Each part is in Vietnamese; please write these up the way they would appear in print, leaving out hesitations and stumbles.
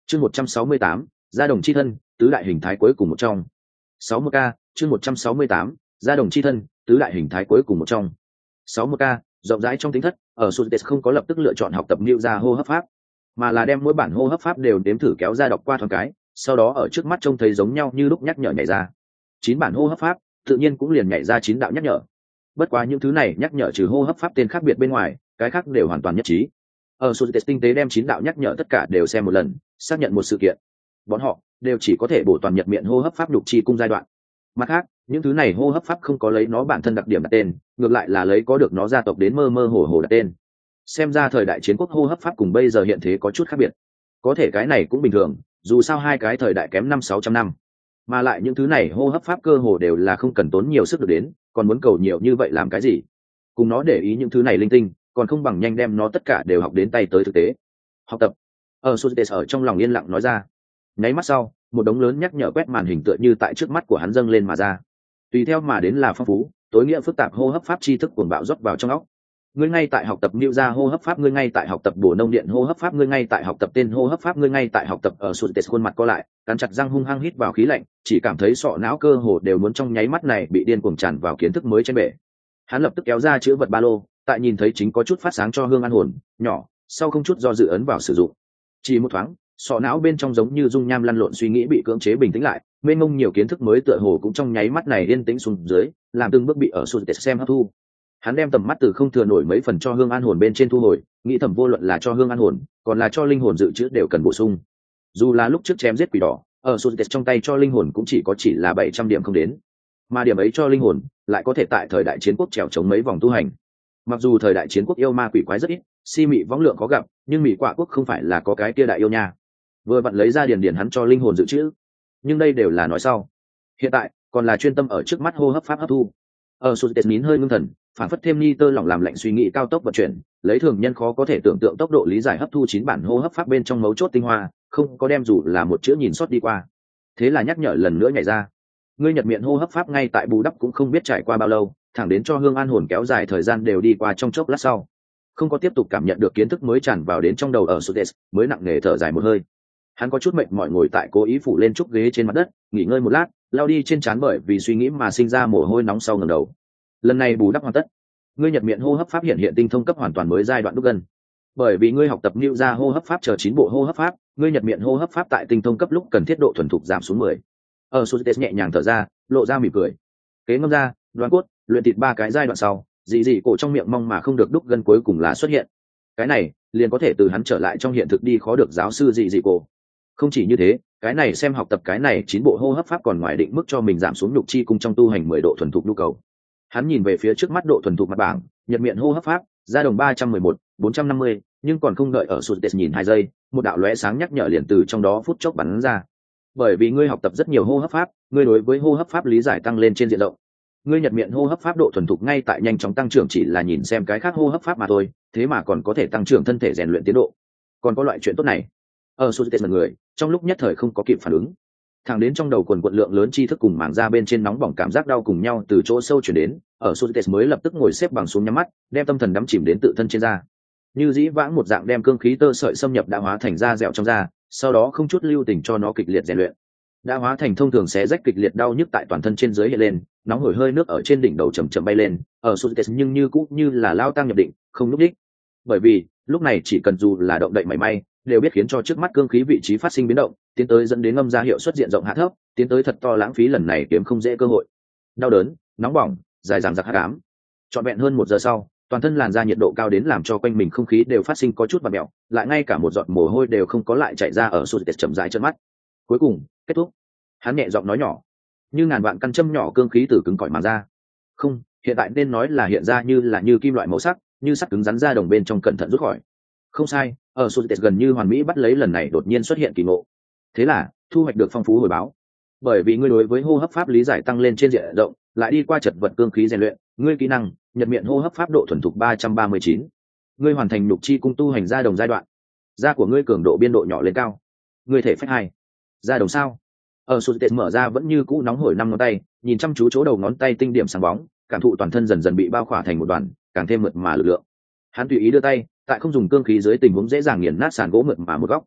chương 168, gia đồng chi thân tứ đại hình thái cuối cùng một trong. 61 k chương 168, gia đồng chi thân tứ đại hình thái cuối cùng một trong. 61 k rộng rãi trong tính thất, ở Sutes không có lập tức lựa chọn học tập Niu ra hô hấp pháp, mà là đem mỗi bản hô hấp pháp đều đếm thử kéo ra đọc qua thoáng cái, sau đó ở trước mắt trông thấy giống nhau như lúc nhắc nhở nhảy ra. 9 bản hô hấp pháp, tự nhiên cũng liền nhảy ra 9 đạo nhắc nhở. Bất quá những thứ này nhắc nhở trừ hô hấp pháp tên khác biệt bên ngoài, cái khác đều hoàn toàn nhất trí. Ở Sutes tinh tế đem 9 đạo nhắc nhở tất cả đều xem một lần, xác nhận một sự kiện. Bọn họ đều chỉ có thể bổ toàn nhật miệng hô hấp pháp nhục chi cung giai đoạn. Mặt khác, những thứ này hô hấp pháp không có lấy nó bản thân đặc điểm đặt tên, ngược lại là lấy có được nó gia tộc đến mơ mơ hồ hồ đặt tên. Xem ra thời đại chiến quốc hô hấp pháp cùng bây giờ hiện thế có chút khác biệt. Có thể cái này cũng bình thường, dù sao hai cái thời đại kém 500-600 năm. Mà lại những thứ này hô hấp pháp cơ hồ đều là không cần tốn nhiều sức được đến, còn muốn cầu nhiều như vậy làm cái gì? Cùng nó để ý những thứ này linh tinh, còn không bằng nhanh đem nó tất cả đều học đến tay tới thực tế. Học tập. Ở Sutes ở trong lòng yên lặng nói ra. Nháy mắt sau, một đống lớn nhắc nhở quét màn hình tựa như tại trước mắt của hắn dâng lên mà ra. Tùy theo mà đến là phong phú, tối nghĩa phức tạp hô hấp pháp tri thức cuồng bạo rót vào trong óc. Ngươi ngay tại học tập Niu ra hô hấp pháp, ngươi ngay tại học tập bổ nông điện hô hấp pháp, ngươi ngay tại học tập tên hô hấp pháp, ngươi ngay tại học tập. Ở Sutes khuôn mặt co lại, cắn chặt răng hung hăng hít vào khí lạnh, chỉ cảm thấy sọ não cơ hồ đều muốn trong nháy mắt này bị điên cuồng tràn vào kiến thức mới trên bể. Hắn lập tức kéo ra chữ vật ba lô, tại nhìn thấy chính có chút phát sáng cho hương an hồn nhỏ, sau không chút do dự ấn vào sử dụng. Chỉ một thoáng, sọ não bên trong giống như dung nham lăn lộn suy nghĩ bị cưỡng chế bình tĩnh lại, mênh mông nhiều kiến thức mới tựa hồ cũng trong nháy mắt này yên tĩnh xuống dưới, làm từng bước bị ở Sutes xem hấp thu. Hắn đem tầm mắt từ không thừa nổi mấy phần cho hương an hồn bên trên thu hồi, nghĩ thầm vô luận là cho hương an hồn, còn là cho linh hồn dự trữ đều cần bổ sung. Dù là lúc trước chém giết quỷ đỏ, ở Sutes trong tay cho linh hồn cũng chỉ là 700 điểm không đến, mà điểm ấy cho linh hồn lại có thể tại thời đại chiến quốc trèo chống mấy vòng tu hành. Mặc dù thời đại chiến quốc yêu ma quỷ quái rất ít, si mị võng lượng có gặp, nhưng mị quạ quốc không phải là có cái kia đại yêu nha. Vừa vặn lấy ra điền hắn cho linh hồn dự trữ, nhưng đây đều là nói sau. Hiện tại còn là chuyên tâm ở trước mắt hô hấp pháp hấp thu. Ở Sutes nín hơi ngưng thần, phản phất thêm ni tơ lỏng làm lạnh suy nghĩ cao tốc vận chuyển, lấy thường nhân khó có thể tưởng tượng tốc độ lý giải hấp thu 9 bản hô hấp pháp bên trong mấu chốt tinh hoa, không có đem dù là một chữ nhìn sót đi qua. Thế là nhắc nhở lần nữa nhảy ra. Ngươi nhật miệng hô hấp pháp ngay tại bù đắp cũng không biết trải qua bao lâu, thẳng đến cho hương an hồn kéo dài thời gian đều đi qua trong chốc lát sau, không có tiếp tục cảm nhận được kiến thức mới tràn vào đến trong đầu ở Sutes, mới nặng nề thở dài một hơi. Hắn có chút mệt mỏi ngồi tại cố ý phủ lên trúc ghế trên mặt đất, nghỉ ngơi một lát, lao đi trên trán bởi vì suy nghĩ mà sinh ra mồ hôi nóng sau ngẩng đầu. Lần này bù đắp hoàn tất. Ngươi nhật miệng hô hấp pháp hiện tinh thông cấp hoàn toàn mới giai đoạn đúc gần. Bởi vì ngươi học tập Niu ra hô hấp pháp chờ 9 bộ hô hấp pháp, ngươi nhật miệng hô hấp pháp tại tinh thông cấp lúc cần thiết độ thuần thục giảm xuống 10. Ở Sutes nhẹ nhàng thở ra, lộ ra mỉm cười. Kế ngâm ra, đoán cốt, luyện thịt 3 cái giai đoạn sau, dị cổ trong miệng mong mà không được đúc gần cuối cùng là xuất hiện. Cái này liền có thể từ hắn trở lại trong hiện thực đi khó được giáo sư dị cổ. Không chỉ như thế, cái này xem học tập cái này 9 bộ hô hấp pháp còn ngoài định mức cho mình giảm xuống nhục chi cung trong tu hành 10 độ thuần thục nhu cầu. Hắn nhìn về phía trước mắt độ thuần thục mặt bảng, nhật miệng hô hấp pháp, gia đồng 311, 450, nhưng còn không đợi ở Sutes nhìn 2 giây, một đạo lóe sáng nhắc nhở liền từ trong đó phút chốc bắn ra. Bởi vì ngươi học tập rất nhiều hô hấp pháp, ngươi đối với hô hấp pháp lý giải tăng lên trên diện rộng. Ngươi nhật miệng hô hấp pháp độ thuần thục ngay tại nhanh chóng tăng trưởng, chỉ là nhìn xem cái khác hô hấp pháp mà thôi, thế mà còn có thể tăng trưởng thân thể rèn luyện tiến độ. Còn có loại chuyện tốt này. Ở Sutes một người, trong lúc nhất thời không có kịp phản ứng. Thẳng đến trong đầu quần quật lượng lớn tri thức cùng mảng da bên trên nóng bỏng cảm giác đau cùng nhau từ chỗ sâu chuyển đến, ở Sutes mới lập tức ngồi xếp bằng xuống nhắm mắt, đem tâm thần đắm chìm đến tự thân trên da. Như dĩ vãng một dạng đem cương khí tơ sợi xâm nhập đã hóa thành da dẻo trong da, sau đó không chút lưu tình cho nó kịch liệt rèn luyện. Đã hóa thành thông thường xé rách kịch liệt đau nhức tại toàn thân trên dưới hiện lên, nóng hổi hơi nước ở trên đỉnh đầu chầm chậm bay lên, ở Sutes nhưng như cũng như là lao tăng nhập định, không lúc đích. Bởi vì lúc này chỉ cần dù là động đậy mảy may, đều biết khiến cho trước mắt cương khí vị trí phát sinh biến động, tiến tới dẫn đến ngâm ra hiệu suất diện rộng hạ thấp, tiến tới thật to lãng phí lần này kiếm không dễ cơ hội. Đau đớn, nóng bỏng, dài dằng dặc hắc ám. Trọn vẹn hơn 1 giờ sau, toàn thân làn da nhiệt độ cao đến làm cho quanh mình không khí đều phát sinh có chút vặn mèo, lại ngay cả một giọt mồ hôi đều không có lại chảy ra. Ở Sutes chậm rãi trợn mắt. Cuối cùng, kết thúc. Hắn nhẹ giọng nói nhỏ, như ngàn vạn căn châm nhỏ cương khí từ cứng cỏi mà ra. Không, hiện tại nên nói là hiện ra như kim loại màu sắc, như sắt cứng rắn ra đồng bên trong cẩn thận rút khỏi. Không sai, ở Sutes gần như hoàn mỹ bắt lấy lần này đột nhiên xuất hiện kỳ ngộ. Thế là thu hoạch được phong phú hồi báo. Bởi vì ngươi đối với hô hấp pháp lý giải tăng lên trên diện rộng, lại đi qua chật vật cương khí rèn luyện, ngươi kỹ năng nhật miệng hô hấp pháp độ thuần thục 339. Ngươi hoàn thành nhục chi cung tu hành gia đồng giai đoạn. Da của ngươi cường độ biên độ nhỏ lên cao. Ngươi thể phách 2. Gia đồng sao? Ở Sutes mở ra vẫn như cũ nóng hổi 5 ngón tay, nhìn chăm chú chỗ đầu ngón tay tinh điểm sáng bóng, cảm thụ toàn thân dần dần bị bao khỏa thành một đoàn, càng thêm mượt mà lực lượng. Hắn tùy ý đưa tay, tại không dùng cương khí dưới tình huống dễ dàng nghiền nát sàn gỗ mượt mà một góc.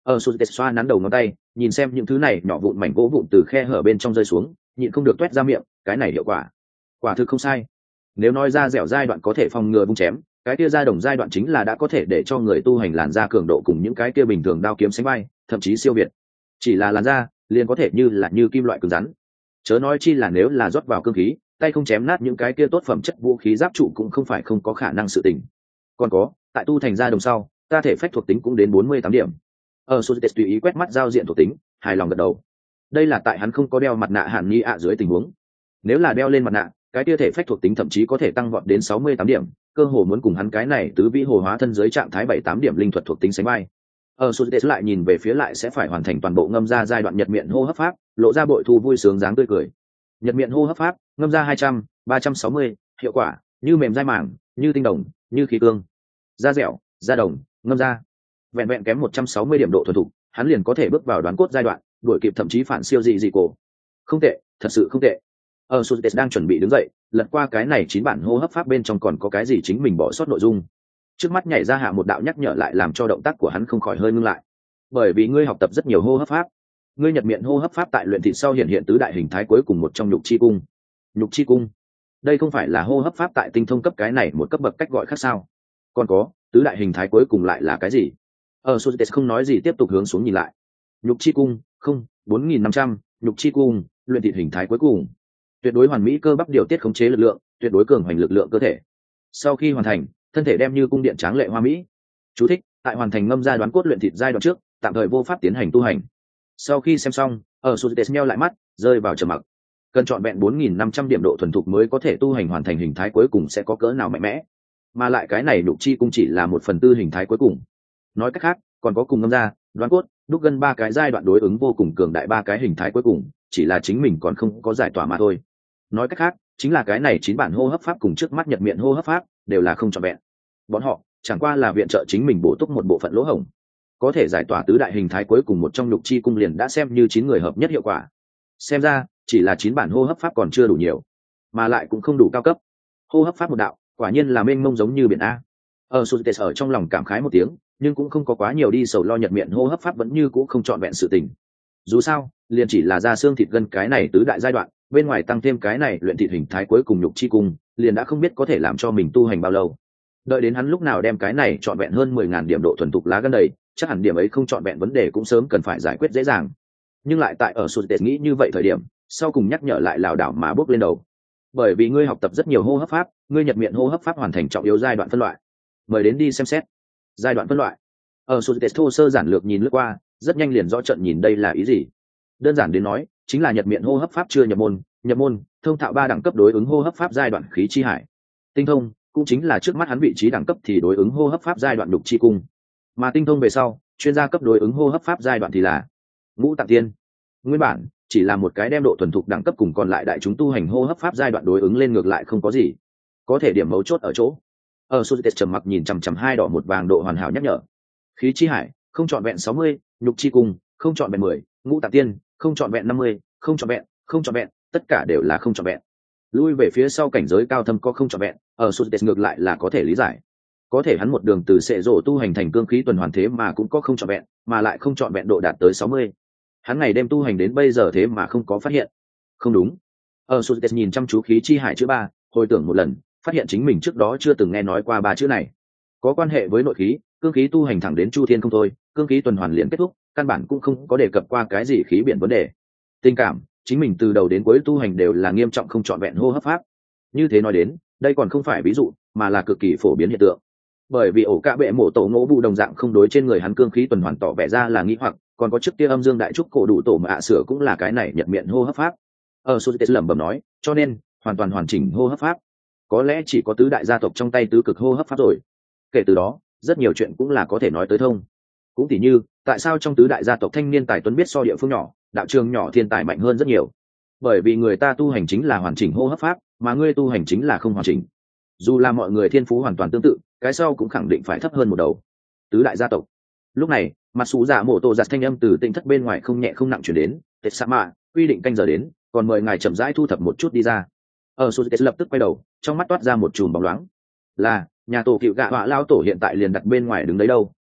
Sutes xoa nắn đầu ngón tay, nhìn xem những thứ này nhỏ vụn mảnh gỗ vụn từ khe hở bên trong rơi xuống, nhịn không được toét ra miệng, cái này hiệu quả thực không sai. Nếu nói ra dẻo giai đoạn có thể phòng ngừa vung chém, cái kia ra đồng giai đoạn chính là đã có thể để cho người tu hành làn da cường độ cùng những cái kia bình thường đao kiếm sánh vai, thậm chí siêu việt. Chỉ là làn da liền có thể như kim loại cứng rắn, chớ nói chi là nếu là rót vào cương khí, tay không chém nát những cái kia tốt phẩm chất vũ khí giáp trụ cũng không có khả năng sự tình. Còn có, tại tu thành ra đồng sau, ta thể phách thuộc tính cũng đến 48 điểm. Sutes tùy ý quét mắt giao diện thuộc tính, hài lòng gật đầu. Đây là tại hắn không có đeo mặt nạ Hàn Ni ạ dưới tình huống. Nếu là đeo lên mặt nạ, cái kia thể phách thuộc tính thậm chí có thể tăng vọt đến 68 điểm, cơ hồ muốn cùng hắn cái này tứ vĩ hồ hóa thân dưới trạng thái 78 điểm linh thuật thuộc tính sánh vai. Sutes lại nhìn về phía lại sẽ phải hoàn thành toàn bộ ngâm ra giai đoạn nhật miệng hô hấp pháp, lộ ra bội thu vui sướng dáng tươi cười. Nhật miệng hô hấp pháp, ngâm ra 200, 360, hiệu quả như mềm dai màng, như tinh đồng, như khí cương, da dẻo, da đồng, ngâm ra. Vẹn vẹn kém 160 điểm độ thuần thục, hắn liền có thể bước vào đoán cốt giai đoạn, đuổi kịp thậm chí phản siêu dị cổ. Không tệ, thật sự không tệ. Sutes đang chuẩn bị đứng dậy, lật qua cái này 9 bản hô hấp pháp bên trong còn có cái gì chính mình bỏ sót nội dung. Trước mắt nhảy ra hạ một đạo nhắc nhở lại làm cho động tác của hắn không khỏi hơi ngưng lại. Bởi vì ngươi học tập rất nhiều hô hấp pháp, ngươi nhật miệng hô hấp pháp tại luyện thịt sau hiện tứ đại hình thái cuối cùng một trong nhục chi cung. Nhục chi cung, đây không phải là hô hấp pháp tại tinh thông cấp cái này một cấp bậc cách gọi khác sao? Còn có, tứ đại hình thái cuối cùng lại là cái gì? Sutes không nói gì tiếp tục hướng xuống nhìn lại. Nhục chi cung, không, 4500, nhục chi cung, luyện thịt hình thái cuối cùng. Tuyệt đối hoàn mỹ cơ bắp điều tiết khống chế lực lượng, tuyệt đối cường hoành lực lượng cơ thể. Sau khi hoàn thành, thân thể đem như cung điện tráng lệ hoa mỹ. Chú thích: tại hoàn thành ngâm ra đoán cốt luyện thịt giai đoạn trước, tạm thời vô pháp tiến hành tu hành. Sau khi xem xong, Sutes nheo lại mắt, rơi vào trầm mặc. Cần chọn vẹn 4500 điểm độ thuần thục mới có thể tu hành hoàn thành hình thái cuối cùng sẽ có cỡ nào mạnh mẽ. Mà lại cái này nhục chi cung chỉ là 1/4 hình thái cuối cùng. Nói cách khác, còn có cùng ngâm ra, đoán cốt, đúc gân 3 cái giai đoạn đối ứng vô cùng cường đại 3 cái hình thái cuối cùng, chỉ là chính mình còn không có giải tỏa mà thôi. Nói cách khác, chính là cái này 9 bản hô hấp pháp cùng trước mắt nhật miệng hô hấp pháp đều là không trọn vẹn. Bọn họ chẳng qua là viện trợ chính mình bổ túc một bộ phận lỗ hổng. Có thể giải tỏa tứ đại hình thái cuối cùng một trong nhục chi cung liền đã xem như 9 người hợp nhất hiệu quả. Xem ra, chỉ là 9 bản hô hấp pháp còn chưa đủ nhiều, mà lại cũng không đủ cao cấp. Hô hấp pháp một đạo, quả nhiên là mênh mông giống như biển a. Sutes ở trong lòng cảm khái một tiếng, nhưng cũng không có quá nhiều đi sầu lo nhật miệng hô hấp pháp vẫn như cũ không trọn vẹn sự tình. Dù sao, liền chỉ là da xương thịt gân cái này tứ đại giai đoạn, bên ngoài tăng thêm cái này luyện thịt hình thái cuối cùng nhục chi cung, liền đã không biết có thể làm cho mình tu hành bao lâu. Đợi đến hắn lúc nào đem cái này trọn vẹn hơn 10.000 điểm độ thuần thục lá gân đầy, chắc hẳn điểm ấy không trọn vẹn vấn đề cũng sớm cần phải giải quyết dễ dàng. Nhưng lại tại ở Sutes nghĩ như vậy thời điểm, sau cùng nhắc nhở lại lảo đảo mà bước lên đầu. Bởi vì ngươi học tập rất nhiều hô hấp pháp, ngươi nhật miệng hô hấp pháp hoàn thành trọng yếu giai đoạn phân loại. Mời đến đi xem xét. Giai đoạn phân loại. Ở Sutes thô sơ giản lược nhìn lướt qua, rất nhanh liền rõ trận nhìn đây là ý gì. Đơn giản đến nói, chính là nhật miệng hô hấp pháp chưa nhập môn, thông thạo 3 đẳng cấp đối ứng hô hấp pháp giai đoạn khí chi hải. Tinh thông, cũng chính là trước mắt hắn vị trí đẳng cấp thì đối ứng hô hấp pháp giai đoạn đục chi cung. Mà tinh thông về sau, chuyên gia cấp đối ứng hô hấp pháp giai đoạn thì là ngũ tạng tiên. Nguyên bản chỉ là một cái đem độ thuần thục đẳng cấp cùng còn lại đại chúng tu hành hô hấp pháp giai đoạn đối ứng lên ngược lại không có gì. Có thể điểm mấu chốt ở chỗ. Ở Sutes trầm mặc nhìn chằm chằm 2 đỏ 1 vàng độ hoàn hảo nhắc nhở. Khí chi hải, không chọn vẹn 60, nhục chi cung, không chọn vẹn 10, ngũ tạng tiên, không chọn vẹn 50, không chọn vẹn, tất cả đều là không chọn vẹn. Lui về phía sau cảnh giới cao thâm có không chọn vẹn, ở Sutes ngược lại là có thể lý giải. Có thể hắn một đường từ sệ rổ tu hành thành cương khí tuần hoàn thế mà cũng có không chọn vẹn, mà lại không chọn vẹn độ đạt tới 60. Hắn ngày đêm tu hành đến bây giờ thế mà không có phát hiện. Không đúng. Ở Sutes nhìn chăm chú khí chi hải chữ 3, hồi tưởng một lần, phát hiện chính mình trước đó chưa từng nghe nói qua 3 chữ này. Có quan hệ với nội khí, cương khí tu hành thẳng đến chu thiên không thôi, cương khí tuần hoàn liền kết thúc, căn bản cũng không có đề cập qua cái gì khí biển vấn đề. Tình cảm, chính mình từ đầu đến cuối tu hành đều là nghiêm trọng không trọn vẹn hô hấp pháp. Như thế nói đến, đây còn không phải ví dụ, mà là cực kỳ phổ biến hiện tượng. Bởi vì ổ cạ bệ mổ tổ ngỗ bụ đồng dạng không đối trên người hắn cương khí tuần hoàn tỏ vẻ ra là nghi hoặc, còn có trước kia âm dương đại trúc cổ đủ tổ mà ạ sửa cũng là cái này nhận miệng hô hấp pháp. Ở Sutes lẩm bẩm nói, cho nên hoàn toàn hoàn chỉnh hô hấp pháp có lẽ chỉ có tứ đại gia tộc trong tay tứ cực hô hấp pháp rồi. Kể từ đó, rất nhiều chuyện cũng là có thể nói tới thông. Cũng tỉ như, tại sao trong tứ đại gia tộc thanh niên tài tuấn biết so địa phương nhỏ, đạo trường nhỏ thiên tài mạnh hơn rất nhiều? Bởi vì người ta tu hành chính là hoàn chỉnh hô hấp pháp, mà ngươi tu hành chính là không hoàn chỉnh. Dù là mọi người thiên phú hoàn toàn tương tự, cái sau cũng khẳng định phải thấp hơn một đầu. Tứ đại gia tộc. Lúc này, mặt sủ giả mổ tổ giặt thanh âm từ tinh thất bên ngoài không nhẹ không nặng chuyển đến. Tết sa mạ, quy định canh giờ đến, còn mời ngài chậm rãi thu thập một chút đi ra. Ở Sutes lập tức quay đầu, trong mắt toát ra một chùm bóng loáng. Là nhà tổ cựu gạ họa lao tổ hiện tại liền đặt bên ngoài đứng đấy đâu,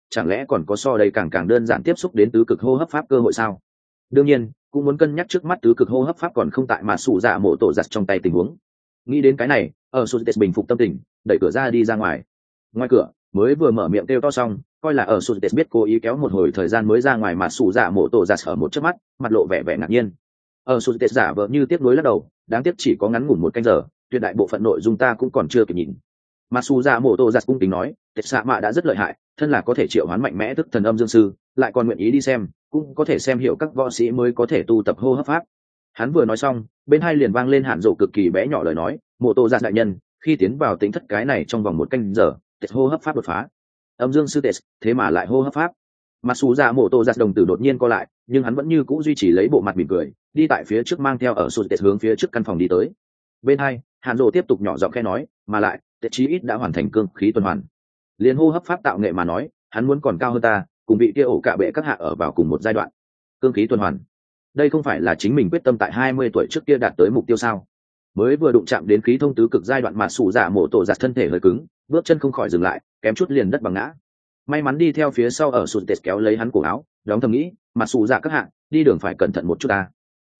chẳng lẽ còn có so đây càng đơn giản tiếp xúc đến tứ cực hô hấp pháp cơ hội sao? Đương nhiên cũng muốn cân nhắc trước mắt tứ cực hô hấp pháp còn không tại mà sủ dạ mổ tổ giặt trong tay tình huống. Nghĩ đến cái này, ở Sutes bình phục tâm tình, đẩy cửa ra đi ra ngoài. Ngoài cửa mới vừa mở miệng kêu to xong, coi là ở Sutes biết cố ý kéo một hồi thời gian mới ra ngoài mà sủ dạ mổ tổ giặt ở một chớp mắt, mặt lộ vẻ vẻ ngạc nhiên. Ở Sutes giả vờ như tiếc nuối lắc đầu, đáng tiếc chỉ có ngắn ngủn một canh giờ, tuyệt đại bộ phận nội dung ta cũng còn chưa kịp nhìn. Mà sủ dạ mổ tổ giặt cung kính nói, Tết xạ mạ đã rất lợi hại, thân là có thể triệu hoán mạnh mẽ thức thần âm dương sư, lại còn nguyện ý đi xem, cũng có thể xem hiểu các võ sĩ mới có thể tu tập hô hấp pháp. Hắn vừa nói xong, bên hai liền vang lên hạn rộ cực kỳ bé nhỏ lời nói, mộ tổ giặt đại nhân, khi tiến vào tính thất cái này trong vòng một canh giờ, Tết hô hấp pháp đột phá. Âm dương sư Tết, thế mà lại hô hấp pháp. Mà sủ dạ mổ tổ giặt đồng tử đột nhiên co lại, nhưng hắn vẫn như cũ duy trì lấy bộ mặt mỉm cười, đi tại phía trước mang theo ở Sutes hướng phía trước căn phòng đi tới. Bên hai, hạn rộ tiếp tục nhỏ giọng khẽ nói, mà lại, Tết chí ít đã hoàn thành cương khí tuần hoàn. Liên hô hấp pháp tạo nghệ mà nói, hắn muốn còn cao hơn ta, cùng vị kia ổ cạ bệ các hạ ở vào cùng một giai đoạn. Cương khí tuần hoàn, đây không phải là chính mình quyết tâm tại 20 tuổi trước kia đạt tới mục tiêu sao? Mới vừa đụng chạm đến khí thông tứ cực giai đoạn mà sủ dạ mổ tổ giặt thân thể hơi cứng, bước chân không khỏi dừng lại, kém chút liền đất bằng ngã. May mắn đi theo phía sau ở Sutes kéo lấy hắn cổ áo, đóng thầm nghĩ, mà sủ dạ các hạ, đi đường phải cẩn thận một chút ta.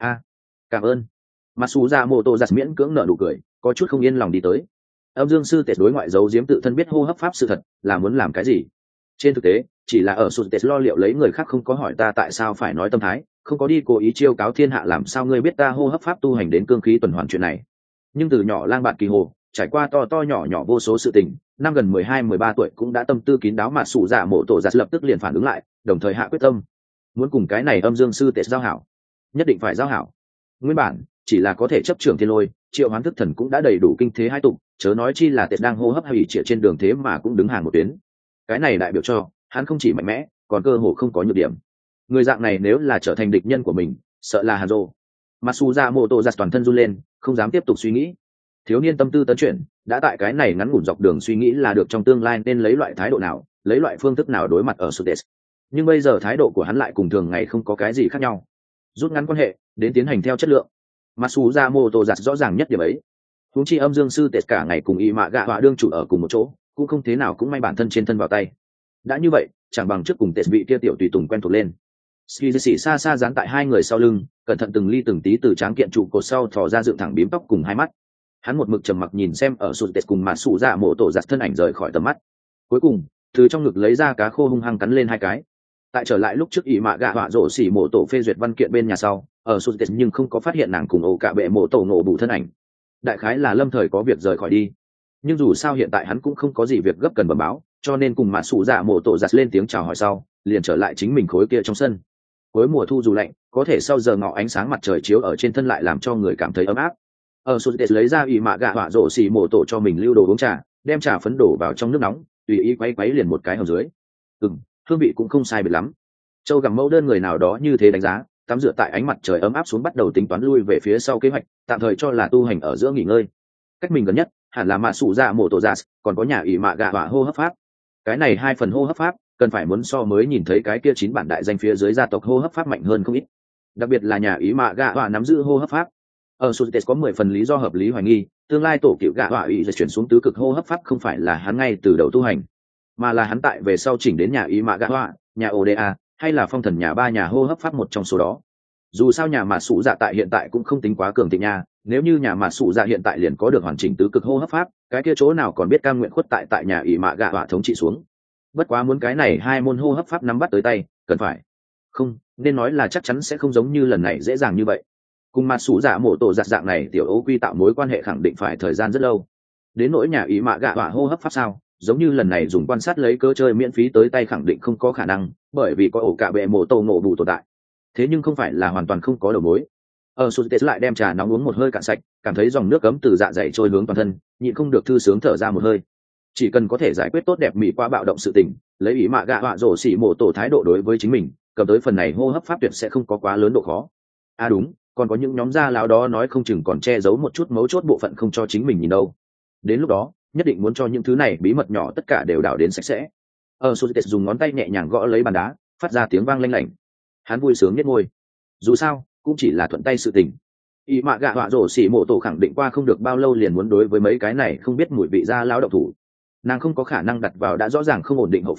Cảm ơn. Mà sủ dạ mổ tổ giặt miễn cưỡng nở nụ cười, có chút không yên lòng đi tới. Âm dương sư Tết đối ngoại giấu giếm tự thân biết hô hấp pháp sự thật, là muốn làm cái gì? Trên thực tế, chỉ là ở Sutes lo liệu lấy người khác không có hỏi ta tại sao phải nói tâm thái, không có đi cố ý chiêu cáo thiên hạ làm sao ngươi biết ta hô hấp pháp tu hành đến cương khí tuần hoàn chuyện này. Nhưng từ nhỏ lang bạt kỳ hồ, trải qua to nhỏ nhỏ vô số sự tình, năm gần 12-13 tuổi cũng đã tâm tư kín đáo mà sủ dạ mổ tổ giặt lập tức liền phản ứng lại, đồng thời hạ quyết tâm, muốn cùng cái này âm dương sư Tết giao hảo, nhất định phải giao hảo. Nguyên bản chỉ là có thể chấp trưởng thiên lôi, triệu hoán thức thần cũng đã đầy đủ kinh thế hai tục, chớ nói chi là Tết đang hô hấp hay trịa trên đường thế mà cũng đứng hàng một tuyến. Cái này đại biểu cho hắn không chỉ mạnh mẽ, còn cơ hồ không có nhược điểm. Người dạng này nếu là trở thành địch nhân của mình, sợ là hàn rồ. Masuza mô tô giặt toàn thân run lên, không dám tiếp tục suy nghĩ. Thiếu niên tâm tư tấn chuyển, đã tại cái này ngắn ngủn dọc đường suy nghĩ là được trong tương lai nên lấy loại thái độ nào, lấy loại phương thức nào đối mặt ở Sutes. Nhưng bây giờ thái độ của hắn lại cùng thường ngày không có cái gì khác nhau. Rút ngắn quan hệ, đến tiến hành theo chất lượng. Masuza mô tô giặt rõ ràng nhất điểm ấy. Huống chi âm dương sư Tết cả ngày cùng y mạ gạ họa đương chủ ở cùng một chỗ, cũng không thế nào cũng may bản thân trên thân vào tay. Đã như vậy, chẳng bằng trước cùng Tết vị kia tiểu tùy tùng quen thuộc lên. Skizzy xa xa dán tại hai người sau lưng, cẩn thận từng ly từng tí từ tráng kiện trụ cột sau thò ra dựng thẳng bím tóc cùng hai mắt. Hắn một mực trầm mặc nhìn xem ở sụt Tết cùng mà sụ dạ mổ tổ giặt thân ảnh rời khỏi tầm mắt. Cuối cùng, từ trong ngực lấy ra cá khô hung hăng cắn lên hai cái. Tại trở lại lúc trước ỷ mạ gạ họa rổ xỉ mổ tổ phê duyệt văn kiện bên nhà sau, ở sụt Tết nhưng không có phát hiện nàng cùng ổ cả bệ mổ tổ nổ bù thân ảnh. Đại khái là lâm thời có việc rời khỏi đi. Nhưng dù sao hiện tại hắn cũng không có gì việc gấp cần bẩm báo, cho nên cùng mà sụ dạ mổ tổ giặt lên tiếng chào hỏi sau, liền trở lại chính mình khối kia trong sân. Cuối mùa thu dù lạnh, có thể sau giờ ngọ ánh sáng mặt trời chiếu ở trên thân lại làm cho người cảm thấy ấm áp. Ở sụt Tết lấy ra ỷ mạ gạ họa rổ xỉ mổ tổ cho mình lưu đồ uống trà, đem trà phấn đổ vào trong nước nóng, tùy ý quấy liền một cái hầm dưới. Hương vị cũng không sai biệt lắm. Châu gặm mẫu đơn người nào đó như thế đánh giá, tắm rửa tại ánh mặt trời ấm áp xuống bắt đầu tính toán lui về phía sau kế hoạch, tạm thời cho là tu hành ở giữa nghỉ ngơi. Cách mình gần nhất hẳn là mạ sụ dạ mổ tổ dạ, còn có nhà ỷ mạ gạ họa hô hấp pháp. Cái này 2 phần hô hấp pháp cần phải muốn so mới nhìn thấy cái kia 9 bản đại danh phía dưới gia tộc hô hấp pháp mạnh hơn không ít. Đặc biệt là nhà ỷ mạ gạ họa nắm giữ hô hấp pháp. Ở Sutes có 10 phần lý do hợp lý hoài nghi, tương lai tổ cựu gạ họa ủy sẽ chuyển xuống tứ cực hô hấp pháp không phải là hắn ngay từ đầu tu hành, mà là hắn tại về sau chỉnh đến nhà ỷ mạ gạ họa, nhà Oda, hay là phong thần nhà 3 nhà hô hấp pháp một trong số đó. Dù sao nhà mạt sụ dạ tại hiện tại cũng không tính quá cường thịnh nha, nếu như nhà mạt sụ dạ hiện tại liền có được hoàn chỉnh tứ cực hô hấp pháp, cái kia chỗ nào còn biết cam nguyện khuất tại nhà ỷ mạ gạ họa thống trị xuống. Bất quá muốn cái này 2 môn hô hấp pháp nắm bắt tới tay, cần phải không nên nói là chắc chắn sẽ không giống như lần này dễ dàng như vậy. Cùng mạt sụ dạ mổ tổ giặt dạng này tiểu ấu quy tạo mối quan hệ khẳng định phải thời gian rất lâu. Đến nỗi nhà ỷ mạ gạ họa hô hấp pháp sao, giống như lần này dùng quan sát lấy cơ chơi miễn phí tới tay khẳng định không có khả năng, bởi vì có ổ cả bệ mổ tổ nổ bù tồn tại. Thế nhưng không phải là hoàn toàn không có đầu mối. Ở sụt Tết lại đem trà nóng uống một hơi cạn sạch, cảm thấy dòng nước cấm từ dạ dày trôi hướng toàn thân, nhịn không được thư sướng thở ra một hơi. Chỉ cần có thể giải quyết tốt đẹp mỹ qua bạo động sự tình, lấy ý mạ gạ họa rổ xỉ mổ tổ thái độ đối với chính mình, cầm tới phần này hô hấp pháp tuyệt sẽ không có quá lớn độ khó. Đúng, còn có những nhóm gia lão đó nói không chừng còn che giấu một chút mấu chốt bộ phận không cho chính mình nhìn đâu. Đến lúc đó, nhất định muốn cho những thứ này bí mật nhỏ tất cả đều đảo đến sạch sẽ. Ở sụt Tết dùng ngón tay nhẹ nhàng gõ lấy bàn đá, phát ra tiếng vang lanh lảnh. Hắn vui sướng nhếch môi. Dù sao cũng chỉ là thuận tay sự tình. Y mạ gạ họa rổ xỉ mổ tổ khẳng định qua không được bao lâu liền muốn đối với mấy cái này không biết mùi vị ra lão động thủ. Nàng không có khả năng đặt vào đã rõ ràng không ổn định hậu phương,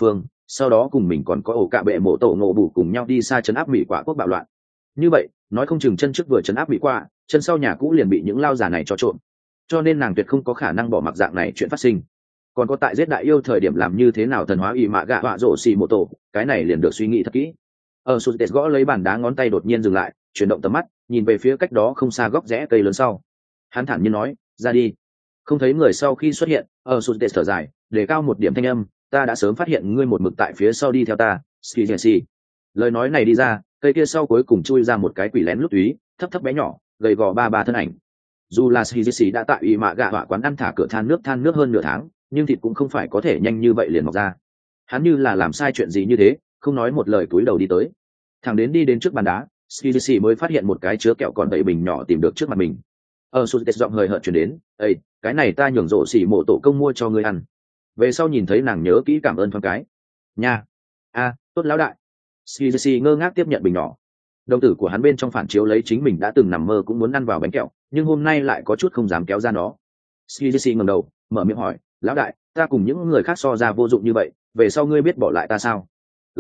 sau đó cùng mình còn có ổ cạ bệ mộ tổ ngộ bù cùng nhau đi xa chấn áp mỹ quả quốc bạo loạn. Như vậy nói không chừng chân trước vừa chấn áp mỹ quả, chân sau nhà cũ liền bị những lao giả này cho trộn, cho nên nàng tuyệt không có khả năng bỏ mặc dạng này chuyện phát sinh. Còn có tại giết đại yêu thời điểm làm như thế nào thần hóa ỷ mạ gạ họa rổ xì mô tổ, cái này liền được suy nghĩ thật kỹ. Sutes gõ lấy bàn đá, ngón tay đột nhiên dừng lại, chuyển động tầm mắt nhìn về phía cách đó không xa góc rẽ cây lớn sau. Hắn thản nhiên nói, ra đi. Không thấy người sau khi xuất hiện, Sutes thở dài, để cao một điểm thanh âm, ta đã sớm phát hiện ngươi một mực tại phía sau đi theo ta, Skijesi. Lời nói này đi ra, cây kia sau cuối cùng chui ra một cái quỷ lén lút túy, thấp thấp bé nhỏ, gầy gò ba thân ảnh. Dù là Skijesi đã tại ỷ mạ gạ họa quán ăn thả cửa than nước hơn nửa tháng, nhưng thịt cũng không phải có thể nhanh như vậy liền mọc ra. Hắn như là làm sai chuyện gì như thế, không nói một lời cúi đầu đi tới, thằng đến đi đến trước bàn đá, Skijesi mới phát hiện một cái chứa kẹo còn đầy bình nhỏ tìm được trước mặt mình. Sutes giọng hơi hợt chuyển đến, ây, cái này ta nhường rổ xỉ mộ tổ công mua cho ngươi ăn. Về sau nhìn thấy nàng nhớ kỹ cảm ơn thoáng cái. Nha, tốt lão đại. Skijesi ngơ ngác tiếp nhận bình nhỏ. Đồng tử của hắn bên trong phản chiếu lấy chính mình đã từng nằm mơ cũng muốn ăn vào bánh kẹo, nhưng hôm nay lại có chút không dám kéo ra nó. Skijesi ngẩng đầu, mở miệng hỏi, lão đại, ta cùng những người khác so ra vô dụng như vậy, về sau ngươi biết bỏ lại ta sao?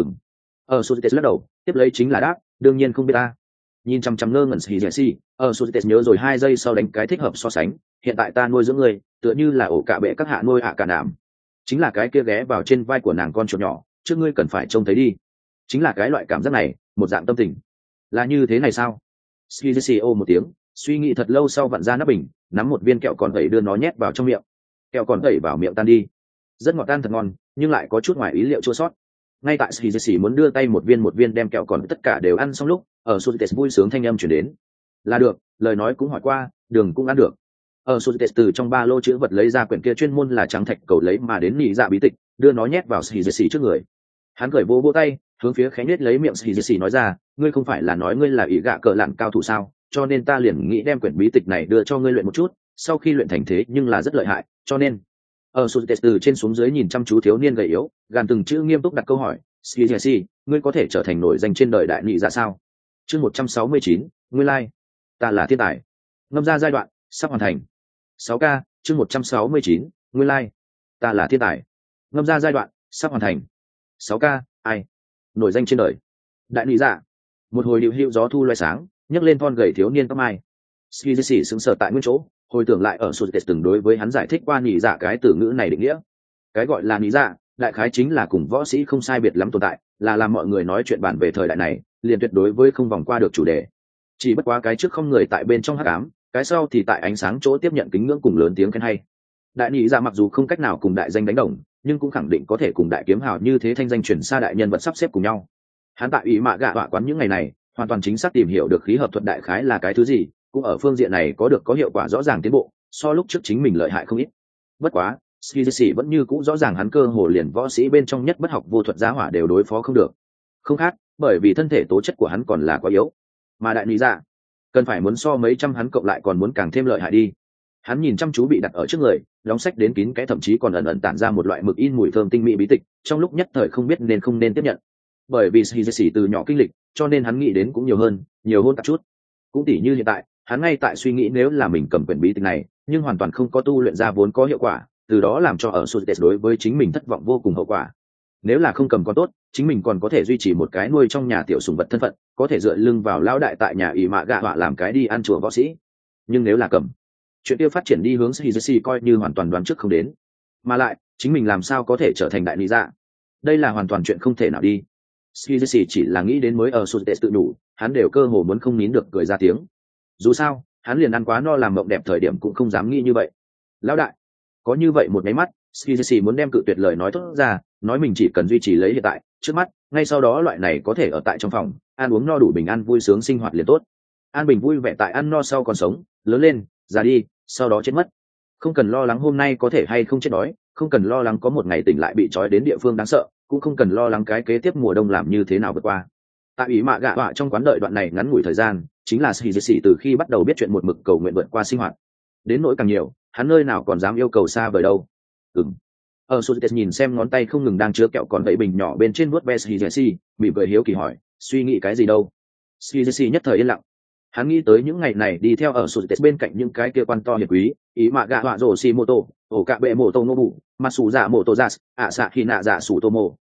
Sutes lắc đầu, tiếp lấy chính là đáp, đương nhiên không biết ta. Nhìn chăm chăm ngơ ngẩn Skijesi, Sutes nhớ rồi 2 giây sau đánh cái thích hợp so sánh, hiện tại ta nuôi dưỡng ngươi, tựa như là ổ cạ bệ các hạ nuôi cả nạm. Chính là cái kia ghé vào trên vai của nàng con chuột nhỏ, trước ngươi cần phải trông thấy đi. Chính là cái loại cảm giác này, một dạng tâm tình. Là như thế này sao? Skijesi ô một tiếng, suy nghĩ thật lâu sau vặn ra nắp bình, nắm một viên kẹo còn tẩy đưa nó nhét vào trong miệng. Kẹo còn tẩy vào miệng tan đi, rất ngọt tan thật ngon, nhưng lại có chút ngoài ý liệu chua sót. Ngay tại Skijesi muốn đưa tay một viên đem kẹo còn tất cả đều ăn xong lúc, Sutes vui sướng thanh âm chuyển đến. Là được, lời nói cũng hỏi qua, đường cũng ăn được. Sutes từ trong ba lô chữ vật lấy ra quyển kia chuyên môn là trắng thạch cầu lấy mà đến nhị dạ bí tịch, đưa nó nhét vào Skijesi trước người. Hắn cởi vô tay, hướng phía khẽ nhếch lấy miệng Skijesi nói ra, ngươi không phải là nói ngươi là ỷ gạ cờ lạn cao thủ sao, cho nên ta liền nghĩ đem quyển bí tịch này đưa cho ngươi luyện một chút, sau khi luyện thành thế nhưng là rất lợi hại, cho nên. Sutes từ trên xuống dưới nhìn chăm chú thiếu niên gầy yếu, gàn từng chữ nghiêm túc đặt câu hỏi, Skijesi, ngươi có thể trở thành nổi danh trên đời đại nhị dạ sao? Chương 169, nguyên lai, ta là thiên tài. Ngâm ra giai đoạn, sắp hoàn thành. 6K, chương 169, nguyên lai, ta là thiên tài. Ngâm ra giai đoạn, sắp hoàn thành. 6K, ai? Nổi danh trên đời. Đại nhị dạ. Một hồi điệu hữu gió thu loay sáng, nhấc lên thon gầy thiếu niên tóc mai. Skijesi sững sờ tại nguyên chỗ, hồi tưởng lại ở Sutes từng đối với hắn giải thích qua nhị dạ cái từ ngữ này định nghĩa. Cái gọi là nhị dạ, đại khái chính là cùng võ sĩ không sai biệt lắm tồn tại, là làm mọi người nói chuyện bàn về thời đại này, liền tuyệt đối với không vòng qua được chủ đề. Chỉ bất quá cái trước không người tại bên trong hắc ám, cái sau thì tại ánh sáng chỗ tiếp nhận kính ngưỡng cùng lớn tiếng khen hay. Đại nhị dạ mặc dù không cách nào cùng đại danh đánh đồng, nhưng cũng khẳng định có thể cùng đại kiếm hào như thế thanh danh truyền xa đại nhân vật sắp xếp cùng nhau. Hắn tại ỷ mạ gạ họa quán những ngày này, hoàn toàn chính xác tìm hiểu được khí hợp thuật đại khái là cái thứ gì, cũng ở phương diện này có hiệu quả rõ ràng tiến bộ, so lúc trước chính mình lợi hại không ít. Bất quá, Skijesi vẫn như cũ rõ ràng hắn cơ hồ liền võ sĩ bên trong nhất bất học vô thuật giá hỏa đều đối phó không được. Không khác, bởi vì thân thể tố chất của hắn còn là quá yếu, mà đại lý dạ cần phải muốn so mấy trăm hắn cộng lại còn muốn càng thêm lợi hại đi. Hắn nhìn chăm chú bị đặt ở trước người, đóng sách đến kín cái thậm chí còn ẩn ẩn tản ra một loại mực in mùi thơm tinh mỹ bí tịch, trong lúc nhất thời không biết nên không nên tiếp nhận. Bởi vì Skijesi từ nhỏ kinh lịch, cho nên hắn nghĩ đến cũng nhiều hơn tạp chút. Cũng tỉ như hiện tại, hắn ngay tại suy nghĩ nếu là mình cầm quyển bí tịch này, nhưng hoàn toàn không có tu luyện ra vốn có hiệu quả, từ đó làm cho ở Sutes đối với chính mình thất vọng vô cùng hậu quả. Nếu là không cầm con tốt, chính mình còn có thể duy trì một cái nuôi trong nhà tiểu sủng vật thân phận, có thể dựa lưng vào lão đại tại nhà ỷ mạ gạ họa làm cái đi ăn chùa võ sĩ. Nhưng nếu là cầm, chuyện kia phát triển đi hướng Skijesi coi như hoàn toàn đoán trước không đến. Mà lại, chính mình làm sao có thể trở thành đại lý dạ? Đây là hoàn toàn chuyện không thể nào đi. Skijesi chỉ là nghĩ đến mới ở Sutes tự đủ, hắn đều cơ hồ muốn không nín được cười ra tiếng. Dù sao, hắn liền ăn quá no làm mộng đẹp thời điểm cũng không dám nghĩ như vậy. Lão đại, có như vậy một cái mắt, Skijesi muốn đem cự tuyệt lời nói thốt ra, nói mình chỉ cần duy trì lấy hiện tại, trước mắt, ngay sau đó loại này có thể ở tại trong phòng, ăn uống no đủ bình an vui sướng sinh hoạt liền tốt. An bình vui vẻ tại ăn no sau còn sống, lớn lên, già đi, sau đó chết mất. Không cần lo lắng hôm nay có thể hay không chết đói, không cần lo lắng có một ngày tỉnh lại bị trói đến địa phương đáng sợ, cũng không cần lo lắng cái kế tiếp mùa đông làm như thế nào vượt qua. Tại ý mạ gạ họa trong quán đợi đoạn này ngắn ngủi thời gian, chính là Skijesi từ khi bắt đầu biết chuyện một mực cầu nguyện vượt qua sinh hoạt. Đến nỗi càng nhiều, hắn nơi nào còn dám yêu cầu xa vời đâu. Ở Sutes nhìn xem ngón tay không ngừng đang chứa kẹo còn đậy bình nhỏ bên trên vuốt ve Skijesi, bị cười hiếu kỳ hỏi, suy nghĩ cái gì đâu? Skijesi nhất thời yên lặng. Hắn nghĩ tới những ngày này đi theo ở Sutes bên cạnh những cái kia quan to hiệp quý, ý mạ gạ họa rồ Shimoto, ổ cạ bệ mộ tô ngô bụ, mặt sủ dạ mộ tô gias, ạ xạ khi nạ dạ sủ tô mộ.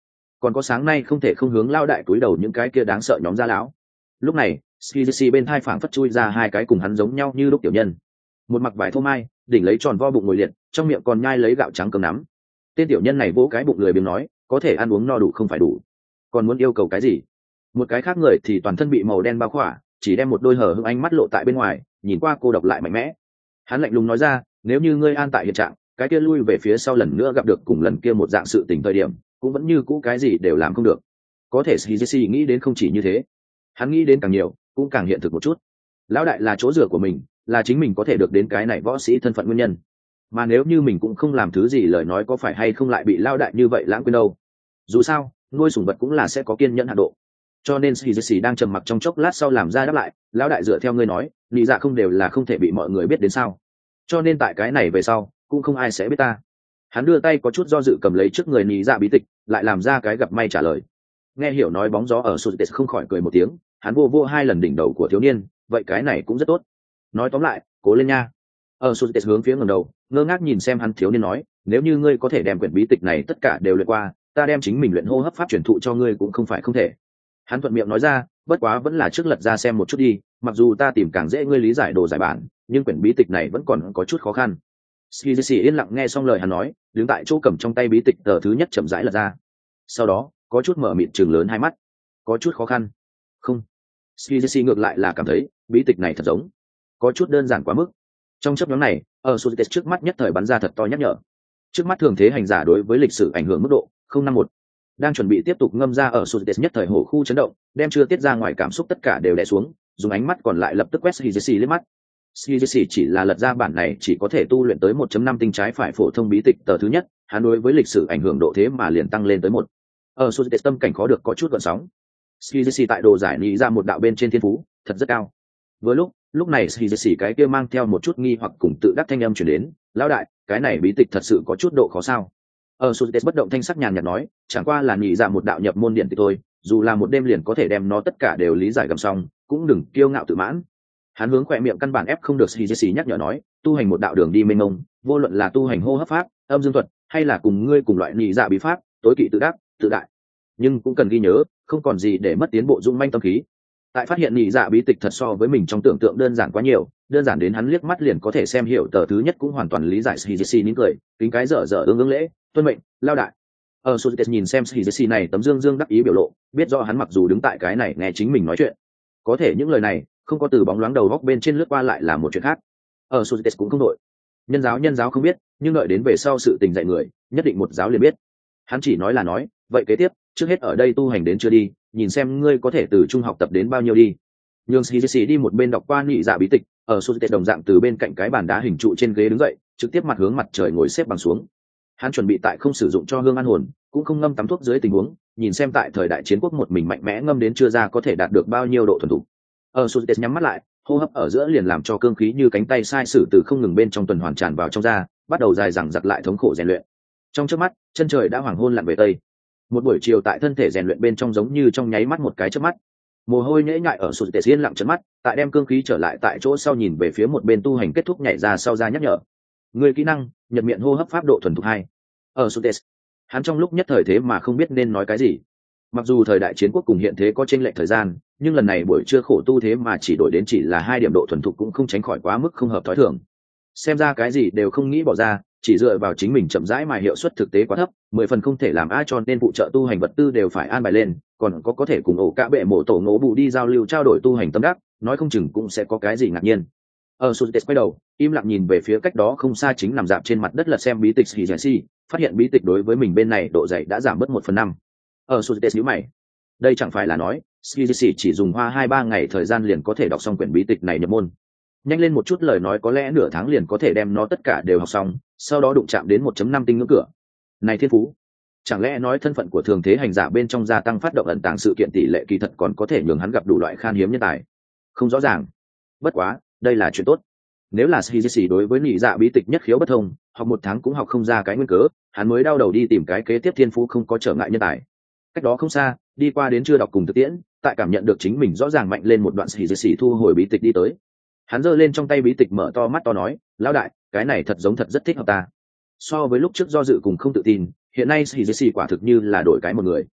còn có sáng nay không thể không hướng lao đại túi đầu những cái kia đáng sợ nhóm gia lão. Lúc này Skizzy bên thai phảng phất chui ra hai cái cùng hắn giống nhau như lúc tiểu nhân, một mặc vải thô mai, đỉnh lấy tròn vo bụng ngồi liệt, trong miệng còn nhai lấy gạo trắng cơm nắm. Tên tiểu nhân này vỗ cái bụng lười biếng nói, có thể ăn uống no đủ không phải đủ, còn muốn yêu cầu cái gì? Một cái khác người thì toàn thân bị màu đen bao khỏa, chỉ đem một đôi hở hững ánh mắt lộ tại bên ngoài, nhìn qua cô độc lại mạnh mẽ. Hắn lạnh lùng nói ra, nếu như ngươi an tại hiện trạng, cái kia lui về phía sau lần nữa gặp được cùng lần kia một dạng sự tình thời điểm, cũng vẫn như cũ cái gì đều làm không được. Có thể Shizisi nghĩ đến không chỉ như thế, hắn nghĩ đến càng nhiều, cũng càng hiện thực một chút. Lão đại là chỗ dựa của mình, là chính mình có thể được đến cái này võ sĩ thân phận nguyên nhân. Mà nếu như mình cũng không làm thứ gì, lời nói có phải hay không lại bị lão đại như vậy lãng quên đâu? Dù sao, nuôi sủng vật cũng là sẽ có kiên nhẫn hạn độ. Cho nên Shizisi đang trầm mặc trong chốc lát sau làm ra đáp lại, lão đại dựa theo ngươi nói, lý dạ không đều là không thể bị mọi người biết đến sao? Cho nên tại cái này về sau, cũng không ai sẽ biết ta. Hắn đưa tay có chút do dự cầm lấy trước người lý dạ bí tịch, lại làm ra cái gặp may trả lời. Nghe hiểu nói bóng gió ở Sutes không khỏi cười một tiếng, hắn vô hai lần đỉnh đầu của thiếu niên, vậy cái này cũng rất tốt. Nói tóm lại, cố lên nha. Ở Sutes hướng phía ngẩng đầu, ngơ ngác nhìn xem hắn thiếu niên nói, nếu như ngươi có thể đem quyển bí tịch này tất cả đều luyện qua, ta đem chính mình luyện hô hấp pháp truyền thụ cho ngươi cũng không phải không thể. Hắn thuận miệng nói ra, bất quá vẫn là trước lật ra xem một chút đi, mặc dù ta tìm càng dễ ngươi lý giải đồ giải bản, nhưng quyển bí tịch này vẫn còn có chút khó khăn. Shizisi yên lặng nghe xong lời hắn nói, đứng tại chỗ cầm trong tay bí tịch tờ thứ nhất chậm rãi lật ra. Sau đó, có chút mở mịt trừng lớn hai mắt, có chút khó khăn. Không, Shizisi ngược lại là cảm thấy bí tịch này thật giống, có chút đơn giản quá mức. Trong chớp nhoáng này, ở Sutes trước mắt nhất thời bắn ra thật to nhắc nhở. Trước mắt thường thế hành giả đối với lịch sử ảnh hưởng mức độ 051. Đang chuẩn bị tiếp tục ngâm ra ở Sutes nhất thời hổ khu chấn động, đem chưa tiết ra ngoài cảm xúc tất cả đều đè xuống, dùng ánh mắt còn lại lập tức quét Shizisi liếc mắt. Shizisi chỉ là lật ra bản này chỉ có thể tu luyện tới 1.5 tinh trái phải phổ thông bí tịch tờ thứ nhất, hắn đối với lịch sử ảnh hưởng độ thế mà liền tăng lên tới 1. Ở Sutes tâm cảnh khó được có chút gợn sóng. Shizisi tại đồ giải lý ra một đạo bên trên thiên phú, thật rất cao. Vừa lúc này Shizisi cái kia mang theo một chút nghi hoặc cùng tự đắc thanh âm truyền đến, lão đại, cái này bí tịch thật sự có chút độ khó sao? Ở Sutes bất động thanh sắc nhàn nhạt nói, chẳng qua là nghĩ ra một đạo nhập môn điện tịch thôi, dù là một đêm liền có thể đem nó tất cả đều lý giải gầm xong, cũng đừng kiêu ngạo tự mãn. Hắn hướng khỏe miệng căn bản ép không được Shizisi nhắc nhở nói, tu hành một đạo đường đi mênh mông, vô luận là tu hành hô hấp pháp, âm dương thuật, hay là cùng ngươi cùng loại nhị dạ bí pháp, tối kỵ tự đắc, tự đại. Nhưng cũng cần ghi nhớ, không còn gì để mất tiến bộ dung manh tâm khí. Tại phát hiện nhị dạ bí tịch thật so với mình trong tưởng tượng đơn giản quá nhiều, đơn giản đến hắn liếc mắt liền có thể xem hiểu tờ thứ nhất cũng hoàn toàn lý giải. Shizisi nín cười, kính cái dở ương lễ, tuân mệnh, lao đại. Ở Sutes nhìn xem Shizisi này tấm dương đắc ý biểu lộ, biết rõ hắn mặc dù đứng tại cái này nghe chính mình nói chuyện, có thể những lời này không có từ bóng loáng đầu góc bên trên lướt qua lại là một chuyện khác. Ở Sutes cũng không đội. Nhân giáo không biết, nhưng đợi đến về sau sự tình dạy người, nhất định một giáo liền biết. Hắn chỉ nói là nói, vậy kế tiếp, trước hết ở đây tu hành đến chưa đi, nhìn xem ngươi có thể từ trung học tập đến bao nhiêu đi. Nhường Shizisi đi một bên đọc qua nhị dạ bí tịch, ở Sutes đồng dạng từ bên cạnh cái bàn đá hình trụ trên ghế đứng dậy, trực tiếp mặt hướng mặt trời ngồi xếp bằng xuống. Hắn chuẩn bị tại không sử dụng cho hương an hồn, cũng không ngâm tắm thuốc dưới tình huống, nhìn xem tại thời đại chiến quốc một mình mạnh mẽ ngâm đến chưa ra có thể đạt được bao nhiêu độ thuần thục. Ở Sutes nhắm mắt lại, hô hấp ở giữa liền làm cho cương khí như cánh tay sai sử từ không ngừng bên trong tuần hoàn tràn vào trong da, bắt đầu dài dằng dặc lại thống khổ rèn luyện. Trong chớp mắt, chân trời đã hoàng hôn lặn về tây. Một buổi chiều tại thân thể rèn luyện bên trong giống như trong nháy mắt một cái chớp mắt. Mồ hôi nhễ nhại ở Sutes yên lặng chớp mắt, tại đem cương khí trở lại tại chỗ sau nhìn về phía một bên tu hành kết thúc nhảy ra sau ra nhắc nhở. Người kỹ năng, nhật miệng hô hấp pháp độ thuần thục 2. Ở Sutes, hắn trong lúc nhất thời thế mà không biết nên nói cái gì. Mặc dù thời đại chiến quốc cùng hiện thế có chênh lệch thời gian, nhưng lần này buổi trưa khổ tu thế mà chỉ đổi đến chỉ là 2 điểm độ thuần thục cũng không tránh khỏi quá mức không hợp thói thường. Xem ra cái gì đều không nghĩ bỏ ra, chỉ dựa vào chính mình chậm rãi mà hiệu suất thực tế quá thấp, 10 phần không thể làm ai, cho nên phụ trợ tu hành vật tư đều phải an bài lên, còn có thể cùng ổ cả bệ mộ tổ ngố bù đi giao lưu trao đổi tu hành tâm đắc, nói không chừng cũng sẽ có cái gì ngạc nhiên. Ở Sutes quay đầu, im lặng nhìn về phía cách đó không xa chính nằm dạp trên mặt đất lật xem bí tịch Shizisi, phát hiện bí tịch đối với mình bên này độ dày đã giảm bớt 1/5. Ở Sutes nhíu mày, đây chẳng phải là nói Shizisi chỉ dùng hoa 2-3 ngày thời gian liền có thể đọc xong quyển bí tịch này nhập môn. Nhanh lên một chút lời nói có lẽ nửa tháng liền có thể đem nó tất cả đều học xong, sau đó đụng chạm đến 1.5 tinh ngưỡng cửa. Này thiên phú, chẳng lẽ nói thân phận của thường thế hành giả bên trong gia tăng phát động ẩn tàng sự kiện tỷ lệ kỳ thật còn có thể nhường hắn gặp đủ loại khan hiếm nhân tài? Không rõ ràng. Bất quá, đây là chuyện tốt. Nếu là Shizisi đối với nhị dạ bí tịch nhất khiếu bất thông, học 1 tháng cũng học không ra cái nguyên cớ, hắn mới đau đầu đi tìm cái kế tiếp thiên phú không có trở ngại nhân tài. Cách đó không xa, đi qua đến chưa đọc cùng thực tiễn, tại cảm nhận được chính mình rõ ràng mạnh lên một đoạn, Shizisi thu hồi bí tịch đi tới. Hắn giơ lên trong tay bí tịch mở to mắt to nói, lão đại, cái này thật giống thật rất thích hợp ta. So với lúc trước do dự cùng không tự tin, hiện nay Shizisi quả thực như là đổi cái một người.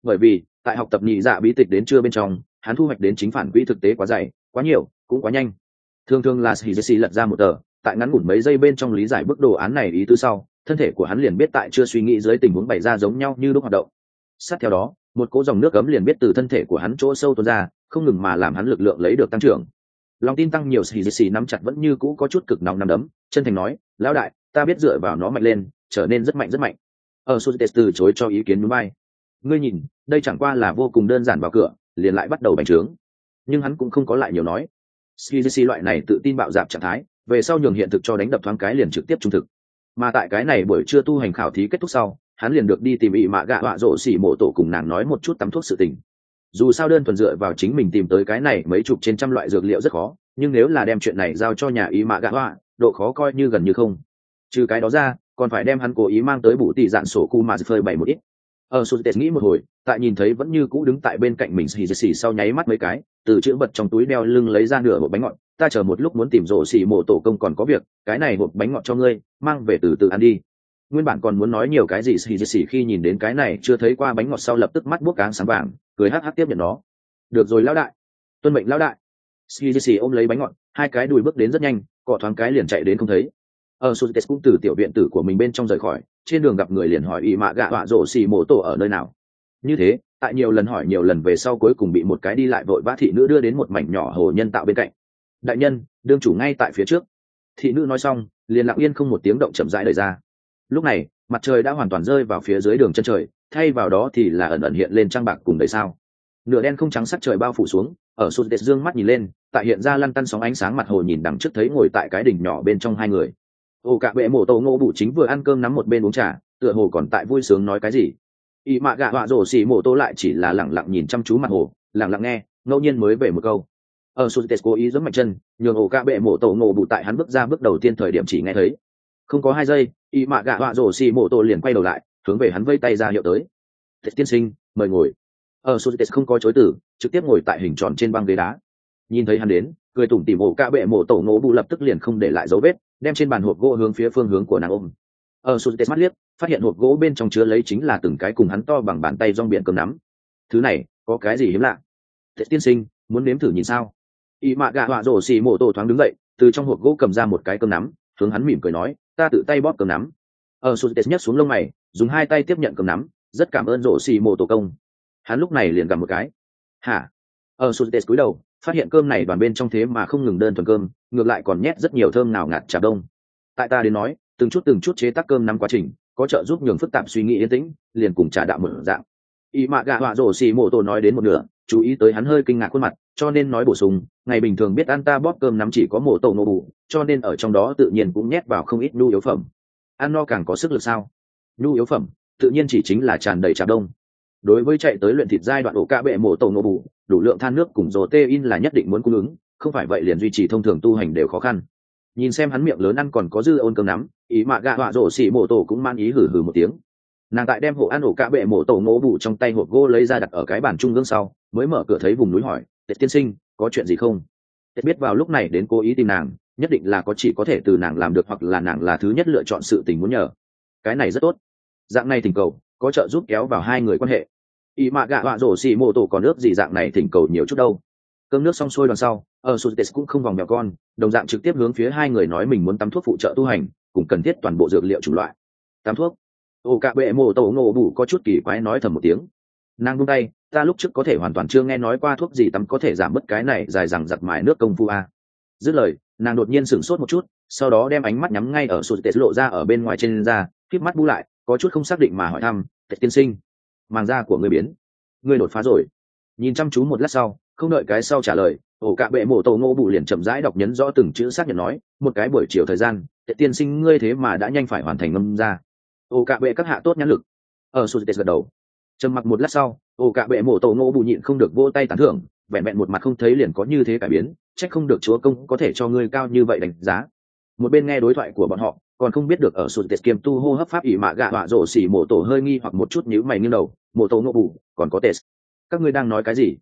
bởi vì tại học tập nhị dạ bí tịch đến trưa bên trong hắn thu hoạch đến chính phản quỹ thực tế quá dày quá nhiều cũng quá nhanh. Thường thường là Shizesi lật ra một tờ, tại ngắn ngủn mấy giây bên trong lý giải bức đồ án này ý tứ sau, thân thể của hắn liền biết tại chưa suy nghĩ dưới tình huống bày ra giống nhau như lúc hoạt động. Sát theo đó, một cỗ dòng nước cấm liền biết từ thân thể của hắn chỗ sâu tuôn ra, không ngừng mà làm hắn lực lượng lấy được tăng trưởng. Lòng tin tăng nhiều, Shizesi nắm chặt vẫn như cũ có chút cực nóng nắm đấm, chân thành nói, lão đại, ta biết dựa vào nó mạnh lên, trở nên rất mạnh rất mạnh. Sutes từ chối cho ý kiến núi bay. Ngươi nhìn, đây chẳng qua là vô cùng đơn giản vào cửa, liền lại bắt đầu bành trướng. Nhưng hắn cũng không có lại nhiều nói. Shizesi loại này tự tin bạo dạn trạng thái, về sau nhường hiện thực cho đánh đập thoáng cái liền trực tiếp trung thực. Mà tại cái này buổi trưa tu hành khảo thí kết thúc sau, hắn liền được đi tìm ị mạ gạ họa rộ xỉ mộ tổ cùng nàng nói một chút tắm thuốc sự tình. Dù sao đơn thuần dựa vào chính mình tìm tới cái này mấy chục trên trăm loại dược liệu rất khó, nhưng nếu là đem chuyện này giao cho nhà ị mạ gạ họa, độ khó coi như gần như không. Trừ cái đó ra, còn phải đem hắn cố ý mang tới bù tỷ dạn sổ cu mà phơi bày một ít. Sutes nghĩ một hồi, tại nhìn thấy vẫn như cũ đứng tại bên cạnh mình Shizesi sau nháy mắt mấy cái, từ chữ vật trong túi đeo lưng lấy ra nửa hộp bánh ngọt, ta chờ một lúc muốn tìm rổ xỉ mộ tổ công còn có việc, cái này hộp bánh ngọt cho ngươi, mang về từ từ ăn đi. Nguyên bản còn muốn nói nhiều cái gì Shizesi khi nhìn đến cái này chưa thấy qua bánh ngọt sau lập tức mắt buốc áng sáng vàng, cười hắc hắc tiếp nhận nó. Được rồi lão đại, tuân mệnh lão đại. Shizesi ôm lấy bánh ngọt, hai cái đùi bước đến rất nhanh, cọ thoáng cái liền chạy đến không thấy. Sutes cũng từ tiểu viện tử của mình bên trong rời khỏi, trên đường gặp người liền hỏi y mạ gạ họa rổ xì mộ tổ ở nơi nào. Như thế, tại nhiều lần hỏi nhiều lần về sau cuối cùng bị một cái đi lại vội vã thị nữ đưa đến một mảnh nhỏ hồ nhân tạo bên cạnh. Đại nhân, đương chủ ngay tại phía trước. Thị nữ nói xong, liền lặng yên không một tiếng động chậm rãi đẩy ra. Lúc này, mặt trời đã hoàn toàn rơi vào phía dưới đường chân trời, thay vào đó thì là ẩn ẩn hiện lên trăng bạc cùng đầy sao. Nửa đen không trắng sắc trời bao phủ xuống, ở Sutes dương mắt nhìn lên, tại hiện ra lăn tăn sóng ánh sáng mặt hồ nhìn đằng trước thấy ngồi tại cái đỉnh nhỏ bên trong hai người. Cả bệ mổ tổ ngô bụ chính vừa ăn cơm nắm một bên uống trà, tựa hồ còn tại vui sướng nói cái gì. Y mạ gạ họa rổ xỉ mổ tổ lại chỉ là lẳng lặng nhìn chăm chú mặt hồ, lẳng lặng nghe, ngẫu nhiên mới về một câu. Sutes cố ý giẫm mạnh chân, nhường cả bệ mổ tổ ngô bụ tại hắn bước ra bước đầu tiên thời điểm chỉ nghe thấy. Không có 2 giây, y mạ gạ họa rổ xỉ mổ tổ liền quay đầu lại, hướng về hắn vây tay ra hiệu tới. Tiên sinh, mời ngồi. Sutes không có chối từ, trực tiếp ngồi tại hình tròn trên băng ghế đá. Nhìn thấy hắn đến, cười tủm tỉm cả bệ mổ tổ ngô bụ lập tức liền không để lại dấu vết, đem trên bàn hộp gỗ hướng phía phương hướng của nàng ôm. Sutes mắt liếc, phát hiện hộp gỗ bên trong chứa lấy chính là từng cái cùng hắn to bằng bàn tay rong biển cơm nắm. Thứ này có cái gì hiếm lạ? Tiên sinh, muốn nếm thử nhìn sao? Y mạ gạ họa rổ xì mộ tổ thoáng đứng dậy, từ trong hộp gỗ cầm ra một cái cơm nắm, hướng hắn mỉm cười nói, ta tự tay bóp cơm nắm. Sutes nhấc xuống lông mày, dùng 2 tay tiếp nhận cơm nắm, rất cảm ơn rổ xì mộ tổ công. Hắn lúc này liền gặm một cái. Hả? Sutes cúi đầu, phát hiện cơm này đoàn bên trong thế mà không ngừng đơn thuần cơm, ngược lại còn nhét rất nhiều thơm nào ngạt trà đông. Tại ta đến nói, từng chút chế tác cơm nắm quá trình, có trợ giúp nhường phức tạp suy nghĩ yên tĩnh, liền cùng trà đạm mở dạng. Y mạ gạ họa rổ xì mộ tổ nói đến một nửa, chú ý tới hắn hơi kinh ngạc khuôn mặt, cho nên nói bổ sung, ngày bình thường biết ăn ta bóp cơm nắm chỉ có mổ tổ nô bù, cho nên ở trong đó tự nhiên cũng nhét vào không ít nhu yếu phẩm. Ăn no càng có sức lực sao? Nhu yếu phẩm, tự nhiên chỉ chính là tràn đầy trà đông. Đối với chạy tới luyện thịt giai đoạn ổ cả bệ mổ tổ nô bù, đủ lượng than nước cùng protein là nhất định muốn cung ứng, không phải vậy liền duy trì thông thường tu hành đều khó khăn. Nhìn xem hắn miệng lớn ăn còn có dư ôn cơm nắm, ý mạ gạ họa rổ xỉ mổ tổ cũng man ý hừ hừ một tiếng. Nàng tại đem hộ ăn ổ cả bệ mổ tổ ngỗ bụ trong tay hộp gỗ lấy ra đặt ở cái bàn trung ương sau, mới mở cửa thấy vùng núi hỏi, Tết tiên sinh, có chuyện gì không? Tết biết vào lúc này đến cố ý tìm nàng, nhất định là có chỉ có thể từ nàng làm được hoặc là nàng là thứ nhất lựa chọn sự tình muốn nhờ. Cái này rất tốt. Dạng này thỉnh cầu, có trợ giúp kéo vào hai người quan hệ. Ý mạ gạ họa rổ xỉ mổ tổ còn nước gì dạng này thỉnh cầu nhiều chút đâu. Cơm nước xong xuôi đoàn sau, Sutes cũng không vòng mèo con, đồng dạng trực tiếp hướng phía hai người nói mình muốn tắm thuốc phụ trợ tu hành, cùng cần thiết toàn bộ dược liệu chủng loại. Tắm thuốc? Cả bệ mổ tổ ngộ bù có chút kỳ quái nói thầm một tiếng. Nàng buông tay, ta lúc trước có thể hoàn toàn chưa nghe nói qua thuốc gì tắm có thể giảm bớt cái này dài dằng dặc mài nước công phu a. Dứt lời, nàng đột nhiên sửng sốt một chút, sau đó đem ánh mắt nhắm ngay ở Sutes lộ ra ở bên ngoài trên da, khép mắt bu lại, có chút không xác định mà hỏi thăm, Tết tiên sinh, màng da của ngươi biến, ngươi đột phá rồi. Nhìn chăm chú một lát sau, không đợi cái sau trả lời, cả bệ mổ tổ ngô bụ liền chậm rãi đọc nhấn rõ từng chữ xác nhận nói, một cái buổi chiều thời gian, Tết tiên sinh ngươi thế mà đã nhanh phải hoàn thành ngâm ra. Cả bệ các hạ tốt nhãn lực. Sutes gật đầu. Trầm mặc một lát sau, cả bệ mổ tổ ngô bụ nhịn không được vỗ tay tán thưởng, vẹn vẹn một mặt không thấy liền có như thế cải biến, trách không được chúa công có thể cho ngươi cao như vậy đánh giá. Một bên nghe đối thoại của bọn họ, còn không biết được ở Sutes kiêm tu hô hấp pháp ỉ mạ gạ họa rổ xỉ mổ tổ hơi nghi hoặc một chút nhíu mày nghiêng đầu, mổ tổ ngô bụ, còn có tes. Các ngươi đang nói cái gì?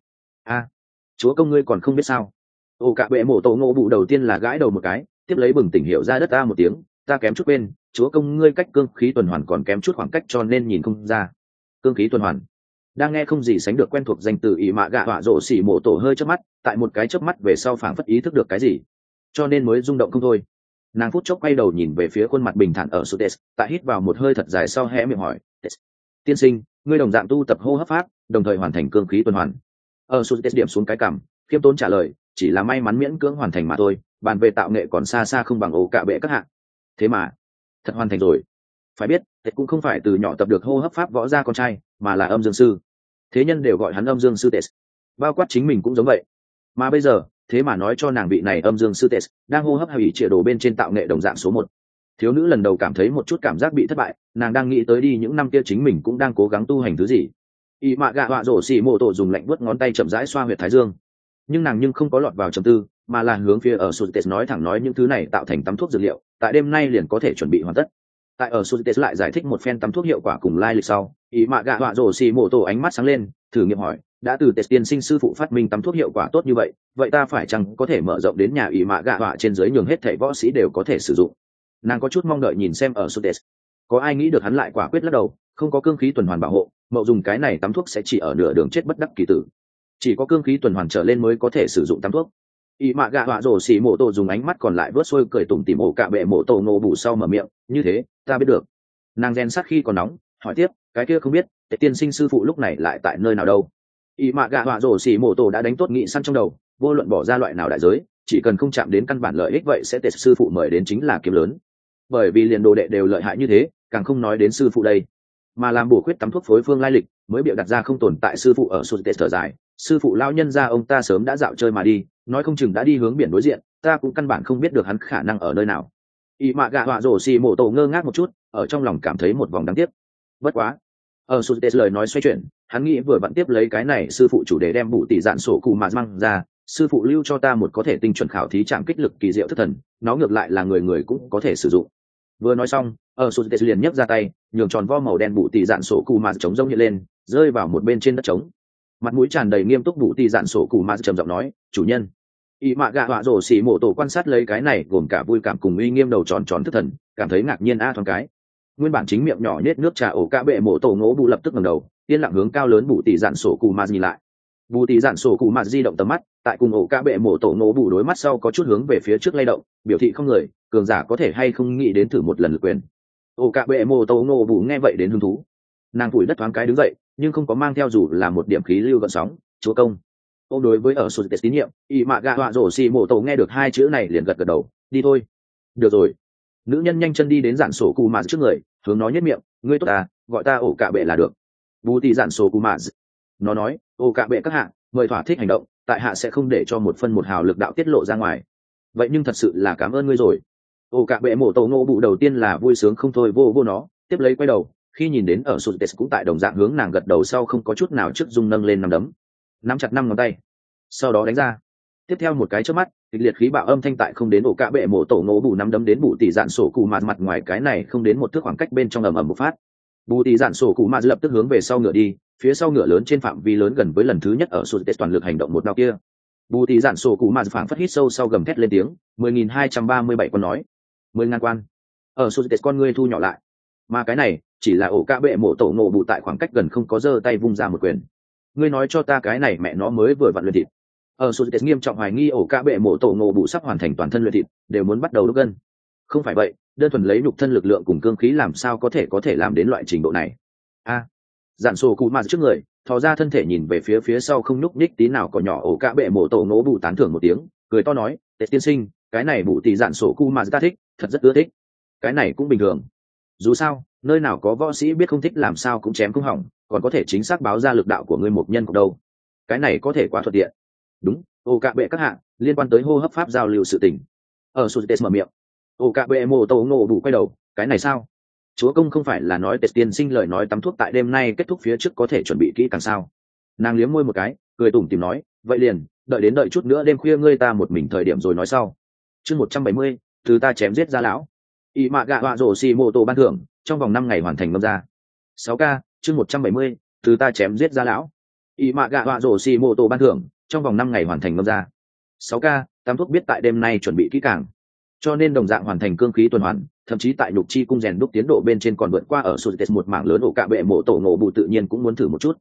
Chúa công ngươi còn không biết sao? Cả bệ mổ tổ ngô bụ đầu tiên là gãi đầu một cái, tiếp lấy bừng tỉnh hiểu ra đất ta một tiếng, ta kém chút bên, chúa công ngươi cách cương khí tuần hoàn còn kém chút khoảng cách cho nên nhìn không ra. Cương khí tuần hoàn? đang nghe không gì sánh được quen thuộc danh từ ỷ mạ gạ họa rổ xỉ mổ tổ hơi chớp mắt, tại một cái chớp mắt về sau phảng phất ý thức được cái gì, cho nên mới rung động không thôi. Nàng phút chốc quay đầu nhìn về phía khuôn mặt bình thản ở Sutes, tại hít vào một hơi thật dài sau hé miệng hỏi: tiên sinh, ngươi đồng dạng tu tập hô hấp pháp, đồng thời hoàn thành cương khí tuần hoàn. Ở Sutes điểm xuống cái cằm, khiêm tốn trả lời: chỉ là may mắn miễn cưỡng hoàn thành mà thôi, bàn về tạo nghệ còn xa xa không bằng ổ cạ bệ các hạng. Thế mà thật hoàn thành rồi. Phải biết cũng không phải từ nhỏ tập được hô hấp pháp võ gia con trai, mà là âm dương sư. Thế nhân đều gọi hắn âm dương sư Tes, bao quát chính mình cũng giống vậy. Mà bây giờ thế mà nói cho nàng vị này âm dương sư Tes đang hô hấp hủy trịa đồ bên trên tạo nghệ đồng dạng số 1. Thiếu nữ lần đầu cảm thấy một chút cảm giác bị thất bại, nàng đang nghĩ tới đi những năm kia chính mình cũng đang cố gắng tu hành thứ gì. Y mạ gạ họa rổ xì mô tổ dùng lạnh vuốt ngón tay chậm rãi xoa huyệt thái dương, nhưng nàng không có lọt vào trầm tư, mà là hướng phía ở Sutes nói thẳng nói những thứ này tạo thành tắm thuốc dược liệu, tại đêm nay liền có thể chuẩn bị hoàn tất. Tại ở Sutes lại giải thích một phen tắm thuốc hiệu quả cùng lai lịch sau, ý mạ gạ họa rổ xì mô tổ ánh mắt sáng lên, thử nghiệm hỏi: đã từ Tes tiên sinh sư phụ phát minh tắm thuốc hiệu quả tốt như vậy, vậy ta phải chăng có thể mở rộng đến nhà ý mạ gạ họa trên dưới, nhường hết thảy võ sĩ đều có thể sử dụng? Nàng có chút mong đợi nhìn xem ở Sutes. Có ai nghĩ được hắn lại quả quyết lắc đầu, không có cương khí tuần hoàn bảo hộ, mậu dùng cái này tắm thuốc sẽ chỉ ở nửa đường chết bất đắc kỳ tử. Chỉ có cương khí tuần hoàn trở lên mới có thể sử dụng tắm thuốc. Y mạ gạ họa rổ xỉ mổ tổ dùng ánh mắt còn lại vớt xuôi cười tủm tỉm ổ cạ bệ mổ tổ nổ bù sau mở miệng: như thế ta biết được. Nàng rèn sát khi còn nóng hỏi tiếp: cái kia không biết tệ tiên sinh sư phụ lúc này lại tại nơi nào đâu? Y mạ gạ họa rổ xỉ mổ tổ đã đánh tốt nghị săn trong đầu, vô luận bỏ ra loại nào đại giới, chỉ cần không chạm đến căn bản lợi ích vậy sẽ tệ sư phụ mời đến chính là kiếm lớn. Bởi vì liền đồ đệ đều lợi hại như thế, càng không nói đến sư phụ đây, mà làm bổ khuyết tắm thuốc phối phương lai lịch mới bịa đặt ra không tồn tại. Sư phụ ở sụt thở dài: sư phụ lao nhân ra ông ta sớm đã dạo chơi mà đi, nói không chừng đã đi hướng biển đối diện, ta cũng căn bản không biết được hắn khả năng ở nơi nào. Y mạ gạ họa rổ xì mổ tổ ngơ ngác một chút, ở trong lòng cảm thấy một vòng đáng tiếc. Bất quá ở sụt lời nói xoay chuyển, hắn nghĩ vừa vặn tiếp lấy cái này sư phụ chủ đề đem bụ tỷ dạn sổ cụ mà mang ra. Sư phụ lưu cho ta một có thể tinh chuẩn khảo thí trạm kích lực kỳ diệu thất thần, nó ngược lại là người người cũng có thể sử dụng. Vừa nói xong, ở sụt liền nhấc ra tay, nhường tròn vo màu đen bụ tỷ dạn sổ cụ mà chống rông hiện lên, rơi vào một bên trên đất trống. Mặt mũi tràn đầy nghiêm túc bụ tỷ dạn sổ cụ mà trầm giọng nói: chủ nhân. Y mạ gạ họa rổ xỉ mổ tổ quan sát lấy cái này gồm cả vui cảm cùng uy nghiêm đầu tròn tròn thất thần, cảm thấy ngạc nhiên thoáng cái. Nguyên bản chính miệng nhỏ nhét nước trà ổ cạ bệ mổ tổ ngỗ bụ lập tức ngẩng đầu, yên lặng hướng cao lớn bụ tỷ dạn sổ cụ mà nhìn lại. Bù tỷ dạn sổ cụ mà di động tầm mắt, tại cùng ổ cạ bệ mổ tổ ngỗ bụ đối mắt sau có chút hướng về phía trước lay động, biểu thị không người cường giả có thể hay không nghĩ đến thử một lần lực quyền. Ổ cạ bệ mổ tổ ngỗ bụ nghe vậy đến hứng thú, nàng phủi đất thoáng cái đứng dậy, nhưng không có mang theo dù là một điểm khí lưu gợn sóng. Chúa công. Ông đối với ở sụt tín nhiệm, y mạ gạ họa rổ xì mổ tổ nghe được hai chữ này liền gật gật đầu: đi thôi. Được rồi. Nữ nhân nhanh chân đi đến dạn sổ cụ mà trước người, hướng nó nhất miệng: ngươi tốt à, gọi ta ổ cạ bệ là được. Bù tỷ dạn sổ cụ mà. Nó nói: ổ cạ bệ các hạ, mời thỏa thích hành động, tại hạ sẽ không để cho một phân một hào lực đạo tiết lộ ra ngoài. Vậy nhưng thật sự là cảm ơn ngươi rồi. Ổ cạ bệ mổ tổ ngô bụ đầu tiên là vui sướng không thôi vô nó, tiếp lấy quay đầu, khi nhìn đến ở sụt cũng tại đồng dạng hướng nàng gật đầu sau không có chút nào trước dung nâng lên nắm đấm, nắm chặt 5 ngón tay, sau đó đánh ra. Tiếp theo một cái chớp mắt, kịch liệt khí bạo âm thanh tại không đến ổ cạ bệ mổ tổ ngô bụ nắm đấm đến bụ tỷ dạn sổ cụ mặt ngoài cái này không đến một thước khoảng cách bên trong ầm ầm một phát. Bù tỷ dạn sổ cụ lập tức hướng về sau ngựa đi, phía sau ngựa lớn trên phạm vi lớn gần với lần thứ nhất ở sụt toàn lực hành động một đao kia. Bù tỷ dạn sổ cụ phảng phất hít sâu sau gầm thét lên tiếng: 10.237 con nói 10.000 quan. Ở sụt con ngươi thu nhỏ lại, mà cái này chỉ là ổ cạ bệ mổ tổ ngộ bụ tại khoảng cách gần không có giơ tay vung ra một quyền. Ngươi nói cho ta cái này mẹ nó mới vừa vặn luyện thịt. Ở sụt nghiêm trọng hoài nghi ổ cạ bệ mổ tổ ngộ bụ sắp hoàn thành toàn thân luyện thịt, đều muốn bắt đầu đúc gân. Không phải vậy, đơn thuần lấy nhục thân lực lượng cùng cương khí làm sao có thể làm đến loại trình độ này. Dạn sổ cụ trước người thò ra thân thể nhìn về phía sau không nhúc nhích tí nào, có nhỏ ổ cạ bệ mổ tổ ngộ bụ tán thưởng một tiếng, cười to nói: tệ tiên sinh, cái này bụ tỷ dạn sổ cụ ta thích, thật rất ưa thích. Cái này cũng bình thường, dù sao nơi nào có võ sĩ biết không thích làm sao cũng chém không hỏng, còn có thể chính xác báo ra lực đạo của người một nhân của đâu. Cái này có thể quá thuận tiện. Đúng, ổ cạ bệ các hạ, liên quan tới hô hấp pháp giao lưu sự tình. Ở sụt mở miệng. Ổ cạ bệ mổ tổ ngộ bụ quay đầu: cái này sao? Chúa công không phải là nói tệ tiên sinh lời nói tắm thuốc tại đêm nay kết thúc phía trước có thể chuẩn bị kỹ càng sao? Nàng liếm môi một cái, cười tủm tỉm nói: vậy liền đợi chút nữa đêm khuya ngươi ta một mình thời điểm rồi nói sau. Chương 170, từ ta chém giết ra lão. Y mạ gạ họa rổ xì mô tô ban thưởng, trong vòng 5 ngày hoàn thành ngâm ra. 6K, chương 170, từ ta chém giết ra lão. Y mạ gạ họa rổ xì mô tô ban thưởng, trong vòng 5 ngày hoàn thành ngâm ra. 6K, tam thuốc biết tại đêm nay chuẩn bị kỹ càng, cho nên đồng dạng hoàn thành cương khí tuần hoàn, thậm chí tại nhục chi cung rèn đúc tiến độ bên trên còn vượt qua ở sụt một mảng lớn ổ cạ bệ mổ tổ ngộ bụ tự nhiên cũng muốn thử một chút.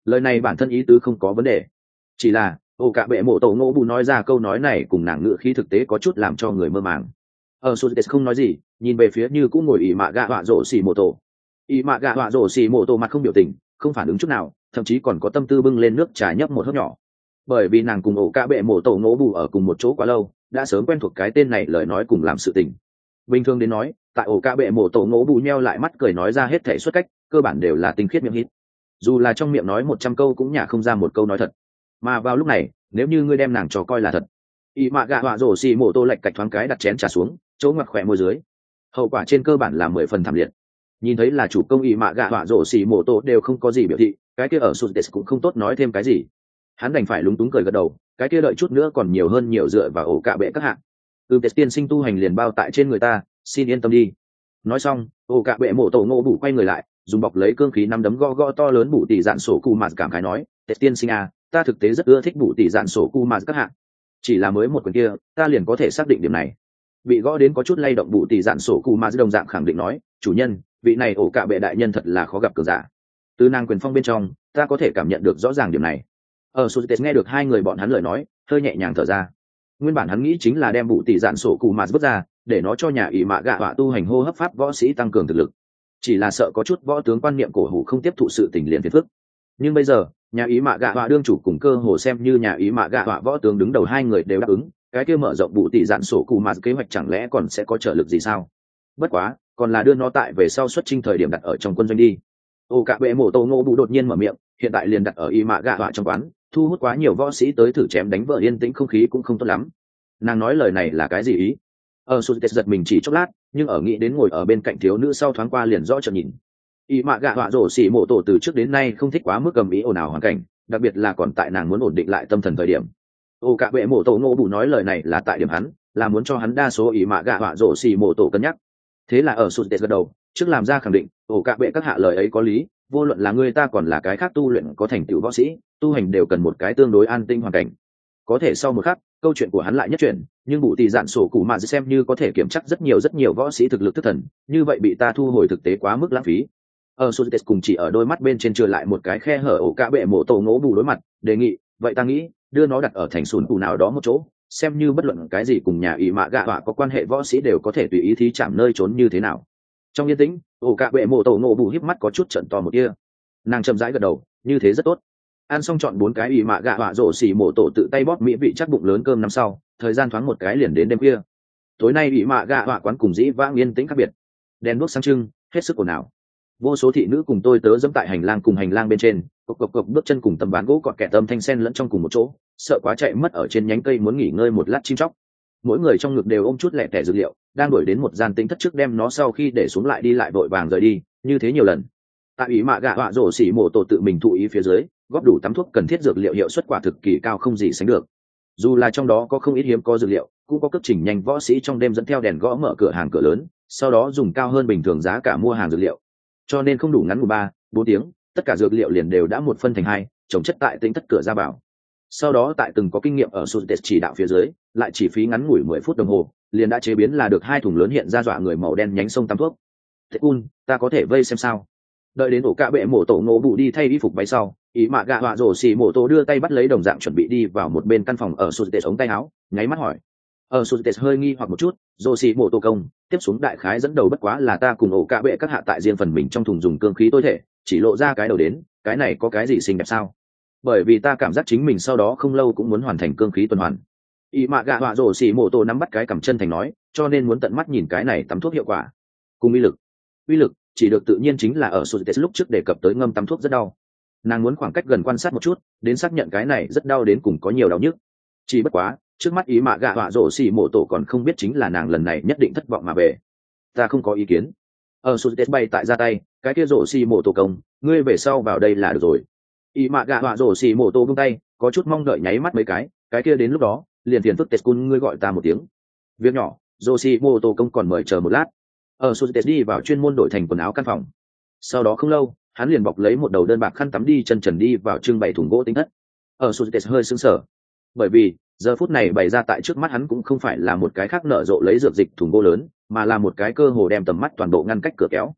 lời này bản thân ý tứ không có vấn đề, chỉ là ổ cả bệ mộ tổ ngô bù nói ra câu nói này cùng nàng ngữ khí thực tế có chút làm cho người mơ màng. Suzuki không nói gì, nhìn về phía như cũng ngồi ỷ mạ gạ họa rổ xì mô tổ. Ỷ mạ gạ họa rổ xì mô tổ mặt không biểu tình, không phản ứng chút nào, thậm chí còn có tâm tư bưng lên nước trà nhấp một hớp nhỏ. Bởi vì nàng cùng ổ cả bệ mộ tổ ngô bù ở cùng một chỗ quá lâu, đã sớm quen thuộc cái tên này lời nói cùng làm sự tình. Bình thường đến nói, tại ổ cả bệ mộ tổ ngô bù nheo lại mắt cười nói ra hết thể xuất cách, cơ bản đều là tinh khiết miệng hít. Dù là trong miệng nói 100 câu cũng nhả không ra một câu nói thật. Mà vào lúc này, nếu như ngươi đem nàng cho coi là thật, ỷ mạ gạ họa rổ xì mô tô lệch cạch thoáng cái đặt chén trà xuống, chỗ ngoặt khỏe môi dưới, hậu quả trên cơ bản là 10 phần thảm liệt. Nhìn thấy là chủ công ỷ mạ gạ họa rổ xì mô tô đều không có gì biểu thị, cái kia ở Suzuki cũng không tốt nói thêm cái gì. Hắn đành phải lúng túng cười gật đầu, cái kia đợi chút nữa còn nhiều hơn nhiều dựa vào ổ cạ bệ các hạng. Tiên sinh tu hành liền bao tại trên người ta, xin yên tâm đi. Nói xong, ổ cạ bệ mộ tổ ngô bủ quay người lại, dùng bọc lấy cương khí năm đấm go to lớn bủ tỷ dạn sổ cu mạt cảm khái nói, tiên sinh à, ta thực tế rất ưa thích bủ tỷ dạn sổ cu mạt các hạng. Chỉ là mới một quyền kia, ta liền có thể xác định điểm này. Bị gõ đến có chút lay động bủ tỷ dạn sổ cu mạt đồng dạng khẳng định nói, chủ nhân, vị này ổ cạ bệ đại nhân thật là khó gặp cường giả. Từ nàng quyền phong bên trong, ta có thể cảm nhận được rõ ràng điểm này. Suzuki nghe được hai người bọn hắn lời nói, hơi nhẹ nhàng thở ra. Nguyên bản hắn nghĩ chính là đem bủ tỷ dạn sổ cụ mạt vứt ra, để nó cho nhà ỷ mạ gạ họa tu hành hô hấp pháp võ sĩ tăng cường thực lực. Chỉ là sợ có chút võ tướng quan niệm cổ hủ không tiếp thụ sự tình liền phiền phức. Nhưng bây giờ, nhà ý mạ gạ họa đương chủ cùng cơ hồ xem như nhà ý mạ gạ họa võ tướng đứng đầu hai người đều đáp ứng, cái kia mở rộng bủ tỷ dạn sổ cụ mạt kế hoạch chẳng lẽ còn sẽ có trợ lực gì sao? Bất quá, còn là đưa nó tại về sau xuất chinh thời điểm đặt ở trong quân doanh đi. Cả bệ mổ tô ngô bụ đột nhiên mở miệng, hiện tại liền đặt ở ý mạ gạ họa trong quán, thu hút quá nhiều võ sĩ tới thử chém đánh vỡ yên tĩnh không khí cũng không tốt lắm. Nàng nói lời này là cái gì ý? Suzuki giật mình chỉ chốc lát, nhưng ở nghĩ đến ngồi ở bên cạnh thiếu nữ sau thoáng qua liền rõ chợt nhìn. Ý mạ gạ họa rổ xỉ mộ tổ từ trước đến nay không thích quá mức cầm ý ồn ào hoàn cảnh, đặc biệt là còn tại nàng muốn ổn định lại tâm thần thời điểm. Cả bệ mộ tổ ngô bụ nói lời này là tại điểm hắn, là muốn cho hắn đa số ý mạ gạ họa rổ xỉ mộ tổ cân nhắc. Thế là Suzuki gật đầu, trước làm ra khẳng định, cả bệ các hạ lời ấy có lý, vô luận là người ta còn là cái khác tu luyện có thành tựu võ sĩ, tu hành đều cần một cái tương đối an tinh hoàn cảnh. Có thể sau một khắc, câu chuyện của hắn lại nhất chuyển, nhưng bụ tỷ dạn sổ cụ mà xem như có thể kiểm chắc rất nhiều võ sĩ thực lực thức thần, như vậy bị ta thu hồi thực tế quá mức lãng phí. Suzuki cùng chỉ ở đôi mắt bên trên trừ lại một cái khe hở ổ cả bệ mộ tổ ngỗ bù đối mặt, đề nghị, vậy ta nghĩ, đưa nó đặt ở thành sùn cụ nào đó một chỗ, xem như bất luận cái gì cùng nhà ỷ mạ gạ họa có quan hệ võ sĩ đều có thể tùy ý thí chạm nơi trốn như thế nào. Trong yên tĩnh, ổ cả bệ mộ tổ ngỗ bù híp mắt có chút trận to một kia. Nàng chậm rãi gật đầu, như thế rất tốt. Ăn xong chọn 4 cái ỷ mạ gạ họa rổ xỉ mộ tổ tự tay bóp mỹ vị chắc bụng lớn cơm năm sau, thời gian thoáng một cái liền đến đêm khuya. Tối nay ỷ mạ gạ họa quán cùng dĩ vãng yên tĩnh khác biệt, đèn đuốc sáng trưng, hết sức ồn ào. Vô số thị nữ cùng tôi tớ dẫm tại hành lang bên trên, cộc bước chân cùng tấm ván gỗ cọt kẹt âm thanh sen lẫn trong cùng một chỗ, sợ quá chạy mất ở trên nhánh cây muốn nghỉ ngơi một lát chim chóc. Mỗi người trong ngực đều ôm chút lẻ tẻ dược liệu, đang đuổi đến một gian tĩnh thất trước đem nó sau khi để xuống lại đi lại vội vàng rời đi, như thế nhiều lần. Tại ỷ mạ gạ họa rổ xỉ mộ tổ tự mình thụ ý phía dưới, góp đủ tắm thuốc cần thiết dược liệu hiệu suất quả thực kỳ cao không gì sánh được. Dù là trong đó có không ít hiếm có dược liệu, cũng có cấp trình nhanh võ sĩ trong đêm dẫn theo đèn gõ mở cửa hàng cửa lớn, sau đó dùng cao hơn bình thường giá cả mua hàng dược liệu. Cho nên không đủ ngắn ngủi 3-4 tiếng, tất cả dược liệu liền đều đã một phân thành hai, chồng chất tại tính thất cửa ra vào. Sau đó tại từng có kinh nghiệm ở Suzuki chỉ đạo phía dưới, lại chỉ phí ngắn ngủi 10 phút đồng hồ, liền đã chế biến là được 2 thùng lớn hiện ra dọa người màu đen nhánh sông tắm thuốc. Thế ta có thể vây xem sao? Đợi đến ổ cả bệ mổ tổ ngộ bụ đi thay y phục váy sau, ý mạ gạ họa rổ xì mổ tổ đưa tay bắt lấy đồng dạng chuẩn bị đi vào một bên căn phòng ở Suzuki ống tay áo, nháy mắt hỏi. Suzuki hơi nghi hoặc một chút, rổ xì mổ tổ công, tiếp xuống đại khái dẫn đầu bất quá là ta cùng ổ cả bệ các hạ tại riêng phần mình trong thùng dùng cương khí tối thể, chỉ lộ ra cái đầu đến, cái này có cái gì xinh đẹp sao? Bởi vì ta cảm giác chính mình sau đó không lâu cũng muốn hoàn thành cương khí tuần hoàn. Ý mạ gạ họa rổ xì mổ tổ nắm bắt cái cầm chân thành nói, cho nên muốn tận mắt nhìn cái này tắm thuốc hiệu quả. Cùng uy lực chỉ được tự nhiên chính là ở Suzuki lúc trước đề cập tới ngâm tắm thuốc rất đau. Nàng muốn khoảng cách gần quan sát một chút, đến xác nhận cái này rất đau đến cùng có nhiều đau nhức. Chỉ bất quá, trước mắt ý mạ gạ họa rổ xì mổ tổ còn không biết chính là nàng lần này nhất định thất vọng mà về. Ta không có ý kiến. Suzuki bay tại ra tay, cái kia rổ xì mổ tổ công, ngươi về sau vào đây là được rồi. Ý mạ gạ họa rổ xì mổ tổ buông tay, có chút mong đợi nháy mắt mấy cái kia đến lúc đó, liền phiền phức Tetsun ngươi gọi ta một tiếng. Việc nhỏ, rổ xì mổ tổ công còn mời chờ một lát. Suzuki đi vào chuyên môn đổi thành quần áo căn phòng. Sau đó không lâu, hắn liền bọc lấy một đầu đơn bạc khăn tắm đi chân trần đi vào trưng bày thùng gỗ tính thất. Suzuki hơi sững sờ, bởi vì giờ phút này bày ra tại trước mắt hắn cũng không phải là một cái khác nở rộ lấy dược dịch thùng gỗ lớn, mà là một cái cơ hồ đem tầm mắt toàn bộ ngăn cách cửa kéo.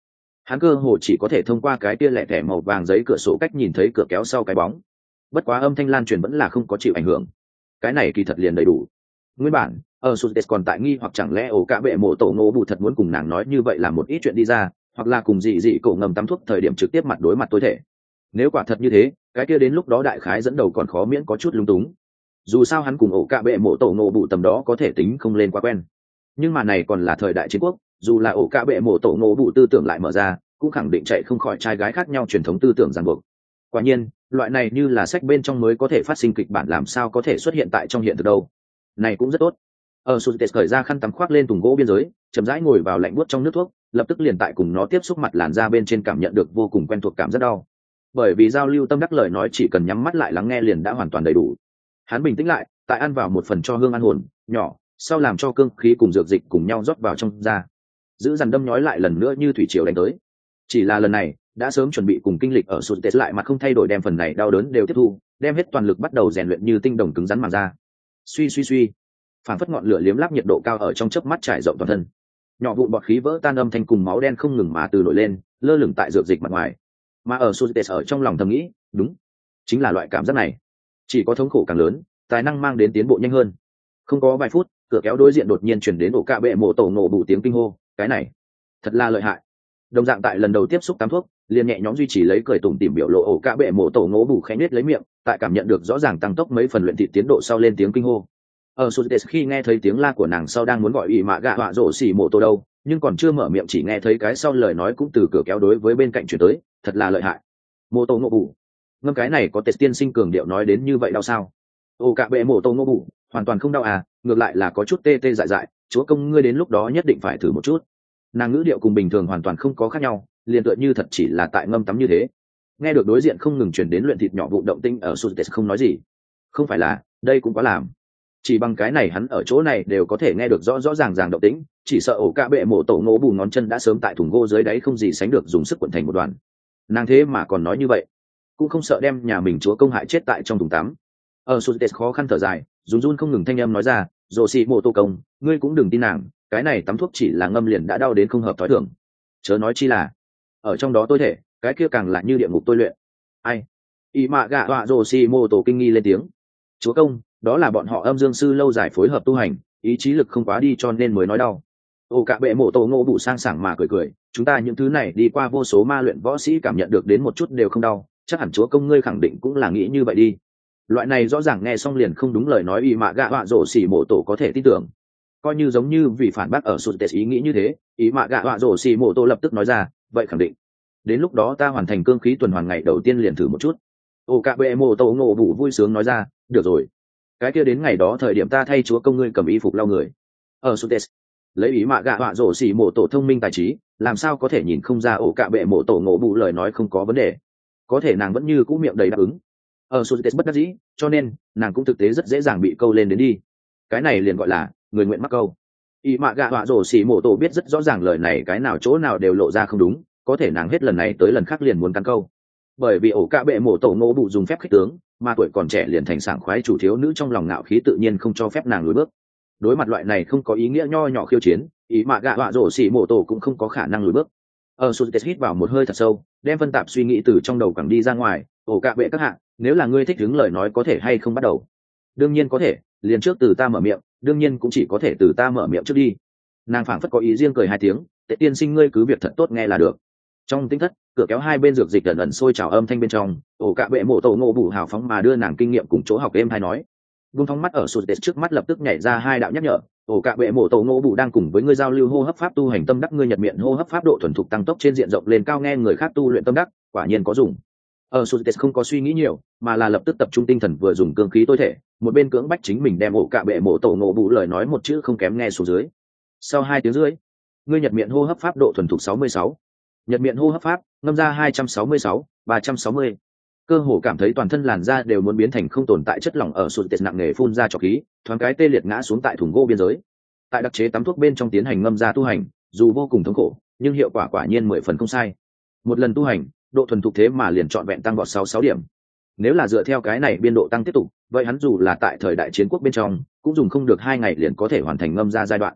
hắn cơ hồ chỉ có thể thông qua cái tia lẻ thẻ màu vàng giấy cửa sổ cách nhìn thấy cửa kéo sau cái bóng. Bất quá âm thanh lan truyền vẫn là không có chịu ảnh hưởng, cái này kỳ thật liền đầy đủ. Nguyên bản ở Sudes còn tại nghi hoặc chẳng lẽ ổ cả bệ mộ tổ ngộ bụ thật muốn cùng nàng nói như vậy, là một ít chuyện đi ra, hoặc là cùng dị dị cổ ngầm tắm thuốc thời điểm trực tiếp mặt đối mặt tối thể. Nếu quả thật như thế, cái kia đến lúc đó đại khái dẫn đầu còn khó miễn có chút lung túng. Dù sao hắn cùng ổ cả bệ mộ tổ ngộ bụ tầm đó có thể tính không lên quá quen, nhưng mà này còn là thời đại chiến quốc, dù là ổ cả bệ mộ tổ ngộ bụ tư tưởng lại mở ra, cũng khẳng định chạy không khỏi trai gái khác nhau truyền thống tư tưởng ràng buộc. Quả nhiên loại này như là sách bên trong mới có thể phát sinh kịch bản, làm sao có thể xuất hiện tại trong hiện thực đâu. Này cũng rất tốt. Ở Sudes cởi ra khăn tắm khoác lên thùng gỗ biên giới, chậm rãi ngồi vào lạnh buốt trong nước thuốc, lập tức liền tại cùng nó tiếp xúc mặt làn da bên trên, cảm nhận được vô cùng quen thuộc cảm giác đau. Bởi vì giao lưu tâm đắc lời nói chỉ cần nhắm mắt lại lắng nghe liền đã hoàn toàn đầy đủ. Hắn bình tĩnh lại, tại ăn vào một phần cho hương ăn hồn nhỏ, sau làm cho cương khí cùng dược dịch cùng nhau rót vào trong da. Giữ dằn đâm nhói lại lần nữa như thủy triều đánh tới. Chỉ là lần này đã sớm chuẩn bị cùng kinh lịch ở Sudes lại mặt không thay đổi, đem phần này đau đớn đều tiếp thu, đem hết toàn lực bắt đầu rèn luyện như tinh đồng cứng rắn màng da. Suy suy suy, phản phất ngọn lửa liếm láp nhiệt độ cao ở trong chớp mắt trải rộng toàn thân. Nhỏ vụn bọt khí vỡ tan âm thanh cùng máu đen không ngừng mà từ nổi lên, lơ lửng tại dược dịch mặt ngoài. Mà ở Sudes ở trong lòng thầm nghĩ, đúng, chính là loại cảm giác này. Chỉ có thống khổ càng lớn, tài năng mang đến tiến bộ nhanh hơn. Không có vài phút, cửa kéo đối diện đột nhiên truyền đến ổ cạ bệ mộ tổ nổ bụ tiếng kinh hô, cái này thật là lợi hại. Đồng dạng tại lần đầu tiếp xúc tắm thuốc, liền nhẹ nhõm duy trì lấy cười tủm tỉm biểu lộ ổ cạ bệ mộ tổ ngố bù khẽ nhếch lấy miệng, tại cảm nhận được rõ ràng tăng tốc mấy phần luyện thị tiến độ sau lên tiếng kinh hô. Ở Sudes khi nghe thấy tiếng la của nàng sau đang muốn gọi ỷ mạ gạ họa rổ xỉ mộ tổ đâu, nhưng còn chưa mở miệng chỉ nghe thấy cái sau lời nói cũng từ cửa kéo đối với bên cạnh chuyển tới, thật là lợi hại. Mộ tổ ngộ bù, ngâm cái này có tết tiên sinh cường điệu nói đến như vậy đau sao? Ổ cạ bệ mộ tổ ngộ bù hoàn toàn không đau à, ngược lại là có chút tê tê dại dại, chúa công ngươi đến lúc đó nhất định phải thử một chút. Nàng ngữ điệu cùng bình thường hoàn toàn không có khác nhau, liền tựa như thật chỉ là tại ngâm tắm như thế. Nghe được đối diện không ngừng chuyển đến luyện thịt nhỏ vụ động tinh, ở Sudes không nói gì. Không phải là đây cũng quá làm, chỉ bằng cái này hắn ở chỗ này đều có thể nghe được rõ rõ ràng ràng động tĩnh, chỉ sợ ổ cạ bệ mộ tổ ngố bù ngón chân đã sớm tại thùng gỗ dưới đáy không gì sánh được dùng sức quận thành một đoàn. Nàng thế mà còn nói như vậy, cũng không sợ đem nhà mình chúa công hại chết tại trong thùng tắm. Ở Sudes khó khăn thở dài, run run không ngừng thanh âm nói ra, rồ xì mộ tô công, ngươi cũng đừng tin nàng, cái này tắm thuốc chỉ là ngâm liền đã đau đến không hợp thói thường, chớ nói chi là ở trong đó tôi thể, cái kia càng là như địa ngục tôi luyện. Ai? Y mạ gạ họa rồ xì mô tổ kinh nghi lên tiếng, chúa công, đó là bọn họ âm dương sư lâu dài phối hợp tu hành, ý chí lực không quá đi cho nên mới nói đau. Ồ cả bệ mộ tổ ngộ bụ sang sảng mà cười cười, chúng ta những thứ này đi qua vô số ma luyện võ sĩ cảm nhận được đến một chút đều không đau, chắc hẳn chúa công ngươi khẳng định cũng là nghĩ như vậy đi. Loại này rõ ràng nghe xong liền không đúng lời nói y mạ gạ họa rồ xì mộ tổ có thể tin tưởng, coi như giống như vì phản bác ở Sudes ý nghĩ như thế, ý mạ gạ họa rồ xì mộ tổ lập tức nói ra, vậy khẳng định đến lúc đó ta hoàn thành cương khí tuần hoàn ngày đầu tiên liền thử một chút. Ô cạ bệ mộ tổ ngộ bụ vui sướng nói ra, được rồi, cái kia đến ngày đó thời điểm ta thay chúa công ngươi cầm y phục lau người. Ở Sudes lấy ý mạ gạ họa rồ xì mộ tổ thông minh tài trí, làm sao có thể nhìn không ra ổ cạ bệ mộ tổ ngộ bụ lời nói không có vấn đề, có thể nàng vẫn như cũ miệng đầy đáp ứng. Ở Sudes bất đắc dĩ, cho nên nàng cũng thực tế rất dễ dàng bị câu lên đến đi. Cái này liền gọi là người nguyện mắc câu. Y mạ gạ họa rồ xì mộ tổ biết rất rõ ràng lời này cái nào chỗ nào đều lộ ra không đúng, có thể nàng hết lần này tới lần khác liền muốn cắn câu. Bởi vì ổ cạ bệ mộ tổ ngộ bụ dùng phép khích tướng, mà tuổi còn trẻ liền thành sảng khoái chủ thiếu nữ trong lòng ngạo khí tự nhiên không cho phép nàng lùi bước. Đối mặt loại này không có ý nghĩa nho nhỏ khiêu chiến, ý mạ gạ họa rồ xì mộ tổ cũng không có khả năng lùi bước. Ở Sudes hít vào một hơi thật sâu, đem phân tạp suy nghĩ từ trong đầu quẳng đi ra ngoài. Ổ cạ bệ các hạ, nếu là ngươi thích đứng lời nói có thể hay không bắt đầu? Đương nhiên có thể, liền trước từ ta mở miệng, đương nhiên cũng chỉ có thể từ ta mở miệng trước đi. Nàng phảng phất có ý riêng cười hai tiếng, tệ tiên sinh ngươi cứ việc thật tốt nghe là được. Trong tính thất, cửa kéo hai bên dược dịch ẩn ẩn sôi trào âm thanh bên trong, ổ cạ bệ mộ tổ ngộ bụ hào phóng mà đưa nàng kinh nghiệm cùng chỗ học êm hay nói. Buông phóng mắt ở Sudes trước mắt lập tức nhảy ra hai đạo nhắc nhở, ổ cạ bệ mộ tổ ngộ bụ đang cùng với ngươi giao lưu hô hấp pháp tu hành tâm đắc, ngươi nhật miệng hô hấp pháp độ thuần thục tăng tốc trên diện rộng lên cao, nghe người khác tu luyện tâm đắc, quả nhiên có dùng. Ở Sudes không có suy nghĩ nhiều, mà là lập tức tập trung tinh thần vừa dùng cương khí tối thể, một bên cưỡng bách chính mình đem ổ cạ bệ mộ tổ ngộ bụ lời nói một chữ không kém nghe xuống dưới. Sau 2 tiếng rưỡi, ngươi nhật miệng hô hấp pháp độ thuần thục 66. Nhật miệng hô hấp pháp, ngâm ra 266, 360. Cơ hồ cảm thấy toàn thân làn da đều muốn biến thành không tồn tại chất lỏng, ở Sudes nặng nề phun ra trọc khí, thoáng cái tê liệt ngã xuống tại thùng gỗ biên giới. Tại đặc chế tắm thuốc bên trong tiến hành ngâm ra tu hành, dù vô cùng thống khổ, nhưng hiệu quả quả nhiên 10 phần không sai. Một lần tu hành, độ thuần thục thế mà liền trọn vẹn tăng vọt 66 điểm. Nếu là dựa theo cái này biên độ tăng tiếp tục, vậy hắn dù là tại thời đại chiến quốc bên trong, cũng dùng không được 2 ngày liền có thể hoàn thành ngâm ra giai đoạn.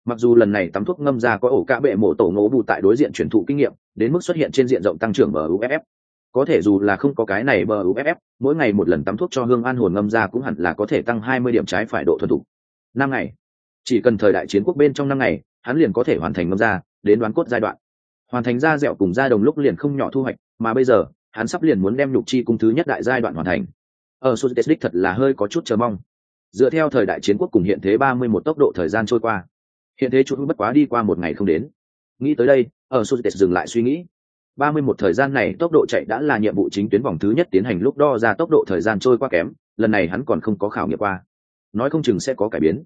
Mặc dù lần này tắm thuốc ngâm ra có ổ cả bệ mổ tổ ngộ bù tại đối diện chuyển thụ kinh nghiệm đến mức xuất hiện trên diện rộng tăng trưởng bờ uff, có thể dù là không có cái này bờ uff, mỗi ngày một lần tắm thuốc cho hương an hồn ngâm ra cũng hẳn là có thể tăng 20 điểm trái phải độ thuần thục. 5 ngày, chỉ cần thời đại chiến quốc bên trong 5 ngày hắn liền có thể hoàn thành ngâm ra đến đoán cốt giai đoạn, hoàn thành da dẻo cùng da đồng lúc liền không nhỏ thu hoạch, mà bây giờ hắn sắp liền muốn đem nhục chi cung thứ nhất đại giai đoạn hoàn thành. Ở Suzuki đích thật là hơi có chút chờ mong. Dựa theo thời đại chiến quốc cùng hiện thế 31 tốc độ thời gian trôi qua, hiện thế chút bất quá đi qua một ngày không đến. Nghĩ tới đây, ở Suzuki dừng lại suy nghĩ. 31 thời gian này tốc độ chạy đã là nhiệm vụ chính tuyến vòng thứ nhất tiến hành lúc đo ra tốc độ thời gian trôi qua kém, lần này hắn còn không có khảo nghiệm qua. Nói không chừng sẽ có cải biến.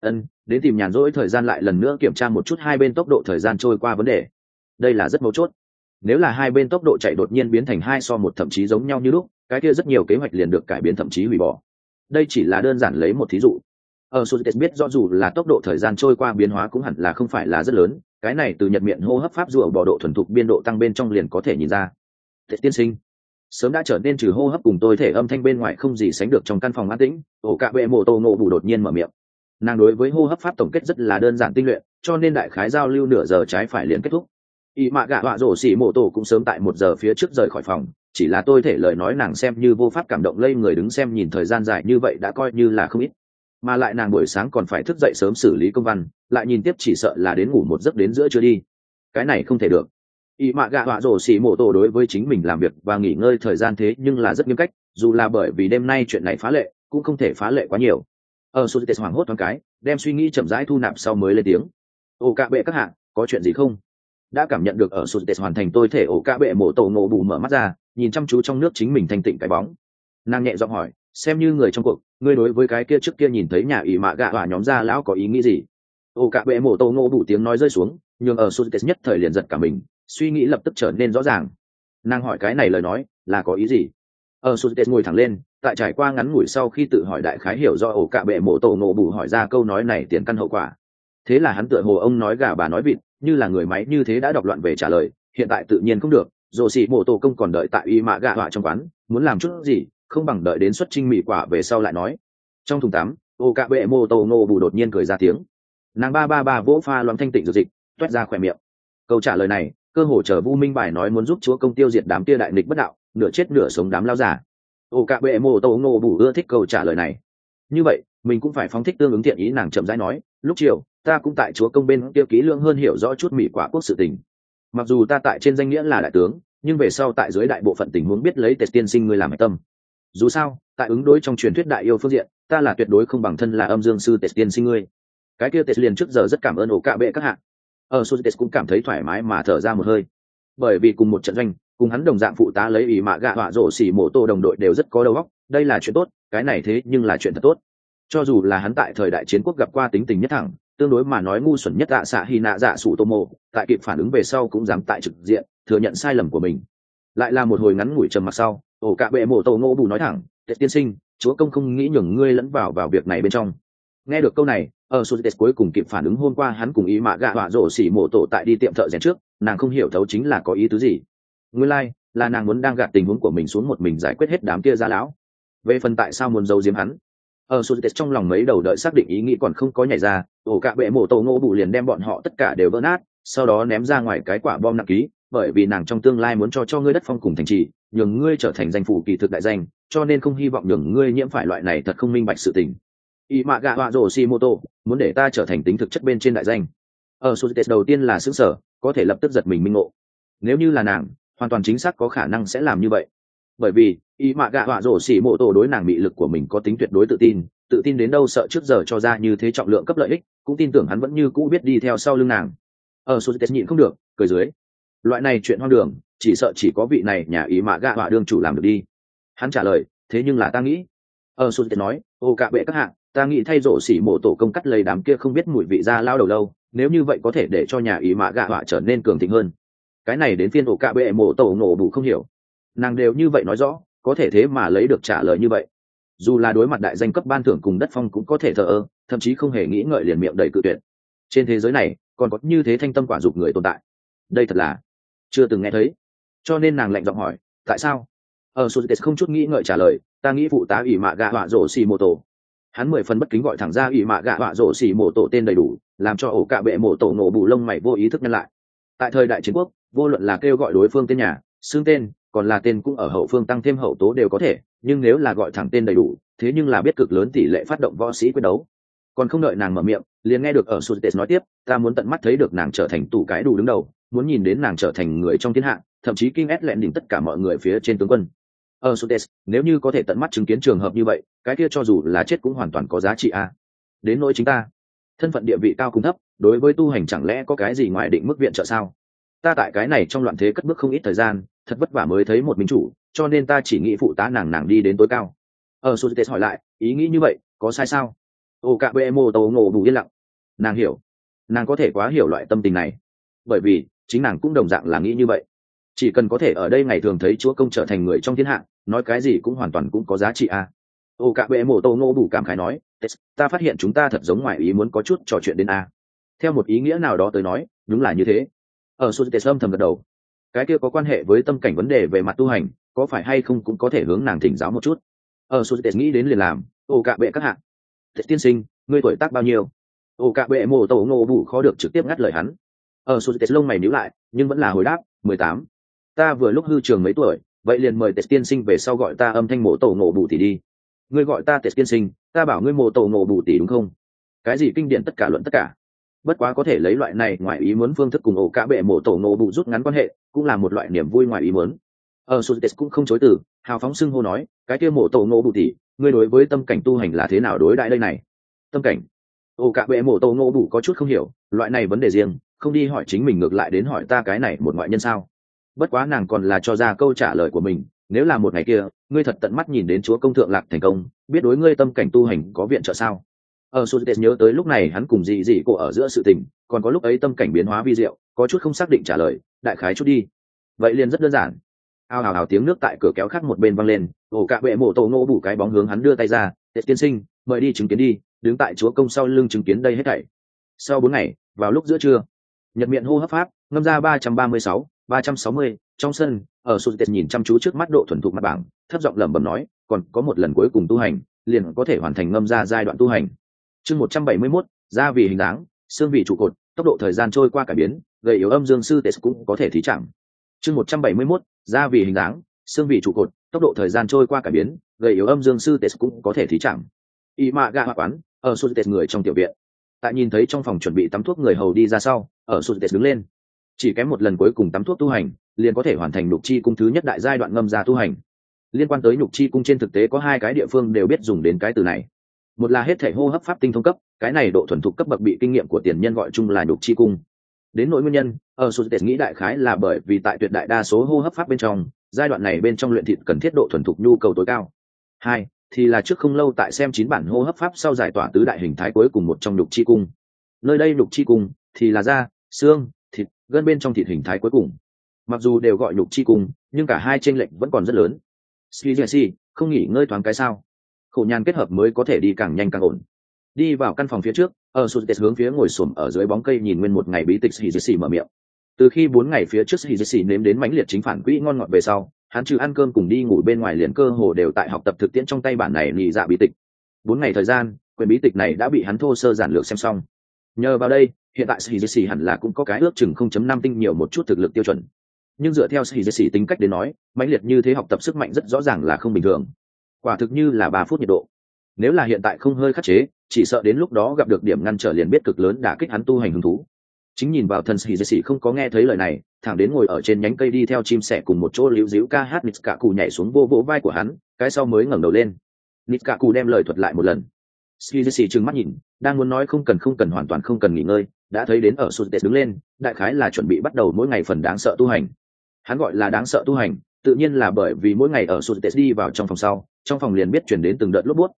Đến tìm nhàn rỗi thời gian lại lần nữa kiểm tra một chút hai bên tốc độ thời gian trôi qua vấn đề. Đây là rất mấu chốt. Nếu là hai bên tốc độ chạy đột nhiên biến thành 2:1 thậm chí giống nhau như lúc, cái kia rất nhiều kế hoạch liền được cải biến thậm chí hủy bỏ. Đây chỉ là đơn giản lấy một thí dụ. Ở Suzuki biết rõ dù là tốc độ thời gian trôi qua biến hóa cũng hẳn là không phải là rất lớn, cái này từ nhật miệng hô hấp pháp dụ bỏ độ thuần thục biên độ tăng bên trong liền có thể nhìn ra. Tiên sinh sớm đã trở nên trừ hô hấp cùng tôi thể âm thanh bên ngoài không gì sánh được trong căn phòng an tĩnh. Ổ cạ bệ mổ tô ngộ bù đột nhiên mở miệng. Nàng đối với hô hấp pháp tổng kết rất là đơn giản tinh luyện, cho nên đại khái giao lưu nửa giờ trái phải liền kết thúc. Y mạ gạ họa rổ xỉ mổ tổ cũng sớm tại 1 giờ phía trước rời khỏi phòng, chỉ là tôi thể lời nói nàng xem như vô pháp cảm động lây người đứng xem nhìn thời gian dài như vậy đã coi như là không ít, mà lại nàng buổi sáng còn phải thức dậy sớm xử lý công văn, lại nhìn tiếp chỉ sợ là đến ngủ một giấc đến giữa trưa đi. Cái này không thể được. Y mạ gạ họa rổ xỉ mổ tổ đối với chính mình làm việc và nghỉ ngơi thời gian thế nhưng là rất nghiêm cách, dù là bởi vì đêm nay chuyện này phá lệ cũng không thể phá lệ quá nhiều. Ở Suzuki hoảng hốt thoáng cái, đem suy nghĩ chậm rãi thu nạp sau mới lên tiếng. Ồ cạ bệ các hạ, có chuyện gì không? Đã cảm nhận được ở Suzuki hoàn thành tôi thể ổ cạ bệ mổ tổ ngộ bù mở mắt ra, nhìn chăm chú trong nước chính mình thanh tịnh cái bóng. Nàng nhẹ giọng hỏi, xem như người trong cuộc, ngươi đối với cái kia trước kia nhìn thấy nhà ỷ mạ gạ hỏa nhóm gia lão có ý nghĩ gì? Ồ cạ bệ mổ tổ ngộ bù tiếng nói rơi xuống, nhưng ở Suzuki nhất thời liền giật cả mình, suy nghĩ lập tức trở nên rõ ràng. Nàng hỏi cái này lời nói là có ý gì? Ở Suzuki ngồi thẳng lên, tại trải qua ngắn ngủi sau khi tự hỏi đại khái hiểu do ổ cạ bệ mổ tổ ngộ bù hỏi ra câu nói này tiền căn hậu quả. Thế là hắn tựa hồ ông nói gà bà nói vịt, như là người máy như thế đã đọc loạn về trả lời. Hiện tại tự nhiên không được, rồ xỉ mổ tổ công còn đợi tại y mạ gạ họa trong quán, muốn làm chút gì không bằng đợi đến xuất trinh mỹ quả về sau lại nói. Trong thùng tắm, ổ cạ bệ mổ tổ ngộ bù đột nhiên cười ra tiếng. Nàng ba vỗ pha loãng thanh tịnh dược dịch, toét ra khỏe miệng. Câu trả lời này cơ hồ chờ vu minh bài nói muốn giúp chúa công tiêu diệt đám kia đại nghịch bất đạo nửa chết nửa sống đám lao giả. Ổ cạ bệ mổ tổ ngộ bù ưa thích câu trả lời này. Như vậy mình cũng phải phóng thích tương ứng thiện ý. Nàng chậm rãi nói, lúc chiều ta cũng tại chúa công bên kia kỹ lưỡng hơn hiểu rõ chút mỹ quả quốc sự tình. Mặc dù ta tại trên danh nghĩa là đại tướng, nhưng về sau tại dưới đại bộ phận tình huống biết lấy tề tiên sinh ngươi làm hạch tâm. Dù sao tại ứng đối trong truyền thuyết đại yêu phương diện, ta là tuyệt đối không bằng thân là âm dương sư tề tiên sinh ngươi. Cái kia tề liền trước giờ rất cảm ơn ổ cạ bệ các hạng. Ở Suzuki cũng cảm thấy thoải mái mà thở ra một hơi, bởi vì cùng một trận doanh cùng hắn đồng dạng phụ tá lấy ý mạ gạ họa rổ xỉ mổ tổ đồng đội đều rất có đầu óc, đây là chuyện tốt, cái này thế nhưng là chuyện thật tốt. Cho dù là hắn tại thời đại chiến quốc gặp qua tính tình nhất thẳng, tương đối mà nói ngu xuẩn nhất dạ xạ hy nạ dạ sủ tô mô, tại kịp phản ứng về sau cũng dám tại trực diện thừa nhận sai lầm của mình. Lại là một hồi ngắn ngủi trầm mặc sau, ổ cạ bệ mổ tổ ngô bù nói thẳng, tệ tiên sinh, chúa công không nghĩ nhường ngươi lẫn vào việc này bên trong. Nghe được câu này, ở Suzuki cuối cùng kịp phản ứng hôm qua hắn cùng ý mạ gạ họa rổ xỉ mổ tổ tại đi tiệm thợ rèn trước, nàng không hiểu thấu chính là có ý tứ gì. Nguyên lai là nàng muốn đang gạt tình huống của mình xuống một mình giải quyết hết đám kia gia lão. Về phần tại sao muốn giấu giếm hắn, ở Suzuki trong lòng mấy đầu đợi xác định ý nghĩ còn không có nhảy ra, ổ cạ bệ mổ tổ ngô bù liền đem bọn họ tất cả đều vỡ nát, sau đó ném ra ngoài cái quả bom nặng ký, bởi vì nàng trong tương lai muốn cho ngươi đất phong cùng thành trì, nhường ngươi trở thành danh phủ kỳ thực đại danh, cho nên không hy vọng nhường ngươi nhiễm phải loại này thật không minh bạch sự tình. Y mạ gạ họa rổ xỉ mổ tổ muốn để ta trở thành tính thực chất bên trên đại danh. Ở Suzuki đầu tiên là sững sờ, có thể lập tức giật mình minh ngộ. Nếu như là nàng, hoàn toàn chính xác có khả năng sẽ làm như vậy, bởi vì y mạ gạ họa rổ xỉ mổ tổ đối nàng bị lực của mình có tính tuyệt đối tự tin đến đâu sợ trước giờ cho ra như thế trọng lượng cấp lợi ích, cũng tin tưởng hắn vẫn như cũ biết đi theo sau lưng nàng. Ở Suzuki nhịn không được cười dưới, loại này chuyện hoang đường chỉ sợ chỉ có vị này nhà y mạ gạ họa đương chủ làm được đi. Hắn trả lời, thế nhưng là ta nghĩ. Ở Suzuki nói, ô cạ bệ các hạng, ta nghĩ thay rổ xỉ mổ tổ công cắt lấy đám kia không biết mùi vị ra lao đầu lâu, nếu như vậy có thể để cho nhà ý mạ gạ họa trở nên cường thịnh hơn. Cái này đến phiên ổ cạ bệ mổ tổ nổ đủ không hiểu, nàng đều như vậy nói rõ, có thể thế mà lấy được trả lời như vậy. Dù là đối mặt đại danh cấp ban thưởng cùng đất phong cũng có thể thờ ơ, thậm chí không hề nghĩ ngợi liền miệng đầy cự tuyệt. Trên thế giới này còn có như thế thanh tâm quả dục người tồn tại, đây thật là chưa từng nghe thấy. Cho nên nàng lạnh giọng hỏi, tại sao? Ở Suzuki không chút nghĩ ngợi trả lời, ta nghĩ phụ tá ủy mạ gạ họa rổ xỉ mổ tổ. Hắn 10 phần bất kính gọi thẳng ra ủy mạ gạ họa rổ xỉ mổ tổ tên đầy đủ làm cho ổ cạ bệ mổ tổ nổ bù lông mày vô ý thức nhân lại. Tại thời đại chiến quốc, vô luận là kêu gọi đối phương tên nhà, xưng tên, còn là tên cũng ở hậu phương tăng thêm hậu tố đều có thể, nhưng nếu là gọi thẳng tên đầy đủ, thế nhưng là biết cực lớn tỷ lệ phát động võ sĩ quyết đấu. Còn không đợi nàng mở miệng, liền nghe được ở Sutes nói tiếp, ta muốn tận mắt thấy được nàng trở thành tủ cái đủ đứng đầu, muốn nhìn đến nàng trở thành người trong thiên hạ, thậm chí kinh ét lẹn đỉnh tất cả mọi người phía trên tướng quân. Ở Sutes, nếu như có thể tận mắt chứng kiến trường hợp như vậy, cái kia cho dù là chết cũng hoàn toàn có giá trị a. Đến nỗi chính ta, thân phận địa vị cao cùng thấp, đối với tu hành chẳng lẽ có cái gì ngoài định mức viện trợ sao? Ta tại cái này trong loạn thế cất bước không ít thời gian, thật vất vả mới thấy một minh chủ, cho nên ta chỉ nghĩ phụ tá nàng đi đến tối cao. Ở Sutes hỏi lại, ý nghĩ như vậy có sai sao? Ô cạ bệ mô tàu ngộ bù yên lặng. Nàng hiểu, nàng có thể quá hiểu loại tâm tình này, bởi vì chính nàng cũng đồng dạng là nghĩ như vậy. Chỉ cần có thể ở đây ngày thường thấy chúa công trở thành người trong thiên hạ, nói cái gì cũng hoàn toàn cũng có giá trị a. Ô cạ bệ mô tàu ngộ bù cảm khái nói, ta phát hiện chúng ta thật giống ngoài ý muốn có chút trò chuyện đến a. Theo một ý nghĩa nào đó tới nói, đúng là như thế. Ở Sutes âm thầm gật đầu. Cái kia có quan hệ với tâm cảnh vấn đề về mặt tu hành, có phải hay không cũng có thể hướng nàng thỉnh giáo một chút. Ở Sutes nghĩ đến liền làm. Ô cạ bệ các hạng. Tiên sinh, ngươi tuổi tác bao nhiêu? Ô cạ bệ mổ tổ ngộ bù khó được trực tiếp ngắt lời hắn. Ở Sutes lông mày nhíu lại, nhưng vẫn là hồi đáp, 18. Ta vừa lúc hư trường mấy tuổi, vậy liền mời Tết tiên sinh về sau gọi ta âm thanh mổ tổ ngộ bù tỷ đi. Ngươi gọi ta Tết tiên sinh, ta bảo ngươi mổ tổ ngộ bù tỷ đúng không? Cái gì kinh điển tất cả luận tất cả. Bất quá có thể lấy loại này ngoài ý muốn phương thức cùng ổ cả bệ mổ tổ ngộ bù rút ngắn quan hệ, cũng là một loại niềm vui ngoài ý muốn. Ở Sutes cũng không chối từ, hào phóng xưng hô nói, cái kia mổ tổ ngộ bù tỷ, ngươi đối với tâm cảnh tu hành là thế nào đối đãi đây này? Tâm cảnh? Ổ cả bệ mổ tổ ngộ bù có chút không hiểu, loại này vấn đề riêng, không đi hỏi chính mình ngược lại đến hỏi ta cái này một ngoại nhân sao? Bất quá nàng còn là cho ra câu trả lời của mình, nếu là một ngày kia, ngươi thật tận mắt nhìn đến chúa công thượng lạc thành công, biết đối ngươi tâm cảnh tu hành có viện trợ sao? Ở Sutes nhớ tới lúc này hắn cùng dị cô ở giữa sự tình, còn có lúc ấy tâm cảnh biến hóa vi diệu, có chút không xác định trả lời, đại khái chút đi. Vậy liền rất đơn giản. Ao ào ào tiếng nước tại cửa kéo khác một bên văng lên, ổ cạ bệ mổ tổ ngộ bù cái bóng hướng hắn đưa tay ra, Tết tiên sinh, mời đi chứng kiến đi, đứng tại chúa công sau lưng chứng kiến đây hết thảy. Sau 4 ngày, vào lúc giữa trưa, nhật miệng hô hấp pháp, ngâm ra 336, 360, trong sân, ở Sutes nhìn chăm chú trước mắt độ thuần thục mặt bảng, thấp giọng lẩm bẩm nói, còn có một lần cuối cùng tu hành, liền có thể hoàn thành ngâm ra giai đoạn tu hành. Chương 171, gia vị hình dáng, xương vị trụ cột, tốc độ thời gian trôi qua cải biến, gầy yếu âm dương sư Tết cũng có thể thí chạm. Chương 171, gia vị hình dáng, xương vị trụ cột, tốc độ thời gian trôi qua cải biến, gầy yếu âm dương sư Tết cũng có thể thí chạm. Y mạ gạ quán, ở Sutes người trong tiểu viện. Tại nhìn thấy trong phòng chuẩn bị tắm thuốc người hầu đi ra sau, ở Sutes đứng lên. Chỉ kém một lần cuối cùng tắm thuốc tu hành, liền có thể hoàn thành nhục chi cung thứ nhất đại giai đoạn ngâm ra tu hành. Liên quan tới nhục chi cung trên thực tế có 2 cái địa phương đều biết dùng đến cái từ này. Một là hết thể hô hấp pháp tinh thông cấp, cái này độ thuần thục cấp bậc bị kinh nghiệm của tiền nhân gọi chung là nhục chi cung. Đến nỗi nguyên nhân, ở Sutes nghĩ đại khái là bởi vì tại tuyệt đại đa số hô hấp pháp bên trong, giai đoạn này bên trong luyện thịt cần thiết độ thuần thục nhu cầu tối cao. 2 thì là trước không lâu tại xem 9 bản hô hấp pháp sau giải tỏa tứ đại hình thái cuối cùng một trong nhục chi cung. Nơi đây nhục chi cung thì là da, xương, thịt, gân bên trong thịt hình thái cuối cùng. Mặc dù đều gọi nhục chi cung, nhưng cả hai chênh lệch vẫn còn rất lớn. Skizzy, không nghỉ ngơi thoáng cái sao? Khổ nhàn kết hợp mới có thể đi càng nhanh càng ổn. Đi vào căn phòng phía trước, ở Sutes hướng phía ngồi xổm ở dưới bóng cây nhìn nguyên một ngày bí tịch Skizzy mở miệng. Từ khi 4 ngày phía trước Skizzy nếm đến mãnh liệt chính phản quỹ ngon ngọt về sau, hắn trừ ăn cơm cùng đi ngủ bên ngoài liền cơ hồ đều tại học tập thực tiễn trong tay bản này nhị dạ bí tịch. 4 ngày thời gian, quyển bí tịch này đã bị hắn thô sơ giản lược xem xong. Nhờ vào đây, hiện tại Shizisi hẳn là cũng có cái ước chừng 0.5 tinh nhiều một chút thực lực tiêu chuẩn. Nhưng dựa theo Shizisi tính cách đến nói, mãnh liệt như thế học tập sức mạnh rất rõ ràng là không bình thường. Quả thực như là 3 phút nhiệt độ. Nếu là hiện tại không hơi khắc chế, chỉ sợ đến lúc đó gặp được điểm ngăn trở liền biết cực lớn đả kích hắn tu hành hứng thú. Chính nhìn vào thân Shizisi không có nghe thấy lời này, thẳng đến ngồi ở trên nhánh cây đi theo chim sẻ cùng một chỗ líu díu ca hát Nitsukaku nhảy xuống vô vỗ vai của hắn, cái sau mới ngẩng đầu lên. Nitsukaku đem lời thuật lại một lần. Shizisi trừng mắt nhìn, đang muốn nói không cần hoàn toàn không cần nghỉ ngơi, đã thấy đến ở Sutes đứng lên, đại khái là chuẩn bị bắt đầu mỗi ngày phần đáng sợ tu hành. Hắn gọi là đáng sợ tu hành, tự nhiên là bởi vì mỗi ngày ở Sutes đi vào trong phòng sau, trong phòng liền biết chuyển đến từng đợt lốp bút,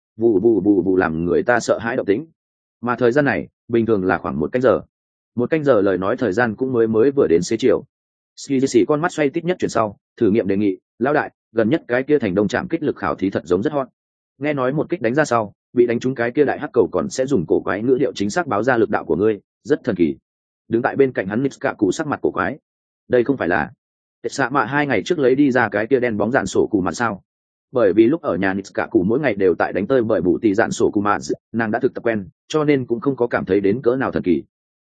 vù làm người ta sợ hãi động tĩnh. Mà thời gian này, bình thường là khoảng 1 canh giờ. 1 canh giờ lời nói thời gian cũng mới vừa đến xế chiều. Shizisi con mắt xoay tít nhất chuyển sau, thử nghiệm đề nghị, lão đại, gần nhất cái kia thành đông trạm kích lực khảo thí thật giống rất hot. Nghe nói một kích đánh ra sau, bị đánh trúng cái kia đại hắc cầu còn sẽ dùng cổ quái ngữ điệu chính xác báo ra lực đạo của ngươi, rất thần kỳ. Đứng tại bên cạnh hắn Nitsukaku sắc mặt cổ quái. Đây không phải là xạ mạ 2 ngày trước lấy đi ra cái kia đen bóng dạn sổ cù mặt sao? Bởi vì lúc ở nhà Nitsukaku mỗi ngày đều tại đánh tơi bởi bù tì dạn sổ cù mặt, nàng đã thực tập quen, cho nên cũng không có cảm thấy đến cỡ nào thần kỳ.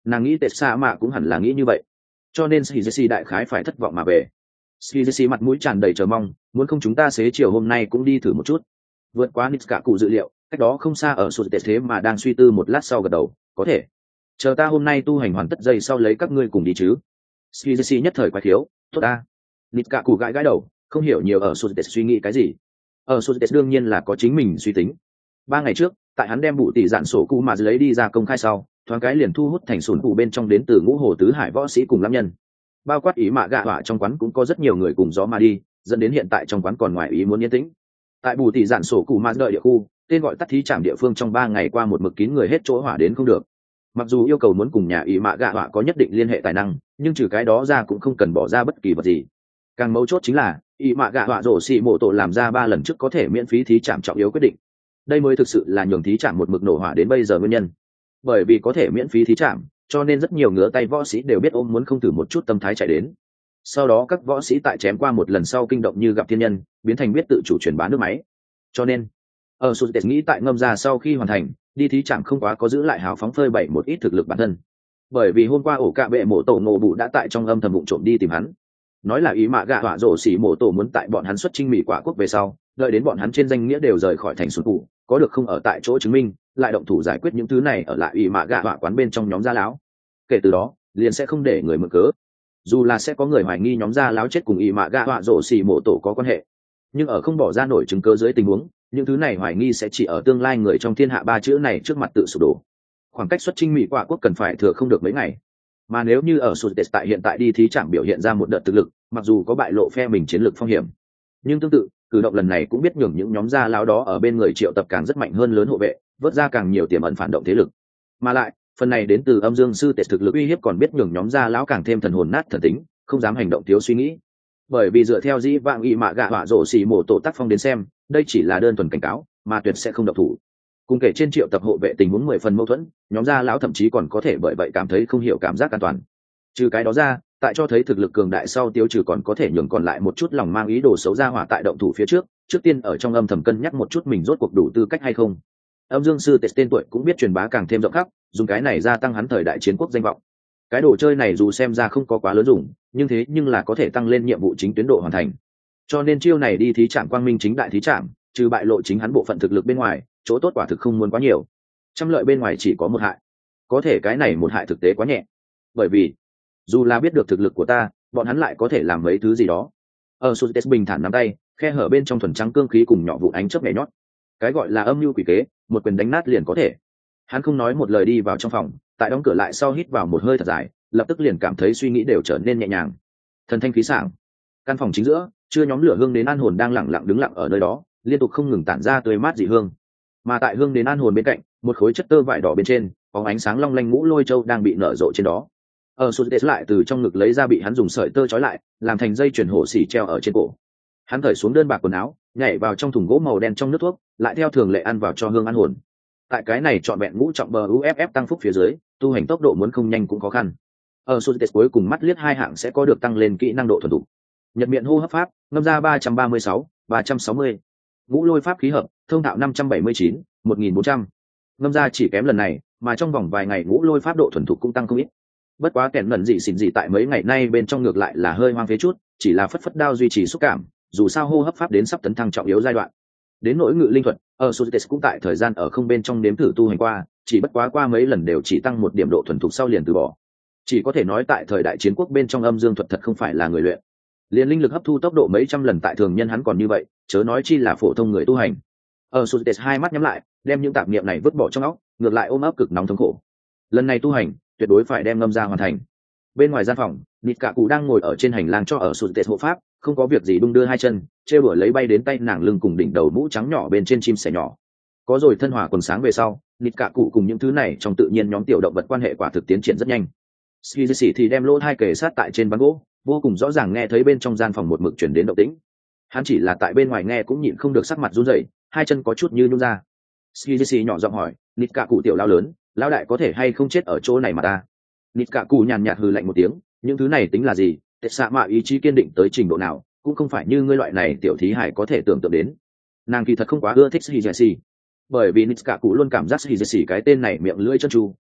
nàng nghĩ tết xa mạ cũng hẳn là nghĩ như vậy, cho nên Shizesi đại khái phải thất vọng mà về. Shizesi mặt mũi tràn đầy chờ mong, muốn không chúng ta xế chiều hôm nay cũng đi thử một chút. Vượt quá Nitsuka cụ dự liệu, cách đó không xa ở sụt tết thế mà đang suy tư một lát sau gật đầu, có thể. Chờ ta hôm nay tu hành hoàn tất dây sau lấy các ngươi cùng đi chứ. Shizesi nhất thời quái thiếu, tốt ta. Nitsuka cụ gãi gãi đầu, không hiểu nhiều ở sụt tết suy nghĩ cái gì. Ở sụt tết đương nhiên là có chính mình suy tính. 3 ngày trước, tại hắn đem bụ tỷ dạn sổ cụ mà lấy đi ra công khai sau, thoáng cái liền thu hút thành sùn cụ bên trong đến từ ngũ hồ tứ hải võ sĩ cùng lãm nhân, bao quát ý mạ gạ họa trong quán cũng có rất nhiều người cùng gió mà đi, dẫn đến hiện tại trong quán còn ngoài ý muốn yên tĩnh. Tại bù tỷ dạn sổ cụ mà đợi địa khu, tên gọi tắt thí trạm địa phương trong 3 ngày qua một mực kín người hết chỗ hỏa đến không được. Mặc dù yêu cầu muốn cùng nhà ý mạ gạ họa có nhất định liên hệ tài năng, nhưng trừ cái đó ra cũng không cần bỏ ra bất kỳ vật gì. Càng mấu chốt chính là ý mạ gạ họa rổ xì mộ tổ làm ra 3 lần trước có thể miễn phí thí trạm trọng yếu quyết định. Đây mới thực sự là nhường thí trạm một mực nổ hỏa đến bây giờ nguyên nhân. Bởi vì có thể miễn phí thí trạm, cho nên rất nhiều ngứa tay võ sĩ đều biết ôm muốn không thử một chút tâm thái chạy đến. Sau đó các võ sĩ tại chém qua một lần sau kinh động như gặp thiên nhân, biến thành biết tự chủ chuyển bán nước máy. Cho nên ở sụt tết nghĩ tại ngâm ra sau khi hoàn thành đi thí trạm không quá có giữ lại hào phóng phơi bày một ít thực lực bản thân, bởi vì hôm qua ổ cạ bệ mộ tổ ngộ bụ đã tại trong âm thầm bụng trộm đi tìm hắn, nói là ý mạ gạ họa rổ xỉ mộ tổ muốn tại bọn hắn xuất chinh mỹ quả quốc về sau, đợi đến bọn hắn trên danh nghĩa đều rời khỏi thành xuân cụ, có được không ở tại chỗ chứng minh, lại động thủ giải quyết những thứ này ở lại ý mạ gạ họa quán bên trong nhóm gia láo. Kể từ đó liền sẽ không để người mượn cớ, dù là sẽ có người hoài nghi nhóm gia láo chết cùng ý mạ gạ họa rổ xỉ mộ tổ có quan hệ, nhưng ở không bỏ ra nổi chứng cớ dưới tình huống, những thứ này hoài nghi sẽ chỉ ở tương lai người trong thiên hạ 3 chữ này trước mặt tự sụp đổ. Khoảng cách xuất chinh mỹ quả quốc cần phải thừa không được mấy ngày, mà nếu như ở sụt tại hiện tại đi thí trạm biểu hiện ra một đợt thực lực, mặc dù có bại lộ phe mình chiến lược phong hiểm, nhưng tương tự cử động lần này cũng biết nhường những nhóm gia láo đó ở bên người triệu tập càng rất mạnh hơn lớn hộ vệ, vớt ra càng nhiều tiềm ẩn phản động thế lực. Mà lại phần này đến từ âm dương sư tệ thực lực uy hiếp còn biết nhường nhóm gia láo càng thêm thần hồn nát thần tính, không dám hành động thiếu suy nghĩ. Bởi vì dựa theo dĩ vãng y mạ gạ họa rổ xì mổ tổ tác phong đến xem, đây chỉ là đơn thuần cảnh cáo mà tuyệt sẽ không động thủ. Cùng kể trên triệu tập hộ vệ tình huống 10 phần mâu thuẫn, nhóm gia lão thậm chí còn có thể bởi vậy cảm thấy không hiểu cảm giác an toàn. Trừ cái đó ra, tại cho thấy thực lực cường đại sau tiêu trừ còn có thể nhường còn lại một chút lòng mang ý đồ xấu ra hỏa tại động thủ phía trước tiên ở trong âm thầm cân nhắc một chút mình rốt cuộc đủ tư cách hay không. Âm dương sư tên tuổi cũng biết truyền bá càng thêm rộng khắp, dùng cái này gia tăng hắn thời đại chiến quốc danh vọng. Cái đồ chơi này dù xem ra không có quá lớn dùng, nhưng là có thể tăng lên nhiệm vụ chính tuyến độ hoàn thành. Cho nên chiêu này đi thí trạm quang minh chính đại thí trạm, trừ bại lộ chính hắn bộ phận thực lực bên ngoài, chỗ tốt quả thực không muốn quá nhiều. Trăm lợi bên ngoài chỉ có một hại, có thể cái này một hại thực tế quá nhẹ, bởi vì dù là biết được thực lực của ta, bọn hắn lại có thể làm mấy thứ gì đó. Ở Sutes bình thản nắm tay, khe hở bên trong thuần trắng cương khí cùng nhỏ vụn ánh chớp nhẹ nhót. Cái gọi là âm mưu quỷ kế, một quyền đánh nát liền có thể. Hắn không nói một lời đi vào trong phòng, tại đóng cửa lại sau hít vào một hơi thật dài, lập tức liền cảm thấy suy nghĩ đều trở nên nhẹ nhàng. Thần thanh khí sảng. Căn phòng chính giữa, chưa nhóm lửa hương đến an hồn đang lặng lặng đứng lặng ở nơi đó, liên tục không ngừng tản ra tươi mát dị hương. Mà tại hương đến an hồn bên cạnh, một khối chất tơ vải đỏ bên trên, có ánh sáng long lanh ngũ lôi châu đang bị nở rộ trên đó. Ở Sutes lại từ trong ngực lấy ra bị hắn dùng sợi tơ trói lại, làm thành dây chuyền hổ xỉ treo ở trên cổ. Hắn cởi xuống đơn bạc quần áo, nhảy vào trong thùng gỗ màu đen trong nước thuốc, lại theo thường lệ ăn vào cho hương an hồn. Tại cái này trọn vẹn ngũ trọng bờ UFF tăng phúc phía dưới, tu hành tốc độ muốn không nhanh cũng khó khăn. Ở Sutes cuối cùng mắt liếc 2 hạng sẽ có được tăng lên kỹ năng độ thuần thục. Nhật miệng hô hấp pháp, ngâm ra 336, 360. Ngũ lôi pháp khí hợp, thông thạo 579, 1400. Ngâm ra chỉ kém lần này, mà trong vòng vài ngày ngũ lôi pháp độ thuần thục cũng tăng không ít. Bất quá kèn lần gì xỉn gì tại mấy ngày nay bên trong ngược lại là hơi hoang phế chút, chỉ là phất phất đao duy trì xúc cảm, dù sao hô hấp pháp đến sắp tấn thăng trọng yếu giai đoạn. Đến nỗi ngự linh thuật, ở Sutes cũng tại thời gian ở không bên trong nếm thử tu hành qua, chỉ bất quá qua mấy lần đều chỉ tăng 1 điểm độ thuần thục sau liền từ bỏ. Chỉ có thể nói tại thời đại chiến quốc bên trong âm dương thuật thật không phải là người luyện. Liên linh lực hấp thu tốc độ mấy trăm lần tại thường nhân hắn còn như vậy, chớ nói chi là phổ thông người tu hành. Ở Sutes 2 mắt nhắm lại, đem những tạp niệm này vứt bỏ trong óc, ngược lại ôm ấp cực nóng thống khổ. Lần này tu hành, tuyệt đối phải đem ngâm ra hoàn thành. Bên ngoài gian phòng, nịt cả cụ đang ngồi ở trên hành lang cho ở Sutes hộ pháp, không có việc gì đung đưa 2 chân, trêu đùa lấy bay đến tay nàng lưng cùng đỉnh đầu mũ trắng nhỏ bên trên chim sẻ nhỏ. Có rồi thân hòa quần sáng về sau, nịt cả cụ cùng những thứ này trong tự nhiên nhóm tiểu động vật quan hệ quả thực tiến triển rất nhanh. Shizisi thì đem lỗ hai kề sát tại trên ván gỗ, vô cùng rõ ràng nghe thấy bên trong gian phòng một mực chuyển đến động tĩnh. Hắn chỉ là tại bên ngoài nghe cũng nhịn không được sắc mặt run rẩy, 2 chân có chút như nhún ra. Shizisi nhỏ giọng hỏi, nịt cả cụ tiểu lao lớn, lao đại có thể hay không chết ở chỗ này mà ta? Nịt cả cụ nhàn nhạt hừ lạnh một tiếng, những thứ này tính là gì? Tết xạ mạ ý chí kiên định tới trình độ nào, cũng không phải như ngươi loại này tiểu thí hải có thể tưởng tượng đến. Nàng kỳ thật không quá ưa thích Shizisi, bởi vì nịt cả cụ luôn cảm giác Shizisi cái tên này miệng lưỡi chân tru,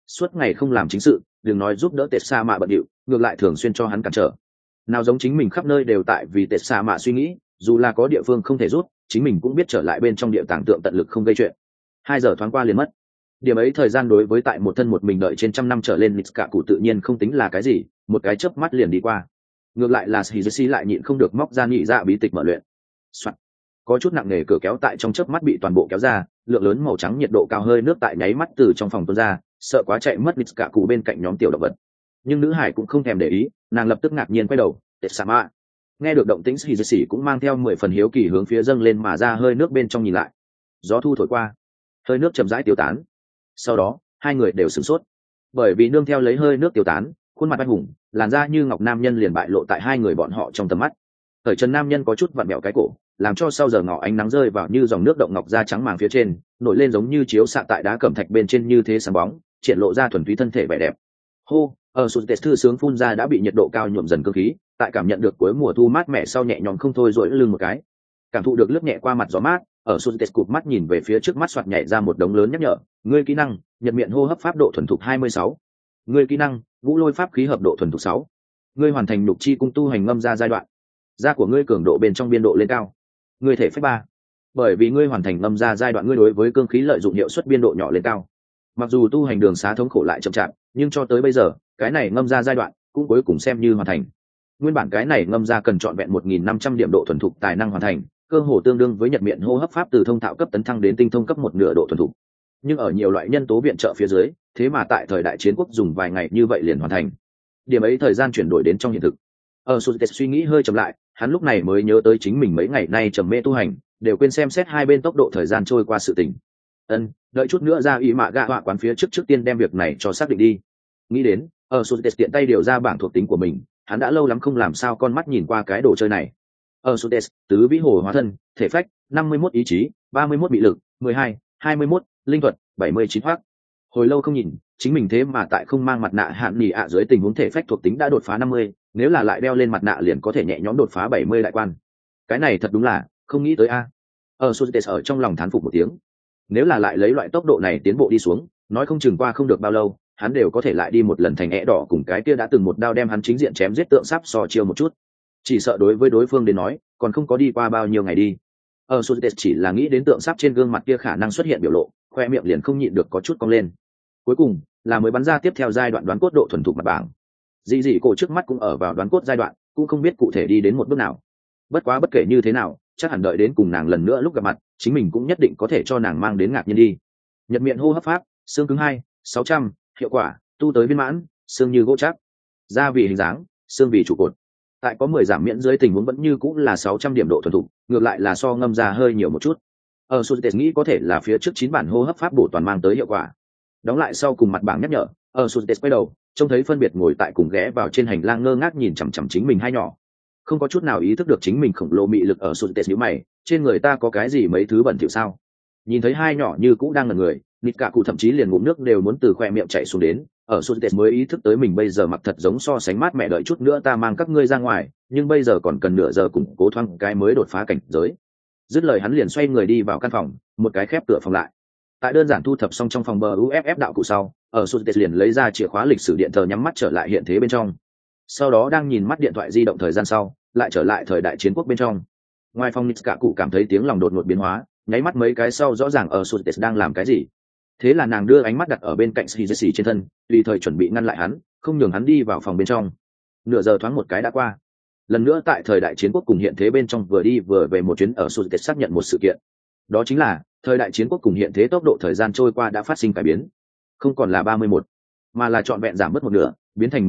suốt ngày không làm chính sự, đừng nói giúp đỡ tệ xa mạ bận điệu, ngược lại thường xuyên cho hắn cản trở. Nào giống chính mình khắp nơi đều tại vì tệ xa mạ suy nghĩ, dù là có địa phương không thể giúp, chính mình cũng biết trở lại bên trong địa tàng tượng tận lực không gây chuyện. 2 giờ thoáng qua liền mất. Điểm ấy thời gian đối với tại một thân một mình đợi trên 100 năm trở lên nít cả cụ tự nhiên không tính là cái gì, một cái chớp mắt liền đi qua. Ngược lại là Shizushi lại nhịn không được móc ra nhị dạ bí tịch mở luyện. Soạn. Có chút nặng nề cửa kéo tại trong chớp mắt bị toàn bộ kéo ra, lượng lớn màu trắng nhiệt độ cao hơi nước tại nháy mắt từ trong phòng tuôn ra, sợ quá chạy mất nít cả cụ bên cạnh nhóm tiểu động vật. Nhưng nữ hải cũng không thèm để ý, nàng lập tức ngạc nhiên quay đầu, "Tetsama." Nghe được động tĩnh Shizushi cũng mang theo 10 phần hiếu kỳ hướng phía dâng lên mà ra hơi nước bên trong nhìn lại. Gió thu thổi qua, hơi nước chậm rãi tiêu tán. Sau đó, hai người đều sửng sốt, bởi vì nương theo lấy hơi nước tiêu tán, khuôn mặt anh hùng, làn da như ngọc nam nhân liền bại lộ tại hai người bọn họ trong tầm mắt. Thời chân nam nhân có chút vặn mẹo cái cổ, làm cho sau giờ ngọ ánh nắng rơi vào như dòng nước động ngọc da trắng màng phía trên, nổi lên giống như chiếu xạ tại đá cẩm thạch bên trên như thế sáng bóng, triển lộ ra thuần túy thân thể vẻ đẹp. Hô, ở sụt tết thư sướng phun ra đã bị nhiệt độ cao nhuộm dần cơ khí, tại cảm nhận được cuối mùa thu mát mẻ sau nhẹ nhõm không thôi duỗi lưng một cái. Cảm thụ được lướt nhẹ qua mặt gió mát, ở sụt tết cụp mắt nhìn về phía trước mắt xoạt nhảy ra một đống lớn nhắc nhở, ngươi kỹ năng, nhật miệng hô hấp pháp độ thuần thục 26. Ngươi kỹ năng, vũ lôi pháp khí hợp độ thuần thục 6. Ngươi hoàn thành nhục chi cung tu hành ngâm ra giai đoạn. Da của ngươi cường độ bên trong biên độ lên cao. Ngươi thể phách 3. Bởi vì ngươi hoàn thành ngâm ra giai đoạn, ngươi đối với cương khí lợi dụng hiệu suất biên độ nhỏ lên cao. Mặc dù tu hành đường xá thống khổ lại chậm chạp, nhưng cho tới bây giờ, cái này ngâm ra giai đoạn cũng cuối cùng xem như hoàn thành. Nguyên bản cái này ngâm ra cần trọn vẹn 1.500 điểm độ thuần thục tài năng hoàn thành, cơ hồ tương đương với nhật miệng hô hấp pháp từ thông thạo cấp tấn thăng đến tinh thông cấp 1 nửa độ thuần thục. Nhưng ở nhiều loại nhân tố viện trợ phía dưới, thế mà tại thời đại chiến quốc dùng vài ngày như vậy liền hoàn thành. Điểm ấy thời gian chuyển đổi đến trong hiện thực. Ở Suzuki suy nghĩ hơi chậm lại, hắn lúc này mới nhớ tới chính mình mấy ngày nay trầm mê tu hành, đều quên xem xét hai bên tốc độ thời gian trôi qua sự tình. Đợi chút nữa ra ý mạ gạ họa quán phía trước tiên đem việc này cho xác định đi. Nghĩ đến, ở Suzuki tiện tay điều ra bảng thuộc tính của mình, hắn đã lâu lắm không làm sao con mắt nhìn qua cái đồ chơi này. Ở Suzuki, tứ vĩ hồ hóa thân, thể phách, 51 ý chí, 31 bị lực, 12, 21, linh thuật, 79 hoác. Hồi lâu không nhìn, chính mình thế mà tại không mang mặt nạ hạn nhì ạ dưới tình huống thể phách thuộc tính đã đột phá 50, nếu là lại đeo lên mặt nạ liền có thể nhẹ nhõm đột phá 70 đại quan. Cái này thật đúng là không nghĩ tới a. Ở Suzuki ở trong lòng thán phục một tiếng. Nếu là lại lấy loại tốc độ này tiến bộ đi xuống, nói không chừng qua không được bao lâu, hắn đều có thể lại đi một lần thành ẻ đỏ cùng cái kia đã từng một đao đem hắn chính diện chém giết tượng sắp so chiêu một chút. Chỉ sợ đối với đối phương đến nói, còn không có đi qua bao nhiêu ngày đi. Ở Suzuki chỉ là nghĩ đến tượng sắp trên gương mặt kia khả năng xuất hiện biểu lộ, khoe miệng liền không nhịn được có chút cong lên. Cuối cùng là mới bắn ra tiếp theo giai đoạn đoán cốt độ thuần thục mặt bảng. Dị cổ trước mắt cũng ở vào đoán cốt giai đoạn, cũng không biết cụ thể đi đến một bước nào. Bất quá bất kể như thế nào, chắc hẳn đợi đến cùng nàng lần nữa lúc gặp mặt, chính mình cũng nhất định có thể cho nàng mang đến ngạc nhiên đi. Nhật miệng hô hấp pháp, xương cứng 2, 600, hiệu quả, tu tới viên mãn, xương như gỗ chắc. Da vị hình dáng, xương vị trụ cột. Tại có 10 giảm miễn dưới tình huống vẫn như cũng là 600 điểm độ thuần thục, ngược lại là so ngâm ra hơi nhiều một chút. Ở Suzuki nghĩ có thể là phía trước 9 bản hô hấp pháp bổ toàn mang tới hiệu quả. Đóng lại sau cùng mặt bảng nhắc nhở, ở Suzuki quay đầu, trông thấy phân biệt ngồi tại cùng ghé vào trên hành lang ngơ ngác nhìn chằm chằm chính mình hai nhỏ. Không có chút nào ý thức được chính mình khổng lồ mị lực ở Suzuki nhíu mày, trên người ta có cái gì mấy thứ bẩn thỉu sao? Nhìn thấy hai nhỏ như cũ đang ngẩn người, nịt cả cụ thậm chí liền ngụm nước đều muốn từ khoe miệng chảy xuống đến, ở Suzuki mới ý thức tới mình bây giờ mặc thật giống so sánh mát mẹ, đợi chút nữa ta mang các ngươi ra ngoài, nhưng bây giờ còn cần nửa giờ củng cố thoáng cái mới đột phá cảnh giới. Dứt lời hắn liền xoay người đi vào căn phòng, một cái khép cửa phòng lại. Tại đơn giản thu thập xong trong phòng bờ UFF đạo cụ sau, ở Suzuki liền lấy ra chìa khóa lịch sử điện thờ nhắm mắt trở lại hiện thế bên trong. Sau đó đang nhìn mắt điện thoại di động thời gian sau, lại trở lại thời đại chiến quốc bên trong. Ngoài phòng nịt cả cụ cảm thấy tiếng lòng đột ngột biến hóa, nháy mắt mấy cái sau rõ ràng ở Suzuki đang làm cái gì. Thế là nàng đưa ánh mắt đặt ở bên cạnh Shizushi trên thân, tùy thời chuẩn bị ngăn lại hắn, không nhường hắn đi vào phòng bên trong. Nửa giờ thoáng một cái đã qua. Lần nữa tại thời đại chiến quốc cùng hiện thế bên trong vừa đi vừa về một chuyến, ở Suzuki xác nhận một sự kiện. Đó chính là thời đại chiến quốc cùng hiện thế tốc độ thời gian trôi qua đã phát sinh cải biến, không còn là 31, mà là trọn vẹn giảm mất một nửa, biến thành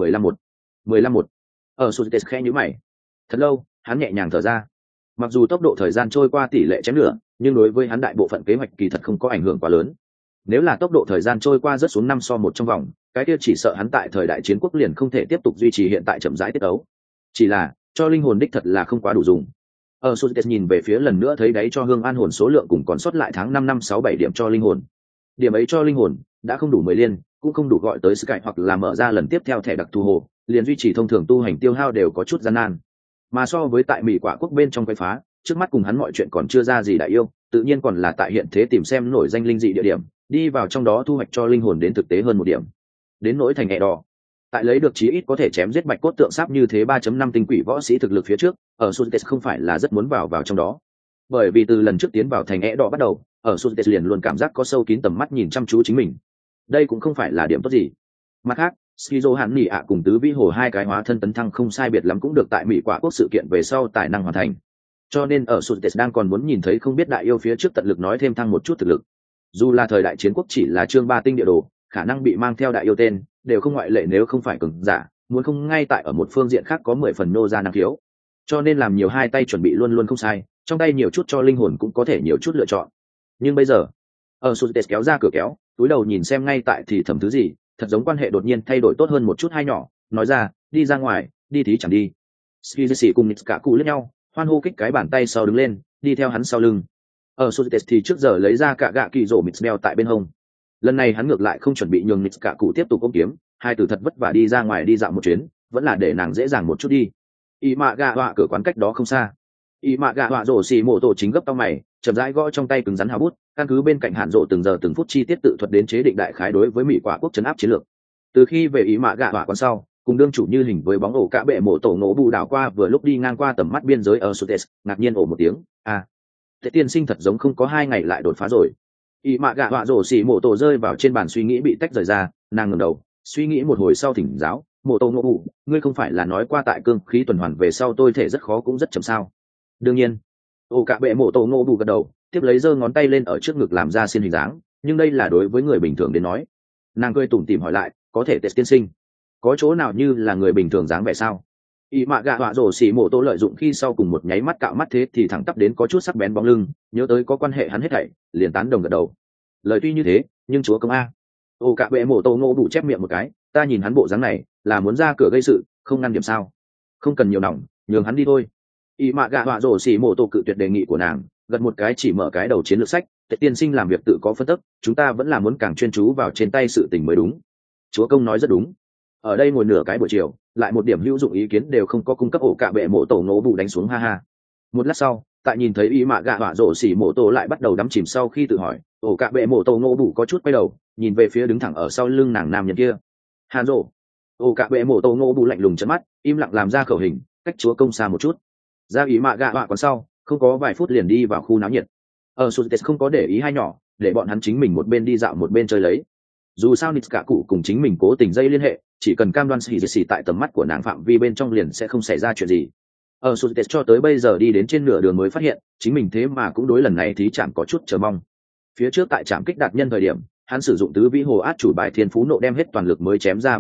15-1. Ở Suzuki khẽ nhíu mày. Thật lâu, hắn nhẹ nhàng thở ra. Mặc dù tốc độ thời gian trôi qua tỷ lệ chém nửa, nhưng đối với hắn đại bộ phận kế hoạch kỳ thật không có ảnh hưởng quá lớn. Nếu là tốc độ thời gian trôi qua rất xuống 5-1 trong vòng, cái kia chỉ sợ hắn tại thời đại chiến quốc liền không thể tiếp tục duy trì hiện tại chậm rãi tiết tấu. Chỉ là cho linh hồn đích thật là không quá đủ dùng. Ở Suzuki nhìn về phía lần nữa thấy đáy cho hương an hồn số lượng cùng còn sót lại tháng 5 năm 6-7 điểm cho linh hồn. Điểm ấy cho linh hồn đã không đủ 10 liên, cũng không đủ gọi tới Skype hoặc là mở ra lần tiếp theo thẻ đặc thù hồ, liền duy trì thông thường tu hành tiêu hao đều có chút gian nan. Mà so với tại Mỹ quả quốc bên trong quái phá, trước mắt cùng hắn mọi chuyện còn chưa ra gì đại yêu, tự nhiên còn là tại hiện thế tìm xem nổi danh linh dị địa điểm, đi vào trong đó thu hoạch cho linh hồn đến thực tế hơn một điểm. đến nỗi thành ẹ đỏ. Tại lấy được chí ít có thể chém giết bạch cốt tượng sáp như thế 3.5 tinh quỷ võ sĩ thực lực phía trước, ở Sultes không phải là rất muốn vào trong đó. Bởi vì từ lần trước tiến vào thành ẹ đỏ bắt đầu, ở Sultes liền luôn cảm giác có sâu kín tầm mắt nhìn chăm chú chính mình. Đây cũng không phải là điểm tốt gì. Mặt khác, Skizo Hàn Nỉ ạ cùng tứ vĩ hồ hai cái hóa thân tấn thăng không sai biệt lắm cũng được tại Mỹ Quả quốc sự kiện về sau tài năng hoàn thành. Cho nên ở Sultes đang còn muốn nhìn thấy không biết đại yêu phía trước tận lực nói thêm thăng một chút thực lực. Dù là thời đại chiến quốc chỉ là chương 3 tinh địa đồ, khả năng bị mang theo đại yêu tên đều không ngoại lệ nếu không phải cường giả, muốn không ngay tại ở một phương diện khác có 10 phần nô ra năng khiếu. Cho nên làm nhiều hai tay chuẩn bị luôn luôn không sai, trong tay nhiều chút cho linh hồn cũng có thể nhiều chút lựa chọn. Nhưng bây giờ, ở Sultes kéo ra cửa kéo, túi đầu nhìn xem ngay tại thì thầm thứ gì, thật giống quan hệ đột nhiên thay đổi tốt hơn một chút hai nhỏ, nói ra, đi ra ngoài, đi thì chẳng đi. Skizi cùng Nitsukaku liếc nhau, hoan hô kích cái bàn tay sau đứng lên, đi theo hắn sau lưng. Ở Sultes thì trước giờ lấy ra cả gạ kỳ rổ mịt đeo tại bên hông. Lần này hắn ngược lại không chuẩn bị nhường Nitsukaku tiếp tục ôm kiếm, hai tử thật vất vả đi ra ngoài đi dạo một chuyến, vẫn là để nàng dễ dàng một chút đi. Y mạ gạ họa cửa quán cách đó không xa. Y mạ gạ họa rổ xì mổ tổ chính gấp tao mày, chậm rãi gõ trong tay cứng rắn hào bút, căn cứ bên cạnh hạn rộ từng giờ từng phút chi tiết tự thuật đến chế định đại khái đối với Mỹ Quả quốc trấn áp chiến lược. Từ khi về ý mạ gạ họa quán sau, cùng đương chủ như hình với bóng ổ cả bệ mổ tổ ngộ bù đảo qua vừa lúc đi ngang qua tầm mắt biên giới ở Sultes, ngạc nhiên ổ một tiếng, thế tiên sinh thật giống không có 2 ngày lại đột phá rồi. Y mạ gạ họa rổ xì mổ tổ rơi vào trên bàn suy nghĩ bị tách rời ra, nàng ngẩng đầu suy nghĩ một hồi sau thỉnh giáo, mổ tổ ngộ bù, ngươi không phải là nói qua tại cương khí tuần hoàn về sau tôi thể rất khó cũng rất chậm sao? Đương nhiên. Ổ cả bệ mổ tổ ngộ bù gật đầu, tiếp lấy giơ ngón tay lên ở trước ngực làm ra xin hình dáng, nhưng đây là đối với người bình thường đến nói. Nàng cười tủm tỉm hỏi lại, có thể test tiên sinh có chỗ nào như là người bình thường dáng vẻ sao? Y mạ gạ họa rổ xỉ mổ tô lợi dụng khi sau cùng một nháy mắt cạo mắt thế thì thẳng tắp đến có chút sắc bén bóng lưng, nhớ tới có quan hệ hắn hết thảy liền tán đồng gật đầu. Lời tuy như thế nhưng chúa công a. Ô cả bệ mổ tô ngô đủ chép miệng một cái, ta nhìn hắn bộ dáng này là muốn ra cửa gây sự, không ngăn điểm sao? Không cần nhiều nòng, nhường hắn đi thôi. Y mạ gạ họa rổ xỉ mổ tô cự tuyệt đề nghị của nàng, gật một cái chỉ mở cái đầu chiến lược sách, tệ tiên sinh làm việc tự có phân tích, chúng ta vẫn là muốn càng chuyên chú vào trên tay sự tình mới đúng. Chúa công nói rất đúng. Ở đây ngồi nửa cái buổi chiều, lại một điểm hữu dụng ý kiến đều không có cung cấp, ổ cả bệ mổ tổ ngố bù đánh xuống ha ha. Một lát sau, tại nhìn thấy y mạ gạ họa rổ xỉ mổ tổ lại bắt đầu đắm chìm sau khi tự hỏi, ổ cả bệ mổ tổ ngố bù có chút quay đầu, nhìn về phía đứng thẳng ở sau lưng nàng nam nhân kia. Hàn rổ. Ổ cả bệ mổ tổ ngố bù lạnh lùng chớp mắt, im lặng làm ra khẩu hình, cách chúa công xa một chút. Ra ý mạ gạ họa còn sau, không có vài phút liền đi vào khu náo nhiệt. Ở Sultes không có để ý hai nhỏ, để bọn hắn chính mình một bên đi dạo một bên chơi lấy. Dù sao Nitsukaku cùng chính mình cố tình dây liên hệ, chỉ cần cam đoan xì tại tầm mắt của nàng phạm vi bên trong liền sẽ không xảy ra chuyện gì. Ở Sultes cho tới bây giờ đi đến trên nửa đường mới phát hiện chính mình thế mà cũng đối lần này thì chẳng có chút chờ mong. Phía trước tại trạm kích đạt nhân thời điểm, hắn sử dụng tứ vĩ hồ át chủ bài thiên phú nộ đem hết toàn lực mới chém ra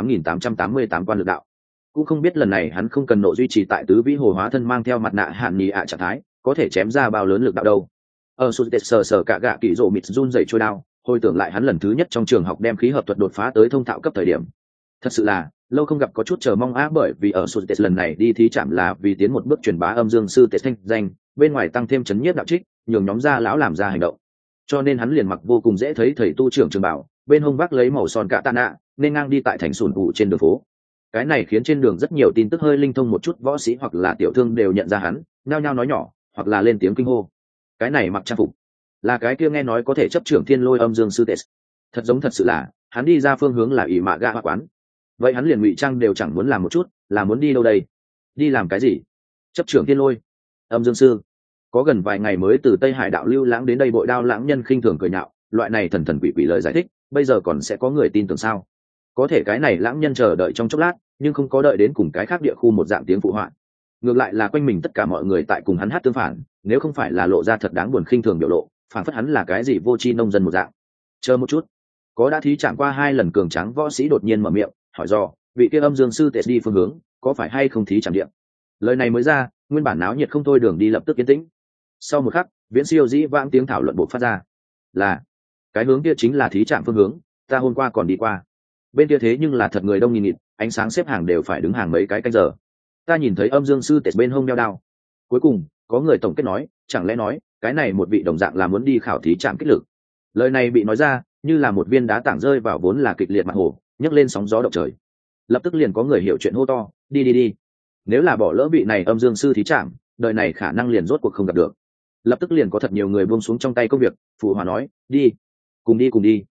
38.888 quan lực đạo. Cũng không biết lần này hắn không cần nộ duy trì tại tứ vĩ hồ hóa thân mang theo mặt nạ hạn nhì ạ trạng thái, có thể chém ra bao lớn lực đạo đâu. Ở Sultes sờ cả gạ kỳ rộ mịt run dậy trôi đao, hồi tưởng lại hắn lần thứ nhất trong trường học đem khí hợp thuật đột phá tới thông thạo cấp thời điểm. Thật sự là lâu không gặp, có chút chờ mong bởi vì ở Sultes lần này đi thí trạm là vì tiến một bước truyền bá âm dương sư tết thanh danh, bên ngoài tăng thêm chấn nhiếp đạo trích, nhường nhóm gia lão làm ra hành động. Cho nên hắn liền mặc vô cùng dễ thấy thầy tu trưởng trường bảo, bên hông vác lấy màu son cả tạ nạ, nên ngang đi tại thành sùn cụ trên đường phố. Cái này khiến trên đường rất nhiều tin tức hơi linh thông một chút võ sĩ hoặc là tiểu thương đều nhận ra hắn, nhao nhao nói nhỏ, hoặc là lên tiếng kinh hô. Cái này mặc trang phục là cái kia nghe nói có thể chấp trưởng thiên lôi âm dương sư tết. Thật giống thật sự là hắn đi ra phương hướng là ỷ mạ gạ hoa quán. Vậy hắn liền ngụy trang đều chẳng muốn làm một chút, là muốn đi đâu đây? Đi làm cái gì? Chấp trưởng thiên lôi âm dương sư. Có gần vài ngày mới từ Tây Hải đạo lưu lãng đến đây, bội đao lãng nhân khinh thường cười nhạo, loại này thần thần quỷ quỷ lời giải thích bây giờ còn sẽ có người tin tưởng sao? Có thể cái này lãng nhân chờ đợi trong chốc lát nhưng không có đợi đến cùng cái khác địa khu một dạng tiếng phụ họa, ngược lại là quanh mình tất cả mọi người tại cùng hắn hát tương phản, nếu không phải là lộ ra thật đáng buồn khinh thường biểu lộ, phản phất hắn là cái gì vô tri nông dân một dạng. Chờ một chút, có đã thí trải qua 2 lần cường tráng võ sĩ đột nhiên mở miệng hỏi do vị kia âm dương sư tệ đi phương hướng có phải hay không thí trảm điện. Lời này mới ra, nguyên bản náo nhiệt không thôi đường đi lập tức yên tĩnh. Sau một khắc, viễn siêu dĩ vãng tiếng thảo luận buộc phát ra, là cái hướng kia chính là thí trạm phương hướng, ta hôm qua còn đi qua bên kia, thế nhưng là thật người đông nghìn nghịt, ánh sáng xếp hàng đều phải đứng hàng mấy cái canh giờ. Ta nhìn thấy âm dương sư tệ bên hông đeo đao. Cuối cùng có người tổng kết nói, chẳng lẽ nói cái này một vị đồng dạng là muốn đi khảo thí trạm kích lực. Lời này bị nói ra như là một viên đá tảng rơi vào vốn là kịch liệt mặt hồ, nhấc lên sóng gió động trời. Lập tức liền có người hiểu chuyện hô to, đi. Nếu là bỏ lỡ vị này âm dương sư thí trạm, đời này khả năng liền rốt cuộc không gặp được. Lập tức liền có thật nhiều người buông xuống trong tay công việc, phụ hòa nói, đi cùng đi.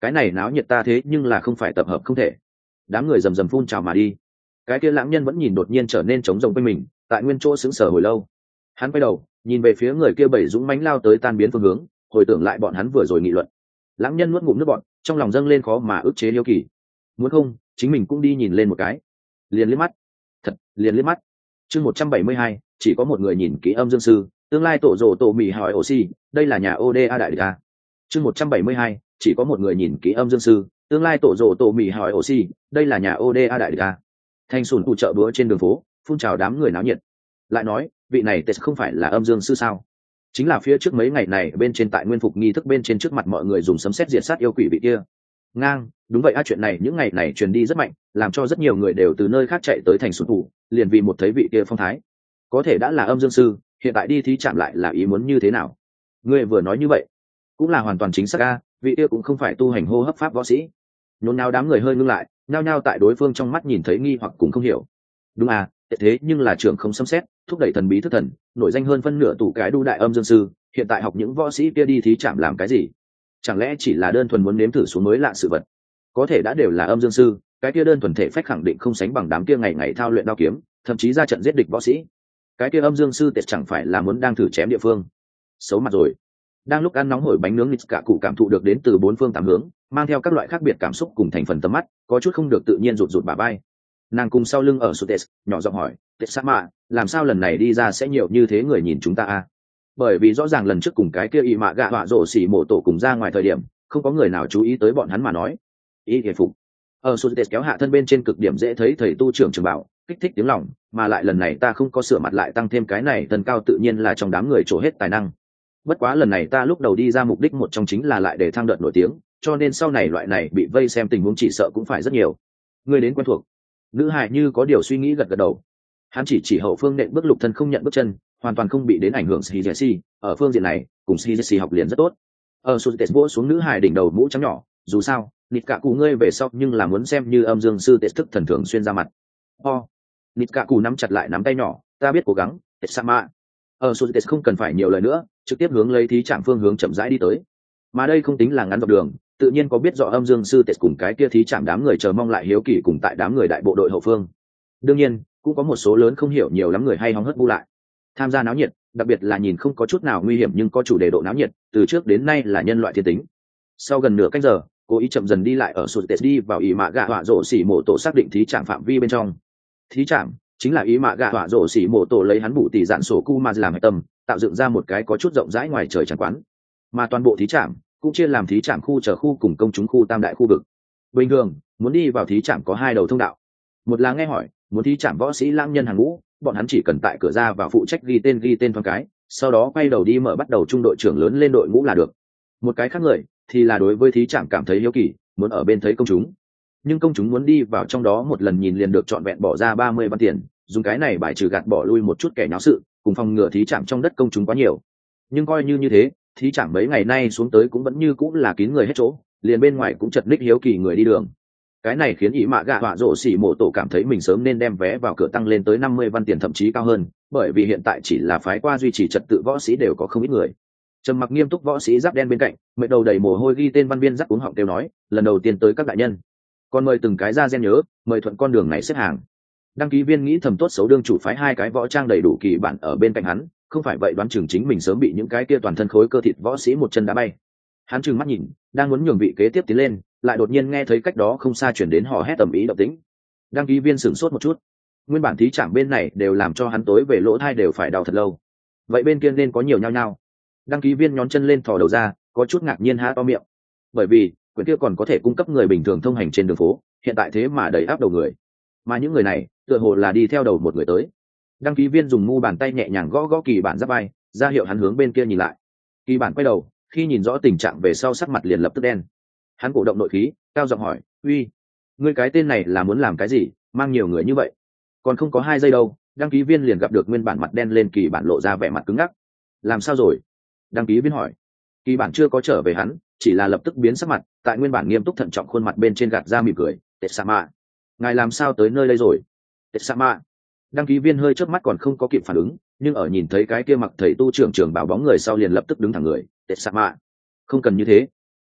cái này náo nhiệt ta thế nhưng là không phải tập hợp không thể. Đám người rầm rầm phun trào mà đi. Cái kia lãng nhân vẫn nhìn đột nhiên trở nên trống rỗng quanh mình, tại nguyên chỗ sững sờ hồi lâu. Hắn quay đầu nhìn về phía người kia bảy dũng mãnh lao tới tan biến phương hướng, hồi tưởng lại bọn hắn vừa rồi nghị luận. Lãng nhân nuốt ngụm nước bọt, trong lòng dâng lên khó mà ức chế hiếu kỳ. Muốn không chính mình cũng đi nhìn lên một cái. Liền liếc mắt, liền liếc mắt. Chương 172, chỉ có một người nhìn kỹ âm dương sư, tương lai tổ rồ tổ mì hỏi oxy, đây là nhà oda đại địch a. Chương 172, chỉ có một người nhìn kỹ âm dương sư, tương lai tổ rồ tổ mì hỏi oxy, đây là nhà oda đại địch a. Thanh sùn cụ chợ búa trên đường phố, phun trào đám người náo nhiệt. Lại nói, vị này tết không phải là âm dương sư sao? Chính là phía trước mấy ngày này bên trên tại nguyên phục nghi thức bên trên trước mặt mọi người dùng sấm sét diệt sát yêu quỷ vị kia. Ngang, đúng vậy a, chuyện này những ngày này truyền đi rất mạnh, làm cho rất nhiều người đều từ nơi khác chạy tới thành sùn cụ, liền vì một thấy vị kia phong thái. Có thể đã là âm dương sư, hiện tại đi thí chạm lại là ý muốn như thế nào? Ngươi vừa nói như vậy, cũng là hoàn toàn chính xác a, vị kia cũng không phải tu hành hô hấp pháp võ sĩ. Nhốn náo đám người hơi ngưng lại, nhao nhao tại đối phương trong mắt nhìn thấy nghi hoặc cũng không hiểu. Đúng à, thế nhưng là trưởng không xâm xét, thúc đẩy thần bí thức thần, nổi danh hơn phân nửa tủ cái đu đại âm dương sư, hiện tại học những võ sĩ kia đi thí chạm làm cái gì? Chẳng lẽ chỉ là đơn thuần muốn nếm thử xuống mới lạ sự vật? Có thể đã đều là âm dương sư, cái kia đơn thuần thể phách khẳng định không sánh bằng đám kia ngày ngày thao luyện đao kiếm, thậm chí ra trận giết địch võ sĩ. Cái kia âm dương sư tệ chẳng phải là muốn đang thử chém địa phương? Xấu mặt rồi. Đang lúc ăn nóng hổi bánh nướng cả cụ cảm thụ được đến từ bốn phương tám hướng, mang theo các loại khác biệt cảm xúc cùng thành phần tầm mắt, có chút không được tự nhiên rụt rụt bả vai. Nàng cùng sau lưng ở Sutes nhỏ giọng hỏi, Tetsama, làm sao lần này đi ra sẽ nhiều như thế người nhìn chúng ta a? Bởi vì rõ ràng lần trước cùng cái kia y mạ gạ họa rổ xỉ mổ tổ cùng ra ngoài thời điểm, không có người nào chú ý tới bọn hắn mà nói. Ý hề phục. Ở Sutes kéo hạ thân bên trên cực điểm dễ thấy thầy tu trưởng trường bảo, kích thích tiếng lòng, mà lại lần này ta không có sửa mặt lại tăng thêm cái này thân cao tự nhiên là trong đám người trổ hết tài năng. Bất quá lần này ta lúc đầu đi ra mục đích một trong chính là lại để thang đợt nổi tiếng, cho nên sau này loại này bị vây xem tình huống chỉ sợ cũng phải rất nhiều. Người đến quen thuộc. Nữ hài như có điều suy nghĩ gật gật đầu. Hắn chỉ hậu phương nện bước lục thân không nhận bước chân, hoàn toàn không bị đến ảnh hưởng Shizesi, ở phương diện này cùng Shizesi học liền rất tốt. Ở Sutes vỗ xuống nữ hài đỉnh đầu mũ trắng nhỏ, dù sao nịt cả cụ ngươi về sau nhưng là muốn xem như âm dương sư tệ thức thần thường xuyên ra mặt. Nịt cả cụ nắm chặt lại nắm tay nhỏ, ta biết cố gắng, Tetsama. Ở Sutes không cần phải nhiều lời nữa, trực tiếp hướng lấy thí trạm phương hướng chậm rãi đi tới. Mà đây không tính là ngắn dọc đường, tự nhiên có biết rõ âm dương sư tệ cùng cái kia thí trạm đám người chờ mong lại hiếu kỳ cùng tại đám người đại bộ đội hậu phương. Đương nhiên cũng có một số lớn không hiểu nhiều lắm người hay hóng hớt bu lại tham gia náo nhiệt, đặc biệt là nhìn không có chút nào nguy hiểm nhưng có chủ đề độ náo nhiệt từ trước đến nay là nhân loại thiên tính. Sau gần nửa canh giờ, cố ý chậm dần đi lại ở Sutes đi vào ý mạ gạ họa rổ xỉ mộ tổ xác định thí trạm phạm vi bên trong. Thí trạm chính là ý mạ gạ họa rổ xỉ mộ tổ lấy hắn bù tỷ dạn sổ cu ma làm hạch tâm, tạo dựng ra một cái có chút rộng rãi ngoài trời chẳng quán, mà toàn bộ thí trạm cũng chia làm thí trạm khu chờ khu cùng công chúng khu tam đại khu vực. Bình thường muốn đi vào thí trạm có hai đầu thông đạo, một là nghe hỏi muốn thí trạm võ sĩ lãng nhân hàng ngũ, bọn hắn chỉ cần tại cửa ra và phụ trách ghi tên thoáng cái, sau đó quay đầu đi mở bắt đầu trung đội trưởng lớn lên đội ngũ là được. Một cái khác người thì là đối với thí trạm cảm thấy hiếu kỳ, muốn ở bên thấy công chúng, nhưng công chúng muốn đi vào trong đó một lần nhìn liền được trọn vẹn bỏ ra 30 văn tiền, dùng cái này bài trừ gạt bỏ lui một chút kẻ nháo sự, cùng phòng ngừa thí trạm trong đất công chúng quá nhiều. Nhưng coi như thế, thí trạm mấy ngày nay xuống tới cũng vẫn như cũng là kín người hết chỗ, liền bên ngoài cũng chật ních hiếu kỳ người đi đường. Cái này khiến ý mạ gạ họa rổ xỉ mộ tổ cảm thấy mình sớm nên đem vé vào cửa tăng lên tới 50 văn tiền thậm chí cao hơn, bởi vì hiện tại chỉ là phái qua duy trì trật tự võ sĩ đều có không ít người. Trầm mặc nghiêm túc võ sĩ giáp đen bên cạnh, mệt đầu đầy mồ hôi ghi tên văn viên giáp uống họng kêu nói, lần đầu tiên tới các đại nhân, còn mời từng cái ra gen nhớ, mời thuận con đường này xếp hàng. Đăng ký viên nghĩ thầm tốt xấu đương chủ phái hai cái võ trang đầy đủ kỳ bản ở bên cạnh hắn, không phải vậy đoán chừng chính mình sớm bị những cái kia toàn thân khối cơ thịt võ sĩ một chân đá bay. Hắn trừng mắt nhìn, đang muốn nhường vị kế tiếp tiến lên, lại đột nhiên nghe thấy cách đó không xa chuyển đến hò hét tầm ý động tĩnh. Đăng ký viên sửng sốt một chút, nguyên bản thí trạm bên này đều làm cho hắn tối về lỗ thai đều phải đau thật lâu, vậy bên kia nên có nhiều nhao nhao. Đăng ký viên nhón chân lên thò đầu ra, có chút ngạc nhiên há to miệng, bởi vì quyển kia còn có thể cung cấp người bình thường thông hành trên đường phố, hiện tại thế mà đầy áp đầu người, mà những người này tựa hồ là đi theo đầu một người tới. Đăng ký viên dùng mu bàn tay nhẹ nhàng gõ gõ kỳ bản giáp bay, ra hiệu hắn hướng bên kia nhìn lại. Kỳ bản quay đầu, khi nhìn rõ tình trạng về sau sắc mặt liền lập tức đen. Hắn cổ động nội khí, cao giọng hỏi, uy, ngươi cái tên này là muốn làm cái gì, mang nhiều người như vậy? Còn không có 2 giây đâu, đăng ký viên liền gặp được nguyên bản mặt đen lên kỳ bản lộ ra vẻ mặt cứng ngắc. Làm sao rồi? Đăng ký viên hỏi. Kỳ bản chưa có trở về hắn, chỉ là lập tức biến sắc mặt, tại nguyên bản nghiêm túc thận trọng khuôn mặt bên trên gạt ra mỉm cười, Tetsama, ngài làm sao tới nơi đây rồi? Tetsama. Đăng ký viên hơi chớp mắt còn không có kịp phản ứng, nhưng ở nhìn thấy cái kia mặc thầy tu trưởng bảo bóng người sau liền lập tức đứng thẳng người, Tetsama, không cần như thế.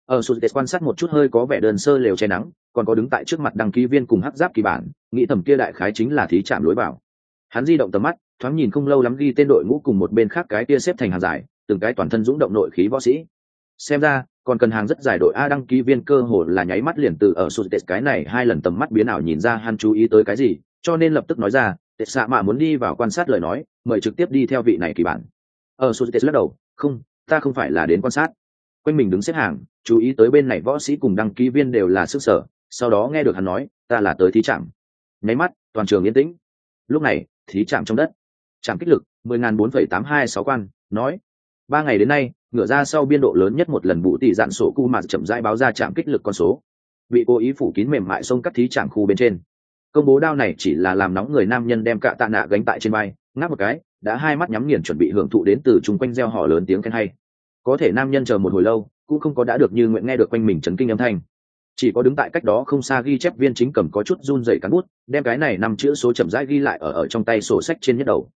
Ở Suzuki quan sát một chút hơi có vẻ đơn sơ lều che nắng, còn có đứng tại trước mặt đăng ký viên cùng hắc giáp kỳ bản, nghĩ thầm kia đại khái chính là thí trạm lối vào. Hắn di động tầm mắt, thoáng nhìn không lâu lắm ghi tên đội ngũ cùng một bên khác cái kia xếp thành hàng dài, từng cái toàn thân dũng động nội khí võ sĩ. Xem ra, còn cần hàng rất dài đội A đăng ký viên cơ hồ là nháy mắt liền từ ở Suzuki cái này 2 lần tầm mắt biến ảo nhìn ra hắn chú ý tới cái gì, cho nên lập tức nói ra, "Tệ xạ mạ muốn đi vào quan sát lời nói, mời trực tiếp đi theo vị này kỳ bản." Ở Suzuki lắc đầu, "Không, ta không phải là đến quan sát." Quanh mình đứng xếp hàng, chú ý tới bên này võ sĩ cùng đăng ký viên đều là sức sở, sau đó nghe được hắn nói, "Ta là tới thí trạm." Nháy mắt, toàn trường yên tĩnh. Lúc này, thí trạm trong đất, trạm kích lực 10.4,826 quan, nói: 3 ngày đến nay, ngựa ra sau biên độ lớn nhất một lần vụ tỷ dạn sổ cu mà chậm rãi báo ra trạm kích lực con số. Bị cố ý phủ kín mềm mại xông cắt thí trạm khu bên trên. Công bố đao này chỉ là làm nóng người nam nhân đem cạ tạ nạ gánh tại trên vai, ngáp một cái, đã hai mắt nhắm nghiền chuẩn bị hưởng thụ đến từ chung quanh reo hò lớn tiếng khen hay. Có thể nam nhân chờ một hồi lâu, cũng không có đã được như nguyện nghe được quanh mình chấn kinh âm thanh. Chỉ có đứng tại cách đó không xa ghi chép viên chính cầm có chút run rẩy cán bút, đem cái này 5 chữ số chậm rãi ghi lại ở trong tay sổ sách trên nhất đầu.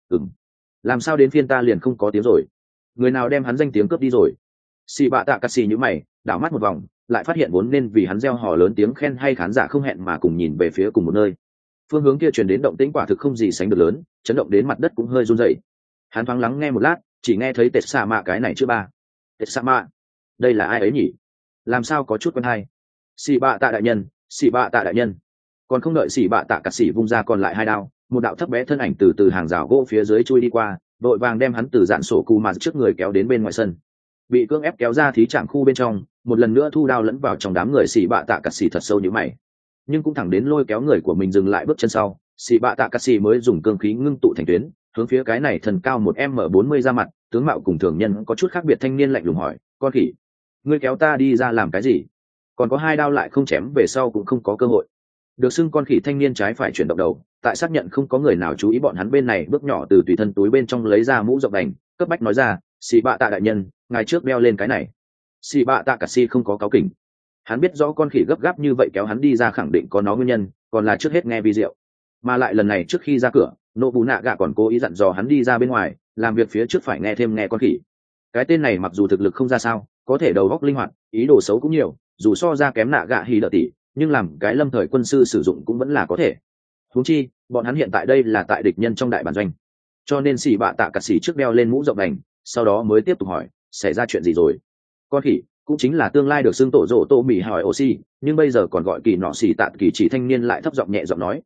Làm sao đến phiên ta liền không có tiếng rồi? Người nào đem hắn danh tiếng cướp đi rồi? Xì bạ tạ cắt xì như mày, đảo mắt một vòng, lại phát hiện vốn nên vì hắn reo hò lớn tiếng khen hay khán giả không hẹn mà cùng nhìn về phía cùng một nơi. Phương hướng kia truyền đến động tĩnh quả thực không gì sánh được lớn, chấn động đến mặt đất cũng hơi run rẩy. Hắn thoáng lắng nghe một lát, chỉ nghe thấy tệt xạ mạ cái này chưa ba. Tệt xạ mạ, đây là ai ấy nhỉ? Làm sao có chút quen hay? Xì bạ tạ đại nhân, xì bạ tạ đại nhân. Còn không đợi xì bạ tạ cắt xì vung ra còn lại 2 đao, một đạo thấp bé thân ảnh từ hàng rào gỗ phía dưới chui đi qua, đội vàng đem hắn từ dạn sổ cù mà trước người kéo đến bên ngoài sân. Bị cưỡng ép kéo ra thí trạm khu bên trong, một lần nữa thu đao lẫn vào trong đám người xì bạ tạ cắt xì thật sâu như mày, nhưng cũng thẳng đến lôi kéo người của mình dừng lại bước chân sau, xì bạ tạ cắt xì mới dùng cương khí ngưng tụ thành tuyến, hướng phía cái này thần cao 1m40 ra mặt, tướng mạo cùng thường nhân có chút khác biệt thanh niên lạnh lùng hỏi: "Con khỉ, ngươi kéo ta đi ra làm cái gì? Còn có 2 đao lại không chém về sau cũng không có cơ hội." Được xưng con khỉ thanh niên trái phải chuyển động đầu, tại xác nhận không có người nào chú ý bọn hắn bên này, bước nhỏ từ tùy thân túi bên trong lấy ra mũ rộng đành, cấp bách nói ra: "Xì bạ tạ đại nhân, ngài trước đeo lên cái này." Xì bạ tạ cắt xì không có cáu kỉnh, hắn biết rõ con khỉ gấp gáp như vậy kéo hắn đi ra khẳng định có nó nguyên nhân, còn là trước hết nghe vi diệu. Mà lại lần này trước khi ra cửa, nô bù nạ gạ còn cố ý dặn dò hắn đi ra bên ngoài làm việc phía trước phải nghe thêm nghe con khỉ. Cái tên này mặc dù thực lực không ra sao, có thể đầu óc linh hoạt, ý đồ xấu cũng nhiều, dù so ra kém nạ gạ hì đỡ tỷ, nhưng làm cái lâm thời quân sư sử dụng cũng vẫn là có thể. Huống chi bọn hắn hiện tại đây là tại địch nhân trong đại bản doanh, cho nên xì bạ tạ cắt xì trước đeo lên mũ rộng đành, sau đó mới tiếp tục hỏi: "Xảy ra chuyện gì rồi?" Con khỉ cũng chính là tương lai được xưng tổ rộ tô mì hỏi oxy, nhưng bây giờ còn gọi kỳ nọ xì tạt kỳ chỉ thanh niên lại thấp giọng nhẹ giọng nói: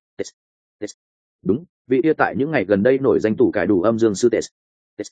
"Đúng, vị yêu tại những ngày gần đây nổi danh tủ cải đủ âm dương sư tes.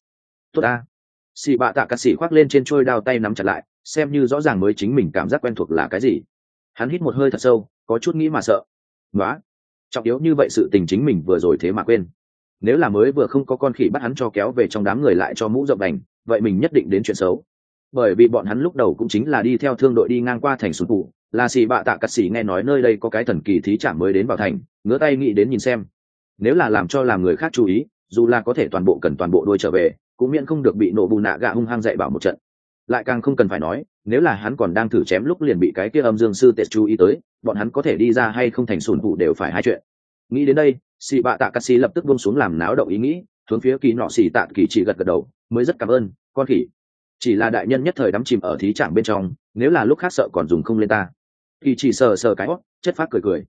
Tốt a." Xì bạ tạ cắt xì khoác lên trên trôi đao tay nắm chặt lại, xem như rõ ràng mới chính mình cảm giác quen thuộc là cái gì. Hắn hít một hơi thật sâu, có chút nghĩ mà sợ. Nóa, trọng yếu như vậy sự tình chính mình vừa rồi thế mà quên. Nếu là mới vừa không có con khỉ bắt hắn cho kéo về trong đám người lại cho mũ rộng đành, vậy mình nhất định đến chuyện xấu. Bởi vì bọn hắn lúc đầu cũng chính là đi theo thương đội đi ngang qua thành Sùn Cụ, là xì bạ tạ cắt xì nghe nói nơi đây có cái thần kỳ thí trạm mới đến vào thành, ngửa tay nghĩ đến nhìn xem. Nếu là làm người khác chú ý, dù là có thể toàn bộ cần toàn bộ đuôi trở về, cũng miễn không được bị nổ bù nạ gạ hung hăng dạy bảo một trận. Lại càng không cần phải nói, nếu là hắn còn đang thử chém lúc liền bị cái kia âm dương sư tệ chú ý tới, bọn hắn có thể đi ra hay không thành Sùn Cụ đều phải hai chuyện. Nghĩ đến đây, xì bạ tạ cắt xì lập tức buông xuống làm náo động ý nghĩ, hướng phía kỳ nọ xì tạ kỳ chỉ gật gật đầu, mới rất cảm ơn con khỉ. Chỉ là đại nhân nhất thời đắm chìm ở thí trạm bên trong, nếu là lúc khác sợ còn dùng không lên ta. Kỳ chỉ sờ sờ cái hót, chất phát cười.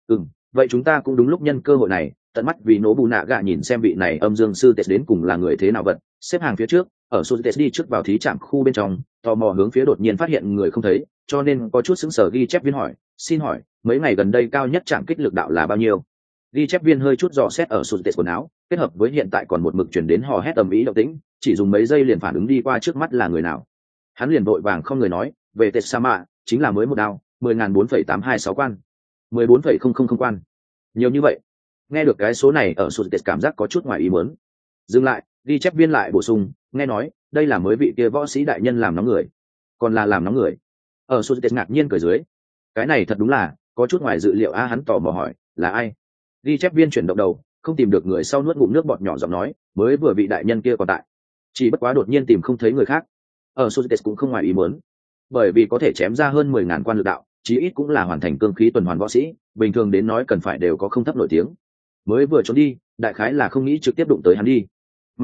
Vậy chúng ta cũng đúng lúc nhân cơ hội này, tận mắt vì nổ bù nạ gạ nhìn xem vị này âm dương sư tệ đến cùng là người thế nào vật. Xếp hàng phía trước, ở số tệ đi trước vào thí trạm khu bên trong, tò mò hướng phía đột nhiên phát hiện người không thấy, cho nên có chút sững sờ ghi chép viên hỏi: "Xin hỏi, mấy ngày gần đây cao nhất trạm kích lực đạo là bao nhiêu?" Ghi chép viên hơi chút dò xét ở số tệ quần áo, kết hợp với hiện tại còn một mực chuyển đến hò hét ầm ĩ động tĩnh, chỉ dùng mấy giây liền phản ứng đi qua trước mắt là người nào. Hắn liền vội vàng không người nói: "Về tệ sa mạ, chính là mới một đao, 10.4,826 quan, 14,000 quan." Nhiều như vậy. Nghe được cái số này ở sụt tệ cảm giác có chút ngoài ý muốn. Dừng lại, ghi chép viên lại bổ sung: "Nghe nói đây là mới vị kia võ sĩ đại nhân làm nóng người." Còn là làm nóng người? Ở sụt tệ ngạc nhiên cười dưới. Cái này thật đúng là có chút ngoài dự liệu a. Hắn tò mò hỏi: "Là ai?" Ghi chép viên chuyển động đầu, không tìm được người sau nuốt ngụm nước bọt nhỏ giọng nói: "Mới vừa vị đại nhân kia còn tại, chỉ bất quá đột nhiên tìm không thấy người khác." Ở Suzuki cũng không ngoài ý muốn, bởi vì có thể chém ra hơn 10.000 quan lực đạo, chí ít cũng là hoàn thành cương khí tuần hoàn võ sĩ, bình thường đến nói cần phải đều có không thấp nổi tiếng. Mới vừa trốn đi, đại khái là không nghĩ trực tiếp đụng tới hắn đi. Mà lại,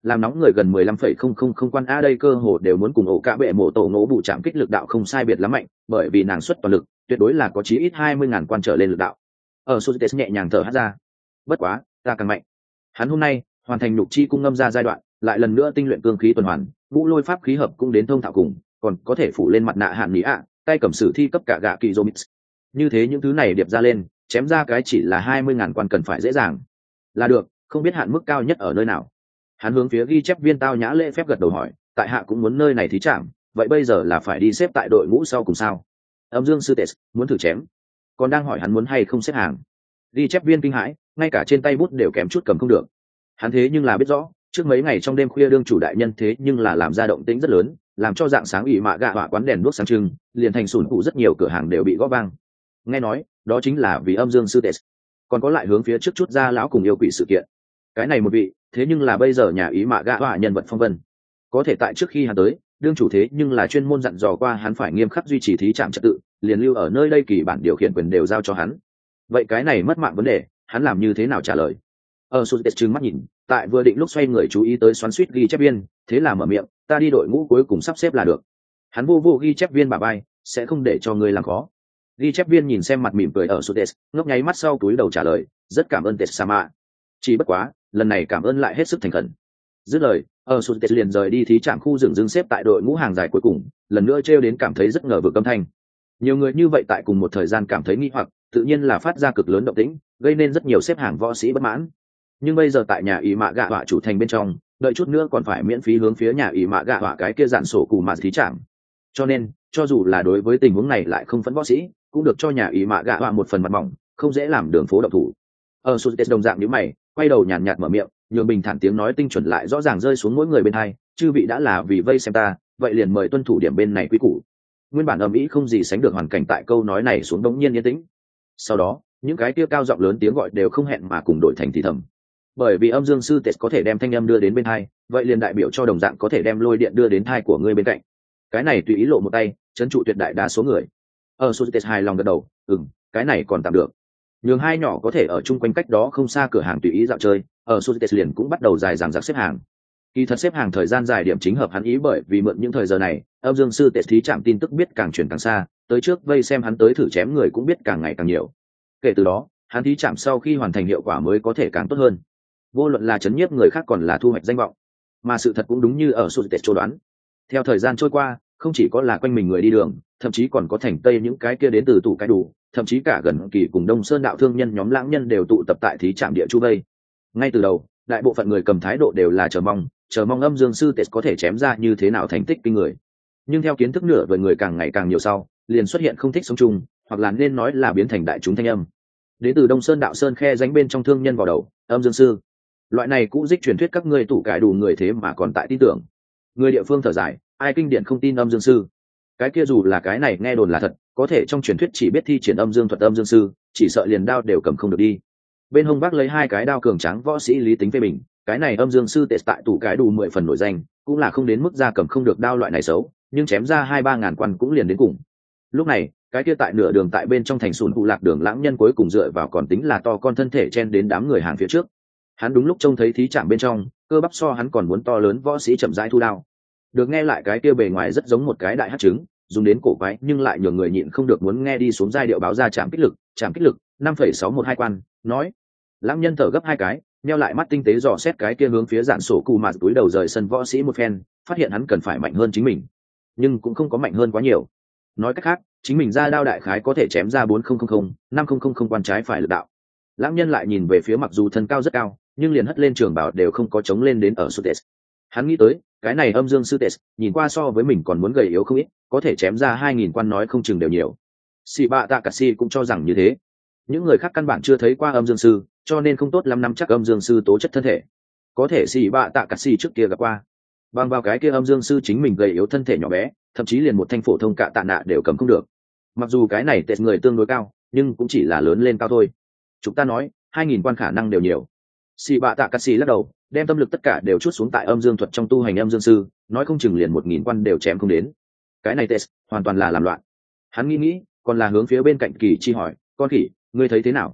làm nóng người gần 15,000 quan a, đây cơ hồ đều muốn cùng ổ cả bệ mổ tổ ngỗ bụ chạm kích lực đạo không sai biệt lắm mạnh, bởi vì nàng xuất toàn lực tuyệt đối là có chí ít 20.000 quan trở lên lực đạo. Ở Suzuki nhẹ nhàng thở hắt ra, bất quá ta càng mạnh. Hắn hôm nay hoàn thành nhục chi cung ngâm ra giai đoạn, lại lần nữa tinh luyện cương khí tuần hoàn, vũ lôi pháp khí hợp cũng đến thông thạo cùng, còn có thể phủ lên mặt nạ hạn mỹ ạ, tay cầm sử thi cấp cả gạ kỳ Zomix. Như thế những thứ này điệp ra lên, chém ra cái chỉ là 20.000 quan cần phải dễ dàng là được, không biết hạn mức cao nhất ở nơi nào. Hắn hướng phía ghi chép viên tao nhã lễ phép gật đầu hỏi, tại hạ cũng muốn nơi này thí trảm, vậy bây giờ là phải đi xếp tại đội ngũ sau cùng sao? Âm dương sư tệ muốn thử chém, còn đang hỏi hắn muốn hay không xếp hàng. Ghi chép viên kinh hãi, ngay cả trên tay bút đều kém chút cầm không được. Hắn thế nhưng là biết rõ, trước mấy ngày trong đêm khuya đương chủ đại nhân thế nhưng là làm ra động tĩnh rất lớn, làm cho dạng sáng ủy mạ gạ hỏa quán đèn đuốc sáng trưng, liền thành sủn cụ rất nhiều cửa hàng đều bị gõ vang. Nghe nói đó chính là vì âm dương sư tệ, còn có lại hướng phía trước chút ra lão cùng yêu quỷ sự kiện. Cái này một vị thế nhưng là bây giờ nhà ý mạ gạ hỏa nhân vật phong vân, có thể tại trước khi hắn tới đương chủ thế nhưng là chuyên môn dặn dò qua hắn phải nghiêm khắc duy trì thí trạm trật tự, liền lưu ở nơi đây kỳ bản điều khiển quyền đều giao cho hắn. Vậy cái này mất mạng vấn đề hắn làm như thế nào trả lời? Suzuki trừng mắt nhìn, tại vừa định lúc xoay người chú ý tới xoắn suýt ghi chép viên, thế là mở miệng, ta đi đội ngũ cuối cùng sắp xếp là được. Hắn vô ghi chép viên bả vai, sẽ không để cho ngươi làm khó. Ghi chép viên nhìn xem mặt mỉm cười Suzuki, ngốc nháy mắt sau túi đầu trả lời, rất cảm ơn Tetsama. Chỉ bất quá lần này cảm ơn lại hết sức thành khẩn. Dứt lời, Suzuki liền rời đi thí trạm khu rừng dưng xếp tại đội ngũ hàng dài cuối cùng, lần nữa trêu đến cảm thấy rất ngờ vực âm thanh. Nhiều người như vậy tại cùng một thời gian cảm thấy nghi hoặc, tự nhiên là phát ra cực lớn động tĩnh, gây nên rất nhiều xếp hàng võ sĩ bất mãn. Nhưng bây giờ tại nhà ý mạ gạ họa chủ thành bên trong, đợi chút nữa còn phải miễn phí hướng phía nhà ý mạ gạ họa cái kia dạn sổ cù mà thí trạm. Cho nên cho dù là đối với tình huống này lại không phẫn võ sĩ, cũng được cho nhà ý mạ gạ họa một phần mặt mỏng, không dễ làm đường phố động thủ. Suzuki đồng dạng nhíu mày, quay đầu nhàn nhạt mở miệng, nhường bình thản tiếng nói tinh chuẩn lại rõ ràng rơi xuống mỗi người bên hai, chư vị đã là vì vây xem ta, vậy liền mời tuân thủ điểm bên này quy củ. Nguyên bản ầm ĩ không gì sánh được hoàn cảnh tại câu nói này xuống đống nhiên yên tĩnh. Sau đó những cái kia cao giọng lớn tiếng gọi đều không hẹn mà cùng đổi thành thì thầm, bởi vì âm dương sư tệ có thể đem thanh âm đưa đến bên hai, vậy liền đại biểu cho đồng dạng có thể đem lôi điện đưa đến thai của ngươi bên cạnh. Cái này tùy ý lộ một tay, trấn trụ tuyệt đại đa số người. Suzuki hài lòng gật đầu, cái này còn tạm được. Nhường hai nhỏ có thể ở chung quanh cách đó không xa cửa hàng tùy ý dạo chơi, Suzuki liền cũng bắt đầu dài dằng dặc xếp hàng. Kỳ thật xếp hàng thời gian dài điểm chính hợp hắn ý, bởi vì mượn những thời giờ này, âm dương sư tệ thí chạm tin tức biết càng truyền càng xa, tới trước vây xem hắn tới thử chém người cũng biết càng ngày càng nhiều. Kể từ đó, hắn thí chạm sau khi hoàn thành hiệu quả mới có thể càng tốt hơn. Vô luận là chấn nhiếp người khác còn là thu hoạch danh vọng, mà sự thật cũng đúng như ở Suzuki châu đoán. Theo thời gian trôi qua, không chỉ có là quanh mình người đi đường, thậm chí còn có thành tây những cái kia đến từ tủ cái đủ, thậm chí cả gần kỳ cùng Đông Sơn đạo thương nhân nhóm lãng nhân đều tụ tập tại thí trạm địa chu vây. Ngay từ đầu, đại bộ phận người cầm thái độ đều là chờ mong âm dương sư tệ có thể chém ra như thế nào thành tích kinh người. Nhưng theo kiến thức nửa vời người càng ngày càng nhiều sau, liền xuất hiện không thích sống chung, hoặc là nên nói là biến thành đại chúng thanh âm. Đến từ Đông Sơn đạo sơn khe ránh bên trong thương nhân vào đầu, âm dương sư. Loại này cũ dích truyền thuyết các ngươi tủ cải đủ người thế mà còn tại tin tưởng. Người địa phương thở dài, ai kinh điển không tin âm dương sư. Cái kia dù là cái này nghe đồn là thật, có thể trong truyền thuyết chỉ biết thi triển âm dương thuật âm dương sư, chỉ sợ liền đao đều cầm không được đi. Bên hông bác lấy hai cái đao cường tráng võ sĩ lý tính phê bình, cái này âm dương sư tệ tại tủ cái đủ 10 phần nổi danh, cũng là không đến mức ra cầm không được đao loại này xấu, nhưng chém ra 2-3 ngàn quan cũng liền đến cùng. Lúc này, cái kia tại nửa đường tại bên trong thành sùn phụ lạc đường lãng nhân cuối cùng dựa vào còn tính là to con thân thể chen đến đám người hàng phía trước. Hắn đúng lúc trông thấy thí trạm bên trong, cơ bắp so hắn còn muốn to lớn võ sĩ chậm rãi thu đao. Được nghe lại cái kia bề ngoài rất giống một cái đại hắc trứng, dùng đến cổ quái nhưng lại nhường người nhịn không được muốn nghe đi xuống giai điệu báo ra chạm kích lực 5,612 quan, nói. Lãng nhân thở gấp hai cái, nheo lại mắt tinh tế dò xét cái kia hướng phía dạn sổ cù mà túi đầu rời sân võ sĩ một phen, phát hiện hắn cần phải mạnh hơn chính mình, nhưng cũng không có mạnh hơn quá nhiều. Nói cách khác, chính mình ra đao đại khái có thể chém ra 4000-5000 quan trái phải lực đạo. Lãng nhân lại nhìn về phía mặc dù thân cao rất cao, nhưng liền hất lên trường bảo đều không có chống lên đến ở Sutes. Hắn nghĩ tới, cái này âm dương Sutes, nhìn qua so với mình còn muốn gầy yếu không ít, có thể chém ra 2000 quan nói không chừng đều nhiều. Sĩ bạ tạ cả si cũng cho rằng như thế. Những người khác căn bản chưa thấy qua âm dương sư, cho nên không tốt lắm nắm chắc âm dương sư tố chất thân thể. Có thể sĩ bạ tạ cả si trước kia gặp qua. Bằng vào cái kia âm dương sư chính mình gầy yếu thân thể nhỏ bé, thậm chí liền một thanh phổ thông cạ tạ nạ đều cầm không được. Mặc dù cái này tệ người tương đối cao, nhưng cũng chỉ là lớn lên cao thôi. Chúng ta nói 2000 quan khả năng đều nhiều. Sĩ bạ tạ cắt xì lắc đầu, đem tâm lực tất cả đều chút xuống tại âm dương thuật trong tu hành âm dương sư, nói không chừng liền 1000 quan đều chém không đến. Cái này tệ hoàn toàn là làm loạn. Hắn nghĩ, còn là hướng phía bên cạnh Kỳ Chi hỏi, con khỉ, ngươi thấy thế nào?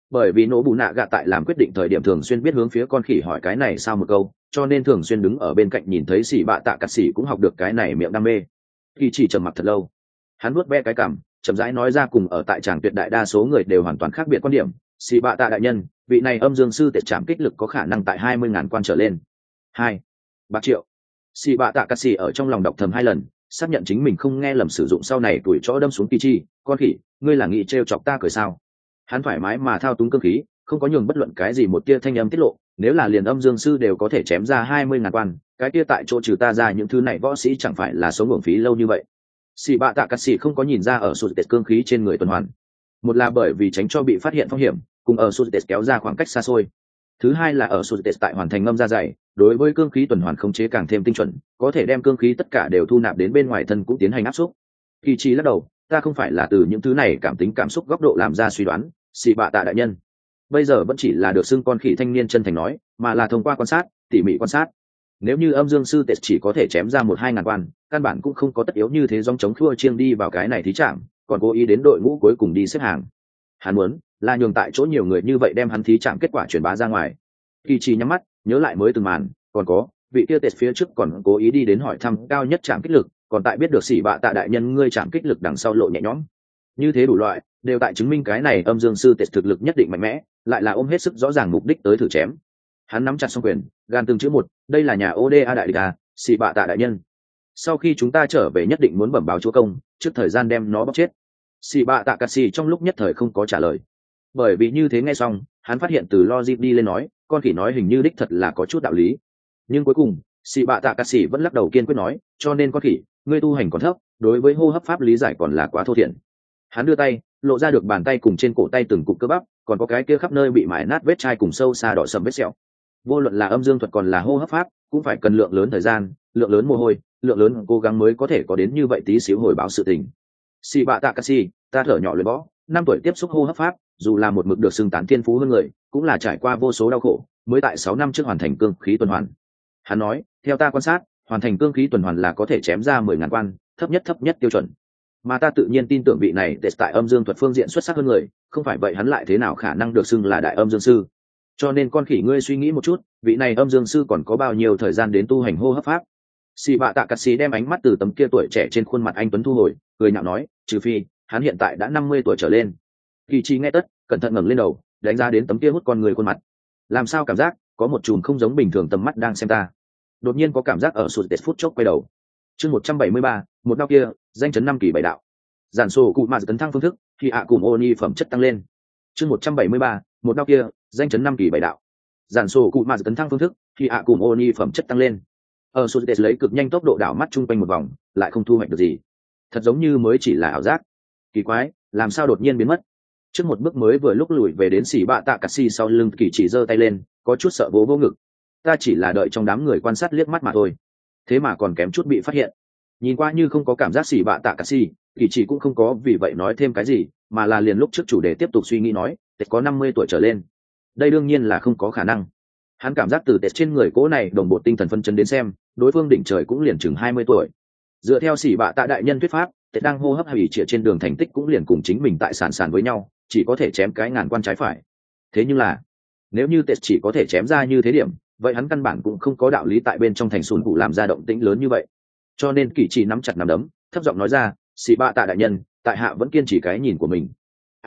bởi vì nổ bù nạ gạ tại làm quyết định thời điểm thường xuyên biết hướng phía con khỉ hỏi cái này sao một câu, cho nên thường xuyên đứng ở bên cạnh nhìn thấy xì bạ tạ cắt xì cũng học được cái này miệng đam mê. Kỳ chỉ trầm mặc thật lâu, hắn nuốt ve cái cảm, chậm rãi nói ra cùng ở tại tràng tuyệt đại đa số người đều hoàn toàn khác biệt quan điểm. Xì bạ tạ đại nhân, vị này âm dương sư tệ trảm kích lực có khả năng tại 20.000 quan trở lên. 2 bạc triệu. Xì bạ tạ cắt xì ở trong lòng đọc thầm 2 lần, xác nhận chính mình không nghe lầm sử dụng sau này tuổi chó đâm xuống Kỳ chi. Con khỉ, ngươi là nghĩ trêu chọc ta cười sao? Hắn thoải mái mà thao túng cương khí, không có nhường bất luận cái gì một tia thanh âm tiết lộ. Nếu là liền âm dương sư đều có thể chém ra 20.000 quan, cái kia tại chỗ trừ ta ra những thứ này võ sĩ chẳng phải là sống uổng phí lâu như vậy. Xì bạ tạ cắt xì không có nhìn ra ở sụt tết cương khí trên người tuần hoàn, một là bởi vì tránh cho bị phát hiện phong hiểm, cùng ở sụt tết kéo ra khoảng cách xa xôi. Thứ hai là ở sụt tết tại hoàn thành ngâm ra dày, đối với cương khí tuần hoàn khống chế càng thêm tinh chuẩn, có thể đem cương khí tất cả đều thu nạp đến bên ngoài thân cũng tiến hành áp xúc. Kỳ chi lắc đầu, ta không phải là từ những thứ này cảm xúc góc độ làm ra suy đoán. Xì bạ tạ đại nhân, bây giờ vẫn chỉ là được xưng con khỉ thanh niên chân thành nói, mà là thông qua quan sát, tỉ mỉ quan sát. Nếu như âm dương sư tệ chỉ có thể chém ra 1-2 ngàn quan, căn bản cũng không có tất yếu như thế dòng chống khua chiêng đi vào cái này thí trạm, còn cố ý đến đội ngũ cuối cùng đi xếp hàng. Hắn muốn là nhường tại chỗ nhiều người như vậy đem hắn thí trạm kết quả truyền bá ra ngoài. Kỳ Trì nhắm mắt nhớ lại mới từng màn, còn có vị kia tệ phía trước còn cố ý đi đến hỏi thăm cao nhất trạm kích lực, còn tại biết được xỉ bạ tạ đại nhân ngươi trạm kích lực đằng sau lộ nhẹ nhõm. Như thế đủ loại đều tại chứng minh cái này âm dương sư tệ thực lực nhất định mạnh mẽ, lại là ôm hết sức rõ ràng mục đích tới thử chém. Hắn nắm chặt song quyền, gan từng chữ một, đây là nhà Oda đại địch à, xỉ bạ tạ đại nhân. Sau khi chúng ta trở về nhất định muốn bẩm báo chúa công, trước thời gian đem nó bóc chết. Xỉ bạ tạ cà xì trong lúc nhất thời không có trả lời, bởi vì như thế nghe xong hắn phát hiện từ logic đi lên nói con khỉ nói hình như đích thật là có chút đạo lý, nhưng cuối cùng xỉ bạ tạ cà xì vẫn lắc đầu kiên quyết nói, cho nên con khỉ ngươi tu hành còn thấp, đối với hô hấp pháp lý giải còn là quá thô thiển. Hắn đưa tay lộ ra được bàn tay cùng trên cổ tay từng cục cơ bắp, còn có cái kia khắp nơi bị mài nát vết chai cùng sâu xa đỏ sầm vết sẹo. Vô luận là âm dương thuật còn là hô hấp pháp cũng phải cần lượng lớn thời gian, lượng lớn mồ hôi, lượng lớn cố gắng mới có thể có đến như vậy tí xíu hồi báo sự tình. Xỉ bạ tạ cà xì, ta thở nhỏ luyện võ 5 tuổi tiếp xúc hô hấp pháp, dù là một mực được xưng tán thiên phú hơn người cũng là trải qua vô số đau khổ mới tại 6 năm trước hoàn thành cương khí tuần hoàn. Hắn nói, theo ta quan sát, hoàn thành cương khí tuần hoàn là có thể chém ra 10.000 quan, thấp nhất tiêu chuẩn. Mà ta tự nhiên tin tưởng vị này tệ tại âm dương thuật phương diện xuất sắc hơn người, không phải vậy hắn lại thế nào khả năng được xưng là đại âm dương sư. Cho nên con khỉ ngươi suy nghĩ một chút, vị này âm dương sư còn có bao nhiêu thời gian đến tu hành hô hấp pháp? Xỉ bạ tạ cà xì đem ánh mắt từ tấm kia tuổi trẻ trên khuôn mặt anh tuấn thu hồi, cười nhạo nói, trừ phi hắn hiện tại đã 50 tuổi trở lên. Kỳ Chi nghe tất cẩn thận ngẩng lên đầu, đánh ra đến tấm kia hút con người khuôn mặt. Làm sao cảm giác có một chùm không giống bình thường tầm mắt đang xem ta? Đột nhiên có cảm giác ở sụt tết phút chốc quay đầu. Chương 173, một đao kia, danh chấn 5 kỳ 7 đạo. Giản sổ cụ mà tấn thăng phương thức, thì hạ cùng ô ni phẩm chất tăng lên. Chương 173, một đao kia, danh chấn 5 kỳ 7 đạo. Giản sổ cụ mà tấn thăng phương thức, thì hạ cùng ô ni phẩm chất tăng lên. Ở sụt tết lấy cực nhanh tốc độ đảo mắt chung quanh một vòng, lại không thu hoạch được gì. Thật giống như mới chỉ là ảo giác. Kỳ quái, làm sao đột nhiên biến mất? Trước một bước mới vừa lúc lùi về đến xỉ bạ tạ cà xì sau lưng Kỳ chỉ giơ tay lên, có chút sợ vô ngực. Ta chỉ là đợi trong đám người quan sát liếc mắt mà thôi, thế mà còn kém chút bị phát hiện. Nhìn qua như không có cảm giác xỉ bạ tạ cà xì, Kỳ chỉ cũng không có vì vậy nói thêm cái gì, mà là liền lúc trước chủ đề tiếp tục suy nghĩ nói, tết có 50 tuổi trở lên, đây đương nhiên là không có khả năng. Hắn cảm giác từ tết trên người cố này đồng bộ tinh thần phân chấn đến xem, đối phương đỉnh trời cũng liền chừng 20 tuổi. Dựa theo xỉ bạ tạ đại nhân thuyết pháp, tết đang hô hấp hay chĩa trên đường thành tích cũng liền cùng chính mình tại sàn với nhau, chỉ có thể chém cái ngàn quan trái phải. Thế nhưng là nếu như tết chỉ có thể chém ra như thế điểm, vậy hắn căn bản cũng không có đạo lý tại bên trong thành sùn cụ làm ra động tĩnh lớn như vậy. Cho nên Kỳ chỉ nắm chặt nắm đấm, thấp giọng nói ra, xỉ bạ tạ đại nhân, tại hạ vẫn kiên trì cái nhìn của mình.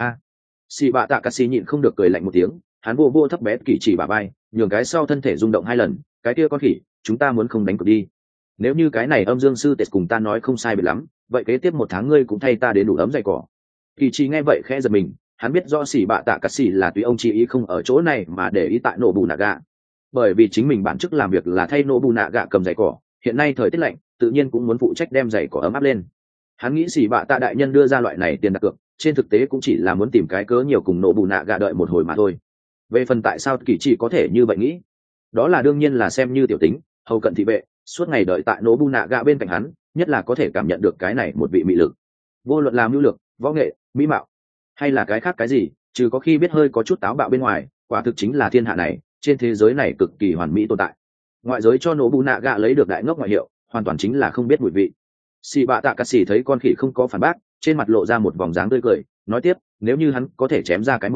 Xỉ bạ tạ cà xì nhịn không được cười lạnh một tiếng, hắn vô thấp bé Kỳ chỉ bả vai, nhường cái sau thân thể rung động 2 lần, cái kia con khỉ, chúng ta muốn không đánh cược đi. Nếu như cái này âm dương sư tết cùng ta nói không sai biệt lắm, vậy kế tiếp 1 tháng ngươi cũng thay ta đến đủ ấm dày cỏ. Kỳ chỉ nghe vậy khẽ giật mình, hắn biết rõ xỉ bạ tạ cà xì là tùy ông chỉ ý không ở chỗ này mà để ý tại nổ bù nạ gạ, bởi vì chính mình bản chức làm việc là thay nổ bù nạ gạ cầm giày cỏ, hiện nay thời tiết lạnh, tự nhiên cũng muốn phụ trách đem giày cỏ ấm áp lên. Hắn nghĩ xỉ bạ tạ đại nhân đưa ra loại này tiền đặt cược, trên thực tế cũng chỉ là muốn tìm cái cớ nhiều cùng nổ bù nạ gạ đợi một hồi mà thôi. Về phần tại sao Kỳ chỉ có thể như vậy nghĩ, đó là đương nhiên là xem như tiểu tính hầu cận thị vệ, suốt ngày đợi tại nổ bù nạ gạ bên cạnh hắn, nhất là có thể cảm nhận được cái này một vị mị lực. Vô luận làm mưu lược, võ nghệ, mỹ mạo hay là cái khác cái gì, trừ có khi biết hơi có chút táo bạo bên ngoài, quả thực chính là thiên hạ này, trên thế giới này cực kỳ hoàn mỹ tồn tại. Ngoại giới cho nổ bù nạ gạ lấy được đại ngốc ngoại hiệu, hoàn toàn chính là không biết mùi vị. Xỉ bạ tạ cà xì thấy con khỉ không có phản bác, trên mặt lộ ra một vòng dáng tươi cười, nói tiếp, nếu như hắn có thể chém ra cái 10,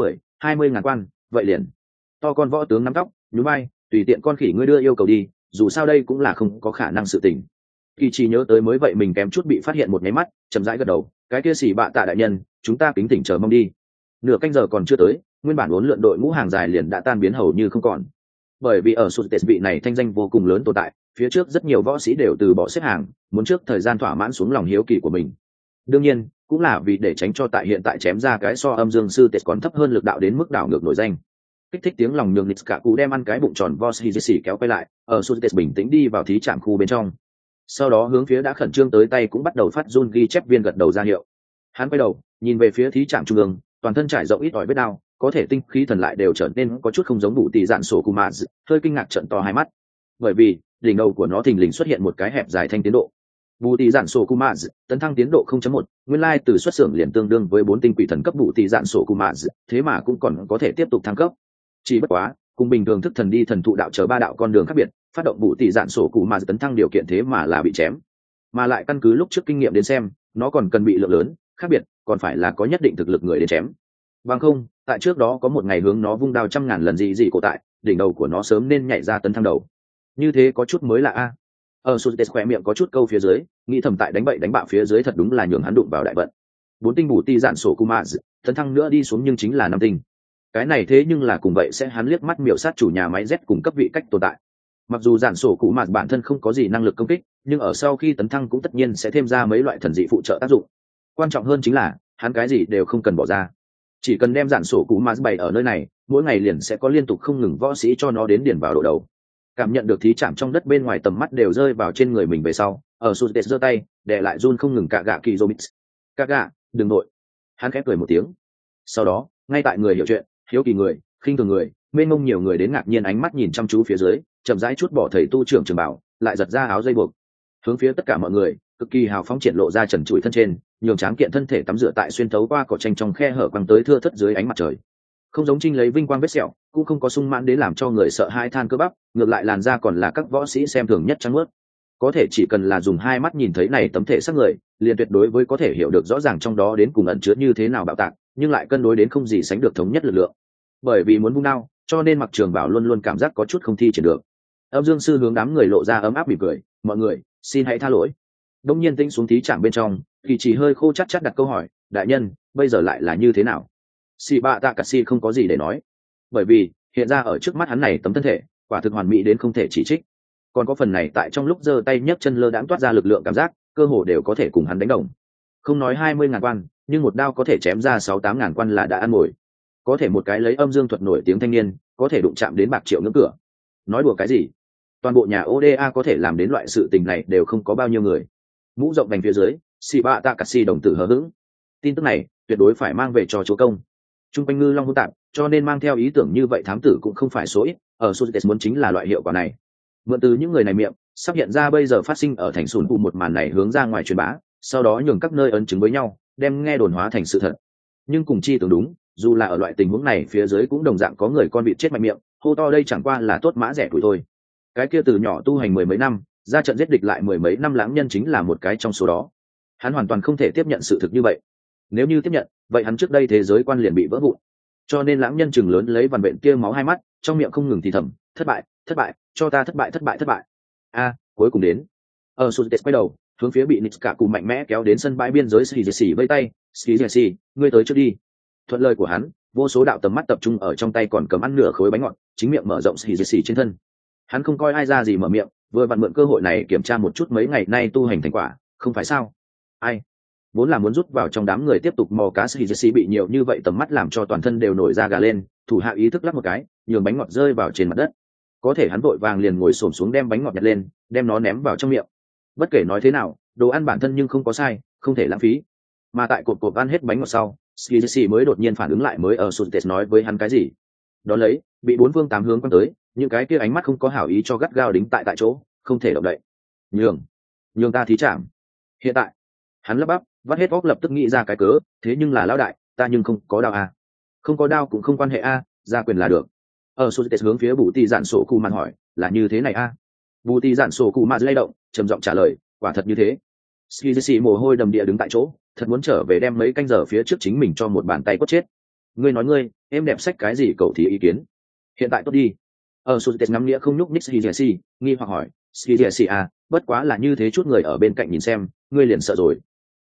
20.000 quan, vậy liền. To con võ tướng nắm tóc, nhún vai, tùy tiện con khỉ ngươi đưa yêu cầu đi, dù sao đây cũng là không có khả năng sự tình. Kỳ chỉ nhớ tới mới vậy mình kém chút bị phát hiện một cái mắt, chậm rãi gật đầu, cái kia xỉ bạ tạ đại nhân, chúng ta kính tỉnh chờ mong đi. Nửa canh giờ còn chưa tới, nguyên bản uốn lượn đội ngũ hàng dài liền đã tan biến hầu như không còn. Bởi vì ở Sultes vị này thanh danh vô cùng lớn tồn tại, phía trước rất nhiều võ sĩ đều từ bỏ xếp hàng, muốn trước thời gian thỏa mãn xuống lòng hiếu kỳ của mình. Đương nhiên, cũng là vì để tránh cho tại hiện tại chém ra cái so âm dương sư Tes còn thấp hơn lực đạo đến mức đảo ngược nổi danh. Kích thích tiếng lòng nhường Nitsukaku đem ăn cái bụng tròn Vos Hideshi kéo quay lại, ở Sultes bình tĩnh đi vào thí trạm khu bên trong. Sau đó hướng phía đã khẩn trương tới tay cũng bắt đầu phát run ghi chép viên gật đầu ra hiệu. Hắn quay đầu, nhìn về phía thí trạm trung ương, toàn thân trải rộng ít ỏi vết đao, có thể tinh khí thần lại đều trở nên có chút không giống đủ tỷ dạn sổ Kuma, hơi kinh ngạc trợn to hai mắt. Bởi vì, đỉnh đầu của nó thình lình xuất hiện một cái hẹp dài thanh tiến độ. Bù tỷ dạn sổ Kuma, tấn thăng tiến độ 0.1, nguyên lai từ xuất xưởng liền tương đương với 4 tinh quỷ thần cấp bù tỷ dạn sổ Kuma, thế mà cũng còn có thể tiếp tục thăng cấp. Chỉ bất quá, cùng bình thường thức thần đi thần thụ đạo chờ 3 đạo con đường khác biệt, phát động bù tỷ dạn sổ Kuma tấn thăng điều kiện thế mà là bị chém. Mà lại căn cứ lúc trước kinh nghiệm đến xem, nó còn cần bị lượng lớn, khác biệt, còn phải là có nhất định thực lực người đến chém. Bằng không, tại trước đó có một ngày hướng nó vung đao 100.000 lần gì cổ tại, đỉnh đầu của nó sớm nên nhảy ra tấn thăng đầu. Như thế có chút mới lạ a. Ở Sultes khỏe miệng có chút câu phía dưới, nghĩ thầm tại đánh bậy đánh bạo phía dưới thật đúng là nhường hắn đụng vào đại vận. 4 tinh bù ti dạn sổ Kuma, tấn thăng nữa đi xuống nhưng chính là 5 tinh. Cái này thế nhưng là cùng vậy sẽ hắn liếc mắt miểu sát chủ nhà máy Z cùng cấp vị cách tồn tại. Mặc dù dạn sổ Kuma bản thân không có gì năng lực công kích, nhưng ở sau khi tấn thăng cũng tất nhiên sẽ thêm ra mấy loại thần dị phụ trợ tác dụng. Quan trọng hơn chính là, hắn cái gì đều không cần bỏ ra, chỉ cần đem dạn sổ Kuma bày ở nơi này, mỗi ngày liền sẽ có liên tục không ngừng võ sĩ cho nó đến điền vào độ đầu. Cảm nhận được thí chạm trong đất bên ngoài tầm mắt đều rơi vào trên người mình về sau, ở Sultes giơ tay để lại run không ngừng cả gạ kỳ Zomix. Cả gạ, đừng nội. Hắn khẽ cười một tiếng. Sau đó, ngay tại người hiểu chuyện, hiếu kỳ người, khinh thường người, mênh mông nhiều người đến ngạc nhiên ánh mắt nhìn chăm chú phía dưới, chậm rãi chút bỏ thầy tu trưởng trường bảo, lại giật ra áo dây buộc, hướng phía tất cả mọi người, cực kỳ hào phóng triển lộ ra trần trụi thân trên, nhường tráng kiện thân thể tắm rửa tại xuyên thấu qua cỏ tranh trong khe hở quăng tới thưa thất dưới ánh mặt trời. Không giống Trinh lấy vinh quang vết sẹo, cũng không có sung mãn đến làm cho người sợ hai than cơ bắp, ngược lại làn da còn là các võ sĩ xem thường nhất trắng mướt. Có thể chỉ cần là dùng hai mắt nhìn thấy này tấm thể xác người, liền tuyệt đối với có thể hiểu được rõ ràng trong đó đến cùng ẩn chứa như thế nào bạo tạc, nhưng lại cân đối đến không gì sánh được thống nhất lực lượng. Bởi vì muốn vung đao, cho nên mặc trường bảo luôn luôn cảm giác có chút không thi triển được. Âm Dương sư hướng đám người lộ ra ấm áp mỉm cười, "Mọi người, xin hãy tha lỗi." Đông nhiên tĩnh xuống thí trạng bên trong, thì chỉ hơi khô chắc chắc đặt câu hỏi, "Đại nhân, bây giờ lại là như thế nào?" Sĩ bạ tạ cà si không có gì để nói, bởi vì hiện ra ở trước mắt hắn này tấm thân thể quả thực hoàn mỹ đến không thể chỉ trích, còn có phần này tại trong lúc giơ tay nhấc chân lơ đãng toát ra lực lượng cảm giác, cơ hồ đều có thể cùng hắn đánh đồng. Không nói 20.000 quan, nhưng một đao có thể chém ra 6-8 ngàn quan là đã ăn mồi. Có thể một cái lấy âm dương thuật nổi tiếng thanh niên, có thể đụng chạm đến bạc triệu ngưỡng cửa. Nói đùa cái gì? Toàn bộ nhà ODA có thể làm đến loại sự tình này đều không có bao nhiêu người. Mũ rộng đành phía dưới, Shiba Takashi đồng tử hờ hững. Tin tức này tuyệt đối phải mang về cho chúa công. Trung quanh ngư long hỗn tạp, cho nên mang theo ý tưởng như vậy thám tử cũng không phải số ít. Ở Sultes muốn chính là loại hiệu quả này. Mượn từ những người này miệng, sắp hiện ra bây giờ phát sinh ở thành sùn phụ một màn này hướng ra ngoài truyền bá, sau đó nhường các nơi ấn chứng với nhau, đem nghe đồn hóa thành sự thật. Nhưng cùng chi tưởng đúng, dù là ở loại tình huống này phía dưới cũng đồng dạng có người con bị chết mạnh miệng, hô to đây chẳng qua là tốt mã rẻ tuổi thôi. Cái kia từ nhỏ tu hành 10 mấy năm, ra trận giết địch lại 10 mấy năm lãng nhân chính là một cái trong số đó. Hắn hoàn toàn không thể tiếp nhận sự thực như vậy. Nếu như tiếp nhận, vậy hắn trước đây thế giới quan liền bị vỡ vụn. Cho nên lãng nhân chừng lớn lấy vằn vện kia máu hai mắt, trong miệng không ngừng thì thầm, thất bại, thất bại, cho ta thất bại, thất bại, thất bại. A, cuối cùng đến. Ở Sultes quay đầu, hướng phía bị Nitsukaku mạnh mẽ kéo đến sân bãi biên giới Shigeshi vây tay, "Shigeshi, ngươi tới trước đi." Thuận lời của hắn, vô số đạo tầm mắt tập trung ở trong tay còn cầm ăn nửa khối bánh ngọt, chính miệng mở rộng Shigeshi trên thân. Hắn không coi ai ra gì mở miệng, vừa vặn mượn cơ hội này kiểm tra một chút mấy ngày nay tu hành thành quả, không phải sao? Ai? Vốn là muốn rút vào trong đám người tiếp tục mò cá Shigeshi bị nhiều như vậy tầm mắt làm cho toàn thân đều nổi da gà lên, thủ hạ ý thức lắc một cái, nhường bánh ngọt rơi vào trên mặt đất. Có thể hắn vội vàng liền ngồi xổm xuống đem bánh ngọt nhặt lên, đem nó ném vào trong miệng. Bất kể nói thế nào, đồ ăn bản thân nhưng không có sai, không thể lãng phí. Mà tại cột ăn hết bánh ngọt sau, Shigeshi mới đột nhiên phản ứng lại mới ở Sultes nói với hắn cái gì. Đó lấy, bị bốn phương tám hướng quăng tới, những cái kia ánh mắt không có hảo ý cho gắt gao đính tại chỗ, không thể động đậy. Nhường ta thí trảm. Hiện tại, hắn lắp bắp, vắt hết óc lập tức nghĩ ra cái cớ, thế nhưng là lão đại, ta nhưng không có đao à. Không có đao cũng không quan hệ a, ra quyền là được. Ở Sultes hướng phía Bù Tì Dạn Sổ Cụ Mạn hỏi, là như thế này a? Bù Tì Dạn Sổ Cụ Mạn lay động, trầm giọng trả lời, quả thật như thế. Shigeshi mồ hôi đầm địa đứng tại chỗ, thật muốn trở về đem mấy canh giờ phía trước chính mình cho một bàn tay quất chết. Ngươi nói ngươi, em đẹp sách cái gì cậu thì ý kiến. Hiện tại tốt đi. Sutes ngắm nghĩa không nhúc nhích Shijesi, nghi hoặc hỏi, Shijesi à, bất quá là như thế chút người ở bên cạnh nhìn xem, ngươi liền sợ rồi.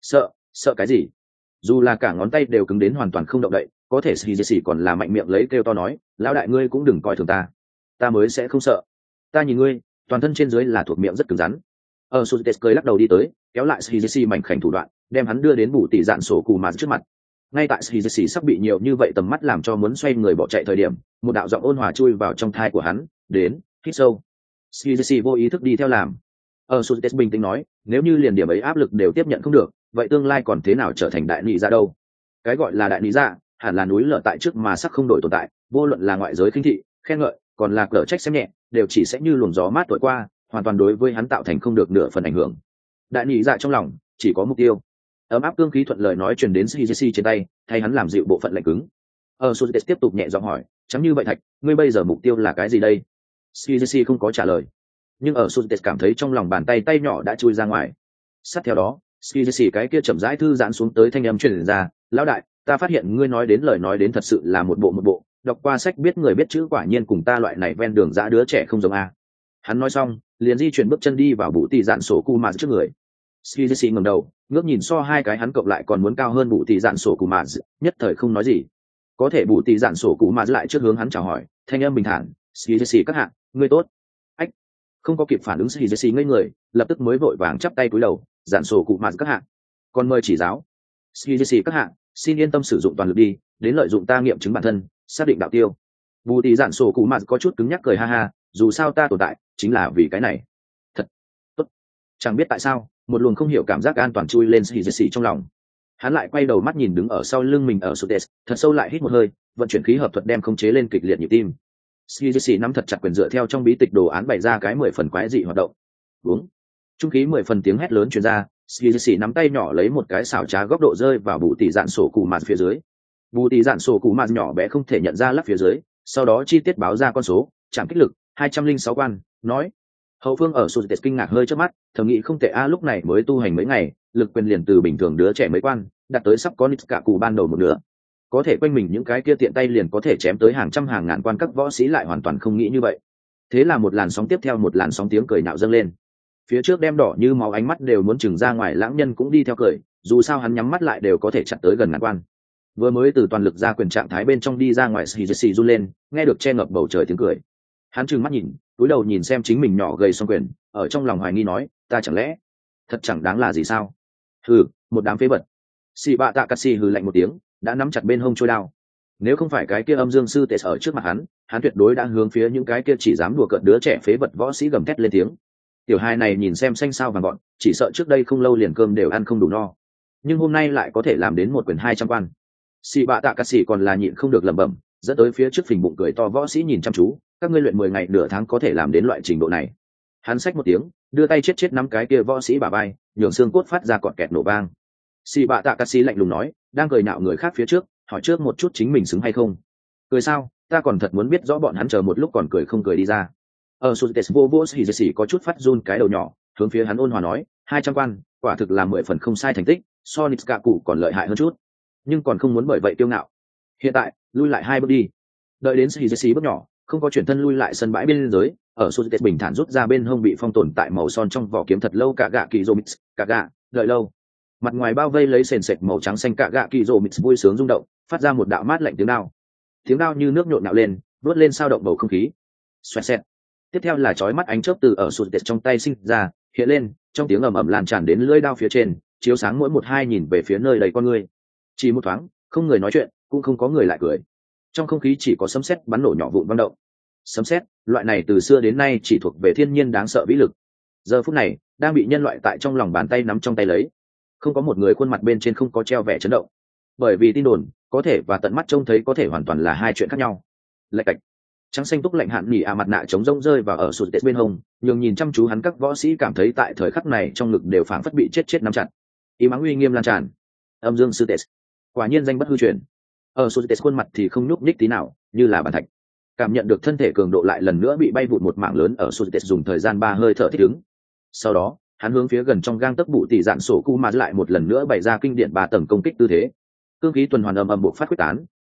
Sợ cái gì? Dù là cả ngón tay đều cứng đến hoàn toàn không động đậy, có thể Shijesi còn là mạnh miệng lấy kêu to nói, lão đại ngươi cũng đừng coi thường ta mới sẽ không sợ. Ta nhìn ngươi, toàn thân trên dưới là thuộc miệng rất cứng rắn. Sutes cười lắc đầu đi tới, kéo lại Shijesi mảnh khảnh thủ đoạn, đem hắn đưa đến bù tỷ dạn sổ cù mà trước mặt. Ngay tại Shijesi sắp bị nhiều như vậy tầm mắt làm cho muốn xoay người bỏ chạy thời điểm, một đạo giọng ôn hòa chui vào trong thai của hắn, đến, hít sâu. Shijesi vô ý thức đi theo làm. Sutes bình tĩnh nói, nếu như liền điểm ấy áp lực đều tiếp nhận không được, vậy tương lai còn thế nào trở thành đại nị dạ đâu? Cái gọi là đại nị dạ, hẳn là núi lở tại trước mà sắc không đổi tồn tại, vô luận là ngoại giới khinh thị, khen ngợi, còn là cở trách xem nhẹ, đều chỉ sẽ như luồng gió mát thổi qua, hoàn toàn đối với hắn tạo thành không được nửa phần ảnh hưởng. Đại nị dạ trong lòng chỉ có mục tiêu. Ấm áp cương khí thuận lời nói truyền đến Shijesi trên tay, thay hắn làm dịu bộ phận lạnh cứng. Sutes tiếp tục nhẹ giọng hỏi, chẳng như vậy Thạch, ngươi bây giờ mục tiêu là cái gì đây? Shijesi không có trả lời, nhưng Sutes cảm thấy trong lòng bàn tay nhỏ đã chui ra ngoài. Sát theo đó, Shijesi cái kia chậm rãi thư giãn xuống tới thanh âm truyền ra, lão đại, ta phát hiện ngươi nói đến lời nói đến thật sự là một bộ, đọc qua sách biết người biết chữ quả nhiên cùng ta loại này ven đường dã đứa trẻ không giống a. Hắn nói xong, liền di chuyển bước chân đi vào bụ tỷ dạn sổ cù mà trước người. Shijesi ngẩng đầu, ngước nhìn so hai cái hắn cộng lại còn muốn cao hơn bụ tỷ dạn sổ cù mà, nhất thời không nói gì. Có thể bụ tỷ dạn sổ cù mà lại trước hướng hắn chào hỏi, thanh âm bình thản, Shijesi các hạ, ngươi tốt. Ách, không có kịp phản ứng Shijesi ngây người, lập tức mới vội vàng chắp tay cúi đầu, dạn sổ cù mà các hạ, còn mời chỉ giáo. Shijesi các hạ, xin yên tâm sử dụng toàn lực đi, đến lợi dụng ta nghiệm chứng bản thân, xác định đạo tiêu. Bù tỷ dạn sổ cụ mạt có chút cứng nhắc cười ha ha, dù sao ta tồn tại chính là vì cái này. Thật tốt. Chẳng biết tại sao, một luồng không hiểu cảm giác an toàn chui lên Shijesi trong lòng. Hắn lại quay đầu mắt nhìn đứng ở sau lưng mình ở Sutes, thật sâu lại hít một hơi, vận chuyển khí hợp thuật đem khống chế lên kịch liệt nhịp tim. Shijesi nắm thật chặt quyền dựa theo trong bí tịch đồ án bày ra cái 10 phần quái dị hoạt động. Uống. Trung khí 10 phần tiếng hét lớn truyền ra, Shijesi nắm tay nhỏ lấy một cái xảo trá góc độ rơi vào bù tỷ dạn sổ cụ mạt phía dưới. Bù tỷ dạn sổ cụ mạt nhỏ bé không thể nhận ra lắp phía dưới, sau đó chi tiết báo ra con số, chạm kích lực 206 quan, nói. Hậu phương ở Sutes kinh ngạc hơi trước mắt, thầm nghĩ không tệ a, lúc này mới tu hành mấy ngày, lực quyền liền từ bình thường đứa trẻ mấy quan, đạt tới sắp có nít cả cụ ban đầu một nửa. Có thể quanh mình những cái kia tiện tay liền có thể chém tới hàng trăm hàng ngàn quan, các võ sĩ lại hoàn toàn không nghĩ như vậy. Thế là một làn sóng tiếp theo một làn sóng tiếng cười nạo dâng lên. Phía trước đem đỏ như máu ánh mắt đều muốn chừng ra ngoài lãng nhân cũng đi theo cười, dù sao hắn nhắm mắt lại đều có thể chặt tới gần ngàn quan. Vừa mới từ toàn lực ra quyền trạng thái bên trong đi ra ngoài, Shijesi run lên, nghe được che ngập bầu trời tiếng cười. Hắn trừng mắt nhìn, cúi đầu nhìn xem chính mình nhỏ gầy song quyền, ở trong lòng hoài nghi nói, ta chẳng lẽ thật chẳng đáng là gì sao? Hừ, một đám phế vật. Sĩ bạ tạ cắt xì hừ lạnh một tiếng, đã nắm chặt bên hông trôi đao. Nếu không phải cái kia âm dương sư tệ ở trước mặt hắn tuyệt đối đã hướng phía những cái kia chỉ dám đùa cợt đứa trẻ phế vật võ sĩ gầm thét lên tiếng. Tiểu hai này nhìn xem xanh sao vàng gọn, chỉ sợ trước đây không lâu liền cơm đều ăn không đủ no, nhưng hôm nay lại có thể làm đến một quyền 200 quan. Sĩ bạ tạ cắt xì còn là nhịn không được lẩm bẩm, dẫn tới phía trước phình bụng cười to võ sĩ nhìn chăm chú, các ngươi luyện 10 ngày nửa tháng có thể làm đến loại trình độ này. Hắn xách một tiếng, đưa tay chết nắm cái kia võ sĩ bả vai, nhường xương cốt phát ra cọt kẹt nổ vang. Sĩ bạ tạ cắt xì lạnh lùng nói, đang cười nhạo người khác phía trước, hỏi trước một chút chính mình xứng hay không. Cười sao? Ta còn thật muốn biết rõ bọn hắn chờ một lúc còn cười không cười đi ra. Sutes vô Shijesi có chút phát run cái đầu nhỏ, hướng phía hắn ôn hòa nói, 200 quan, quả thực là 10 phần không sai thành tích, so Nitsukaku còn lợi hại hơn chút, nhưng còn không muốn bởi vậy kiêu ngạo. Hiện tại, lui lại 2 bước đi. Đợi đến Shijesi bước nhỏ, không có chuyển thân lui lại sân bãi bên dưới, ở Sutes bình thản rút ra bên hông bị phong tồn tại màu son trong vỏ kiếm thật lâu cả gạ kỳ Zomix, cả gạ, đợi lâu. Mặt ngoài bao vây lấy sền sệt màu trắng xanh cả gạ kỳ Zomix vui sướng rung động, phát ra một đạo mát lạnh tiếng đao. Tiếng đao như nước nhộn nhạo lên, vút lên sao động bầu không khí. Xoẹt xẹt. Tiếp theo là chói mắt ánh chớp từ ở Sutes trong tay sinh ra, hiện lên, trong tiếng ầm ầm lan tràn đến lưỡi đao phía trên, chiếu sáng mỗi một hai nhìn về phía nơi đầy con người. Chỉ một thoáng, không người nói chuyện, cũng không có người lại cười. Trong không khí chỉ có sấm sét bắn nổ nhỏ vụn vang động. Sấm sét, loại này từ xưa đến nay chỉ thuộc về thiên nhiên đáng sợ vĩ lực. Giờ phút này, đang bị nhân loại tại trong lòng bàn tay nắm trong tay lấy. Không có một người khuôn mặt bên trên không có treo vẻ chấn động. Bởi vì tin đồn, có thể và tận mắt trông thấy có thể hoàn toàn là hai chuyện khác nhau. Lạch cạch. Trắng xanh túc lạnh hạn nhỉ mặt nạ chống rông rơi vào ở Sutes bên hông, nhường nhìn chăm chú hắn các võ sĩ cảm thấy tại thời khắc này trong ngực đều phảng phất bị chết nắm chặt. Ý mắng uy nghiêm lan tràn. Âm dương sư Tes, quả nhiên danh bất hư truyền. Ở Sutes khuôn mặt thì không nhúc nhích tí nào, như là bàn thạch. Cảm nhận được thân thể cường độ lại lần nữa bị bay vụt một mảng lớn, ở Sutes dùng thời gian 3 hơi thở thích ứng. Sau đó, hắn hướng phía gần trong gang tấc bụ tỷ dạn sổ cu mà lại một lần nữa bày ra kinh điển 3 tầng công kích tư thế. Cương khí tuần hoàn ầm ầm bộc phát quyết tán,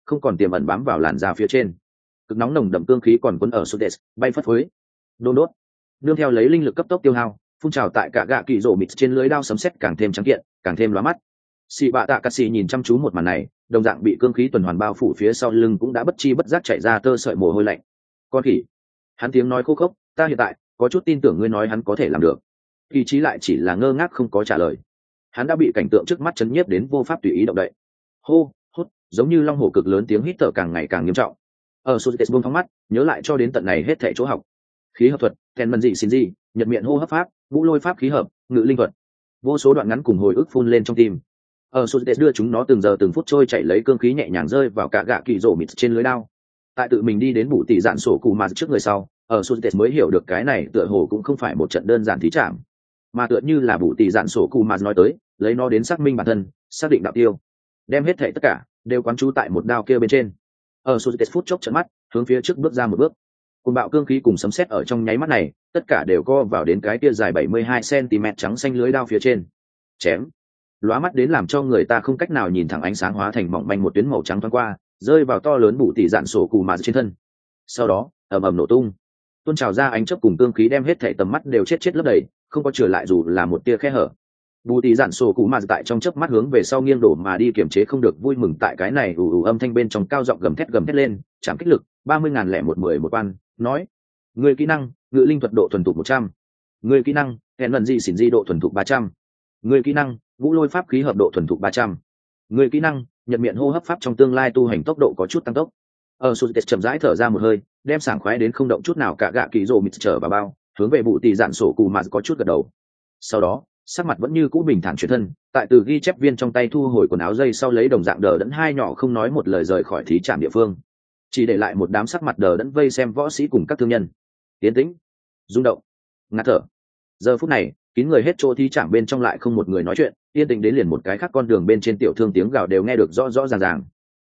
không còn tiềm ẩn bám vào làn da phía trên. Cực nóng nồng đậm cương khí còn cuốn ở Sudes, bay phất phới. Đôn đốt. Nương theo lấy linh lực cấp tốc tiêu hao, phun trào tại cả gạ kỳ rổ mịt trên lưới đao sấm sét càng thêm trắng kiện, càng thêm lóa mắt. Sĩ bạ tạ cà xì nhìn chăm chú một màn này, đồng dạng bị cương khí tuần hoàn bao phủ phía sau lưng cũng đã bất chi bất giác chạy ra tơ sợi mồ hôi lạnh. Con khỉ. Hắn tiếng nói khô khốc, ta hiện tại có chút tin tưởng ngươi nói hắn có thể làm được. Kỳ trí lại chỉ là ngơ ngác không có trả lời. Hắn đã bị cảnh tượng trước mắt chấn nhiếp đến vô pháp tùy ý động đậy. Hô, hút, giống như long hổ cực lớn tiếng hít thở càng ngày càng nghiêm trọng. Ở Sudes buông phóng mắt, nhớ lại cho đến tận này hết thảy chỗ học. Khí hợp thuật, kèn mần dị xin dị, nhật miệng hô hấp pháp, vũ lôi pháp khí hợp, ngự linh thuật. Vô số đoạn ngắn cùng hồi ức phun lên trong tim. Ở Sudes đưa chúng nó từng giờ từng phút trôi chạy lấy cương khí nhẹ nhàng rơi vào cả gạ kỳ rổ mịt trên lưới đao. Tại tự mình đi đến bù tỷ dạn sổ cụ mà trước người sau, ở Sudes mới hiểu được cái này tựa hồ cũng không phải một trận đơn giản thí trảm, mà tựa như là bù tỷ dạn sổ cụ mà nói tới, lấy nó đến xác minh bản thân, xác định đạo tiêu, đem hết thảy tất cả đều quán trú tại một đao kia bên trên. Ở Sudes phút chốc trợn mắt, hướng phía trước bước ra một bước. Cùng bạo cương khí cùng sấm sét ở trong nháy mắt này, tất cả đều co vào đến cái kia dài 72 cm trắng xanh lưới đao phía trên. Chém. Lóa mắt đến làm cho người ta không cách nào nhìn thẳng ánh sáng hóa thành mỏng manh một tuyến màu trắng thoáng qua, rơi vào to lớn bù tỷ dạn sổ cụ mà trên thân. Sau đó, ầm ầm nổ tung. Tuôn trào ra ánh chớp cùng cương khí đem hết thảy tầm mắt đều chết lấp đầy, không có trở lại dù là một tia khe hở. Bù tỷ dạn sổ cụ mà tại trong chớp mắt hướng về sau nghiêng đổ mà đi, kiềm chế không được vui mừng tại cái này ù ù âm thanh bên trong cao giọng gầm thét lên, chạm kích lực 30.011 một quan, nói: người kỹ năng ngự linh thuật độ thuần thục 100, người kỹ năng hẹn lần gì xỉn di độ thuần thục 300, người kỹ năng vũ lôi pháp khí hợp độ thuần thục 300, người kỹ năng nhật miệng hô hấp pháp trong tương lai tu hành tốc độ có chút tăng tốc. Ở Sudes chậm rãi thở ra một hơi, đem sảng khoái đến không động chút nào cả gạ kỳ rồ mịt trở vào bao, hướng về bù tỷ dạn sổ cụ mà có chút gật đầu. Sau đó sắc mặt vẫn như cũ bình thản chuyển thân, tại từ ghi chép viên trong tay thu hồi quần áo dây sau lấy đồng dạng đờ đẫn hai nhỏ không nói một lời rời khỏi thí trạm địa phương, chỉ để lại một đám sắc mặt đờ đẫn vây xem võ sĩ cùng các thương nhân. Tiến tĩnh, rung động, ngạt thở. Giờ phút này kín người hết chỗ thí trạm bên trong lại không một người nói chuyện, yên tĩnh đến liền một cái khác con đường bên trên tiểu thương tiếng gào đều nghe được rõ rõ ràng.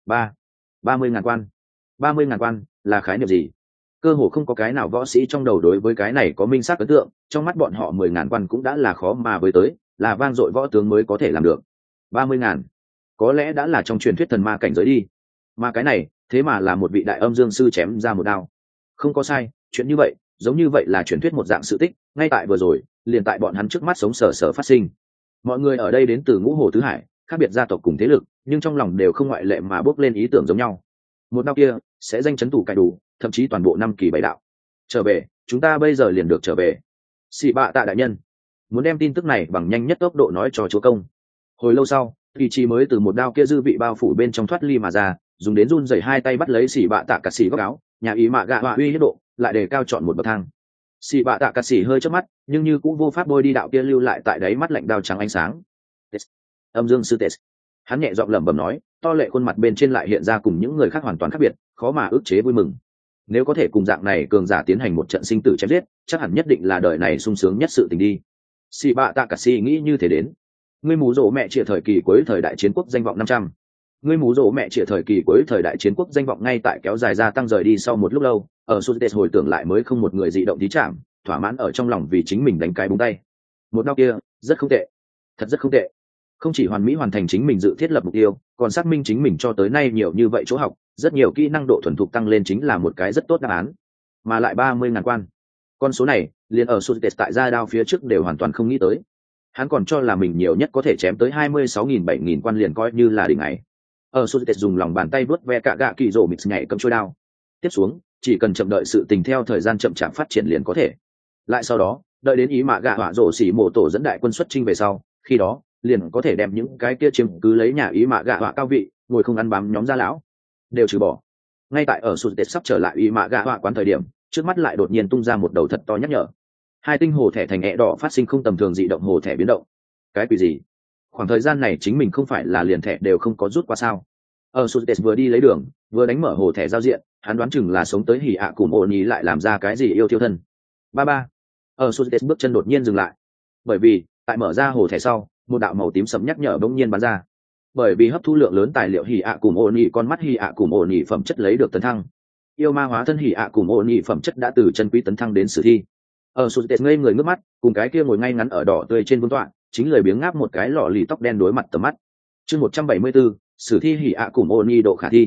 30.000 quan, 30.000 quan là khái niệm gì? Cơ hồ không có cái nào võ sĩ trong đầu đối với cái này có minh xác ấn tượng, trong mắt bọn họ 10.000 quan cũng đã là khó mà với tới, là vang dội võ tướng mới có thể làm được. 30.000, có lẽ đã là trong truyền thuyết thần ma cảnh giới đi. Mà cái này, thế mà là một vị đại âm dương sư chém ra một đao. Không có sai, chuyện như vậy, giống như vậy là truyền thuyết một dạng sự tích, ngay tại vừa rồi, liền tại bọn hắn trước mắt sống sờ sờ phát sinh. Mọi người ở đây đến từ ngũ hồ tứ hải, khác biệt gia tộc cùng thế lực, nhưng trong lòng đều không ngoại lệ mà bốc lên ý tưởng giống nhau. Một đao kia sẽ danh chấn tủ cải đủ, thậm chí toàn bộ năm kỳ bảy đạo. Trở về, chúng ta bây giờ liền được trở về. Sĩ bạ tạ đại nhân muốn đem tin tức này bằng nhanh nhất tốc độ nói cho chúa công. Hồi lâu sau, kỳ trí mới từ một đao kia dư vị bao phủ bên trong thoát ly mà ra, dùng đến run rẩy hai tay bắt lấy sĩ bạ tạ cà xỉ góc áo, nhà ý mạ gạ họa uy hiếp độ lại đề cao chọn một bậc thang. Sĩ bạ tạ cà xỉ hơi chớp mắt, nhưng như cũng vô pháp bôi đi đạo kia lưu lại tại đáy mắt lạnh đao trắng ánh sáng. Âm dương sư Tes. Hắn nhẹ giọng lẩm bẩm nói, to lệ khuôn mặt bên trên lại hiện ra cùng những người khác hoàn toàn khác biệt, khó mà ức chế vui mừng. Nếu có thể cùng dạng này cường giả tiến hành một trận sinh tử chém giết, chắc hẳn nhất định là đời này sung sướng nhất sự tình đi. Sĩ bạ tạ cà xỉ nghĩ như thế đến. Ngươi mù rỗ mẹ trịa thời kỳ cuối thời đại chiến quốc danh vọng 500. Ngươi mù rỗ mẹ trịa thời kỳ cuối thời đại chiến quốc danh vọng ngay tại kéo dài gia tăng rời đi sau một lúc lâu, ở Sudes hồi tưởng lại mới không một người dị động tí chạm, thỏa mãn ở trong lòng vì chính mình đánh cái búng tay. Một đau kia, rất không tệ, thật rất không tệ. Không chỉ hoàn mỹ hoàn thành chính mình dự thiết lập mục tiêu, còn xác minh chính mình cho tới nay nhiều như vậy chỗ học, rất nhiều kỹ năng độ thuần thục tăng lên chính là một cái rất tốt đáp án. Mà lại 30.000 quan, con số này liền ở Sudes tại gia đao phía trước đều hoàn toàn không nghĩ tới. Hắn còn cho là mình nhiều nhất có thể chém tới 26.000-7.000 quan liền coi như là đỉnh ấy. Ở Sudes dùng lòng bàn tay vuốt ve cả gạ kỳ rổ mịt nhảy cầm chuôi đao. Tiếp xuống, chỉ cần chậm đợi sự tình theo thời gian chậm chạp phát triển liền có thể. Lại sau đó, đợi đến ý mạ gạ họa rổ xỉ mổ tổ dẫn đại quân xuất chinh về sau, khi đó liền có thể đem những cái kia chiếm cứ lấy nhà ý mạ gạ họa cao vị, ngồi không ăn bám nhóm gia lão đều trừ bỏ. Ngay tại ở Sudes sắp trở lại ý mạ gạ họa quán thời điểm, trước mắt lại đột nhiên tung ra một đầu thật to nhắc nhở. Hai tinh hồ thẻ thành ẹ đỏ phát sinh không tầm thường dị động hồ thẻ biến động. Cái quỷ gì? Khoảng thời gian này chính mình không phải là liền thẻ đều không có rút qua sao? Ở Sudes vừa đi lấy đường, vừa đánh mở hồ thẻ giao diện, hắn đoán chừng là sống tới hỉ ạ cùng ổn ý lại làm ra cái gì yêu thiêu thân. Ba. Ở Sudes bước chân đột nhiên dừng lại, bởi vì tại mở ra hồ thẻ sau, một đạo màu tím sẫm nhắc nhở bỗng nhiên bắn ra. Bởi vì hấp thu lượng lớn tài liệu hỉ ạ cùng ổn ý, con mắt hỉ ạ cùng ổn ý phẩm chất lấy được tấn thăng. Yêu ma hóa thân hỉ ạ cùng ổn ý phẩm chất đã từ chân quý tấn thăng đến sử thi. Ở Sudes ngây người ngước mắt, cùng cái kia ngồi ngay ngắn ở đỏ tươi trên vương tọa, chính lười biếng ngáp một cái lọ lì tóc đen đối mặt tầm mắt. Chương 174, sử thi hỉ ạ cùng ôn nhi độ khả thi.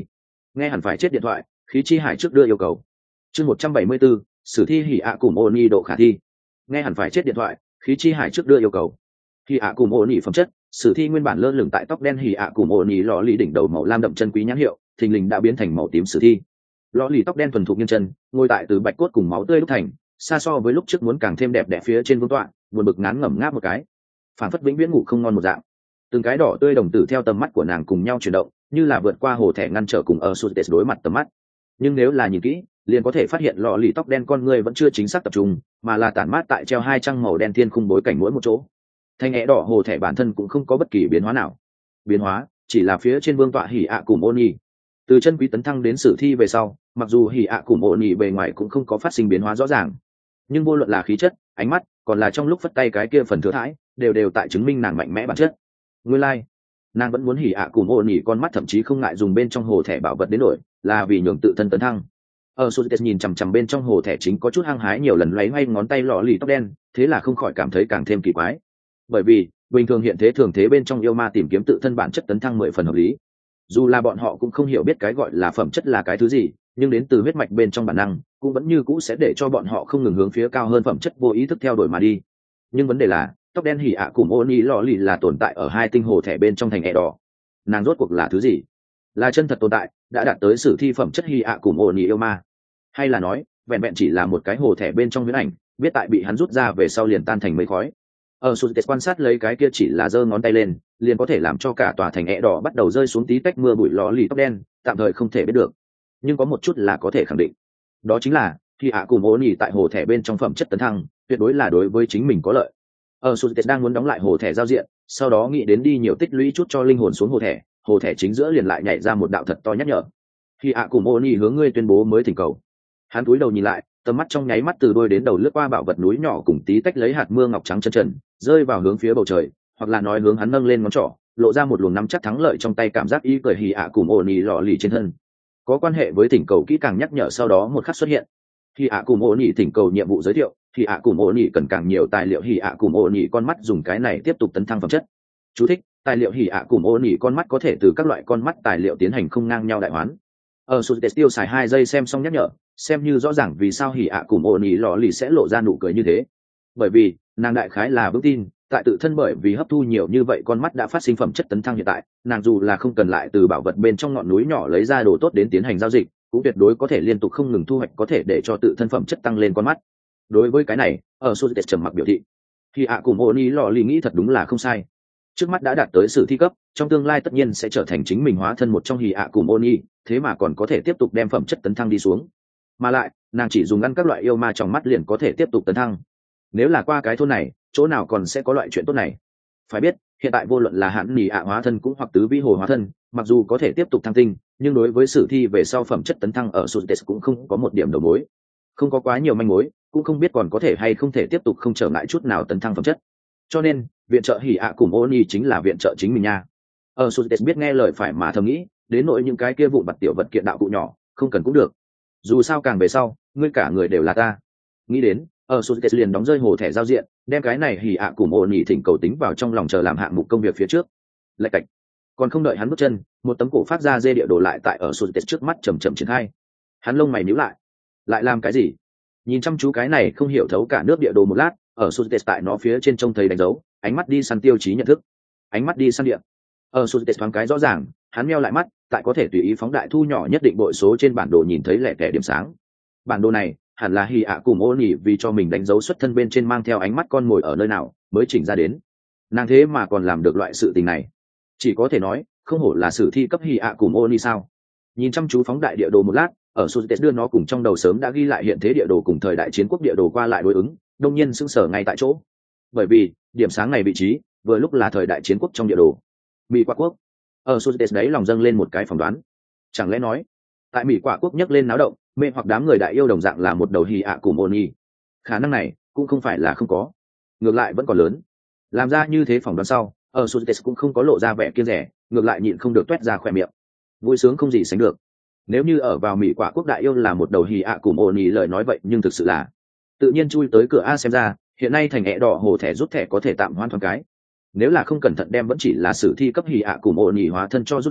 Nghe hẳn phải chết điện thoại, khí chi hải trước đưa yêu cầu. Chương 174, sử thi hỉ ạ cùng ô ni độ khả thi. Nghe hẳn phải chết điện thoại, khí chi hải trước đưa yêu cầu. Hỉ ạ cùng ô ni phẩm chất, sử thi nguyên bản lơ lửng tại tóc đen hỉ ạ cùng ô ni lọ lì đỉnh đầu màu lam đậm chân quý nhãn hiệu, thình lình đã biến thành màu tím sử thi. Lọ lì tóc đen thuần thục nghiêng chân, ngồi tại từ bạch cốt cùng máu tươi đúc thành, xa so với lúc trước muốn càng thêm đẹp đẽ phía trên vương tọa, buồn bực ngán ngẩm ngáp một cái. Phản phất vĩnh viễn ngủ không ngon một dạng. Từng cái đỏ tươi đồng tử theo tầm mắt của nàng cùng nhau chuyển động, như là vượt qua hồ thẻ ngăn trở cùng ở Sutes đối mặt tầm mắt. Nhưng nếu là nhìn kỹ, liền có thể phát hiện lọ lì tóc đen con người vẫn chưa chính xác tập trung, mà là tản mát tại treo hai trăng màu đen thiên khung bối cảnh mỗi một chỗ. Thanh é đỏ hồ thẻ bản thân cũng không có bất kỳ biến hóa nào. Biến hóa chỉ là phía trên vương tọa hỉ ạ cùng ôn nhì. Từ chân quý tấn thăng đến sử thi về sau, mặc dù hỉ ạ cùng ôn nhì bề ngoài cũng không có phát sinh biến hóa rõ ràng, nhưng vô luận là khí chất, ánh mắt, còn là trong lúc phất tay cái kia phần thừa thãi, đều tại chứng minh nàng mạnh mẽ bản chất. Nguyên lai, nàng vẫn muốn hỉ ạ cùng ôn nhì con mắt thậm chí không ngại dùng bên trong hồ thẻ bảo vật đến đổi, là vì nhường tự thân tấn thăng. Ở Sutes nhìn chằm chằm bên trong hồ thẻ chính có chút hăng hái nhiều lần loay hoay ngón tay lọ lì tóc đen, thế là không khỏi cảm thấy càng thêm kỳ quái. Bởi vì bình thường hiện thế thường thế bên trong yêu ma tìm kiếm tự thân bản chất tấn thăng 10 phần hợp lý. Dù là bọn họ cũng không hiểu biết cái gọi là phẩm chất là cái thứ gì, nhưng đến từ huyết mạch bên trong bản năng, cũng vẫn như cũ sẽ để cho bọn họ không ngừng hướng phía cao hơn phẩm chất vô ý thức theo đuổi mà đi. Nhưng vấn đề là, tóc đen hỉ ạ cùng Oni lọ lì là tồn tại ở hai tinh hồ thẻ bên trong thành ẻ đỏ. Nàng rốt cuộc là thứ gì? Là chân thật tồn tại, đã đạt tới sử thi phẩm chất hỉ ạ cùng Oni yêu ma, hay là nói vẹn vẹn chỉ là một cái hồ thẻ bên trong viễn ảnh, biết tại bị hắn rút ra về sau liền tan thành mây khói. Ở Sutes quan sát lấy cái kia chỉ là giơ ngón tay lên, liền có thể làm cho cả tòa thành ẻ đỏ bắt đầu rơi xuống tí tách mưa bụi lọ lì tóc đen, tạm thời không thể biết được. Nhưng có một chút là có thể khẳng định, đó chính là khi ạ cùng ôn nhì tại hồ thẻ bên trong phẩm chất tấn thăng, tuyệt đối là đối với chính mình có lợi. Ở Sutes đang muốn đóng lại hồ thẻ giao diện, sau đó nghĩ đến đi nhiều tích lũy chút cho linh hồn xuống hồ thẻ chính giữa liền lại nhảy ra một đạo thật to nhắc nhở. Khi ạ cùng ôn nhì hướng ngươi tuyên bố mới thỉnh cầu. Hắn cúi đầu nhìn lại, tầm mắt trong nháy mắt từ đôi đến đầu lướt qua bảo vật núi nhỏ cùng tí tách lấy hạt mưa ngọc trắng chân trần, rơi vào hướng phía bầu trời, hoặc là nói hướng hắn nâng lên ngón trỏ, lộ ra một luồng nắm chắc thắng lợi trong tay, cảm giác y cười hỉ ạ cùng ôn nhì lọ lì trên thân. Có quan hệ với thỉnh cầu kỹ càng nhắc nhở sau đó một khắc xuất hiện. Hỉ ạ cùng ôn nhì thỉnh cầu nhiệm vụ giới thiệu, hỉ ạ cùng ôn nhì cần càng nhiều tài liệu, hỉ ạ cùng ôn nhì con mắt dùng cái này tiếp tục tấn thăng phẩm chất. Chú thích: tài liệu hỉ ạ cùng ôn nhì con mắt có thể từ các loại con mắt tài liệu tiến hành không ngang nhau đại hoán. Ở Sutes tiêu xài 2 giây xem xong nhắc nhở, xem như rõ ràng vì sao hỉ ạ cùng ôn nhì lọ lì sẽ lộ ra nụ cười như thế. Bởi vì nàng đại khái là vững tin tại tự thân, bởi vì hấp thu nhiều như vậy con mắt đã phát sinh phẩm chất tấn thăng hiện tại, nàng dù là không cần lại từ bảo vật bên trong ngọn núi nhỏ lấy ra đồ tốt đến tiến hành giao dịch, cũng tuyệt đối có thể liên tục không ngừng thu hoạch có thể để cho tự thân phẩm chất tăng lên con mắt. Đối với cái này, ở Sutes trầm mặc biểu thị, hỉ ạ cùng ôn nhì lọ lì nghĩ thật đúng là không sai. Trước mắt đã đạt tới sử thi cấp, trong tương lai tất nhiên sẽ trở thành chính mình hóa thân một trong hỉ ạ cùng ôn nhì, thế mà còn có thể tiếp tục đem phẩm chất tấn thăng đi xuống. Mà lại nàng chỉ dùng ăn các loại yêu ma trong mắt liền có thể tiếp tục tấn thăng. Nếu là qua cái thôn này, chỗ nào còn sẽ có loại chuyện tốt này. Phải biết hiện tại vô luận là hạn nỉ ạ hóa thân cũng hoặc tứ vĩ hồ hóa thân, mặc dù có thể tiếp tục thăng tinh, nhưng đối với sử thi về sau phẩm chất tấn thăng ở Sutes cũng không có một điểm đầu mối, không có quá nhiều manh mối, cũng không biết còn có thể hay không thể tiếp tục không trở ngại chút nào tấn thăng phẩm chất. Cho nên viện trợ hỉ ạ cùng ôn nhì chính là viện trợ chính mình nha. Ở Sutes biết nghe lời phải mà thầm nghĩ, đến nỗi những cái kia vụn vặt tiểu vật kiện đạo cụ nhỏ không cần cũng được, dù sao càng về sau ngươi cả người đều là ta. Nghĩ đến, ở Sutes liền đóng rơi hồ thẻ giao diện, đem cái này hỉ ạ cùng ôn nhì thỉnh cầu tính vào trong lòng, chờ làm hạng mục công việc phía trước. Lạch cạch, còn không đợi hắn bước chân, một tấm cổ phát ra dê địa đồ lại tại ở Sutes trước mắt chậm chậm triển khai. Hắn lông mày nhíu lại làm cái gì? Nhìn chăm chú cái này không hiểu thấu cả nước địa đồ một lát, ở Sutes tại nó phía trên trông thấy đánh dấu, ánh mắt đi săn tiêu chí nhận thức, ánh mắt đi săn địa. Ở Sutes thoáng cái rõ ràng, hắn meo lại mắt, tại có thể tùy ý phóng đại thu nhỏ nhất định bội số trên bản đồ nhìn thấy lẻ tẻ điểm sáng. Bản đồ này hẳn là hỉ ạ cùng ôn nhì vì cho mình đánh dấu xuất thân bên trên mang theo ánh mắt con mồi ở nơi nào mới chỉnh ra đến. Nàng thế mà còn làm được loại sự tình này, chỉ có thể nói không hổ là sử thi cấp hỉ ạ cùng ôn nhì sao. Nhìn chăm chú phóng đại địa đồ một lát, ở Sutes đưa nó cùng trong đầu sớm đã ghi lại hiện thế địa đồ cùng thời đại chiến quốc địa đồ qua lại đối ứng, đông nhiên sững sờ ngay tại chỗ. Bởi vì điểm sáng này vị trí vừa lúc là thời đại chiến quốc trong địa đồ Mỹ Quả quốc. Ở Sutes đấy lòng dâng lên một cái phỏng đoán, chẳng lẽ nói tại Mỹ Quả quốc nhấc lên náo động, mê hoặc đám người đại yêu đồng dạng là một đầu hỉ ạ cùng ôn nhì. Khả năng này cũng không phải là không có, ngược lại vẫn còn lớn. Làm ra như thế phỏng đoán sau, ở Sutes cũng không có lộ ra vẻ kiêng rẻ, ngược lại nhịn không được toét ra khỏe miệng, vui sướng không gì sánh được. Nếu như ở vào Mỹ Quả quốc đại yêu là một đầu hỉ ạ cùng ôn nhì lời nói vậy, nhưng thực sự là tự nhiên chui tới cửa a. Xem ra hiện nay thành ẻ đỏ hồ thẻ rút thẻ có thể tạm hoãn thoáng cái. Nếu là không cẩn thận đem vẫn chỉ là sử thi cấp hỉ ạ cùng ôn nhì hóa thân cho rút ra,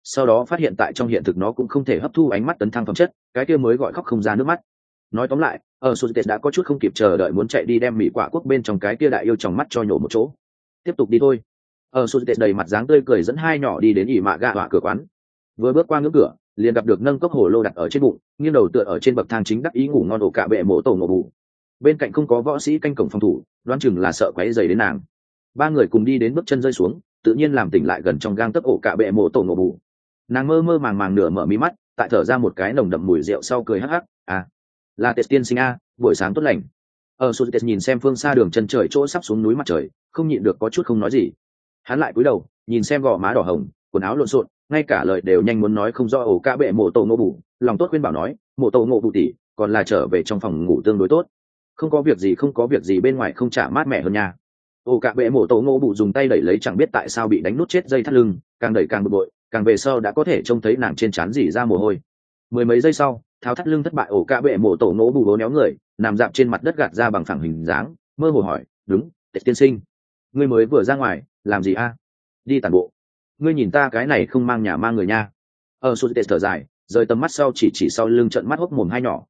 sau đó phát hiện tại trong hiện thực nó cũng không thể hấp thu ánh mắt tấn thăng phẩm chất, cái kia mới gọi khóc không ra nước mắt. Nói tóm lại, ở Suzuki đã có chút không kịp chờ đợi muốn chạy đi đem mỹ quả quốc bên trong cái kia đại yêu trong mắt cho nhổ một chỗ. Tiếp tục đi thôi. Ở Suzuki đầy mặt dáng tươi cười dẫn hai nhỏ đi đến ỉ mạ gạ họa cửa quán. Vừa bước qua ngưỡng cửa, liền gặp được nâng cốc hồ lô đặt ở trên bụng, nghiêng đầu tựa ở trên bậc thang chính đắc ý ngủ ngon ổ cả bệ mộ tổ ngộ bù. Bên cạnh không có võ sĩ canh cổng phòng thủ, đoán chừng là sợ quấy rầy đến nàng. Ba người cùng đi đến bước chân rơi xuống, tự nhiên làm tỉnh lại gần trong gang tấc ổ cả bệ mộ tổ ngộ bù. Nàng mơ mơ màng màng nửa mở mí mắt, tại thở ra một cái nồng đậm mùi rượu sau cười hắc hắc, là Tết tiên sinh a, buổi sáng tốt lành. Ở Suzuki nhìn xem phương xa đường chân trời chỗ sắp xuống núi mặt trời, không nhịn được có chút không nói gì. Hắn lại cúi đầu, nhìn xem gò má đỏ hồng, quần áo lộn xộn, ngay cả lời đều nhanh muốn nói không rõ ổ cả bệ mộ tổ ngộ bù, lòng tốt khuyên bảo nói, mộ tổ ngộ bù tỷ, còn là trở về trong phòng ngủ tương đối tốt. Không có việc gì, không có việc gì, bên ngoài không chả mát mẻ hơn nha. Ổ cả bệ mộ tổ ngộ bù dùng tay đẩy lấy chẳng biết tại sao bị đánh nút chết dây thắt lưng, càng đẩy càng bực bội, càng về sau đã có thể trông thấy nàng trên trán rỉ ra mồ hôi. Mười mấy giây sau, tháo thắt lưng thất bại, ổ cả bệ mộ tổ ngộ bù bố néo người, nằm dạp trên mặt đất gạt ra bằng phẳng hình dáng, mơ hồ hỏi, đúng, Tết tiên sinh, ngươi mới vừa ra ngoài làm gì a? Đi tản bộ. Ngươi nhìn ta cái này không mang nhà mang người nha. Ở Suzuki thở dài, rời tầm mắt sau chỉ sau lưng trận mắt hốc mồm hai nhỏ.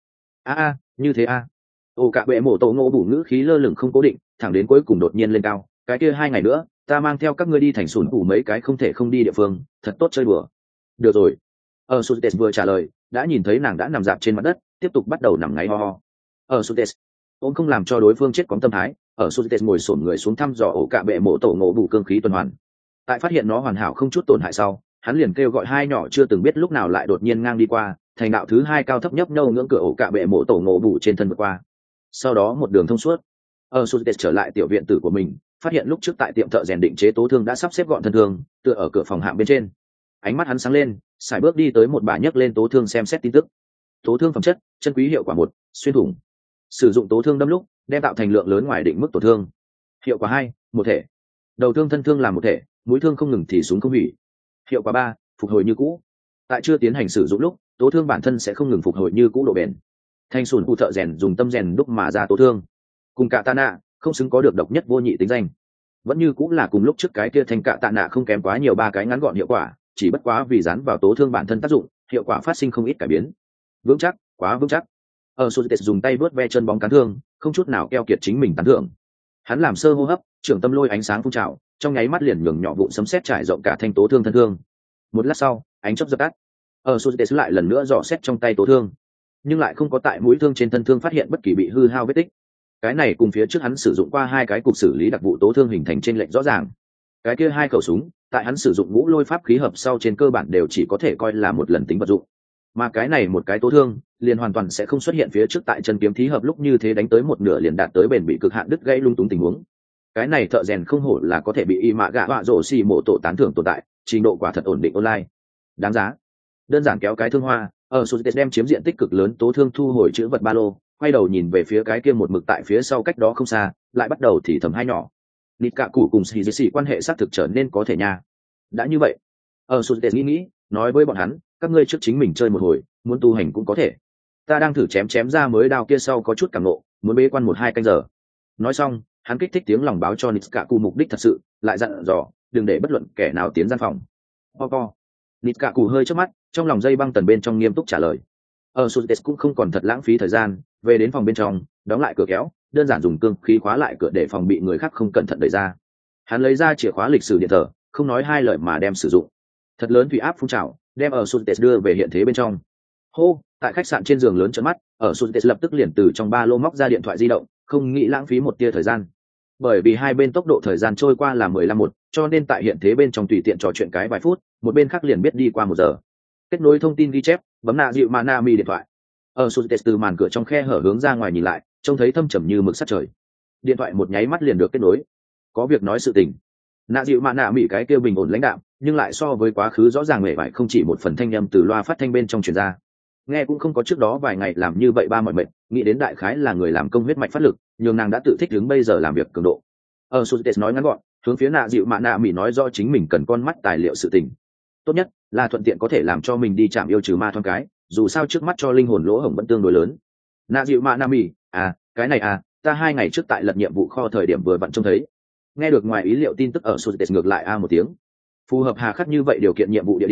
Như thế a. Ổ cả bệ mộ tổ ngộ bù ngữ khí lơ lửng không cố định, thẳng đến cuối cùng đột nhiên lên cao, cái kia 2 ngày nữa ta mang theo các ngươi đi thành sủn phủ mấy cái không thể không đi địa phương, thật tốt chơi đùa. Được rồi. Ở Suzuki vừa trả lời, đã nhìn thấy nàng đã nằm dạp trên mặt đất, tiếp tục bắt đầu nằm ngáy ho ho. Ở Suzuki ôm không làm cho đối phương chết cóng tâm thái, ở Suzuki ngồi xổm người xuống thăm dò ổ cả bệ mộ tổ ngộ bù cương khí tuần hoàn. Tại phát hiện nó hoàn hảo không chút tổn hại sau, hắn liền kêu gọi hai nhỏ chưa từng biết lúc nào lại đột nhiên ngang đi qua, thành đạo thứ 2 cao thấp nhấp nhâu ngưỡng cửa ổ cả bệ mộ tổ ngộ bù trên thân vượt qua. Sau đó một đường thông suốt, ở Suzuki trở lại tiểu viện tử của mình, phát hiện lúc trước tại tiệm thợ rèn định chế tố thương đã sắp xếp gọn thân thương, tựa ở cửa phòng hạng bên trên. Ánh mắt hắn sáng lên, sải bước đi tới một bà nhấc lên tố thương xem xét tin tức. Tố thương phẩm chất, chân quý hiệu quả 1, xuyên thủng. Sử dụng tố thương đâm lúc, đem tạo thành lượng lớn ngoài định mức tổn thương. Hiệu quả 2, một thể. Đầu thương thân thương làm một thể, mũi thương không ngừng thì súng không hủy. Hiệu quả 3, phục hồi như cũ. Tại chưa tiến hành sử dụng lúc, tố thương bản thân sẽ không ngừng phục hồi như cũ độ bền. Thanh sùn cụ thợ rèn dùng tâm rèn đúc mà ra tố thương, cùng cả tạ nạ không xứng có được độc nhất vô nhị tính danh, vẫn như cũng là cùng lúc trước cái kia thanh cả tạ nạ không kém quá nhiều 3 cái ngắn gọn hiệu quả, chỉ bất quá vì dán vào tố thương bản thân tác dụng, hiệu quả phát sinh không ít cải biến. Vững chắc, quá vững chắc. Ở Suzuki dùng tay vớt ve chân bóng cán thương, không chút nào keo kiệt chính mình tán thưởng. Hắn làm sơ hô hấp, trưởng tâm lôi ánh sáng phun trào, trong nháy mắt liền nhường nhỏ vụn sấm sét trải rộng cả thanh tố thương thân thương. Một lát sau, ánh chớp dập tắt. Ở Suzuki lại lần nữa dò xét trong tay tố thương, nhưng lại không có tại mũi thương trên thân thương phát hiện bất kỳ bị hư hao vết tích. Cái này cùng phía trước hắn sử dụng qua 2 cái cục xử lý đặc vụ tố thương hình thành trên lệnh rõ ràng. Cái kia 2 khẩu súng, tại hắn sử dụng ngũ lôi pháp khí hợp sau trên cơ bản đều chỉ có thể coi là một lần tính vật dụng, mà cái này một cái tố thương liền hoàn toàn sẽ không xuất hiện phía trước tại chân kiếm thí hợp lúc như thế đánh tới một nửa liền đạt tới bền bị cực hạn đứt gãy lung túng tình huống. Cái này thợ rèn không hổ là có thể bị y mạ gạ họa rổ xì mộ tổ tán thưởng tồn tại, trình độ quả thật ổn định online, đáng giá. Đơn giản kéo cái thương hoa, ở Suzuki đem chiếm diện tích cực lớn tố thương thu hồi chữ vật ba lô, quay đầu nhìn về phía cái kia một mực tại phía sau cách đó không xa, lại bắt đầu thì thầm hai nhỏ. Nịt cả cụ cùng Shizushi quan hệ xác thực trở nên có thể nha. Đã như vậy, ở Suzuki nghĩ, nói với bọn hắn, các ngươi trước chính mình chơi một hồi, muốn tu hành cũng có thể. Ta đang thử chém ra mới đao kia sau có chút cảm nộ, muốn bế quan 1-2 canh giờ. Nói xong, hắn kích thích tiếng lòng báo cho Nịt cả cụ mục đích thật sự, lại dặn dò, đừng để bất luận kẻ nào tiến gian phòng. Po. Nịt cả cụ hơi chớp mắt, trong lòng dây băng tần bên trong nghiêm túc trả lời. Ở Suzuki cũng không còn thật lãng phí thời gian, về đến phòng bên trong, đóng lại cửa kéo, đơn giản dùng cương khí khóa lại cửa để phòng bị người khác không cẩn thận đẩy ra. Hắn lấy ra chìa khóa lịch sử điện thờ, không nói hai lời mà đem sử dụng. Thật lớn thủy áp phun trào, đem ở Suzuki đưa về hiện thế bên trong. Hô, tại khách sạn trên giường lớn trợn mắt, ở Suzuki lập tức liền từ trong ba lô móc ra điện thoại di động, không nghĩ lãng phí một tia thời gian. Bởi vì hai bên tốc độ thời gian trôi qua là 15-1, cho nên tại hiện thế bên trong tùy tiện trò chuyện cái vài phút, một bên khác liền biết đi qua 1 giờ. Kết nối thông tin ghi chép, bấm nạ dịu mana mi điện thoại. Ở Suzuki từ màn cửa trong khe hở hướng ra ngoài nhìn lại, trông thấy thâm trầm như mực sắt trời. Điện thoại một nháy mắt liền được kết nối. Có việc nói sự tình. Nạ dịu mana mi cái kêu bình ổn lãnh đạm, nhưng lại so với quá khứ rõ ràng mệt mỏi không chỉ một phần thanh âm từ loa phát thanh bên trong truyền ra. Nghe cũng không có trước đó vài ngày làm như vậy ba mỏi mệt, nghĩ đến đại khái là người làm công huyết mạch phát lực, nhưng nàng đã tự thích ứng bây giờ làm việc cường độ. Ở Suzuki nói ngắn gọn, hướng phía nạ dịu mana mi nói rõ chính mình cần con mắt tài liệu sự tình. Tốt nhất là thuận tiện có thể làm cho mình đi chạm yêu trừ ma thoáng cái, dù sao trước mắt cho linh hồn lỗ hổng vẫn tương đối lớn. Nạ dịu mạ nam mì, cái này ta 2 ngày trước tại lật nhiệm vụ kho thời điểm vừa vặn trông thấy. Nghe được ngoài ý liệu tin tức ở Suzuki ngược lại một tiếng. Phù hợp hà khắc như vậy điều kiện nhiệm vụ địa điểm,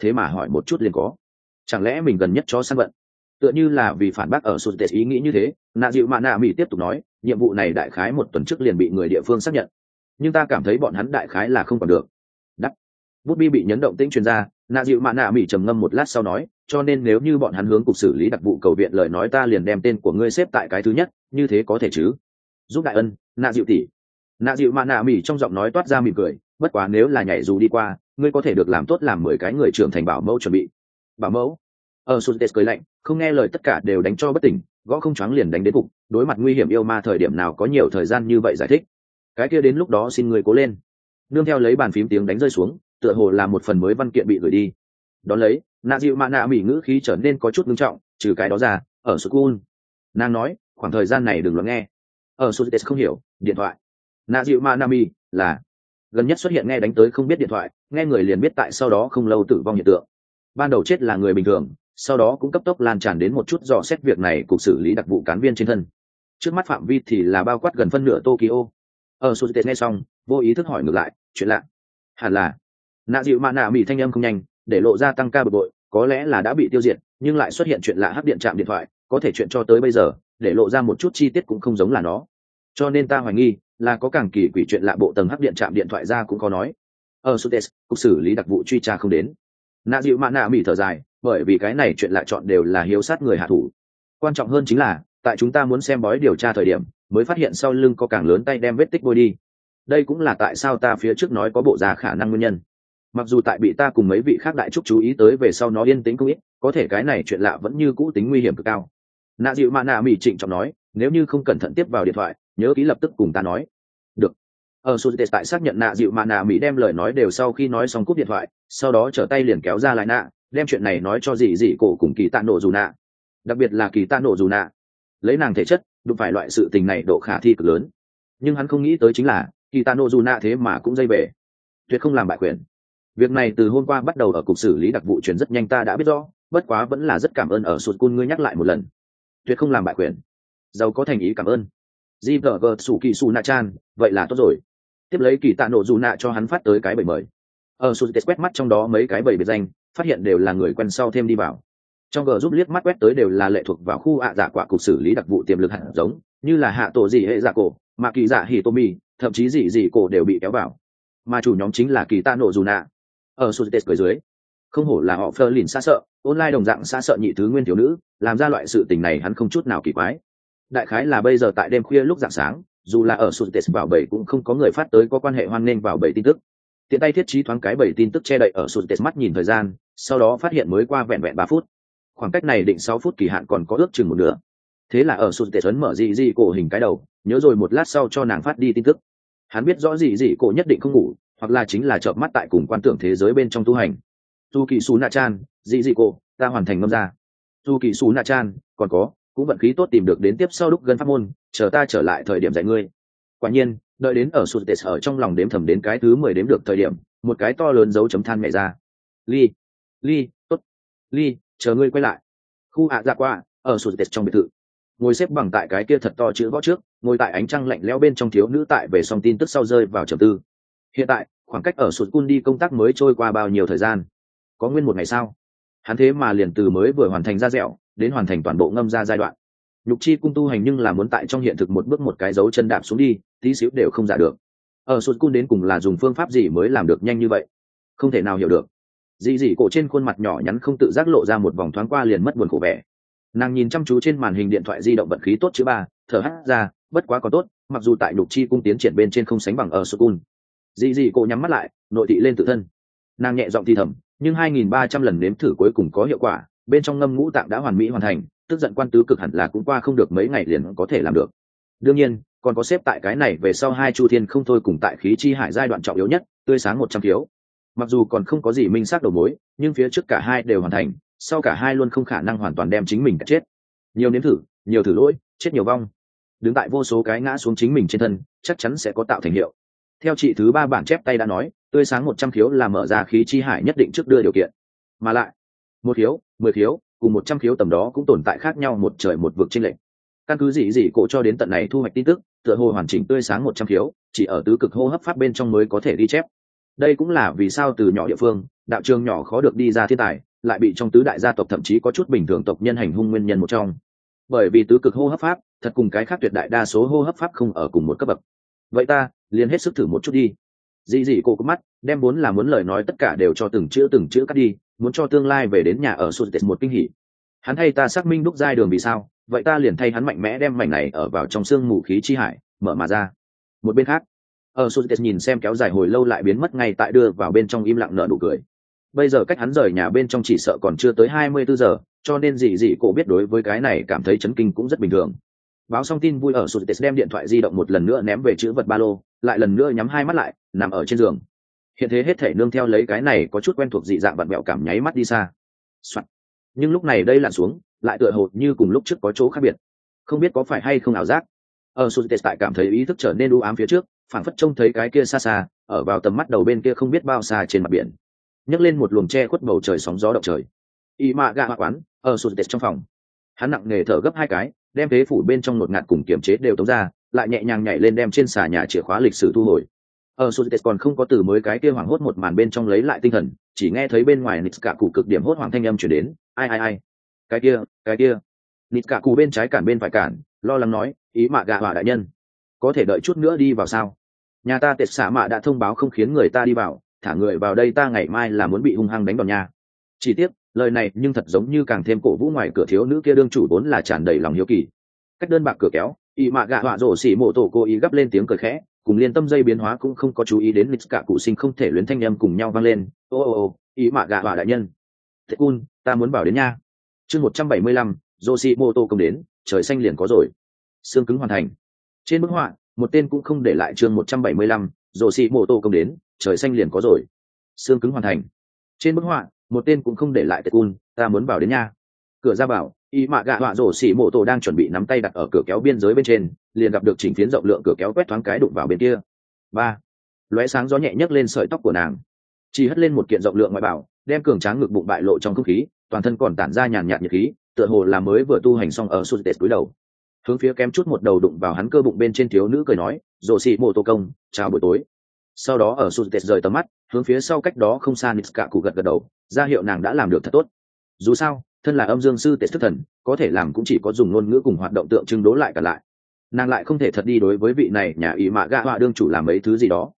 thế mà hỏi một chút liền có. Chẳng lẽ mình gần nhất chó săn vận? Tựa như là vì phản bác ở sụt tệ ý nghĩ như thế, nạ dịu mạ nạ mỹ tiếp tục nói, nhiệm vụ này đại khái một tuần trước liền bị người địa phương xác nhận, nhưng ta cảm thấy bọn hắn đại khái là không còn được. Đắt. Bút bi bị nhấn động tĩnh truyền ra, nạ dịu mạ nạ mỹ trầm ngâm một lát sau nói, cho nên nếu như bọn hắn hướng cục xử lý đặc vụ cầu viện lời nói, ta liền đem tên của ngươi xếp tại cái thứ nhất, như thế có thể chứ? Giúp đại ân, nạ dịu tỷ. Nạ dịu mạ nạ mỹ trong giọng nói toát ra mỉm cười, bất quá nếu là nhảy dù đi qua, ngươi có thể được làm tốt làm 10 cái người trưởng thành bảo mẫu chuẩn bị. Bảo mẫu? Ở Sultes cười lạnh, không nghe lời tất cả đều đánh cho bất tỉnh, gõ không choáng liền đánh đến bụng, đối mặt nguy hiểm yêu ma thời điểm nào có nhiều thời gian như vậy giải thích. Cái kia đến lúc đó xin người cố lên. Nương theo lấy bàn phím tiếng đánh rơi xuống, tựa hồ là một phần mới văn kiện bị gửi đi. Đón lấy, nạ dịu mạ nạ mỹ ngữ khí trở nên có chút nghiêm trọng, trừ cái đó ra, ở Sukun. Nàng nói, khoảng thời gian này đừng lắng nghe. Ở Sultes không hiểu, điện thoại. Nạ dịu mạ nạ mỹ là gần nhất xuất hiện nghe đánh tới không biết điện thoại, nghe người liền biết tại sau đó không lâu tử vong hiện tượng. Ban đầu chết là người bình thường, sau đó cũng cấp tốc lan tràn đến một chút dò xét việc này cục xử lý đặc vụ cán viên trên thân. Trước mắt phạm vi thì là bao quát gần phân nửa Tokyo. Ở Sultes nghe xong, vô ý thức hỏi ngược lại, chuyện lạ. Hẳn là nạ dịu mạ nạ mỹ thanh âm không nhanh, để lộ ra tăng ca bực bội, có lẽ là đã bị tiêu diệt, nhưng lại xuất hiện chuyện lạ hấp điện trạm điện thoại, có thể chuyện cho tới bây giờ, để lộ ra một chút chi tiết cũng không giống là nó. Cho nên ta hoài nghi là có càng kỳ quỷ chuyện lạ bộ tầng hấp điện trạm điện thoại ra cũng có nói. Ở Sultes, cục xử lý đặc vụ truy tra không đến. Nạ dịu mạ nạ mỹ thở dài, bởi vì cái này chuyện lạ chọn đều là hiếu sát người hạ thủ. Quan trọng hơn chính là tại chúng ta muốn xem bói điều tra thời điểm mới phát hiện sau lưng có càng lớn tay đem vết tích bôi đi. Đây cũng là tại sao ta phía trước nói có bộ già khả năng nguyên nhân. Mặc dù tại bị ta cùng mấy vị khác đại trúc chú ý tới về sau nó yên tĩnh không ít, có thể cái này chuyện lạ vẫn như cũ tính nguy hiểm cực cao. Nạ dịu mạ nạ mỹ trịnh trọng nói, nếu như không cẩn thận tiếp vào điện thoại, nhớ ký lập tức cùng ta nói. Được. Ở Sultes tại xác nhận nạ dịu mạ nạ mỹ đem lời nói đều sau khi nói xong cúp điện thoại, sau đó trở tay liền kéo ra lại nạ, đem chuyện này nói cho dì dì cổ cùng kỳ tạ nổ dù nạ, đặc biệt là kỳ tạ nổ dù nạ. Lấy nàng thể chất đụng phải loại sự tình này độ khả thi cực lớn, nhưng hắn không nghĩ tới chính là kỳ tạ nổ dù nạ thế mà cũng dây về, tuyệt không làm bại quyền. Việc này từ hôm qua bắt đầu ở cục xử lý đặc vụ truyền rất nhanh, ta đã biết rõ, bất quá vẫn là rất cảm ơn ở sụt cun ngươi nhắc lại một lần. Tuyệt không làm bại quyền, giàu có thành ý cảm ơn. G.G. Sủ Kỳ Sủ Nạ Chan, vậy là tốt rồi. Tiếp lấy kỳ tạ nổ dù nạ cho hắn phát tới cái bầy mời. Ở sụt quét mắt trong đó mấy cái bầy biệt danh, phát hiện đều là người quen sau thêm đi vào. Trong G giúp liếc mắt quét tới đều là lệ thuộc vào khu dạ quả cục xử lý đặc vụ tiềm lực hạt giống, như là hạ tổ gì hệ dạ cổ, mà kỳ dạ hỉ tô mi, thậm chí gì cổ đều bị kéo vào. Mà chủ nhóm chính là kỳ tạ nổ dù nạ. Ở sụt cười dưới, không hổ là họ phơ lìn xa sợ, online đồng dạng xa sợ nhị thứ nguyên thiếu nữ, làm ra loại sự tình này hắn không chút nào kỳ quái. Đại khái là bây giờ tại đêm khuya lúc rạng sáng, dù là ở Sultes vào bầy cũng không có người phát tới có quan hệ hoan nghênh vào bầy tin tức. Tiện tay thiết trí thoáng cái bầy tin tức che đậy ở Sultes mắt nhìn thời gian, sau đó phát hiện mới qua vẹn vẹn 3 phút. Khoảng cách này định 6 phút kỳ hạn còn có ước chừng một nửa. Thế là ở Sultes ấn mở dị cổ hình cái đầu, nhớ rồi một lát sau cho nàng phát đi tin tức. Hắn biết rõ dị cổ nhất định không ngủ, hoặc là chính là chợp mắt tại cùng quan tưởng thế giới bên trong tu hành. Tu kỳ su na chan, dị cổ, ta hoàn thành ngâm ra. Tu kỳ su na chan, còn có cũng vận khí tốt tìm được đến tiếp sau đúc gần pháp môn, chờ ta trở lại thời điểm dạy ngươi. Quả nhiên, đợi đến ở Sultes ở trong lòng đếm thầm đến cái thứ 10 đếm được thời điểm, một cái to lớn dấu chấm than nhảy ra. Ly, tốt. Ly, chờ ngươi quay lại. Khu dạ qua, ở Sultes trong biệt thự. Ngồi xếp bằng tại cái kia thật to chữ gõ trước, ngồi tại ánh trăng lạnh lẽo bên trong thiếu nữ tại về xong tin tức sau rơi vào trầm tư. Hiện tại, khoảng cách ở Sutcun đi công tác mới trôi qua bao nhiêu thời gian? Có nguyên một ngày sao? Hắn thế mà liền từ mới vừa hoàn thành ra dẻo, đến hoàn thành toàn bộ ngâm ra giai đoạn. Nhục chi cung tu hành nhưng là muốn tại trong hiện thực một bước một cái dấu chân đạp xuống đi, tí xíu đều không giả được. Ở Sutcun đến cùng là dùng phương pháp gì mới làm được nhanh như vậy? Không thể nào hiểu được. Dị cổ trên khuôn mặt nhỏ nhắn không tự giác lộ ra một vòng thoáng qua liền mất buồn khổ vẻ. Nàng nhìn chăm chú trên màn hình điện thoại di động, vận khí tốt chữ 3, thở hắt ra, bất quá còn tốt, mặc dù tại nhục chi cung tiến triển bên trên không sánh bằng ở Sutcun. Dị cổ nhắm mắt lại, nội thị lên tự thân. Nàng nhẹ giọng thì thầm, nhưng 2.300 lần nếm thử cuối cùng có hiệu quả, bên trong ngâm ngũ tạng đã hoàn mỹ hoàn thành, tức giận quan tứ cực hẳn là cũng qua không được mấy ngày liền có thể làm được. Đương nhiên, còn có xếp tại cái này về sau hai chu thiên không thôi cùng tại khí chi hải giai đoạn trọng yếu nhất, tươi sáng 100 thiếu. Mặc dù còn không có gì minh xác đầu mối, nhưng phía trước cả hai đều hoàn thành, sau cả hai luôn không khả năng hoàn toàn đem chính mình cả chết. Nhiều nếm thử, nhiều thử lỗi, chết nhiều vong. Đứng tại vô số cái ngã xuống chính mình trên thân, chắc chắn sẽ có tạo thành hiệu. Theo chị thứ 3 bản chép tay đã nói, tươi sáng 100 khiếu là mở ra khí chi hải nhất định trước đưa điều kiện. Mà lại, 1 khiếu, 10 khiếu, cùng 100 khiếu tầm đó cũng tồn tại khác nhau một trời một vực chênh lệch. Căn cứ gì cổ cho đến tận này thu hoạch tin tức, tựa hồ hoàn chỉnh tươi sáng 100 khiếu, chỉ ở tứ cực hô hấp pháp bên trong mới có thể ghi chép. đây cũng là vì sao từ nhỏ địa phương đạo trường nhỏ khó được đi ra thiên tài lại bị trong tứ đại gia tộc thậm chí có chút bình thường tộc nhân hành hung nguyên nhân một trong. Bởi vì tứ cực hô hấp pháp thật cùng cái khác tuyệt đại đa số hô hấp pháp không ở cùng một cấp bậc. Vậy ta liền hết sức thử một chút đi. Dị dị cô có mắt đem vốn là muốn lời nói tất cả đều cho từng chữ cắt đi, muốn cho tương lai về đến nhà ở Suzuki một kinh hỉ. Hắn thay ta xác minh đúc giai đường vì sao, vậy ta liền thay hắn mạnh mẽ đem mảnh này ở vào trong xương mù khí chi hải mở mà ra. Một bên khác, ở Suzuki nhìn xem kéo dài hồi lâu lại biến mất ngay tại đưa vào bên trong im lặng nở nụ cười. Bây giờ cách hắn rời nhà bên trong chỉ sợ còn chưa tới 24 giờ, cho nên dị dị cô biết đối với cái này cảm thấy chấn kinh cũng rất bình thường. Báo xong tin vui ở Suzuki đem điện thoại di động một lần nữa ném về chữ vật ba lô, lại lần nữa nhắm hai mắt lại, nằm ở trên giường. Hiện thế hết thể nương theo lấy cái này có chút quen thuộc dị dạng vặn vẹo cảm nháy mắt đi xa. Soạn. Nhưng lúc này đây lặn xuống, lại tựa hồ như cùng lúc trước có chỗ khác biệt. Không biết có phải hay không ảo giác. Ở Suzuki tại cảm thấy ý thức trở nên u ám phía trước, phảng phất trông thấy cái kia xa xa, ở vào tầm mắt đầu bên kia không biết bao xa trên mặt biển. Nhấc lên một luồng che khuất bầu trời sóng gió động trời. Y mạ gạ quán, ở Suzuki trong phòng. Hắn nặng nề thở gấp hai cái, đem phế phủ bên trong nột ngạt cùng kiểm chế đều tống ra, lại nhẹ nhàng nhảy lên đem trên xà nhà chìa khóa lịch sử thu hồi. Ở Suzuki còn không có từ mới cái kia hoảng hốt một màn bên trong lấy lại tinh thần, chỉ nghe thấy bên ngoài Nitsukaku cực điểm hốt hoảng thanh âm truyền đến, ai, cái kia. Nitsukaku bên trái cản bên phải cản, lo lắng nói, ý mạ gạ hỏa đại nhân, có thể đợi chút nữa đi vào sao? Nhà ta tệt xả mạ đã thông báo không khiến người ta đi vào, thả người vào đây ta ngày mai là muốn bị hung hăng đánh đòn nha. Chỉ tiếc, lời này nhưng thật giống như càng thêm cổ vũ ngoài cửa thiếu nữ kia đương chủ vốn là tràn đầy lòng hiếu kỳ. Cách đơn bạc cửa kéo, ý mạ gạ hỏa rổ xỉ mộ tổ cố ý gấp lên tiếng cười khẽ, cùng liên tâm dây biến hóa cũng không có chú ý đến Nitsukaku sinh không thể luyến thanh âm cùng nhau vang lên, ô, ý mạ gạ hỏa đại nhân. Thế cun, ta muốn bảo đến nha. Chương 175, Yoshimoto công đến, trời xanh liền có rồi. Xương cứng hoàn thành. Trên bức họa, một tên cũng không để lại. Chương 175, Yoshimoto công đến, trời xanh liền có rồi. Xương cứng hoàn thành. Trên bức họa, một tên cũng không để lại. Thế cun, ta muốn bảo đến nha. Cửa ra bảo, y mạ gạ họa Yoshimoto đang chuẩn bị nắm tay đặt ở cửa kéo biên giới bên trên, liền gặp được chỉnh phiến rộng lượng cửa kéo quét thoáng cái đụng vào bên kia. Ba, lóe sáng gió nhẹ nhấc lên sợi tóc của nàng, chỉ hất lên một kiện rộng lượng ngoại bảo, đem cường tráng ngực bụng bại lộ trong không khí, toàn thân còn tản ra nhàn nhạt nhiệt khí, tựa hồ là mới vừa tu hành xong. Ở Suzuki cúi đầu, hướng phía kém chút một đầu đụng vào hắn cơ bụng bên trên thiếu nữ cười nói, Yoshimoto công, chào buổi tối. Sau đó ở Suzuki rời tầm mắt, hướng phía sau cách đó không xa Nitsukaku gật gật đầu, ra hiệu nàng đã làm được thật tốt. Dù sao, thân là âm dương sư tệ thức thần, có thể làm cũng chỉ có dùng ngôn ngữ cùng hoạt động tượng trưng đố lại cả lại. Nàng lại không thể thật đi đối với vị này nhà ý mạ gạ họa đương chủ làm mấy thứ gì đó.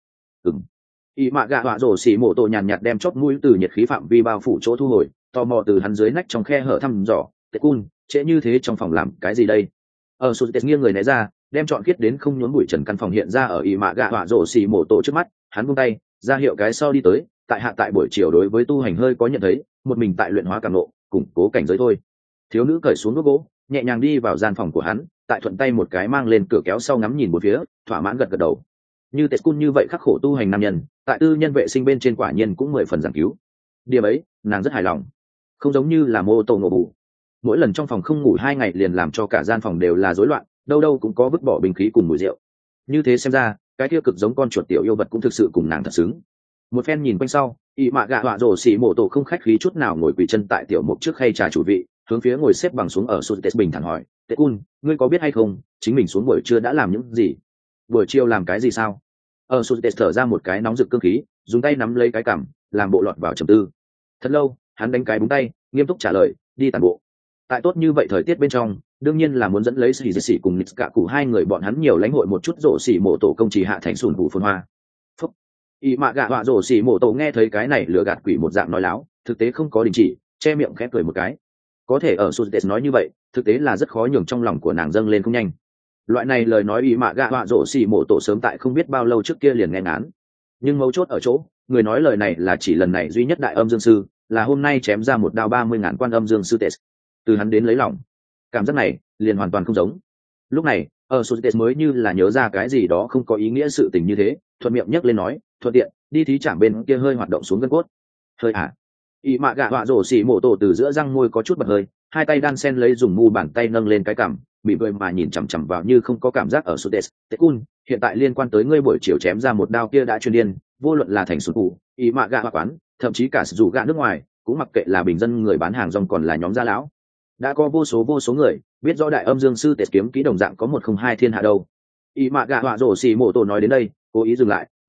Ý mạ gạ họa rổ xỉ mộ tổ nhàn nhạt đem chóp mũi từ nhiệt khí phạm vi bao phủ chỗ thu hồi, tò mò từ hắn dưới nách trong khe hở thăm dò, tệ cun, trễ như thế trong phòng làm cái gì đây? Ở Suzuki nghiêng người né ra, đem trọn khiết đến không nhốn bụi trần căn phòng hiện ra ở ý mạ gạ họa rổ xỉ mộ tổ trước mắt, hắn buông tay, ra hiệu cái sau đi tới, tại hạ tại buổi chiều đối với tu hành hơi có nhận thấy, một mình tại luyện hóa cảm nộ, củng cố cảnh giới thôi. Thiếu nữ cởi xuống nút gỗ, nhẹ nhàng đi vào gian phòng của hắn, tại thuận tay một cái mang lên cửa kéo sau ngắm nhìn một phía, thỏa mãn gật gật đầu. Như Tetsuya như vậy khắc khổ tu hành nam nhân, tại tư nhân vệ sinh bên trên quả nhiên cũng 10 phần giảng cứu. Điểm ấy, nàng rất hài lòng. Không giống như là mô tổ ngộ bù. Mỗi lần trong phòng không ngủ 2 ngày liền làm cho cả gian phòng đều là rối loạn, đâu đâu cũng có vứt bỏ bình khí cùng mùi rượu. Như thế xem ra, cái kia cực giống con chuột tiểu yêu vật cũng thực sự cùng nàng thật xứng. Một phen nhìn quanh sau, y mạ gạ họa rổ xỉ mộ tổ không khách khí chút nào ngồi quỳ chân tại tiểu mục trước khay trà chủ vị, hướng phía ngồi xếp bằng xuống ở Suzuki bình thản hỏi, Tệ Cun, ngươi có biết hay không, chính mình xuống buổi trưa đã làm những gì? Buổi chiều làm cái gì sao? Ở Suzuki thở ra một cái nóng rực cương khí, dùng tay nắm lấy cái cằm, làm bộ lọt vào trầm tư. Thật lâu, hắn đánh cái búng tay, nghiêm túc trả lời, đi tản bộ. Tại tốt như vậy thời tiết bên trong, đương nhiên là muốn dẫn lấy Sĩ cùng Nitsukaku hai người bọn hắn nhiều lãnh hội một chút rổ xỉ mộ tổ công trì hạ thành sùn vụ phồn hoa. Y mạ gạ họa rổ xỉ mộ tổ nghe thấy cái này lừa gạt quỷ một dạng nói láo, thực tế không có đình chỉ, che miệng khẽ cười một cái. Có thể ở Suzuki nói như vậy, thực tế là rất khó nhường trong lòng của nàng dâng lên không nhanh. Loại này lời nói y mạ gạ họa rổ xỉ mộ tổ sớm tại không biết bao lâu trước kia liền nghe ngán. Nhưng mấu chốt ở chỗ, người nói lời này là chỉ lần này duy nhất đại âm dương sư, là hôm nay chém ra một đao 30.000 quan âm dương sư tệ. Từ hắn đến lấy lòng, cảm giác này liền hoàn toàn không giống. Lúc này, ở Suzuki mới như là nhớ ra cái gì đó không có ý nghĩa sự tình như thế, thuận miệng nhấc lên nói, thuận tiện đi thí trảm bên kia hơi hoạt động xuống gân cốt. Hơi à? Y mạ gạ họa rổ xỉ mộ tổ từ giữa răng môi có chút bật hơi, hai tay đan sen lấy dùng mu bàn tay nâng lên cái cằm, bị cười mà nhìn chằm chằm vào như không có cảm giác. Ở Suzuki, Tekun, hiện tại liên quan tới ngươi buổi chiều chém ra một đao kia đã chuyên điên, vô luận là thành sụt cụ, y mạ gạ họa quán, thậm chí cả dù gạ nước ngoài, cũng mặc kệ là bình dân người bán hàng rong còn là nhóm gia lão, đã có vô số người biết rõ đại âm dương sư tệ kiếm kỹ đồng dạng có 102 thiên hạ đâu. Y mạ gạ họa rổ xỉ mộ tổ nói đến đây, cố ý dừng lại, đúng,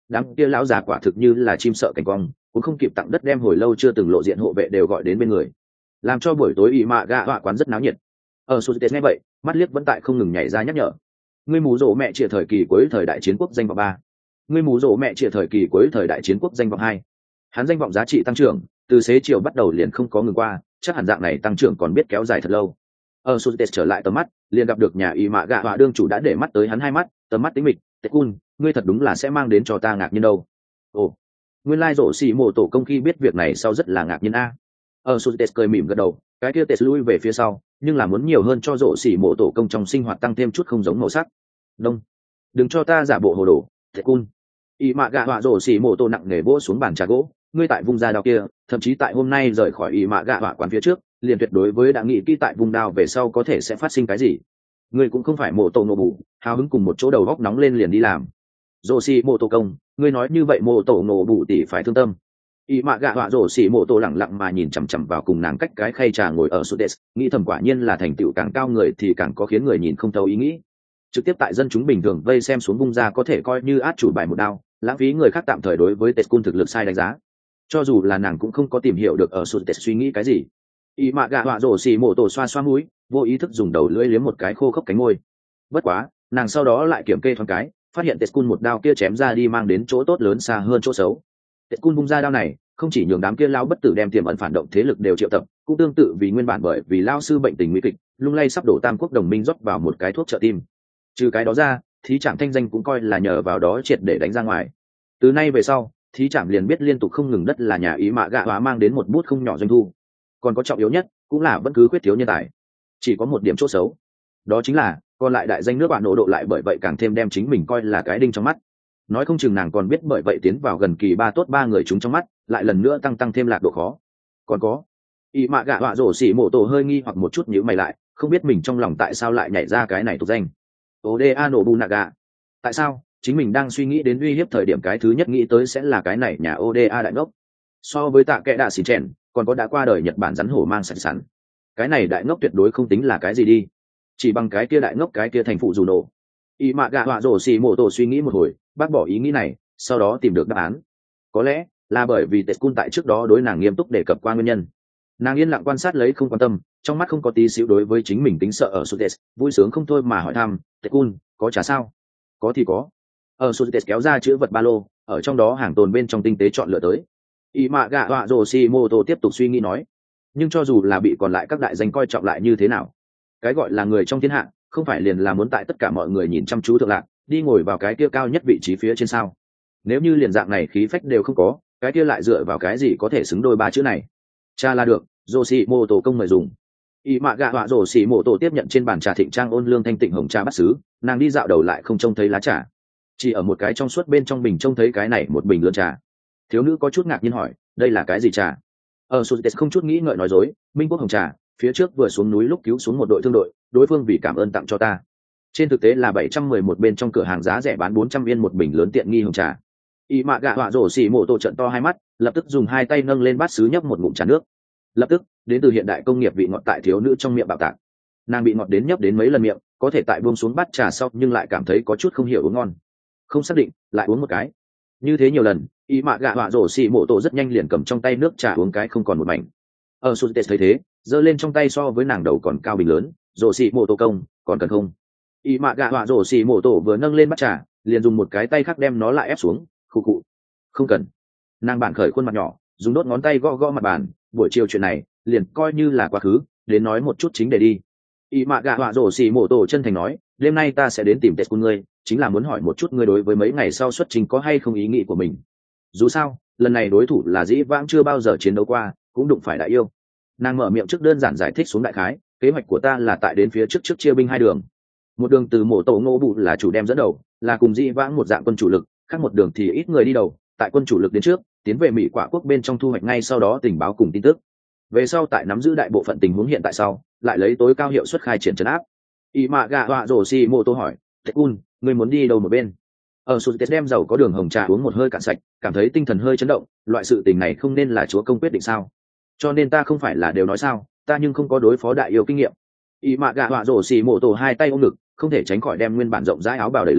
đám kia lão già quả thực như là chim sợ cảnh quang, cũng không kịp tặng đất đem hồi lâu chưa từng lộ diện hộ vệ đều gọi đến bên người, làm cho buổi tối ỵ mạ gạ họa quán rất náo nhiệt. Ở sô nghe vậy, mắt liếc vẫn tại không ngừng nhảy ra nhắc nhở. Ngươi mù rỗ mẹ chia thời kỳ cuối thời đại chiến quốc danh vọng 3. Ngươi mù rỗ mẹ chia thời kỳ cuối thời đại chiến quốc danh vọng 2. Hắn danh vọng giá trị tăng trưởng từ xế chiều bắt đầu liền không có ngừng qua, chắc hẳn dạng này tăng trưởng còn biết kéo dài thật lâu. Ở sô trở lại tầm mắt, liền gặp được nhà ỵ mạ gạ họa đương chủ đã để mắt tới hắn hai mắt, tầm mắt tính mịch. Tekun, ngươi thật đúng là sẽ mang đến cho ta ngạc nhiên đâu. Ồ, nguyên lai rổ xì mộ tổ công khi biết việc này sau rất là ngạc nhiên a. Ở sô cười mỉm gật đầu, cái kia tết lui về phía sau, nhưng là muốn nhiều hơn cho rổ xỉ mộ tổ công trong sinh hoạt tăng thêm chút không giống màu sắc. Đông, đừng cho ta giả bộ hồ đồ. Tekun, y mạ gạ họa rổ xỉ mộ tổ nặng nề vỗ xuống bàn trà gỗ, ngươi tại vùng da đao kia, thậm chí tại hôm nay rời khỏi y mạ gạ họa quán phía trước, liền tuyệt đối với đã nghĩ kỹ tại vùng đao về sau có thể sẽ phát sinh cái gì. Ngươi cũng không phải mộ tổ nổ bù, hào hứng cùng một chỗ đầu góc nóng lên liền đi làm. Rổ xỉ mộ tổ công, ngươi nói như vậy mộ tổ nổ bù tỷ phải thương tâm. Y mạ gạ họa rổ xỉ mộ tổ lẳng lặng mà nhìn chằm chằm vào cùng nàng cách cái khay trà ngồi ở Sudes, nghĩ thầm quả nhiên là thành tựu càng cao người thì càng có khiến người nhìn không thấu ý nghĩ. Trực tiếp tại dân chúng bình thường vây xem xuống vung ra có thể coi như át chủ bài một đao, lãng phí người khác tạm thời đối với Tekun thực lực sai đánh giá. Cho dù là nàng cũng không có tìm hiểu được ở Sudes suy nghĩ cái gì. Y mạ gạ họa rổ xỉ mộ tổ xoa xoa mũi, vô ý thức dùng đầu lưỡi liếm một cái khô khốc cánh môi. Bất quá, nàng sau đó lại kiểm kê thoáng cái, phát hiện Tekun một đao kia chém ra đi mang đến chỗ tốt lớn xa hơn chỗ xấu. Tekun vung ra đao này, không chỉ nhường đám kia lao bất tử đem tiềm ẩn phản động thế lực đều triệu tập, cũng tương tự vì nguyên bản bởi vì lao sư bệnh tình nguy kịch, lung lay sắp đổ tam quốc đồng minh rót vào một cái thuốc trợ tim. Trừ cái đó ra, thí trạm thanh danh cũng coi là nhờ vào đó triệt để đánh ra ngoài. Từ nay về sau, thí trạm liền biết liên tục không ngừng đất là nhà ý mạ gạ hóa mang đến một bút không nhỏ doanh thu. Còn có trọng yếu nhất, cũng là vẫn cứ khuyết thiếu nhân tài. Chỉ có một điểm chỗ xấu, đó chính là còn lại đại danh nước bạn nổ độ lại bởi vậy càng thêm đem chính mình coi là cái đinh trong mắt. Nói không chừng nàng còn biết bởi vậy tiến vào gần kỳ ba tốt ba người chúng trong mắt, lại lần nữa tăng thêm lạc độ khó. Còn có y mạ gạ họa rổ xỉ mộ tổ hơi nghi hoặc một chút nhíu mày lại, không biết mình trong lòng tại sao lại nhảy ra cái này tục danh Oda Nobunaga. Tại sao chính mình đang suy nghĩ đến uy hiếp thời điểm cái thứ nhất nghĩ tới sẽ là cái này nhà Oda đại ngốc. So với tạ kệ đạ xỉ chèn, còn có đã qua đời Nhật Bản rắn hổ mang sạch sẵn, cái này đại ngốc tuyệt đối không tính là cái gì đi, chỉ bằng cái kia đại ngốc cái kia thành phụ dù nổ. Y mạ gạ họa rổ xỉ mộ tổ suy nghĩ một hồi, bác bỏ ý nghĩ này, sau đó tìm được đáp án. Có lẽ là bởi vì Tekun tại trước đó đối nàng nghiêm túc đề cập qua nguyên nhân. Nàng yên lặng quan sát lấy không quan tâm, trong mắt không có tí xíu đối với chính mình tính sợ ở Sudes, vui sướng không thôi mà hỏi thăm, Tekun, có trả sao? Có thì có. Ở Sudes kéo ra chữ vật ba lô, ở trong đó hàng tồn bên trong tinh tế chọn lựa tới. Y mạ gạ họa rổ xỉ mộ tổ tiếp tục suy nghĩ nói, nhưng cho dù là bị còn lại các đại danh coi trọng lại như thế nào, cái gọi là người trong thiên hạ, không phải liền là muốn tại tất cả mọi người nhìn chăm chú thượng lạc, đi ngồi vào cái kia cao nhất vị trí phía trên sao? Nếu như liền dạng này khí phách đều không có, cái kia lại dựa vào cái gì có thể xứng đôi ba chữ này? Cha là được, rổ xỉ mộ tổ công mời dùng. Y mạ gạ họa rổ xỉ mộ tổ tiếp nhận trên bàn trà thịnh trang ôn lương thanh tịnh hồng trà bát sứ, nàng đi dạo đầu lại không trông thấy lá trà, chỉ ở một cái trong suốt bên trong bình trông thấy cái này một bình lớn trà. Thiếu nữ có chút ngạc nhiên hỏi, đây là cái gì trà? Ở Sudes không chút nghĩ ngợi nói dối, Minh Quốc hồng trà, phía trước vừa xuống núi lúc cứu xuống một đội thương đội, đối phương vì cảm ơn tặng cho ta. Trên thực tế là 711 bên trong cửa hàng giá rẻ bán 400 viên một bình lớn tiện nghi hồng trà. Y mạ gạ họa rổ xỉ mộ tổ trận to hai mắt, lập tức dùng hai tay nâng lên bát sứ nhấp một ngụm trà nước. Lập tức, đến từ hiện đại công nghiệp vị ngọt tại thiếu nữ trong miệng bạo tạc. Nàng bị ngọt đến nhấp đến mấy lần miệng, có thể tại buông xuống bát trà sau nhưng lại cảm thấy có chút không hiểu uống ngon. Không xác định, lại uống một cái. Như thế nhiều lần, y mạ gạ họa rổ xỉ mộ tổ rất nhanh liền cầm trong tay nước trà uống cái không còn một mảnh. Ở Sudes thấy thế, giơ lên trong tay so với nàng đầu còn cao bình lớn, rổ xỉ mộ tổ công, còn cần không? Y mạ gạ họa rổ xỉ mộ tổ vừa nâng lên bát trà, liền dùng một cái tay khác đem nó lại ép xuống, khụ khụ. Không cần. Nàng bản khởi khuôn mặt nhỏ, dùng đốt ngón tay gõ gõ mặt bàn, buổi chiều chuyện này liền coi như là quá khứ, đến nói một chút chính để đi. Y mạ gạ họa rổ xỉ mộ tổ chân thành nói, đêm nay ta sẽ đến tìm Tekun ngươi, chính là muốn hỏi một chút ngươi đối với mấy ngày sau xuất trình có hay không ý nghĩ của mình. Dù sao, lần này đối thủ là dĩ vãng chưa bao giờ chiến đấu qua, cũng đụng phải đại yêu. Nàng mở miệng trước đơn giản giải thích xuống đại khái, kế hoạch của ta là tại đến phía trước chia binh hai đường. Một đường từ mộ tổ ngô bụ là chủ đem dẫn đầu, là cùng dĩ vãng một dạng quân chủ lực, khác một đường thì ít người đi đầu, tại quân chủ lực đến trước, tiến về Mỹ quả quốc bên trong thu hoạch ngay sau đó tình báo cùng tin tức. Về sau tại nắm giữ đại bộ phận tình huống hiện tại sau, lại lấy tối cao hiệu suất khai triển trấn áp. Y mạ gạ họa rổ xỉ mộ tổ hỏi, Tekun, ngươi muốn đi đâu một bên? Ở Sudes đem dầu có đường hồng trà uống một hơi cạn sạch, cảm thấy tinh thần hơi chấn động, loại sự tình này không nên là chúa công quyết định sao? Cho nên ta không phải là đều nói sao, ta nhưng không có đối phó đại yêu kinh nghiệm. Y mạ gạ họa rổ xỉ mộ tổ hai tay ôm ngực, không thể tránh khỏi đem nguyên bản rộng rãi áo bào đẩy lên,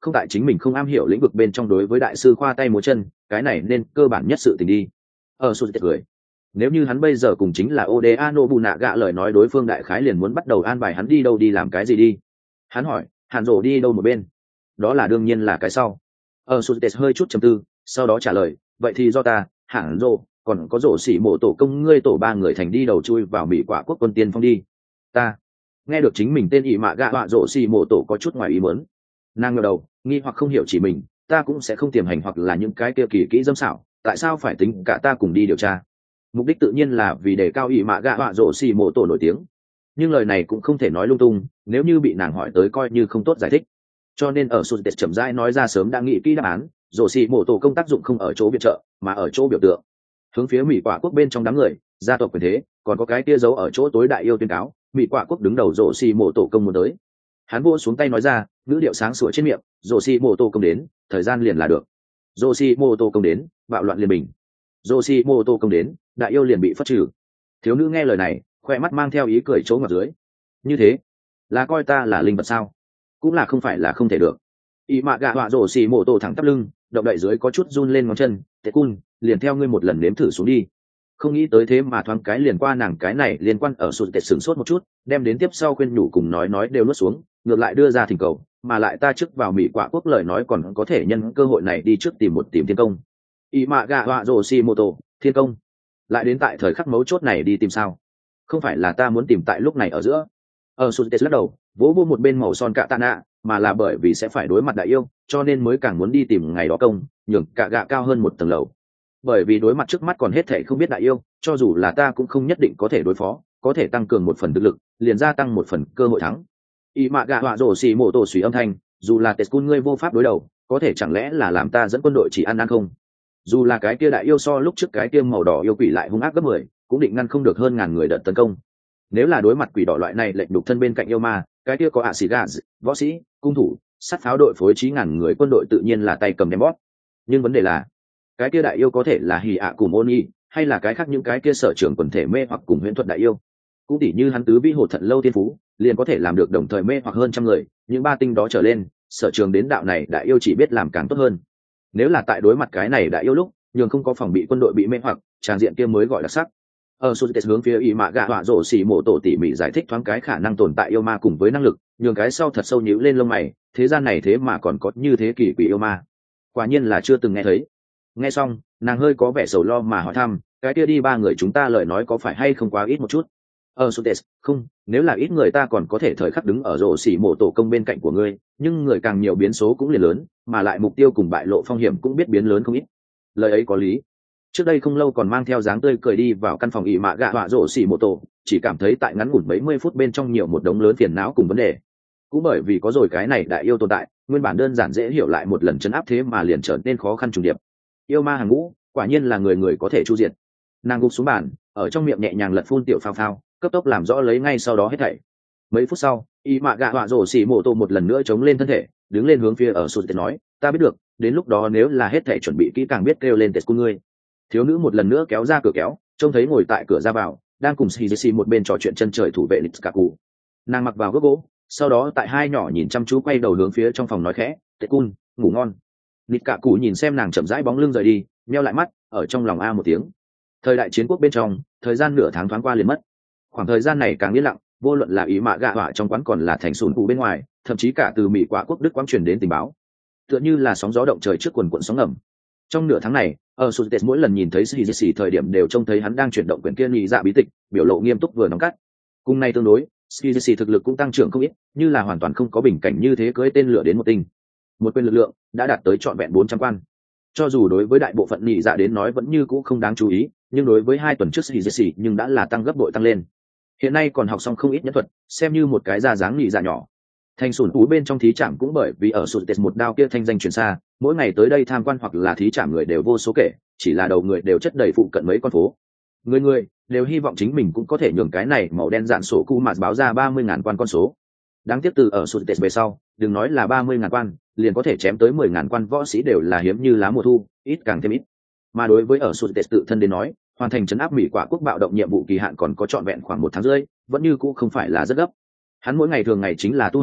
không tại chính mình không am hiểu lĩnh vực bên trong đối với đại sư khoa tay múa chân, cái này nên cơ bản nhất sự tình đi. Sụt cười. Nếu như hắn bây giờ cùng chính là Oda Nobunaga lời nói đối phương đại khái liền muốn bắt đầu an bài hắn đi đâu đi làm cái gì đi. Hắn hỏi, Hàn Dỗ đi đâu một bên? Đó là đương nhiên là cái sau. Sụt hơi chút trầm tư, sau đó trả lời, vậy thì do ta, Hàn Dỗ, còn có Dỗ Sĩ Mộ tổ công ngươi tổ ba người thành đi đầu chui vào Mỹ Quả quốc quân tiên phong đi. Ta nghe được chính mình tên ỷ mạ gạ họa Dỗ Sĩ Mộ tổ có chút ngoài ý muốn. Nàng ngẩng đầu, nghi hoặc không hiểu chỉ mình, ta cũng sẽ không tiềm hành hoặc là những cái kia kỳ kỹ dâm xảo, tại sao phải tính cả ta cùng đi điều tra? Mục đích tự nhiên là vì để cao ỷ mạ gạ họa Dỗ Sĩ Mộ tổ nổi tiếng. Nhưng lời này cũng không thể nói lung tung, nếu như bị nàng hỏi tới coi như không tốt giải thích. Cho nên ở Sụt chậm rãi nói ra sớm đã nghĩ kỹ đáp án, Dỗ Sĩ Mộ tổ công tác dụng không ở chỗ viện trợ, mà ở chỗ biểu tượng. Hướng phía Mỹ Quả quốc bên trong đám người, gia tộc quyền thế, còn có cái kia giấu ở chỗ tối đại yêu tuyên cáo, Mỹ Quả quốc đứng đầu Dỗ Sĩ Mộ tổ công muốn tới. Hắn vỗ xuống tay nói ra, ngữ điệu sáng sủa trên miệng, Dỗ Sĩ Mộ tổ công đến, thời gian liền là được. Dỗ Sĩ Mộ tổ công đến, bạo loạn liền bình. Dỗ Sĩ Mộ tổ công đến, đại yêu liền bị phất trừ. Thiếu nữ nghe lời này, khoe mắt mang theo ý cười chỗ ngập dưới. Như thế, là coi ta là linh vật sao? Cũng là không phải là không thể được. Y mạ gạ họa Dỗ Sĩ Mộ tổ thẳng tắp lưng, động đậy dưới có chút run lên ngón chân, "Tệ cun, liền theo ngươi một lần nếm thử xuống đi." Không nghĩ tới thế mà thoáng cái liền qua nàng cái này liên quan ở Sụt Tệ sửng sốt một chút, đem đến tiếp sau khuyên nhủ cùng nói đều nuốt xuống, ngược lại đưa ra thỉnh cầu, mà lại ta trước vào Mỹ Quả quốc lời nói còn có thể nhân cơ hội này đi trước tìm thiên công. Y mạ gạ họa Dỗ Sĩ Mộ tổ, thiên công. Lại đến tại thời khắc mấu chốt này đi tìm sao? Không phải là ta muốn tìm tại lúc này ở giữa. Ở Sụt Tệ lắc đầu, vỗ vô một bên màu son cạ tạ nạ, mà là bởi vì sẽ phải đối mặt đại yêu, cho nên mới càng muốn đi tìm ngày đó công, nhường cả gạ cao hơn một tầng lầu. Bởi vì đối mặt trước mắt còn hết thảy không biết đại yêu, cho dù là ta cũng không nhất định có thể đối phó, có thể tăng cường một phần thực lực, liền gia tăng một phần cơ hội thắng. Y mạ gạ họa Dỗ Sĩ Mộ tổ suy âm thanh, dù là Tetsukun ngươi vô pháp đối đầu, có thể chẳng lẽ là làm ta dẫn quân đội chỉ ăn không? Dù là cái kia đại yêu so lúc trước cái kia màu đỏ yêu quỷ lại hung ác gấp 10, cũng định ngăn không được hơn ngàn người đợt tấn công. Nếu là đối mặt quỷ đỏ loại này lệnh đục thân bên cạnh yêu ma, cái kia có ạ xì gà, võ sĩ, cung thủ, sát pháo đội phối trí ngàn người quân đội tự nhiên là tay cầm đem bóp. Nhưng vấn đề là, cái kia đại yêu có thể là hì ạ cùng ôn y, hay là cái khác những cái kia sở trường quần thể mê hoặc cùng huyễn thuật đại yêu. Cũng tỉ như hắn tứ vĩ hồ thận lâu thiên phú, liền có thể làm được đồng thời mê hoặc hơn trăm người, những ba tinh đó trở lên, sở trường đến đạo này đại yêu chỉ biết làm càng tốt hơn. Nếu là tại đối mặt cái này đại yêu lúc, nhường không có phòng bị quân đội bị mê hoặc, tràng diện kia mới gọi là sắc. Ở Sụt hướng phía Y mạ gạ họa Dỗ Sĩ Mộ tổ tỉ mỉ giải thích thoáng cái khả năng tồn tại yêu ma cùng với năng lực, nhường cái sau thật sâu nhíu lên lông mày, thế gian này thế mà còn có như thế kỳ quỷ yêu ma, quả nhiên là chưa từng nghe thấy. Nghe xong, nàng hơi có vẻ sầu lo mà hỏi thăm, cái kia đi ba người chúng ta lời nói có phải hay không quá ít một chút? Ở Sụt không, nếu là ít người ta còn có thể thời khắc đứng ở Dỗ Sĩ Mộ tổ công bên cạnh của ngươi, nhưng người càng nhiều biến số cũng liền lớn, mà lại mục tiêu cùng bại lộ phong hiểm cũng biết biến lớn không ít. Lời ấy có lý. Trước đây không lâu còn mang theo dáng tươi cười đi vào căn phòng ỉ mạ gạ họa Dỗ Sĩ Mộ tổ, chỉ cảm thấy tại ngắn ngủn mấy mươi phút bên trong nhiều một đống lớn phiền não cùng vấn đề. Cũng bởi vì có rồi cái này đại yêu tồn tại, nguyên bản đơn giản dễ hiểu lại một lần chấn áp thế mà liền trở nên khó khăn trùng điệp. Yêu ma hàng ngũ, quả nhiên là người người có thể chu diệt. Nàng gục xuống bàn, ở trong miệng nhẹ nhàng lật phun tiểu phao phao, cấp tốc làm rõ lấy ngay sau đó hết thảy. Mấy phút sau, ỉ mạ gạ họa Dỗ Sĩ Mộ tổ một lần nữa chống lên thân thể, đứng lên hướng phía ở Sụt nói, ta biết được, đến lúc đó nếu là hết thảy chuẩn bị kỹ càng biết kêu lên Tetsukun ngươi. Thiếu nữ một lần nữa kéo ra cửa kéo, trông thấy ngồi tại cửa ra vào, đang cùng Shizushi một bên trò chuyện chân trời thủ vệ Nitsukaku. Nàng mặc vào gốc gỗ, sau đó tại hai nhỏ nhìn chăm chú quay đầu hướng phía trong phòng nói khẽ, Tetsukun, ngủ ngon. Nitsukaku nhìn xem nàng chậm rãi bóng lưng rời đi, nheo lại mắt, ở trong lòng a một tiếng. Thời đại chiến quốc bên trong, thời gian nửa tháng thoáng qua liền mất. Khoảng thời gian này càng yên lặng, vô luận là ý mạ gạ họa trong quán còn là thành sùn cụ bên ngoài, thậm chí cả từ Mỹ Quả quốc Đức quang truyền đến tình báo, tựa như là sóng gió động trời trước quần cuộn sóng ngầm. Trong nửa tháng này, ở Sụt mỗi lần nhìn thấy Shizushi thời điểm đều trông thấy hắn đang chuyển động quyển kia nhị dạ bí tịch, biểu lộ nghiêm túc vừa nóng cắt. Cùng này tương đối, Shizushi thực lực cũng tăng trưởng không ít, như là hoàn toàn không có bình cảnh như thế cưỡi tên lửa đến một tinh. Một quyền lực lượng đã đạt tới trọn vẹn 400 quan. Cho dù đối với đại bộ phận nhị dạ đến nói vẫn như cũ không đáng chú ý, nhưng đối với 2 tuần trước Shizushi nhưng đã là tăng gấp bội tăng lên. Hiện nay còn học xong không ít nhẫn thuật, xem như một cái ra dáng nhị dạ nhỏ. Thành sủn túi bên trong thí trạm cũng bởi vì ở Sụt một đao kia thanh danh truyền xa, mỗi ngày tới đây tham quan hoặc là thí trạm người đều vô số kể, chỉ là đầu người đều chất đầy phụ cận mấy con phố. Người đều hy vọng chính mình cũng có thể nhường cái này màu đen dạn sổ cu mạt báo ra 30.000 quan con số. Đáng tiếc từ ở Sụt về sau, đừng nói là 30.000 quan, liền có thể chém tới 10.000 quan võ sĩ đều là hiếm như lá mùa thu, ít càng thêm ít. Mà đối với ở Sụt tự thân đến nói, hoàn thành trấn áp Mỹ Quả quốc bạo động nhiệm vụ kỳ hạn còn có trọn vẹn khoảng 1 tháng rưỡi, vẫn như cũ không phải là rất gấp. Hắn mỗi ngày thường ngày chính là tu hành,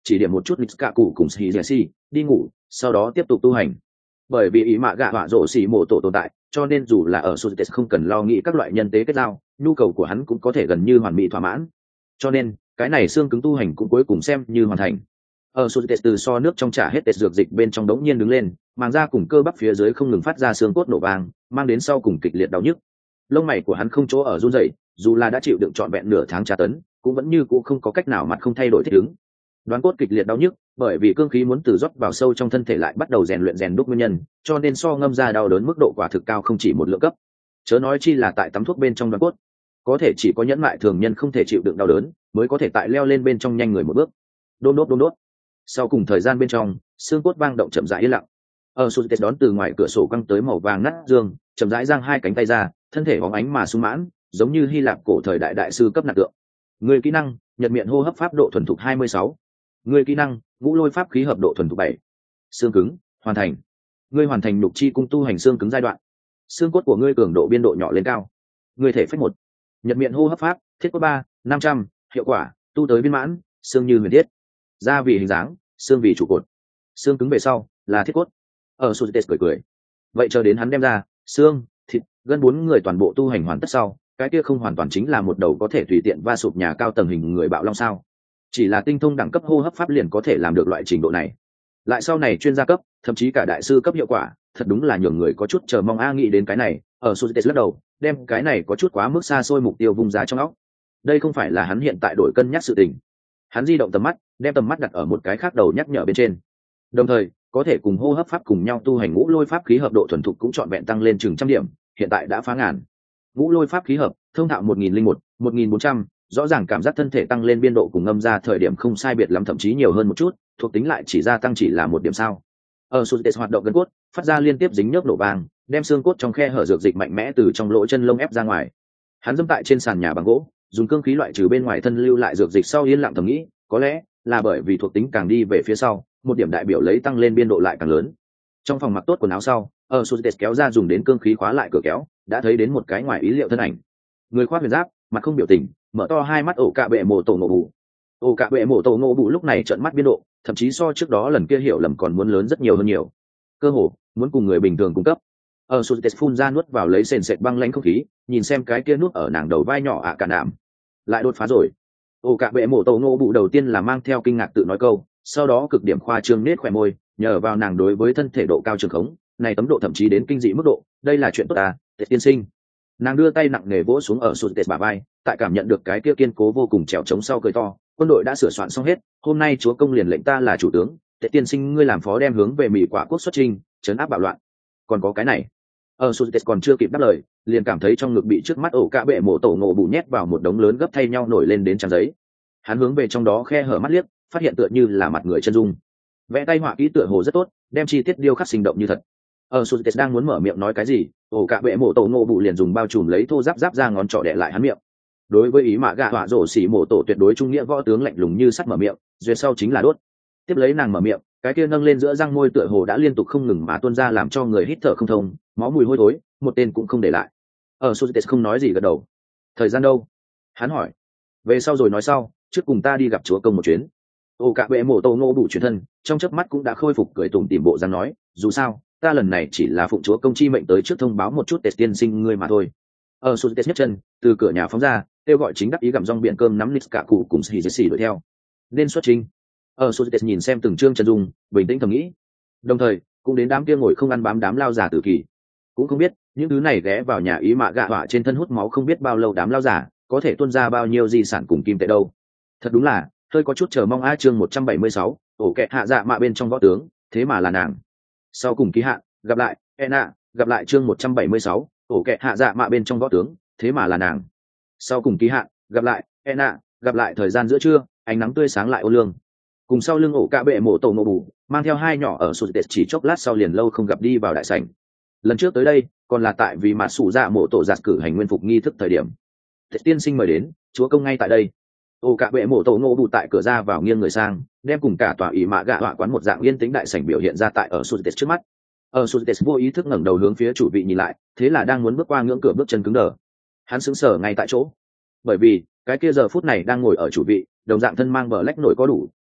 chỉ điểm một chút Nitska cụ cùng Shizesi đi ngủ, sau đó tiếp tục tu hành. Bởi vì ý mạ gạ họa rổ xỉ mộ tổ tồn tại, cho nên dù là ở Suzuki không cần lo nghĩ các loại nhân tế kết giao, nhu cầu của hắn cũng có thể gần như hoàn mỹ thỏa mãn. Cho nên cái này xương cứng tu hành cũng cuối cùng xem như hoàn thành. Ở Suzuki từ so nước trong trả hết tết dược dịch bên trong đống nhiên đứng lên, màng da cùng cơ bắp phía dưới không ngừng phát ra xương cốt nổ vang, mang đến sau cùng kịch liệt đau nhức. Lông mày của hắn không chỗ ở run rẩy, dù là đã chịu đựng trọn vẹn nửa tháng tra tấn, cũng vẫn như cũ không có cách nào mặt không thay đổi thích ứng. Đoán cốt kịch liệt đau nhức, bởi vì cương khí muốn từ rót vào sâu trong thân thể lại bắt đầu rèn luyện rèn đúc nguyên nhân, cho nên so ngâm ra đau đớn mức độ quả thực cao không chỉ một lượng cấp. Chớ nói chi là tại tắm thuốc bên trong đoán cốt, có thể chỉ có nhẫn mại thường nhân không thể chịu đựng đau đớn, mới có thể tại leo lên bên trong nhanh người một bước. Đôn đốt. Sau cùng thời gian bên trong, xương cốt vang động chậm rãi yên lặng. Ở Suzuki đón từ ngoài cửa sổ quăng tới màu vàng nát dương, chậm rãi giang hai cánh tay ra, thân thể bóng ánh mà sung mãn, giống như Hy Lạp cổ thời đại đại sư cấp nạp tượng. Người kỹ năng, nhật miệng hô hấp pháp độ thuần thục 26. Người kỹ năng, ngũ lôi pháp khí hợp độ thuần thục 7. Xương cứng, hoàn thành. Ngươi hoàn thành nhục chi cung tu hành xương cứng giai đoạn. Xương cốt của ngươi cường độ biên độ nhỏ lên cao. Ngươi thể phách 1. Nhật miệng hô hấp pháp, thiết cốt 3, 500, hiệu quả, tu tới viên mãn, xương như huyền thiết. Da vì hình dáng, xương vì trụ cột. Xương cứng về sau là thiết cốt. Ở Suzuki cười. Vậy chờ đến hắn đem ra xương, thịt, gân 4 người toàn bộ tu hành hoàn tất sau, cái kia không hoàn toàn chính là một đầu có thể tùy tiện va sụp nhà cao tầng hình người bạo long sao? Chỉ là tinh thông đẳng cấp hô hấp pháp liền có thể làm được loại trình độ này. Lại sau này chuyên gia cấp, thậm chí cả đại sư cấp hiệu quả, thật đúng là nhường người có chút chờ mong nghĩ đến cái này. Ở Suzuki lắc đầu, đem cái này có chút quá mức xa xôi mục tiêu vùng ra trong óc. Đây không phải là hắn hiện tại đổi cân nhắc sự tình. Hắn di động tầm mắt, đem tầm mắt đặt ở một cái khác đầu nhắc nhở bên trên. Đồng thời, có thể cùng hô hấp pháp cùng nhau tu hành ngũ lôi pháp khí hợp độ thuần thục cũng trọn vẹn tăng lên chừng trăm điểm, hiện tại đã phá ngàn. Ngũ lôi pháp khí hợp, thông thạo 1001, 1400, rõ ràng cảm giác thân thể tăng lên biên độ cùng ngâm ra thời điểm không sai biệt lắm, thậm chí nhiều hơn một chút, thuộc tính lại chỉ gia tăng chỉ là 1 điểm sao. Ở Suzuki hoạt động gân cốt, phát ra liên tiếp dính nhớp nổ vàng, đem xương cốt trong khe hở dược dịch mạnh mẽ từ trong lỗ chân lông ép ra ngoài. Hắn dẫm tại trên sàn nhà bằng gỗ, dùng cương khí loại trừ bên ngoài thân lưu lại dược dịch sau yên lặng thầm nghĩ, có lẽ là bởi vì thuộc tính càng đi về phía sau, một điểm đại biểu lấy tăng lên biên độ lại càng lớn. Trong phòng mặc tốt quần áo sau, ở Suzuki kéo ra dùng đến cương khí khóa lại cửa kéo, đã thấy đến một cái ngoài ý liệu thân ảnh. Người khoác huyền giáp, mặt không biểu tình, mở to hai mắt ổ cạ bệ mổ tổ ngộ bù. Ổ cạ bệ mổ tổ ngộ bù lúc này trợn mắt biên độ, thậm chí so trước đó lần kia hiểu lầm còn muốn lớn rất nhiều hơn nhiều. Cơ hồ muốn cùng người bình thường cung cấp. Ở Suzuki phun ra nuốt vào lấy sền sệt băng lãnh không khí, nhìn xem cái kia nuốt ở nàng đầu vai nhỏ cả đảm. Lại đột phá rồi. Ổ cạ bệ mổ tổ ngộ bù đầu tiên là mang theo kinh ngạc tự nói câu, sau đó cực điểm khoa trương nết khỏe môi, nhờ vào nàng đối với thân thể độ cao trường khống, này tấm độ thậm chí đến kinh dị mức độ, đây là chuyện tốt à, Tệ tiên sinh. Nàng đưa tay nặng nề vỗ xuống ở Suzuki bả vai, tại cảm nhận được cái kia kiên cố vô cùng trèo trống sau cười to, quân đội đã sửa soạn xong hết, hôm nay chúa công liền lệnh ta là chủ tướng, Tệ tiên sinh ngươi làm phó đem hướng về Mỹ quả quốc xuất chinh, trấn áp bạo loạn. Còn có cái này. Ở Suzuki còn chưa kịp đáp lời, liền cảm thấy trong ngực bị trước mắt ổ cạ bệ mổ tổ ngộ bù nhét vào một đống lớn gấp thay nhau nổi lên đến trang giấy. Hắn hướng về trong đó khe hở mắt liếc, phát hiện tựa như là mặt người chân dung. Vẽ tay họa kỹ tựa hồ rất tốt, đem chi tiết điêu khắc sinh động như thật. Ở Suzuki đang muốn mở miệng nói cái gì, ổ cạ bệ mổ tổ ngộ bụ liền dùng bao trùm lấy thô giáp ra ngón trỏ đè lại hắn miệng. Đối với ý mạ gạ họa rổ xỉ mổ tổ tuyệt đối trung nghĩa võ tướng lạnh lùng như sắt mở miệng, duyệt sau chính là đốt. Tiếp lấy nàng mở miệng, cái kia nâng lên giữa răng môi tựa hồ đã liên tục không ngừng mà tuôn ra làm cho người hít thở không thông, máu mùi hôi thối, một tên cũng không để lại. Ở Suzuki không nói gì gật đầu. Thời gian đâu? Hắn hỏi. Về sau rồi nói sau, trước cùng ta đi gặp chúa công một chuyến. Ổ cạ bệ mổ tổ ngộ bụ chuyển thân, trong chớp mắt cũng đã khôi phục cười tủm tỉm bộ dáng nói, dù sao ta lần này chỉ là phụng chúa công chi mệnh tới trước thông báo một chút Tệ tiên sinh ngươi mà thôi. Ở Suzuki nhấc chân từ cửa nhà phóng ra, kêu gọi chính đắc ý gặm rong biển cơm nắm nít cả cụ cùng xì đuổi theo. Nên xuất trình. Ở Suzuki nhìn xem từng trương chân dung, bình tĩnh thầm nghĩ. Đồng thời cũng đến đám kia ngồi không ăn bám đám lao giả tử kỳ, cũng không biết những thứ này ghé vào nhà ý mạ gạ họa trên thân hút máu không biết bao lâu đám lao giả có thể tuôn ra bao nhiêu di sản cùng kim tệ đâu. Thật đúng là hơi có chút chờ mong chương 176, ổ kẹ hạ dạ mạ bên trong võ tướng, thế mà là nàng. Sau cùng ký hạn, gặp lại, Ena, gặp lại chương 176, ổ kẹ hạ dạ mạ bên trong võ tướng, thế mà là nàng. Sau cùng ký hạn, gặp lại, Ena, gặp lại thời gian giữa trưa, ánh nắng tươi sáng lại ô lương. Cùng sau lưng ổ cạ bệ mổ tổ ngộ bù, mang theo hai nhỏ ở Suzuki chỉ chốc lát sau liền lâu không gặp đi vào đại sảnh. Lần trước tới đây, còn là tại vì mà sủ dạ mổ tổ giạt cử hành nguyên phục nghi thức thời điểm. Tệ tiên sinh mời đến, chúa công ngay tại đây. Ổ cạ bệ mổ tổ ngộ bù tại cửa ra vào nghiêng người sang, đem cùng cả tòa ý mạ gạ họa quán một dạng yên tĩnh đại sảnh biểu hiện ra tại ở Suzuki trước mắt. Ở Suzuki vô ý thức ngẩng đầu hướng phía chủ vị nhìn lại, thế là đang muốn bước qua ngưỡng cửa bước chân cứng đờ. Hắn sững sờ ngay tại chỗ, bởi vì cái kia giờ phút này đang ngồi ở chủ vị, đồng dạng thân mang bờ lách nổi có đủ,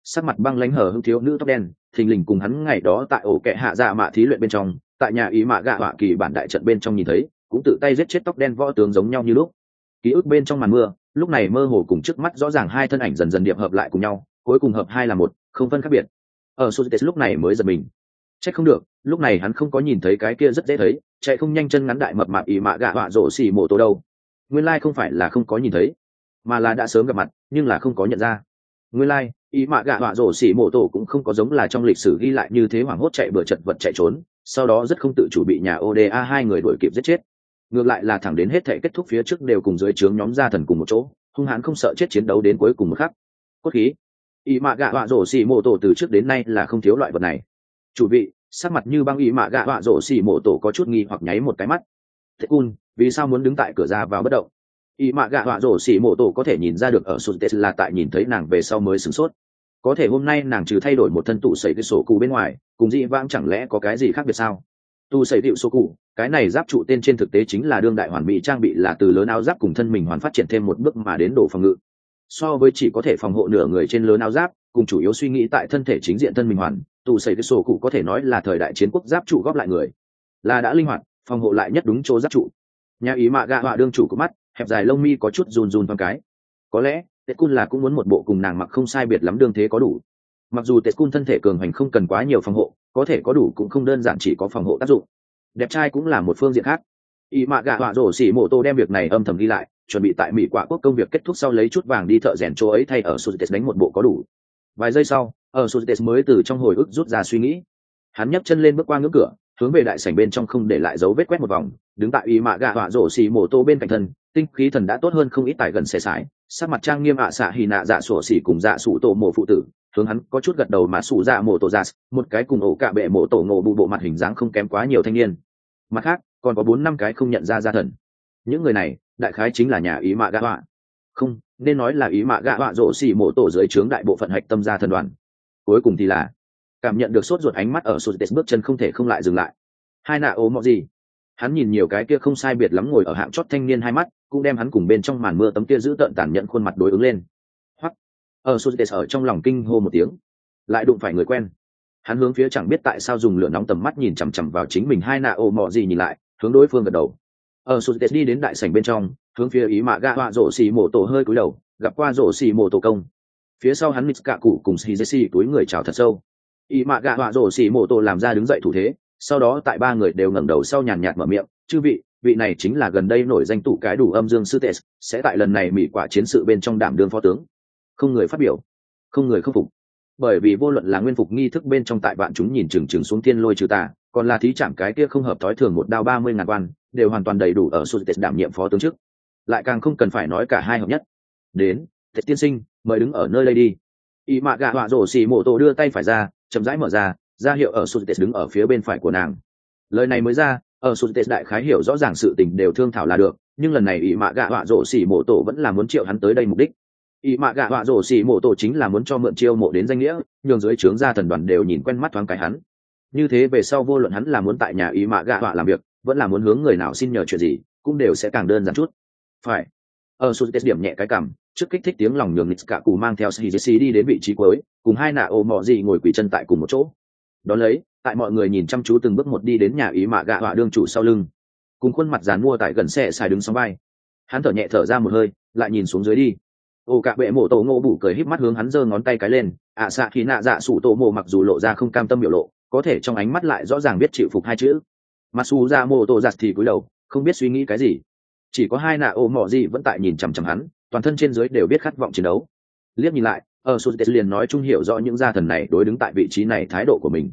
sắc mặt băng lãnh hở hưng thiếu nữ tóc đen thình lình cùng hắn ngày đó tại ổ kẹ hạ dạ mạ thí luyện bên trong tại nhà ý mạ gạ họa kỳ bản đại trận bên trong nhìn thấy cũng tự tay giết chết tóc đen võ tướng giống nhau như lúc. Ký ức bên trong màn mưa lúc này mơ hồ cùng trước mắt rõ ràng hai thân ảnh dần dần điệp hợp lại cùng nhau, cuối cùng hợp hai là một, không phân khác biệt. Ở Suzuki lúc này mới giật mình, trách không được lúc này hắn không có nhìn thấy cái kia rất dễ thấy chạy không nhanh chân ngắn đại mập mạp ỷ mạ gạ họa rổ xỉ mổ tổ đâu. Nguyên lai không phải là không có nhìn thấy mà là đã sớm gặp mặt nhưng là không có nhận ra. Nguyên lai ỷ mạ gạ họa rổ xỉ mổ tổ cũng không có giống là trong lịch sử ghi lại như thế hoảng hốt chạy bừa chật vật chạy trốn, sau đó rất không tự chủ bị nhà oda hai người đuổi kịp giết chết. Ngược lại là thẳng đến hết thể kết thúc phía trước đều cùng dưới trướng nhóm gia thần cùng một chỗ, hung hãn không sợ chết chiến đấu đến cuối cùng một khắc. Cốt khí ỷ mạ gạ họa rổ xỉ mổ tổ từ trước đến nay là không thiếu loại vật này. Chủ vị sắc mặt như băng ỷ mạ gạ họa rổ xỉ mổ tổ có chút nghi hoặc nháy một cái mắt. Thế cun vì sao muốn đứng tại cửa ra vào bất động? ỷ mạ gạ họa rổ xỉ mổ tổ có thể nhìn ra được ở sụt là tại nhìn thấy nàng về sau mới sửng sốt. Có thể hôm nay nàng trừ thay đổi một thân tụ sẩy cái sổ cụ bên ngoài cùng dị vãng chẳng lẽ có cái gì khác biệt sao? Tu sẩy điệu sổ cụ cái này giáp trụ tên trên thực tế chính là đương đại hoàn mỹ trang bị, là từ lớn áo giáp cùng thân mình hoàn phát triển thêm một bước mà đến độ phòng ngự. So với chỉ có thể phòng hộ nửa người trên lớn áo giáp, cùng chủ yếu suy nghĩ tại thân thể chính diện thân mình hoàn, tù sẩy cái sổ cụ có thể nói là thời đại chiến quốc giáp trụ góp lại người, là đã linh hoạt phòng hộ lại nhất đúng chỗ giáp trụ. Nhà ý mạ gạ họa đương chủ của mắt hẹp dài lông mi có chút run run thoáng cái. Có lẽ Tetsun là cũng muốn một bộ cùng nàng mặc không sai biệt lắm đương thế có đủ. Mặc dù Tetsun thân thể cường hành không cần quá nhiều phòng hộ, có thể có đủ cũng không đơn giản chỉ có phòng hộ tác dụng. Đẹp trai cũng là một phương diện khác. Ý mạ gạ họa rổ xỉ mổ tô đem việc này âm thầm ghi lại, chuẩn bị tại mỹ quả quốc công việc kết thúc sau lấy chút vàng đi thợ rèn chỗ ấy thay ở Suzuki đánh một bộ có đủ. Vài giây sau, ở Suzuki mới từ trong hồi ức rút ra suy nghĩ. Hắn nhấc chân lên bước qua ngưỡng cửa, hướng về đại sảnh bên trong không để lại dấu vết quét một vòng, đứng tại ý mạ gạ họa rổ xỉ mổ tô bên cạnh thân, tinh khí thần đã tốt hơn không ít tại gần xẻ sải, sắc mặt trang nghiêm ạ xạ hì nạ dạ sổ xỉ cùng dạ sủ tổ mổ phụ tử, hướng hắn có chút gật đầu mà sủ dạ mổ tổ dạ, một cái cùng ổ cạ bệ mổ tổ ngộ bụ bộ mặt hình dáng không kém quá nhiều thanh niên. Mặt khác còn có 4-5 cái không nhận ra gia thần. Những người này đại khái chính là nhà ý mạ gạ họa, không nên nói là ý mạ gạ họa rổ xỉ mổ tổ dưới trướng đại bộ phận hạch tâm gia thần đoàn. Cuối cùng thì là cảm nhận được sốt ruột ánh mắt ở sốt bước chân không thể không lại dừng lại. Hai nạ ố mọ gì, hắn nhìn nhiều cái kia không sai biệt lắm ngồi ở hạng chót thanh niên hai mắt, cũng đem hắn cùng bên trong màn mưa tấm kia giữ tợn tàn nhẫn khuôn mặt đối ứng lên. Hoặc ở sốt ở trong lòng kinh hô một tiếng, lại đụng phải người quen. Hắn hướng phía chẳng biết tại sao dùng lửa nóng tầm mắt nhìn chằm chằm vào chính mình. Hai nạ ố mọ gì nhìn lại, hướng đối phương gật đầu. Ở sốt đi đến đại sảnh bên trong, hướng phía ý mạ gạ họa rổ xỉ mổ tổ hơi cúi đầu, gặp qua rổ xỉ mổ tổ công. Phía sau hắn Mitsuka cụ cùng Shigeshi túi người chào thật sâu. Ý mạ gạ họa rổ xỉ mổ tổ làm ra đứng dậy thủ thế, sau đó tại ba người đều ngẩng đầu sau nhàn nhạt mở miệng, chư vị này chính là gần đây nổi danh tụ cái đủ âm dương sư tệ, sẽ tại lần này mỹ quả chiến sự bên trong đảm đương phó tướng. Không người phát biểu, không người không phục, bởi vì vô luận là nguyên phục nghi thức bên trong tại bạn chúng nhìn chừng xuống thiên lôi trừ tà, còn là thí chạm cái kia không hợp thói thường một đao 30.000 quan, đều hoàn toàn đầy đủ ở sư tệ đảm nhiệm phó tướng trước, lại càng không cần phải nói cả hai hợp nhất. Đến tệ tiên sinh, mời đứng ở nơi đây đi. Y mạ gạ họa rổ xì mổ tổ đưa tay phải ra, chậm rãi mở ra hiệu ở sư tệ đứng ở phía bên phải của nàng. Lời này mới ra, ở sư tệ đại khái hiểu rõ ràng sự tình đều thương thảo là được, nhưng lần này Y mạ gạ họa rổ xì mổ tổ vẫn là muốn triệu hắn tới đây mục đích. Y mạ gạ họa rổ xì mổ tổ chính là muốn cho mượn chiêu mộ đến danh nghĩa, nhường dưới trướng gia thần đoàn đều nhìn quen mắt thoáng cái hắn. Như thế về sau vô luận hắn là muốn tại nhà Y mạ gạ họa làm việc, vẫn là muốn hướng người nào xin nhờ chuyện gì, cũng đều sẽ càng đơn giản chút. Phải. Ở sút điểm nhẹ cái cằm, trước kích thích tiếng lòng nhường Nitsuka cụ mang theo Shigeshi đi đến vị trí cuối, cùng hai nạ ổ mọ gì ngồi quỳ chân tại cùng một chỗ. Đón lấy, tại mọi người nhìn chăm chú từng bước một đi đến nhà ý mạ gạ họa đương chủ sau lưng, cùng khuôn mặt dàn mua tại gần xe xài đứng sóng vai. Hắn thở nhẹ thở ra một hơi, lại nhìn xuống dưới đi. Ô cạ bệ mổ tổ ngộ bụ cười híp mắt hướng hắn giơ ngón tay cái lên, ạ xạ khí nạ dạ sủ tổ mộ mặc dù lộ ra không cam tâm biểu lộ, có thể trong ánh mắt lại rõ ràng biết chịu phục hai chữ. Masu ra mô tổ giặt thì cúi đầu, không biết suy nghĩ cái gì. Chỉ có hai nạ ổ mọ gì vẫn tại nhìn chằm chằm hắn, toàn thân trên dưới đều biết khát vọng chiến đấu. Liếc nhìn lại, ở sút liền nói chung hiểu rõ những gia thần này đối đứng tại vị trí này thái độ của mình.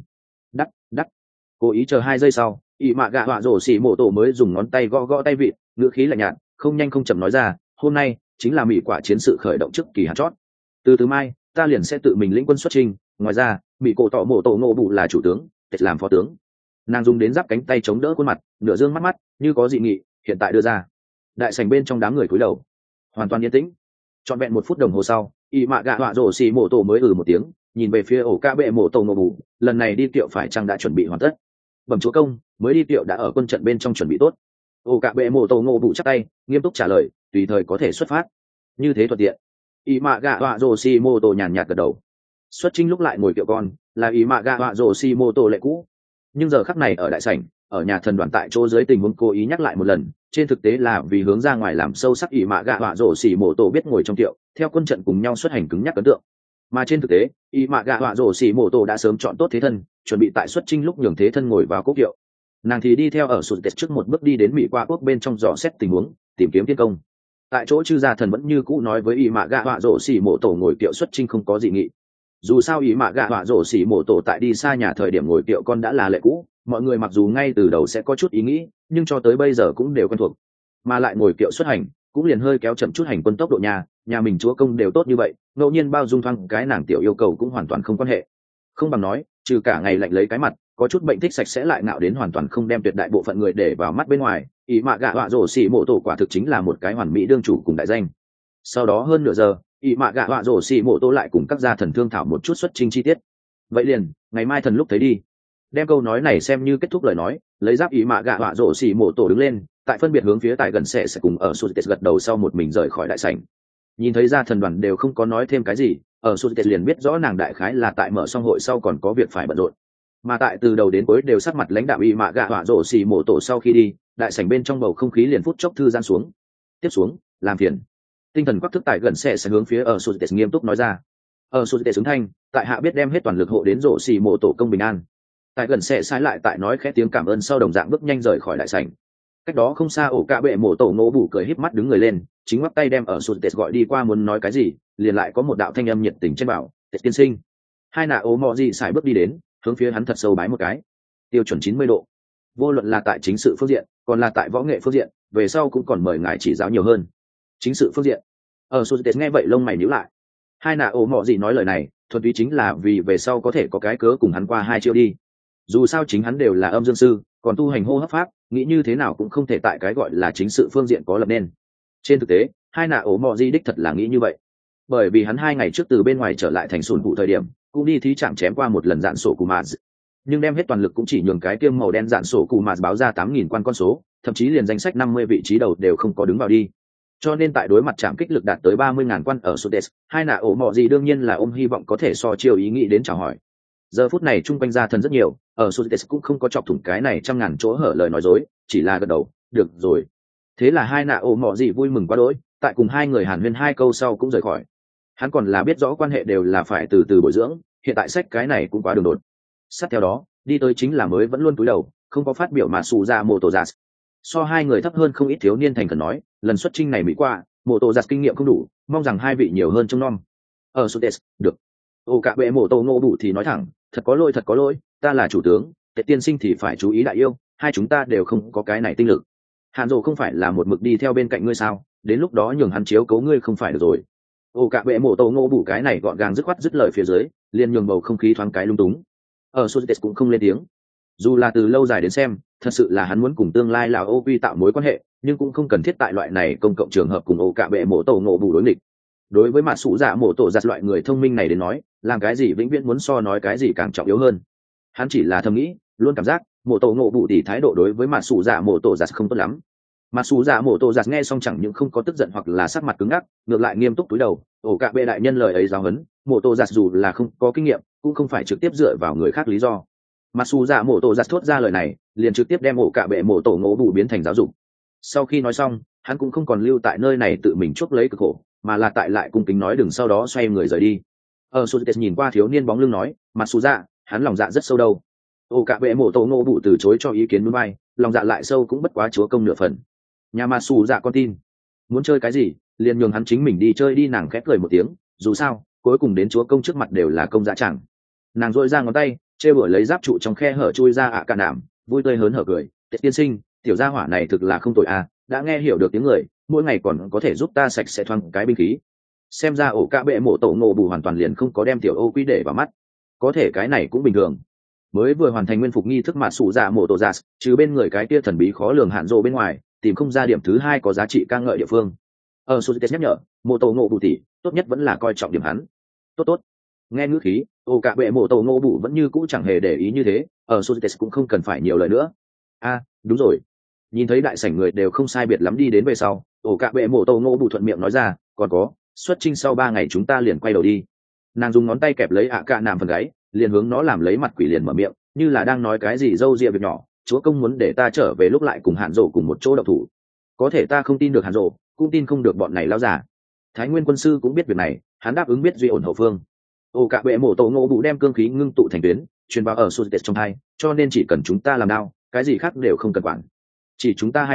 Đắc cố ý chờ 2 giây sau, ỷ mạ gạ họa rổ xỉ mổ tổ mới dùng ngón tay gõ gõ tay vịt, ngữ khí lạnh nhạt, không nhanh không chậm nói ra, hôm nay chính là mỹ quả chiến sự khởi động trước kỳ hạn chót. Từ mai ta liền sẽ tự mình lĩnh quân xuất trình, ngoài ra mỹ cổ tọ mổ tổ ngộ bụ là chủ tướng, tết làm phó tướng. Nàng dùng đến giáp cánh tay chống đỡ khuôn mặt, nửa dương mắt như có dị nghị, hiện tại đưa ra. Đại sảnh bên trong đám người cúi đầu, hoàn toàn yên tĩnh. Trọn vẹn 1 phút đồng hồ sau, ỷ mạ gạ họa rổ xỉ mổ tổ mới một tiếng, nhìn về phía ổ ca bệ mổ tổ ngộ bụ, lần này đi tiệu phải chăng đã chuẩn bị hoàn tất. Bẩm chúa công, mới đi tiệu đã ở quân trận bên trong chuẩn bị tốt. Ổ ca bệ mổ tổ ngộ bụ chắp tay, nghiêm túc trả lời, tùy thời có thể xuất phát. Như thế thuận tiện. Ỷ mạ gạ họa rổ xỉ mổ tổ nhàn nhạt gật đầu. Xuất trinh lúc lại ngồi kiệu con là ý mạ gạ họa rổ xì mô tô lệ cũ, nhưng giờ khắc này ở đại sảnh, ở nhà thần đoàn tại chỗ dưới tình huống cố ý nhắc lại một lần, trên thực tế là vì hướng ra ngoài làm sâu sắc ý mạ gạ họa rổ xì mô tô biết ngồi trong kiệu theo quân trận cùng nhau xuất hành cứng nhắc ấn tượng. Mà trên thực tế ý mạ gạ họa rổ xì mô tô đã sớm chọn tốt thế thân, chuẩn bị tại xuất trinh lúc nhường thế thân ngồi vào cố kiệu, nàng thì đi theo ở sụt tết trước một bước đi đến mỹ qua quốc bên trong dò xét tình huống, tìm kiếm tiên công. Tại chỗ chư gia thần vẫn như cũ nói với ý mạ gạ họa rổ xì mô tô ngồi kiệu xuất trinh không có gì nghị. Dù sao ý mạ gạ họa rổ xì mô tô tại đi xa nhà thời điểm ngồi kiệu con đã là lệ cũ, mọi người mặc dù ngay từ đầu sẽ có chút ý nghĩ, nhưng cho tới bây giờ cũng đều quen thuộc. Mà lại ngồi kiệu xuất hành cũng liền hơi kéo chậm chút hành quân tốc độ nhà mình chúa công đều tốt như vậy, ngẫu nhiên bao dung thoáng cái nàng tiểu yêu cầu cũng hoàn toàn không quan hệ. Không bằng nói trừ cả ngày lạnh lấy cái mặt có chút bệnh thích sạch sẽ lại ngạo đến hoàn toàn không đem tuyệt đại bộ phận người để vào mắt bên ngoài, ý mạ gạ họa rổ xì mô tô quả thực chính là một cái hoàn mỹ đương chủ cùng đại danh. Sau đó hơn nửa giờ ý mạ gạ họa rổ xì mô tô lại cùng các gia thần thương thảo một chút xuất trình chi tiết. Vậy liền ngày mai thần lúc thấy đi. Đem câu nói này xem như kết thúc lời nói, lấy giáp ý mạ gạ họa rổ xì mô tô đứng lên, tại phân biệt hướng phía tại gần sẽ cùng ở sút gật đầu sau một mình rời khỏi đại sảnh. Nhìn thấy gia thần đoàn đều không có nói thêm cái gì, ở sút liền biết rõ nàng đại khái là tại mở xong hội sau còn có việc phải bận rộn. Mà tại từ đầu đến cuối đều sắc mặt lãnh đạo ý mạ gạ họa rổ xì mô tô sau khi đi, đại sảnh bên trong bầu không khí liền phút chốc thư giãn xuống. Tiếp xuống làm phiền. Tinh thần quắc thức tại gần sẽ hướng phía ở sút nghiêm túc nói ra. Ở sút xứng thanh, tại hạ biết đem hết toàn lực hộ đến rổ xì mô tô công bình an. Tại gần sẽ sai lại tại nói khẽ tiếng cảm ơn sau đồng dạng bước nhanh rời khỏi đại sảnh. Cách đó không xa ổ cạ bệ mổ tổ ngô bủ cười híp mắt đứng người lên, chính ngoắc tay đem ở sút gọi đi qua muốn nói cái gì, liền lại có một đạo thanh âm nhiệt tình trên bảo tết tiên sinh. Hai nạ ố mò gì xài bước đi đến, hướng phía hắn thật sâu bái một cái. Tiêu chuẩn 90 độ. Vô luận là tại chính sự phương diện còn là tại võ nghệ phương diện, về sau cũng còn mời ngài chỉ giáo nhiều hơn. Chính sự phương diện. Ở sút nghe vậy lông mày nhíu lại. Hai nạ ố mò gì nói lời này thuần túy chính là vì về sau có thể có cái cớ cùng hắn qua hai chiêu đi. Dù sao chính hắn đều là âm dương sư, còn tu hành hô hấp pháp, nghĩ như thế nào cũng không thể tại cái gọi là chính sự phương diện có lập nên. Trên thực tế hai nạ ố mò di đích thật là nghĩ như vậy, bởi vì hắn 2 ngày trước từ bên ngoài trở lại thành sùn vụ thời điểm cũng đi thí chạm chém qua một lần dạn sổ cù mà, nhưng đem hết toàn lực cũng chỉ nhường cái kiêm màu đen dạn sổ cù mà báo ra 8.000 quan con số, thậm chí liền danh sách 50 vị trí đầu đều không có đứng vào đi. Cho nên tại đối mặt chạm kích lực đạt tới 30.000 quan ở Sudes, hai nạ ổ mọ gì đương nhiên là ôm hy vọng có thể so chiêu ý nghĩ đến chào hỏi. Giờ phút này chung quanh gia thần rất nhiều, ở Sudes cũng không có chọc thủng cái này 100.000 chỗ hở lời nói dối, chỉ là gật đầu, được rồi. Thế là hai nạ ổ mọ gì vui mừng quá đỗi, tại cùng hai người hàn huyên 2 câu sau cũng rời khỏi. Hắn còn là biết rõ quan hệ đều là phải từ từ bồi dưỡng, hiện tại sách cái này cũng quá đường đột. Sát theo đó đi tới chính là mới vẫn luôn cúi đầu không có phát biểu mà xù ra mô tô giạt. So hai người thấp hơn không ít thiếu niên thành khẩn nói, lần xuất chinh này mỹ qua mô tô giạt kinh nghiệm không đủ, mong rằng hai vị nhiều hơn trông nom. Ở Sudes được. Ô cả bệ mô tô ngô đủ thì nói thẳng, thật có lỗi, ta là chủ tướng, tệ tiên sinh thì phải chú ý đại yêu, hai chúng ta đều không có cái này tinh lực. Hàn Dụ không phải là một mực đi theo bên cạnh ngươi sao, đến lúc đó nhường hắn chiếu cố ngươi không phải được rồi. Ô cả bệ mộ tô ngô bủ cái này gọn gàng dứt khoát dứt lời phía dưới, liền nhường bầu không khí thoáng cái lung túng. Ở Sudes cũng không lên tiếng. Dù là từ lâu dài đến xem, thật sự là hắn muốn cùng tương lai là ô vi tạo mối quan hệ, nhưng cũng không cần thiết tại loại này công cộng trường hợp cùng ô cả bệ mộ tô ngô bủ đối nghịch. Đối với mặt sủ dạ mộ tổ giặt loại người thông minh này đến nói, làm cái gì vĩnh viễn muốn so nói cái gì càng trọng yếu hơn. Hắn chỉ là thầm nghĩ, luôn cảm giác mộ tổ ngộ bủ thì thái độ đối với mặt sủ dạ mộ tổ giặt không tốt lắm. Mặt sủ dạ mộ tổ giặt nghe xong chẳng những không có tức giận hoặc là sắc mặt cứng ngắc, ngược lại nghiêm túc cúi đầu. Ổ cả bệ đại nhân lời ấy giáo huấn, mộ tổ giặt dù là không có kinh nghiệm cũng không phải trực tiếp dựa vào người khác lý do. Mặt sủ dạ mộ tổ giặt thốt ra lời này, liền trực tiếp đem ổ cả bệ mộ tổ ngộ bủ biến thành giáo dục. Sau khi nói xong, hắn cũng không còn lưu tại nơi này tự mình chuốc lấy cực khổ, mà là tại lại cung kính nói đừng sau đó xoay người rời đi. Ở Sudes nhìn qua thiếu niên bóng lưng nói, mặt sủ dạ, hắn lòng dạ rất sâu đâu. Ổ cả bệ mộ tổ ngộ bủ từ chối cho ý kiến núi bay, lòng dạ lại sâu cũng bất quá chúa công nửa phần. Nhà mà xù dạ con tin muốn chơi cái gì liền nhường hắn chính mình đi chơi đi. Nàng khép cười một tiếng, dù sao cuối cùng đến chúa công trước mặt đều là công dạ chẳng. Nàng dội ra ngón tay chê bửa lấy giáp trụ trong khe hở chui ra cả nảm, vui tươi hớn hở cười, tiên sinh tiểu gia hỏa này thực là không tội à, đã nghe hiểu được tiếng người, mỗi ngày còn có thể giúp ta sạch sẽ thoáng cái binh khí. Xem ra ổ cả bệ mộ tổ ngộ bù hoàn toàn liền không có đem tiểu ô quy để vào mắt, có thể cái này cũng bình thường. Mới vừa hoàn thành nguyên phục nghi thức mà sủ dạ mộ tổ giả, trừ bên người cái kia thần bí khó lường hạn rộ bên ngoài, tìm không ra điểm thứ hai có giá trị ca ngợi địa phương. Ở Sudes nhắc nhở, mộ tổ ngộ bù tỷ tốt nhất vẫn là coi trọng điểm hắn. Tốt nghe ngữ khí, ổ cả bệ mộ tổ ngộ bù vẫn như cũ chẳng hề để ý như thế. Ở Sudes cũng không cần phải nhiều lời nữa. Đúng rồi. Nhìn thấy đại sảnh người đều không sai biệt lắm đi đến về sau, ổ cả bệ mộ tổ ngộ bù thuận miệng nói ra, còn có xuất chinh sau 3 ngày chúng ta liền quay đầu đi. Nàng dùng ngón tay kẹp lấy ạ cả nằm phần gáy, liền hướng nó làm lấy mặt quỷ liền mở miệng, như là đang nói cái gì dâu dịa việc nhỏ. Chúa công muốn để ta trở về lúc lại cùng Hạn Dỗ cùng một chỗ đậu thủ. Có thể ta không tin được Hạn Dỗ, cũng tin không được bọn này lao giả. Thái Nguyên quân sư cũng biết việc này, hắn đáp ứng biết duy ổn hậu phương. Ô cả bệ mổ tổ ngộ bụ đem cương khí ngưng tụ thành tuyến, truyền vào ở Sudetes trong hai, cho nên chỉ cần chúng ta làm đao, cái gì khác đều không cần quản. Chỉ chúng ta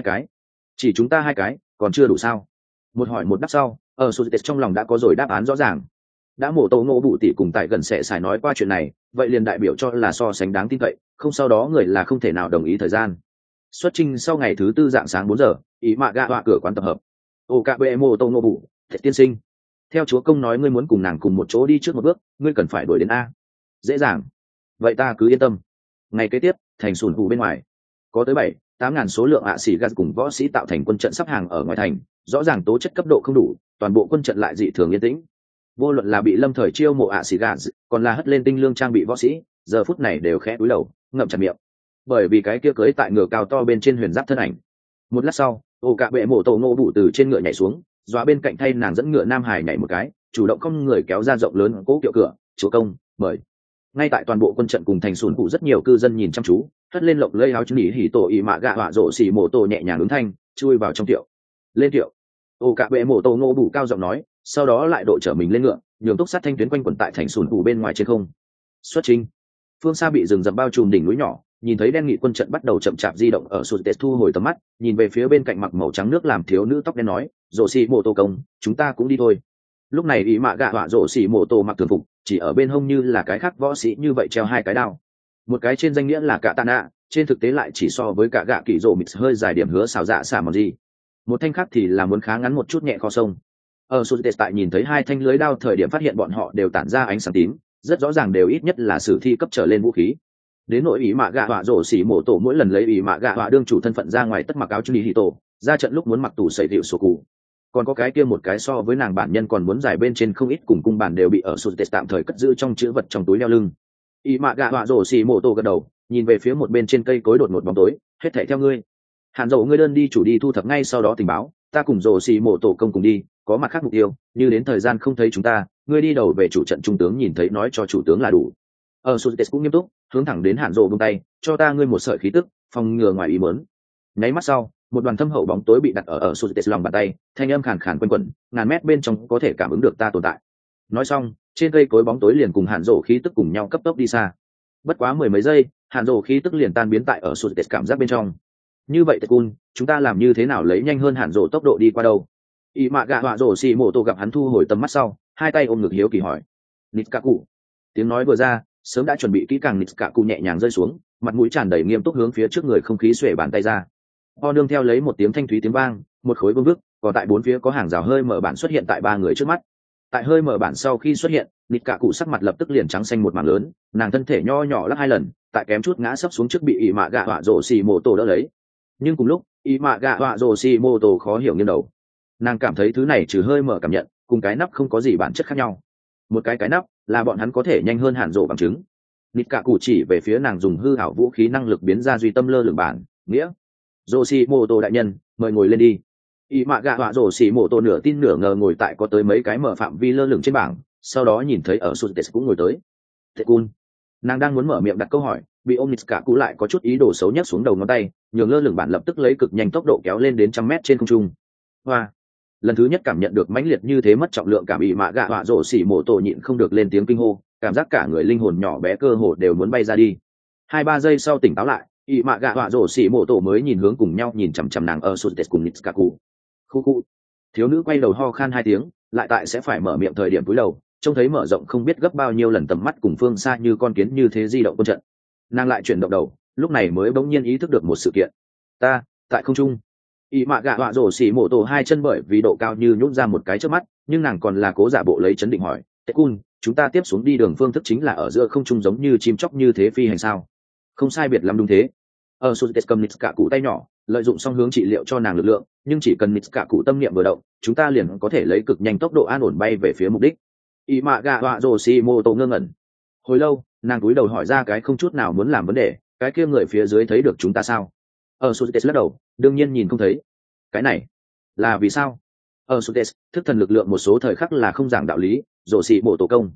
hai cái, còn chưa đủ sao? Một hỏi một đáp sau, ở Sudetes trong lòng đã có rồi đáp án rõ ràng. Đã mổ tổ ngộ bụ tỷ cùng tại gần sẽ xài nói qua chuyện này, vậy liền đại biểu cho là so sánh đáng tin cậy, không sau đó người là không thể nào đồng ý thời gian. Xuất trình sau ngày thứ tư dạng sáng 4 giờ, ý mạ gạ họa cửa quán tập hợp. Ô cả bệ mổ tổ ngộ bụ, Thạch tiên sinh, theo chúa công nói ngươi muốn cùng nàng cùng một chỗ đi trước một bước, ngươi cần phải đuổi đến a. Dễ dàng, vậy ta cứ yên tâm. Ngày kế tiếp, thành sùn hù bên ngoài có tới 7-8 ngàn số lượng ạ xỉ gạt cùng võ sĩ tạo thành quân trận sắp hàng ở ngoài thành, rõ ràng tố chất cấp độ không đủ, toàn bộ quân trận lại dị thường yên tĩnh. Vô luận là bị lâm thời chiêu mộ ạ xỉ gạt, còn là hất lên tinh lương trang bị võ sĩ, giờ phút này đều khẽ cúi đầu, ngậm chặt miệng, bởi vì cái kia cưới tại ngựa cao to bên trên huyền giáp thân ảnh. Một lát sau, ô cả bệ mộ tổ ngộ bụ từ trên ngựa nhảy xuống, dọa bên cạnh thay nàng dẫn ngựa nam hải nhảy một cái, chủ động không người kéo ra rộng lớn cố kiệu cửa. Chúa công mời. Ngay tại toàn bộ quân trận cùng thành sùn cụ rất nhiều cư dân nhìn chăm chú, hất lên lộng lây áo chứng nhỉ hỉ tổ ỉ mạ gạ họa rộ xỉ mộ tổ nhẹ nhàng ứng thanh, chui vào trong tiệu. Lên tiệu. Ô cả bệ mộ tổ ngộ bụ cao giọng nói, sau đó lại độ trở mình lên ngựa, nhường túc sát thanh tuyến quanh quẩn tại thành sùn cụ bên ngoài trên không. Xuất trình. Phương xa bị rừng rậm bao trùm đỉnh núi nhỏ, nhìn thấy đen nghị quân trận bắt đầu chậm chạp di động ở Sudetes thu hồi tầm mắt, nhìn về phía bên cạnh mặc màu trắng nước làm thiếu nữ tóc đen nói, rộ xỉ mộ tổ công, chúng ta cũng đi thôi. Lúc này ý mạ gạ họa rộ xỉ mộ tổ mặc thường phục, chỉ ở bên hông như là cái khác võ sĩ như vậy treo hai cái đao, một cái trên danh nghĩa là cả tạ nạ, trên thực tế lại chỉ so với cả gạ kỳ rộ mịt hơi dài điểm hứa xào dạ xả mòn gì, một thanh khác thì là muốn khá ngắn một chút nhẹ kho sông. Ở Sudetes tại nhìn thấy hai thanh lưới đao thời điểm phát hiện bọn họ đều tản ra ánh sáng tím, rất rõ ràng đều ít nhất là sử thi cấp trở lên vũ khí. Đến nội ý mạ gạ họa rổ xỉ mổ tổ mỗi lần lấy ý mạ gạ họa đương chủ thân phận ra ngoài tất mặc áo chuni hì tổ, ra trận lúc muốn mặc tủ sẩy điệu sổ cụ. Còn có cái kia một cái so với nàng bản nhân còn muốn dài bên trên không ít cùng cung bản đều bị ở Sudetes tạm thời cất giữ trong chữ vật trong túi đeo lưng. Ý mạ gạ họa rổ xỉ mổ tổ gật đầu, nhìn về phía một bên trên cây cối đột ngột bóng tối, hết thảy theo ngươi. Hàn dầu ngươi đơn đi chủ đi thu thập ngay sau đó tình báo, ta cùng rổ xỉ mổ tổ công cùng đi, có mặt khác mục tiêu, như đến thời gian không thấy chúng ta, ngươi đi đầu về chủ trận trung tướng nhìn thấy nói cho chủ tướng là đủ. Ở Sudetes cũng nghiêm túc, hướng thẳng đến Hàn Dỗ buông tay, cho ta ngươi một sợi khí tức, phòng ngừa ngoài ý muốn. Nháy mắt sau, một đoàn thâm hậu bóng tối bị đặt ở Sudetes lòng bàn tay, thanh âm khàn khàn quanh quẩn, ngàn mét bên trong có thể cảm ứng được ta tồn tại. Nói xong, trên cây cối bóng tối liền cùng Hàn Dỗ khí tức cùng nhau cấp tốc đi xa. Bất quá mười mấy giây, Hàn Dỗ khí tức liền tan biến tại ở Sudetes cảm giác bên trong. Như vậy Tekun, chúng ta làm như thế nào lấy nhanh hơn Hàn Dỗ tốc độ đi qua đâu? Y mạ gạ họa rổ xì mộ tổ gặp hắn thu hồi tầm mắt sau, hai tay ôm ngực hiếu kỳ hỏi. Nitkaku. Tiếng nói vừa ra, sớm đã chuẩn bị kỹ càng Nitkaku nhẹ nhàng rơi xuống, mặt mũi tràn đầy nghiêm túc hướng phía trước người không khí xuể bàn tay ra. O nương theo lấy một tiếng thanh thúy tiếng vang, một khối vương vức, còn tại bốn phía có hàng rào hơi mở bản xuất hiện tại ba người trước mắt. Tại hơi mở bản sau khi xuất hiện, Nitkaku sắc mặt lập tức liền trắng xanh một mảng lớn, nàng thân thể nho nhỏ lắc hai lần, tại kém chút ngã sấp xuống trước bị Y mạ gạ họa rổ xì mộ tổ đỡ lấy. Nhưng cùng lúc, Y mạ gạ họa rổ xì mộ tổ khó hiểu nghiêng đầu. Nàng cảm thấy thứ này trừ hơi mở cảm nhận, cùng cái nắp không có gì bản chất khác nhau. Một cái nắp là bọn hắn có thể nhanh hơn Hàn Dỗ bằng chứng. Nít cả cụ chỉ về phía nàng dùng hư ảo vũ khí năng lực biến ra duy tâm lơ lửng bản, nghĩa Yoshimoto đại nhân, mời ngồi lên đi. Y mạ gạ họa Yoshimoto nửa tin nửa ngờ ngồi tại có tới mấy cái mở phạm vi lơ lửng trên bảng, sau đó nhìn thấy ở Sudetes cũng ngồi tới. Tekun, nàng đang muốn mở miệng đặt câu hỏi, bị ôm Nít cả cụ lại có chút ý đồ xấu nhất xuống đầu ngón tay, nhường lơ lửng bản lập tức lấy cực nhanh tốc độ kéo lên đến 100 mét trên không trung. Hoa! Lần thứ nhất cảm nhận được mãnh liệt như thế mất trọng lượng cảm, Y mạ gạ họa rổ xỉ mộ tổ nhịn không được lên tiếng kinh hô, cảm giác cả người linh hồn nhỏ bé cơ hồ đều muốn bay ra đi. 2-3 giây sau tỉnh táo lại, Y mạ gạ họa rổ xỉ mộ tổ mới nhìn hướng cùng nhau nhìn chằm chằm nàng ở Sudetes cùng Nitkaku. Khu. Thiếu nữ quay đầu ho khan 2 tiếng, lại tại sẽ phải mở miệng thời điểm cúi đầu, trông thấy mở rộng không biết gấp bao nhiêu lần tầm mắt cùng phương xa như con kiến như thế di động quân trận. Nàng lại chuyển động đầu, lúc này mới bỗng nhiên ý thức được một sự kiện. Ta tại không trung. Y mạ gạ họa rổ xỉ mộ tổ hai chân bởi vì độ cao như nhún ra một cái trước mắt, nhưng nàng còn là cố giả bộ lấy chấn định hỏi, Tekun, chúng ta tiếp xuống đi đường phương thức chính là ở giữa không trung giống như chim chóc như thế phi hành sao? Không sai biệt lắm đúng thế. Ở Sudetes cầm Nitkaku tay nhỏ, lợi dụng song hướng trị liệu cho nàng lực lượng, nhưng chỉ cần Nitkaku tâm niệm vừa động, chúng ta liền có thể lấy cực nhanh tốc độ an ổn bay về phía mục đích. Y mạ gạ họa rổ xỉ mộ tổ ngơ ngẩn. Hồi lâu, nàng cúi đầu hỏi ra cái không chút nào muốn làm vấn đề, cái kia người phía dưới thấy được chúng ta sao? Ở Sudetes lắc đầu, đương nhiên nhìn không thấy. Cái này là vì sao? Ở Sudetes thức thần lực lượng một số thời khắc là không giảng đạo lý, rổ xì bộ tổ công.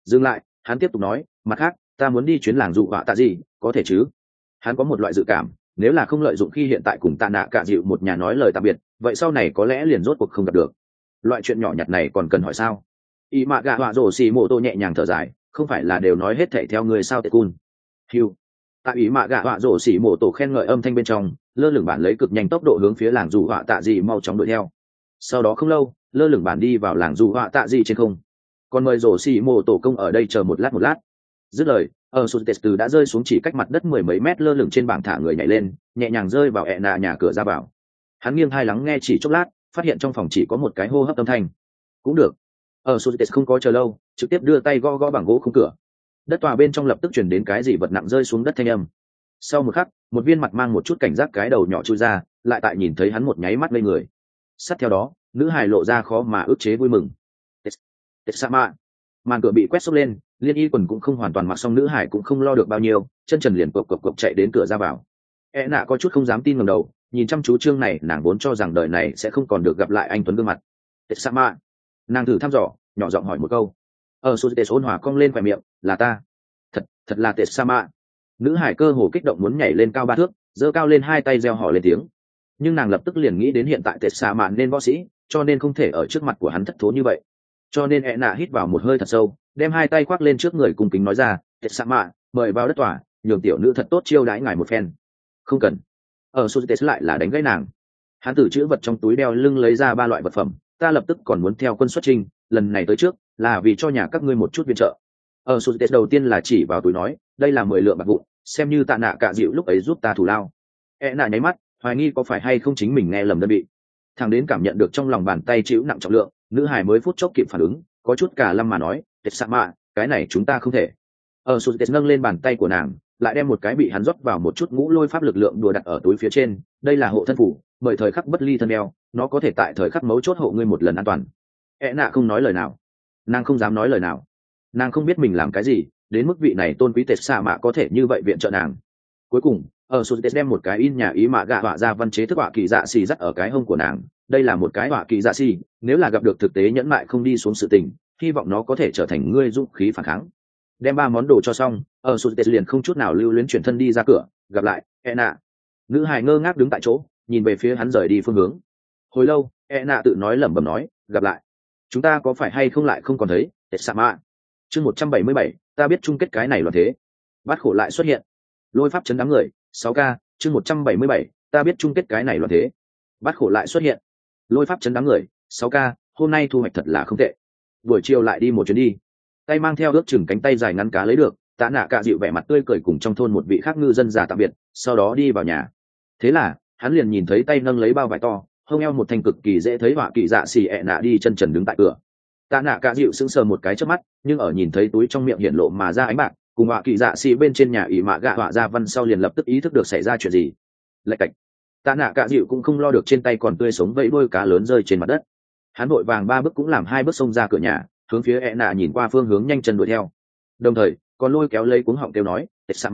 Dừng lại, hắn tiếp tục nói, mặt khác ta muốn đi chuyến làng dụ họa tạ gì, có thể chứ? Hắn có một loại dự cảm, nếu là không lợi dụng khi hiện tại cùng tạ nạ cả dịu một nhà nói lời tạm biệt, vậy sau này có lẽ liền rốt cuộc không gặp được. Loại chuyện nhỏ nhặt này còn cần hỏi sao? Y mạ gạ họa rổ xì mô tô nhẹ nhàng thở dài, không phải là đều nói hết thảy theo người sao tệ cun. Hiu. Tại ý mạ gạ họa rổ xì mô tô khen ngợi âm thanh bên trong, lơ lửng bản lấy cực nhanh tốc độ hướng phía làng dụ họa tạ gì mau chóng đuổi theo. Sau đó không lâu, lơ lửng bản đi vào làng dụ họa tạ gì trên không. Còn mời rổ xì mô tô công ở đây chờ một lát. Dứt lời, ở sụt tết từ đã rơi xuống chỉ cách mặt đất mười mấy mét, lơ lửng trên bảng thả người nhảy lên, nhẹ nhàng rơi vào ẹ nạ nhà cửa ra vào. Hắn nghiêng hai lắng nghe chỉ chốc lát, phát hiện trong phòng chỉ có một cái hô hấp âm thanh. Cũng được. Ở sụt tết không có chờ lâu, trực tiếp đưa tay gõ gõ bằng gỗ khung cửa. Đất tòa bên trong lập tức truyền đến cái gì vật nặng rơi xuống đất thanh âm. Sau một khắc, một viên mặt mang một chút cảnh giác cái đầu nhỏ chui ra, lại tại nhìn thấy hắn một nháy mắt lên người. Sát theo đó, nữ hài lộ ra khó mà ức chế vui mừng. Tetsama. Màn cửa bị quét xốc lên, liên y quần cũng không hoàn toàn mặc, xong nữ hải cũng không lo được bao nhiêu, chân trần liền cộc chạy đến cửa ra vào. E nạ có chút không dám tin ngẩng đầu, nhìn chăm chú chương này, nàng vốn cho rằng đời này sẽ không còn được gặp lại anh tuấn gương mặt. Tetsama. Nàng thử thăm dò, nhỏ giọng hỏi một câu. Ở sô ôn hòa cong lên khỏe miệng, là ta. Thật là Tetsama. Nữ hải cơ hồ kích động muốn nhảy lên cao 3 thước, giơ cao lên hai tay reo hò lên tiếng. Nhưng nàng lập tức liền nghĩ đến hiện tại Tetsama nên võ sĩ, cho nên không thể ở trước mặt của hắn thất thố như vậy. Cho nên e nạ hít vào một hơi thật sâu, đem hai tay khoác lên trước người cung kính nói ra, Tetsama, mời vào đất tòa, nhường tiểu nữ thật tốt chiêu đãi ngài một phen. Không cần. Ở Suzuki lại là đánh gãy nàng. Hắn từ chữ vật trong túi đeo lưng lấy ra 3 loại vật phẩm, ta lập tức còn muốn theo quân xuất chinh, lần này tới trước là vì cho nhà các ngươi một chút viện trợ. Ở Suzuki đầu tiên là chỉ vào túi nói, đây là 10 lượng bạc vụn, xem như tạ nạ cả dịu lúc ấy giúp ta thủ lao. E nạ nháy mắt, hoài nghi có phải hay không chính mình nghe lầm đơn vị. Thằng đến cảm nhận được trong lòng bàn tay chịu nặng trọng lượng, nữ hài mới phút chốc kịp phản ứng, có chút cả lâm mà nói, Tetsama, cái này chúng ta không thể. Ở Suzuki nâng lên bàn tay của nàng, lại đem một cái bị hắn rót vào một chút ngũ lôi pháp lực lượng đùa đặt ở túi phía trên, đây là hộ thân phủ, mời thời khắc bất ly thân đeo, nó có thể tại thời khắc mấu chốt hộ ngươi một lần an toàn. E nạ không nói lời nào, nàng không dám nói lời nào, nàng không biết mình làm cái gì đến mức vị này tôn quý Tetsama có thể như vậy viện trợ nàng. Cuối cùng, ở Suzuki đem một cái in nhà ý mạ gạ họa ra văn chế thức họa kỳ dạ xì dắt ở cái hông của nàng, đây là một cái họa kỳ dạ xì, nếu là gặp được thực tế nhẫn mại không đi xuống sự tình, hy vọng nó có thể trở thành ngươi dũng khí phản kháng. Đem 3 món đồ cho xong, ở Suzuki liền không chút nào lưu luyến chuyển thân đi ra cửa, gặp lại, Ena. Nữ hài ngơ ngác đứng tại chỗ, nhìn về phía hắn rời đi phương hướng. Hồi lâu, Ena tự nói lẩm bẩm nói, gặp lại. Chúng ta có phải hay không lại không còn thấy, Tetsama. Chương 177, ta biết chung kết cái này loạn thế. Bát khổ lại xuất hiện. Lôi pháp chấn đám người, 6K, chương 177, ta biết chung kết cái này loạn thế. Bát khổ lại xuất hiện. Lôi pháp chấn đám người, 6K, hôm nay thu hoạch thật là không tệ. Buổi chiều lại đi một chuyến đi. Tay mang theo ước chừng cánh tay dài ngắn cá lấy được, tạ nạ cả dịu vẻ mặt tươi cười cùng trong thôn một vị khác ngư dân già tạm biệt, sau đó đi vào nhà. Thế là hắn liền nhìn thấy tay nâng lấy bao vải to, hông eo một thanh cực kỳ dễ thấy họa kỳ dạ xì ẹ nạ đi chân trần đứng tại cửa. Tạ nạ cả dịu sững sờ một cái trước mắt, nhưng ở nhìn thấy túi trong miệng hiện lộ mà ra ánh bạc cùng họa kỳ dạ xì bên trên nhà ỉ mạ gạ họa ra văn sau, liền lập tức ý thức được xảy ra chuyện gì. Lạch cạch. Tạ nạ cả dịu cũng không lo được trên tay còn tươi sống vẫy đuôi cá lớn rơi trên mặt đất. Hắn vội vàng 3 bước cũng làm 2 bước xông ra cửa nhà, hướng phía ẹ nạ nhìn qua phương hướng nhanh chân đuổi theo, đồng thời còn lôi kéo lấy cuống họng kêu nói,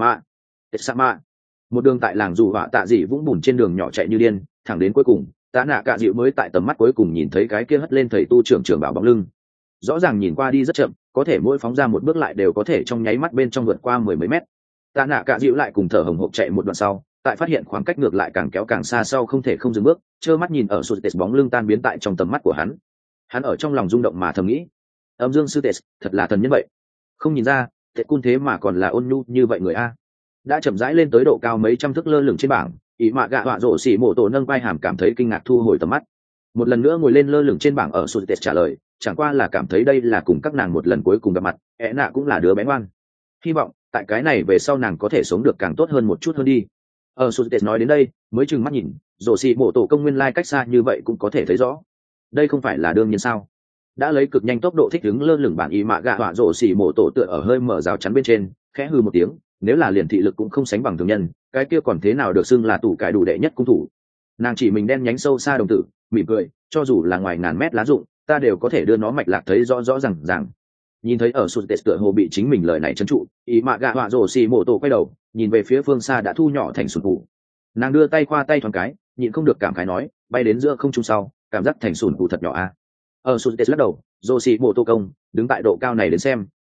Tetsama. Một đường tại làng dù họa tạ dị vũng bùn trên đường nhỏ chạy như điên, thẳng đến cuối cùng tạ nạ cả dịu mới tại tầm mắt cuối cùng nhìn thấy cái kia hất lên thầy tu trưởng bảo bóng lưng. Rõ ràng nhìn qua đi rất chậm, có thể mỗi phóng ra một bước lại đều có thể trong nháy mắt bên trong vượt qua 10 mấy mét. Tạ nạ cả dịu lại cùng thở hồng hộc chạy một đoạn sau, tại phát hiện khoảng cách ngược lại càng kéo càng xa sau không thể không dừng bước, trơ mắt nhìn ở sụt bóng lưng tan biến tại trong tầm mắt của hắn. Hắn ở trong lòng rung động mà thầm nghĩ, âm dương sư tệ thật là thần nhân vậy, không nhìn ra tệ cun thế mà còn là ôn nhu như vậy người a. Đã chậm rãi lên tới độ cao mấy trăm thước lơ lửng trên bảng, ý mạ gạ họa rổ xỉ mổ tổ nâng vai hàm cảm thấy kinh ngạc thu hồi tầm mắt, một lần nữa ngồi lên lơ lửng trên bảng. Ở sụt tệ trả lời, chẳng qua là cảm thấy đây là cùng các nàng một lần cuối cùng gặp mặt, ẹ nạ cũng là đứa bé ngoan, hy vọng tại cái này về sau nàng có thể sống được càng tốt hơn một chút hơn đi. Ở sụt tệ nói đến đây mới trừng mắt nhìn, rổ xỉ mổ tổ công nguyên lai cách xa như vậy cũng có thể thấy rõ, đây không phải là đương nhiên sao. Đã lấy cực nhanh tốc độ thích ứng lơ lửng bản y mạ gạ họa rổ xỉ mổ tổ tựa ở hơi mở rào chắn bên trên, khẽ hư một tiếng, nếu là liền thị lực cũng không sánh bằng thường nhân, cái kia còn thế nào được xưng là tủ cải đủ đệ nhất cung thủ. Nàng chỉ mình đen nhánh sâu xa đồng tử, mỉm cười, cho dù là ngoài ngàn mét lá rụng, ta đều có thể đưa nó mạch lạc thấy rõ rõ ràng. Nhìn thấy ở sụt tệ tựa hồ bị chính mình lời này trấn trụ, y mạ gạ họa rổ xỉ mổ tổ quay đầu nhìn về phía phương xa đã thu nhỏ thành sùn cụ. Nàng đưa tay khoa tay thoáng cái, nhịn không được cảm khái nói, bay đến giữa không trung sau, cảm giác thành sùn cụ thật nhỏ a. Ở sụt tệ lắc đầu, rổ xỉ mổ tổ công đứng tại độ cao này đến xem,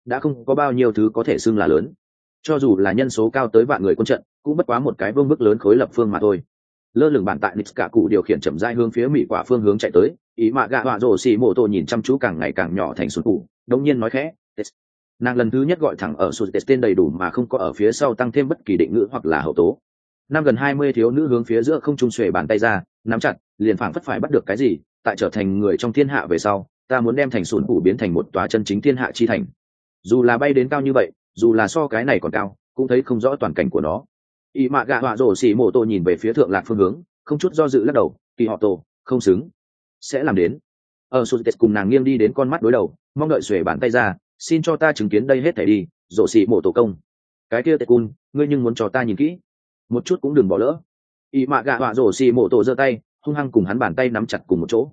đã không có bao nhiêu thứ có thể xưng là lớn. Cho dù là nhân số cao tới vạn người quân trận cũng bất quá một cái vương bức lớn khối lập phương mà thôi. Lơ lửng bản tại nix cả cụ điều khiển chậm rãi hướng phía mỹ quả phương hướng chạy tới. Ý mạ gạ họa rồ xì mô tô nhìn chăm chú càng ngày càng nhỏ thành sụt cụ, đống nhiên nói khẽ. Nàng lần thứ nhất gọi thẳng ở sụt tên đầy đủ mà không có ở phía sau tăng thêm bất kỳ định ngữ hoặc là hậu tố. Năm gần 20 thiếu nữ hướng phía giữa không trung xuề bàn tay ra, nắm chặt, liền phảng phất phải bắt được cái gì, tại trở thành người trong thiên hạ về sau, ta muốn đem thành sụn cụ biến thành một tòa chân chính thiên hạ chi thành. Dù là bay đến cao như vậy, dù là so cái này còn cao, cũng thấy không rõ toàn cảnh của nó. Ý mạ gạ họa rồ xì mô tô nhìn về phía thượng lạc phương hướng, không chút do dự lắc đầu, kỳ họ tổ, không xứng, sẽ làm đến. Ở sụt cùng nàng nghiêng đi đến con mắt đối đầu, mong đợi xuề bàn tay ra, xin cho ta chứng kiến đây hết thảy đi, rồ xì mô tô công. Cái kia tệ cun, ngươi nhưng muốn cho ta nhìn kỹ, một chút cũng đừng bỏ lỡ. Ý mạ gạ họa rồ xì mô tô giơ tay, hung hăng cùng hắn bàn tay nắm chặt cùng một chỗ.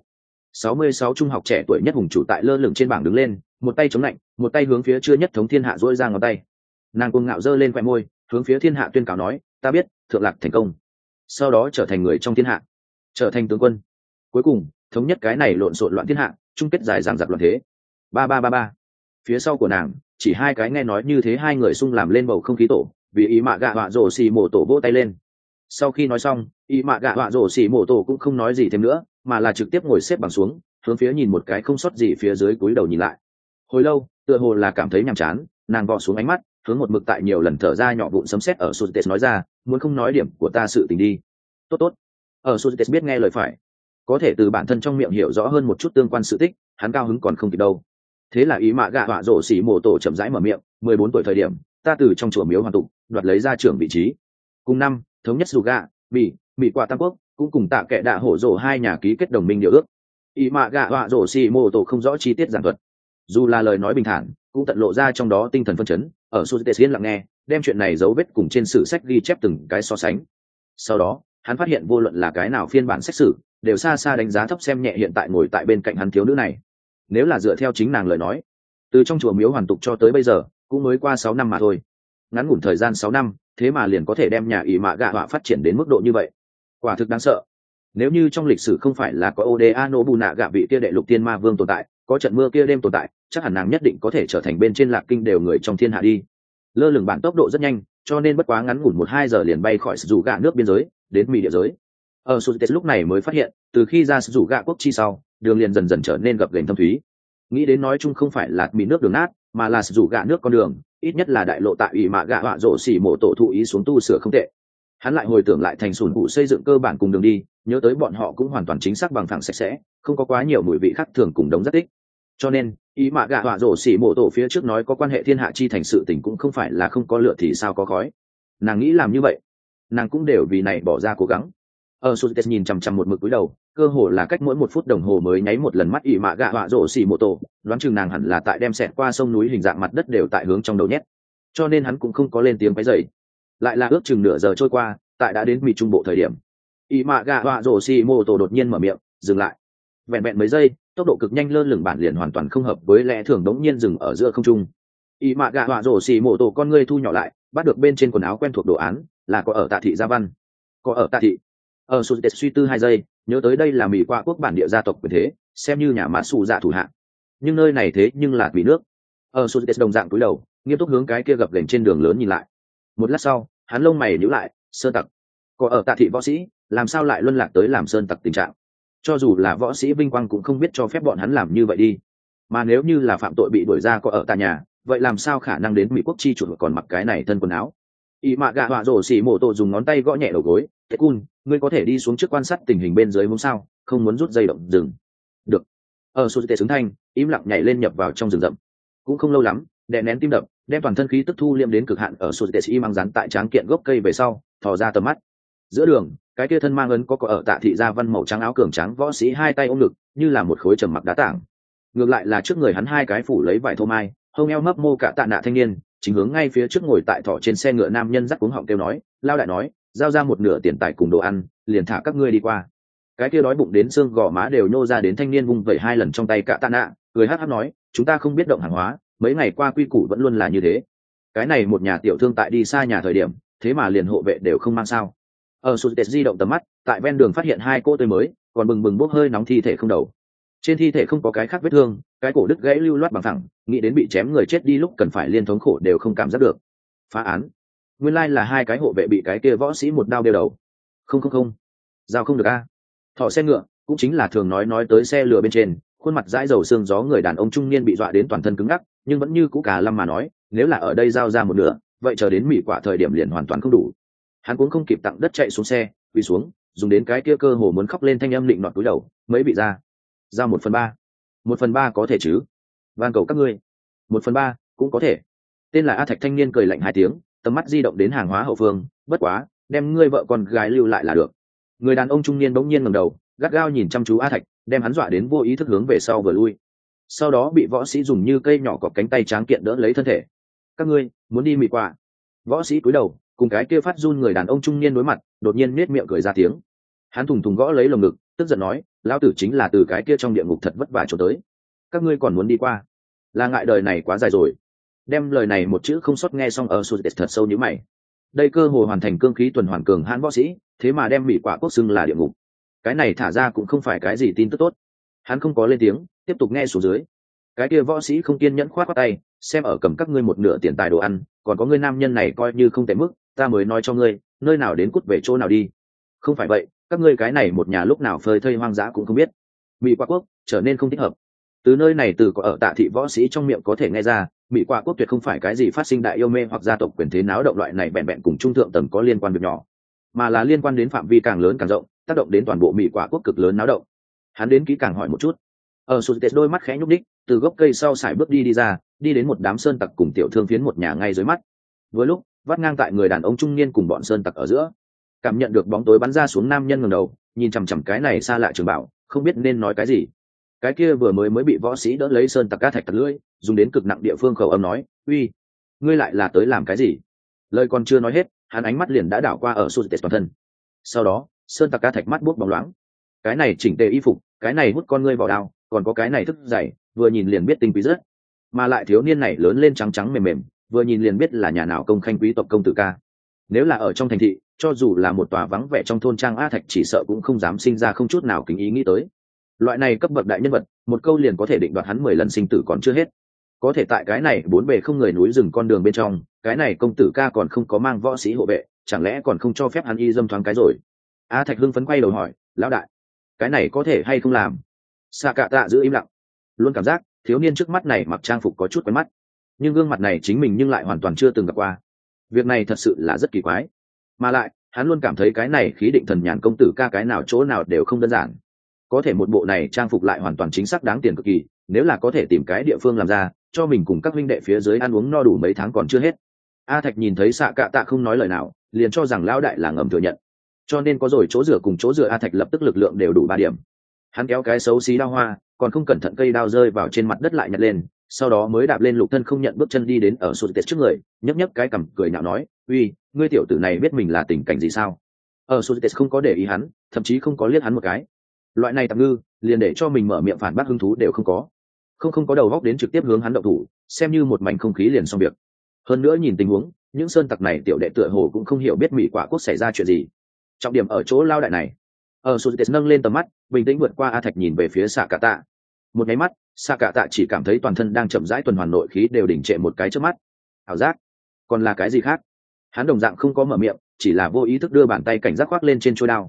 66 trung học trẻ tuổi nhất hùng chủ tại lơ lửng trên bảng đứng lên, một tay chống lạnh, một tay hướng phía chưa nhất thống thiên hạ dỗi ra ngón tay. Nàng cuồng ngạo giơ lên khóe môi, hướng phía thiên hạ tuyên cáo nói, ta biết, thượng lạc thành công. Sau đó trở thành người trong thiên hạ, trở thành tướng quân. Cuối cùng, thống nhất cái này lộn xộn loạn thiên hạ, chung kết dài dằng dặc loạn thế. Ba ba ba ba. Phía sau của nàng, chỉ hai cái nghe nói như thế hai người xung làm lên bầu không khí tổ, vì ý mạ gạ họa rồ xì mổ tổ vỗ tay lên. Sau khi nói xong, ý mạ gạ họa rồ xì mổ tổ cũng không nói gì thêm nữa, mà là trực tiếp ngồi xếp bằng xuống, hướng phía nhìn một cái không sót gì phía dưới cúi đầu nhìn lại. Hồi lâu, tựa hồ là cảm thấy nhàm chán, nàng vò xuống ánh mắt, hướng một mực tại nhiều lần thở ra nhỏ vụn sấm sét ở Suzuki nói ra, muốn không nói điểm của ta sự tình đi. Tốt tốt. Ở Suzuki biết nghe lời phải, có thể từ bản thân trong miệng hiểu rõ hơn một chút tương quan sự tích, hắn cao hứng còn không kịp đâu. Thế là ý mạ gạ họa rổ xỉ mổ tổ chậm rãi mở miệng, 14 tuổi thời điểm, ta từ trong chùa miếu hoàn tụ, đoạt lấy ra trưởng vị trí. Cùng năm, thống nhất Suga, Mỹ qua Tam Quốc, cũng cùng tạ kệ đạ hổ rổ hai nhà ký kết đồng minh điều ước. Ý mạ gạ họa rổ xỉ mổ tổ không rõ chi tiết giảng thuật, dù là lời nói bình thản cũng tận lộ ra trong đó tinh thần phân chấn. Ở Suzuki yên lặng nghe, đem chuyện này dấu vết cùng trên sử sách ghi chép từng cái so sánh. Sau đó hắn phát hiện vô luận là cái nào phiên bản xét xử đều xa xa đánh giá thấp xem nhẹ hiện tại ngồi tại bên cạnh hắn thiếu nữ này. Nếu là dựa theo chính nàng lời nói, từ trong chùa miếu hoàn tục cho tới bây giờ cũng mới qua 6 năm mà thôi. Ngắn ngủn thời gian 6 năm, thế mà liền có thể đem nhà ỷ mạ gạ họa phát triển đến mức độ như vậy, quả thực đáng sợ. Nếu như trong lịch sử không phải là có Oda Nobunaga vị kia đệ lục tiên ma vương tồn tại, có trận mưa kia đêm tồn tại, chắc hẳn nàng nhất định có thể trở thành bên trên lạc kinh đều người trong thiên hạ đi. Lơ lửng bản tốc độ rất nhanh, cho nên bất quá ngắn ngủn 1-2 giờ liền bay khỏi dù gạ nước biên giới đến Mỹ địa giới. Ở Suzuki lúc này mới phát hiện, từ khi ra dù gạ quốc chi sau, đường liền dần dần trở nên gập ghềnh thâm thúy. Nghĩ đến nói chung không phải là Mỹ nước đường nát, mà là dù gạ nước con đường, ít nhất là đại lộ tại ủy mạ gạ họa rổ xỉ mộ tổ thụ ý xuống tu sửa không tệ. Hắn lại hồi tưởng lại thành sùn cụ xây dựng cơ bản cùng đường đi, nhớ tới bọn họ cũng hoàn toàn chính xác bằng phẳng sạch sẽ, không có quá nhiều mùi vị khác thường cùng đống rất tích. Cho nên ý mạ gạ họa rổ xỉ mộ tổ phía trước nói có quan hệ thiên hạ chi thành sự tình cũng không phải là không có lửa thì sao có khói. Nàng nghĩ làm như vậy, nàng cũng đều vì này bỏ ra cố gắng. Ở Suzuki nhìn chằm chằm một mực cúi đầu, cơ hồ là cách mỗi 1 phút đồng hồ mới nháy một lần mắt ý mạ gạ họa rổ xỉ mộ tổ, đoán chừng nàng hẳn là tại đem xẹt qua sông núi hình dạng mặt đất đều tại hướng trong đầu nhét. Cho nên hắn cũng không có lên tiếng quấy rầy. Lại là ước chừng nửa giờ trôi qua, tại đã đến Mỹ trung bộ thời điểm, ý mạ gạ họa rổ xỉ mộ tổ đột nhiên mở miệng, dừng lại. Vẹn vẹn mấy giây, tốc độ cực nhanh lơ lửng bản liền hoàn toàn không hợp với lẽ thường, đống nhiên dừng ở giữa không trung. Ý mạ gạ họa rổ xỉ mộ tổ con ngươi thu nhỏ lại, bắt được bên trên quần áo quen thuộc đồ án, là có ở tạ thị gia văn. Có ở tạ thị. Ở Suzuki suy tư 2 giây, nhớ tới đây là Mỹ qua quốc bản địa gia tộc quyền thế, xem như nhà mã sủ dạ thủ hạng. Nhưng nơi này thế nhưng là Mỹ nước. Ở Suzuki đồng dạng cúi đầu, nghiêm túc hướng cái kia gập ghềnh trên đường lớn nhìn lại. Một lát sau, hắn lông mày nhíu lại, sơn tặc. Có ở tạ thị võ sĩ, làm sao lại luân lạc tới làm sơn tặc tình trạng? Cho dù là võ sĩ vinh quang cũng không biết cho phép bọn hắn làm như vậy đi. Mà nếu như là phạm tội bị đuổi ra có ở tại nhà, vậy làm sao khả năng đến Mỹ quốc chi chuột còn mặc cái này thân quần áo? Ý mạ gạ họa rổ xỉ mổ tổ dùng ngón tay gõ nhẹ đầu gối, thế cun, ngươi có thể đi xuống trước quan sát tình hình bên dưới muốn sao, không muốn rút dây động dừng. Được. Ở Suzuki xứng thanh, im lặng nhảy lên nhập vào trong rừng rậm. Cũng không lâu lắm, đè nén tim đập, đem toàn thân khí tức thu liệm đến cực hạn. Ở Suzuki mang dán tại tráng kiện gốc cây về sau, thò ra tầm mắt. Giữa đường, cái kia thân mang ấn có ở tạ thị gia văn màu trắng áo cường trắng võ sĩ hai tay ôm ngực, như là một khối trầm mặc đá tảng. Ngược lại là trước người hắn hai cái phủ lấy vải thô mai, hông eo mấp mô cả tạ nạ thanh niên, chính hướng ngay phía trước ngồi tại thỏ trên xe ngựa nam nhân dắt cuống họng kêu nói, lao đại nói, giao ra một nửa tiền tài cùng đồ ăn, liền thả các ngươi đi qua. Cái kia đói bụng đến xương gò má đều nhô ra đến thanh niên vung vẩy 2 lần trong tay cả tạ nạ, cười hắc hắc nói, chúng ta không biết động hàng hóa, mấy ngày qua quy củ vẫn luôn là như thế. Cái này một nhà tiểu thương tại đi xa nhà thời điểm, thế mà liền hộ vệ đều không mang sao? Ở Suzuki di động tầm mắt, tại ven đường phát hiện 2 cỗ tươi mới, còn bừng bừng bốc hơi nóng thi thể không đầu. Trên thi thể không có cái khác vết thương, cái cổ đứt gãy lưu loát bằng thẳng, nghĩ đến bị chém người chết đi lúc cần phải liên thống khổ đều không cảm giác được. Phá án. Nguyên lai là hai cái hộ vệ bị cái kia võ sĩ một đao đeo đầu. Không, giao không được a. Thọ xe ngựa, cũng chính là thường nói tới xe lửa bên trên, khuôn mặt dãi dầu xương gió người đàn ông trung niên bị dọa đến toàn thân cứng ngắc, nhưng vẫn như cũ cả lâm mà nói, nếu là ở đây giao ra một nửa, vậy chờ đến mỹ quả thời điểm liền hoàn toàn không đủ. Hắn cũng không kịp tặng đất chạy xuống xe, quỳ xuống, dùng đến cái kia cơ hồ muốn khóc lên thanh âm định nọt túi đầu, mấy bị ra. Giao 1/3. 1/3 có thể chứ? Van cầu các ngươi. 1/3 cũng có thể. Tên là A Thạch thanh niên cười lạnh hai tiếng, tầm mắt di động đến hàng hóa hậu phương, bất quá, đem ngươi vợ con gái lưu lại là được. Người đàn ông trung niên bỗng nhiên ngẩng đầu, gắt gao nhìn chăm chú A Thạch, đem hắn dọa đến vô ý thức hướng về sau vừa lui. Sau đó bị võ sĩ dùng như cây nhỏ cọp cánh tay tráng kiện đỡ lấy thân thể. Các ngươi muốn đi mì quả? Võ sĩ cúi đầu, cùng cái kia phát run người đàn ông trung niên đối mặt, đột nhiên nết miệng cười ra tiếng. Hắn thùng thùng gõ lấy lồng ngực, tức giận nói, lão tử chính là từ cái kia trong địa ngục thật vất vả trốn tới. Các ngươi còn muốn đi qua? Là ngại đời này quá dài rồi. Đem lời này một chữ không sót nghe xong ở sụt thật sâu như mày. Đây cơ hồ hoàn thành cương khí tuần hoàn cường hãn võ sĩ, thế mà đem bị quả quốc xưng là địa ngục. Cái này thả ra cũng không phải cái gì tin tức tốt. Hắn không có lên tiếng, tiếp tục nghe xuống dưới. Cái kia võ sĩ không kiên nhẫn khoát tay, xem ở cầm các ngươi một nửa tiền tài đồ ăn, còn có ngươi nam nhân này coi như không tệ mức, ta mới nói cho ngươi, nơi nào đến cút về chỗ nào đi. Không phải vậy, các ngươi cái này một nhà lúc nào phơi thây hoang dã cũng không biết. Mỹ quả quốc trở nên không thích hợp. Từ nơi này từ có ở Tạ thị võ sĩ trong miệng có thể nghe ra, Mỹ quả quốc tuyệt không phải cái gì phát sinh đại yêu mê hoặc gia tộc quyền thế náo động loại này bèn bèn cùng trung thượng tầng có liên quan việc nhỏ, mà là liên quan đến phạm vi càng lớn càng rộng, tác động đến toàn bộ Mỹ quả quốc cực lớn náo động. Hắn đến kỹ càng hỏi một chút. Ở sụt đôi mắt khẽ nhúc đích, từ gốc cây sau sải bước đi ra, đi đến một đám sơn tặc cùng tiểu thương phiến một nhà ngay dưới mắt. Vừa lúc vắt ngang tại người đàn ông trung niên cùng bọn sơn tặc ở giữa, cảm nhận được bóng tối bắn ra xuống, nam nhân ngẩng đầu, nhìn chằm chằm cái này xa lạ trường bảo, không biết nên nói cái gì. Cái kia vừa mới bị võ sĩ đỡ lấy sơn tặc cá thạch tặc lưỡi, dùng đến cực nặng địa phương khẩu âm nói, uy, ngươi lại là tới làm cái gì? Lời còn chưa nói hết, hắn ánh mắt liền đã đảo qua ở sụt toàn thân. Sau đó sơn tặc cá thạch mắt buốt bóng loáng. Cái này chỉnh tề y phục, cái này hút con ngươi vào đao, còn có cái này thức dày, vừa nhìn liền biết tinh quý rất. Mà lại thiếu niên này lớn lên trắng trắng mềm mềm, vừa nhìn liền biết là nhà nào công khanh quý tộc công tử ca. Nếu là ở trong thành thị, cho dù là một tòa vắng vẻ trong thôn trang A Thạch chỉ sợ cũng không dám sinh ra không chút nào kính ý nghĩ tới. Loại này cấp bậc đại nhân vật, một câu liền có thể định đoạt hắn 10 lần sinh tử còn chưa hết. Có thể tại cái này bốn bề không người núi rừng con đường bên trong, cái này công tử ca còn không có mang võ sĩ hộ vệ, chẳng lẽ còn không cho phép hắn y dâm thoáng cái rồi? A Thạch hưng phấn quay đầu hỏi, lão đại, cái này có thể hay không làm? Xạ Cạ Tạ giữ im lặng, luôn cảm giác thiếu niên trước mắt này mặc trang phục có chút quen mắt, nhưng gương mặt này chính mình nhưng lại hoàn toàn chưa từng gặp qua. Việc này thật sự là rất kỳ quái, mà lại hắn luôn cảm thấy cái này khí định thần nhàn công tử ca cái nào chỗ nào đều không đơn giản. Có thể một bộ này trang phục lại hoàn toàn chính xác đáng tiền cực kỳ, nếu là có thể tìm cái địa phương làm ra, cho mình cùng các huynh đệ phía dưới ăn uống no đủ mấy tháng còn chưa hết. A Thạch nhìn thấy Xạ Cạ Tạ không nói lời nào, liền cho rằng lão đại là ngầm thừa nhận, cho nên có rồi chỗ rửa cùng chỗ rửa A Thạch lập tức lực lượng đều đủ 3 điểm. Hắn kéo cái xấu xí đao hoa, còn không cẩn thận cây đao rơi vào trên mặt đất lại nhặt lên, sau đó mới đạp lên lục thân không nhận bước chân đi đến ở sụt tết trước người, nhấp nhấp cái cằm cười nhạo nói, uy, ngươi tiểu tử này biết mình là tình cảnh gì sao? Ở sụt tết không có để ý hắn, thậm chí không có liếc hắn một cái. Loại này tạm ngư, liền để cho mình mở miệng phản bác hứng thú đều không có. Không có đầu góc đến trực tiếp hướng hắn động thủ, xem như một mảnh không khí liền xong việc. Hơn nữa nhìn tình huống, những sơn tặc này tiểu đệ tựa hồ cũng không hiểu biết Mỹ quả quốc xảy ra chuyện gì. Trọng điểm ở chỗ lao đại này. Ở sụt tết nâng lên tầm mắt, bình tĩnh vượt qua A Thạch nhìn về phía Xạ Cạ Tạ. Một cái mắt, Xạ Cạ Tạ chỉ cảm thấy toàn thân đang chậm rãi tuần hoàn nội khí đều đình trệ một cái trước mắt. Ảo giác, còn là cái gì khác? Hắn đồng dạng không có mở miệng, chỉ là vô ý thức đưa bàn tay cảnh giác khoác lên trên chuôi đao.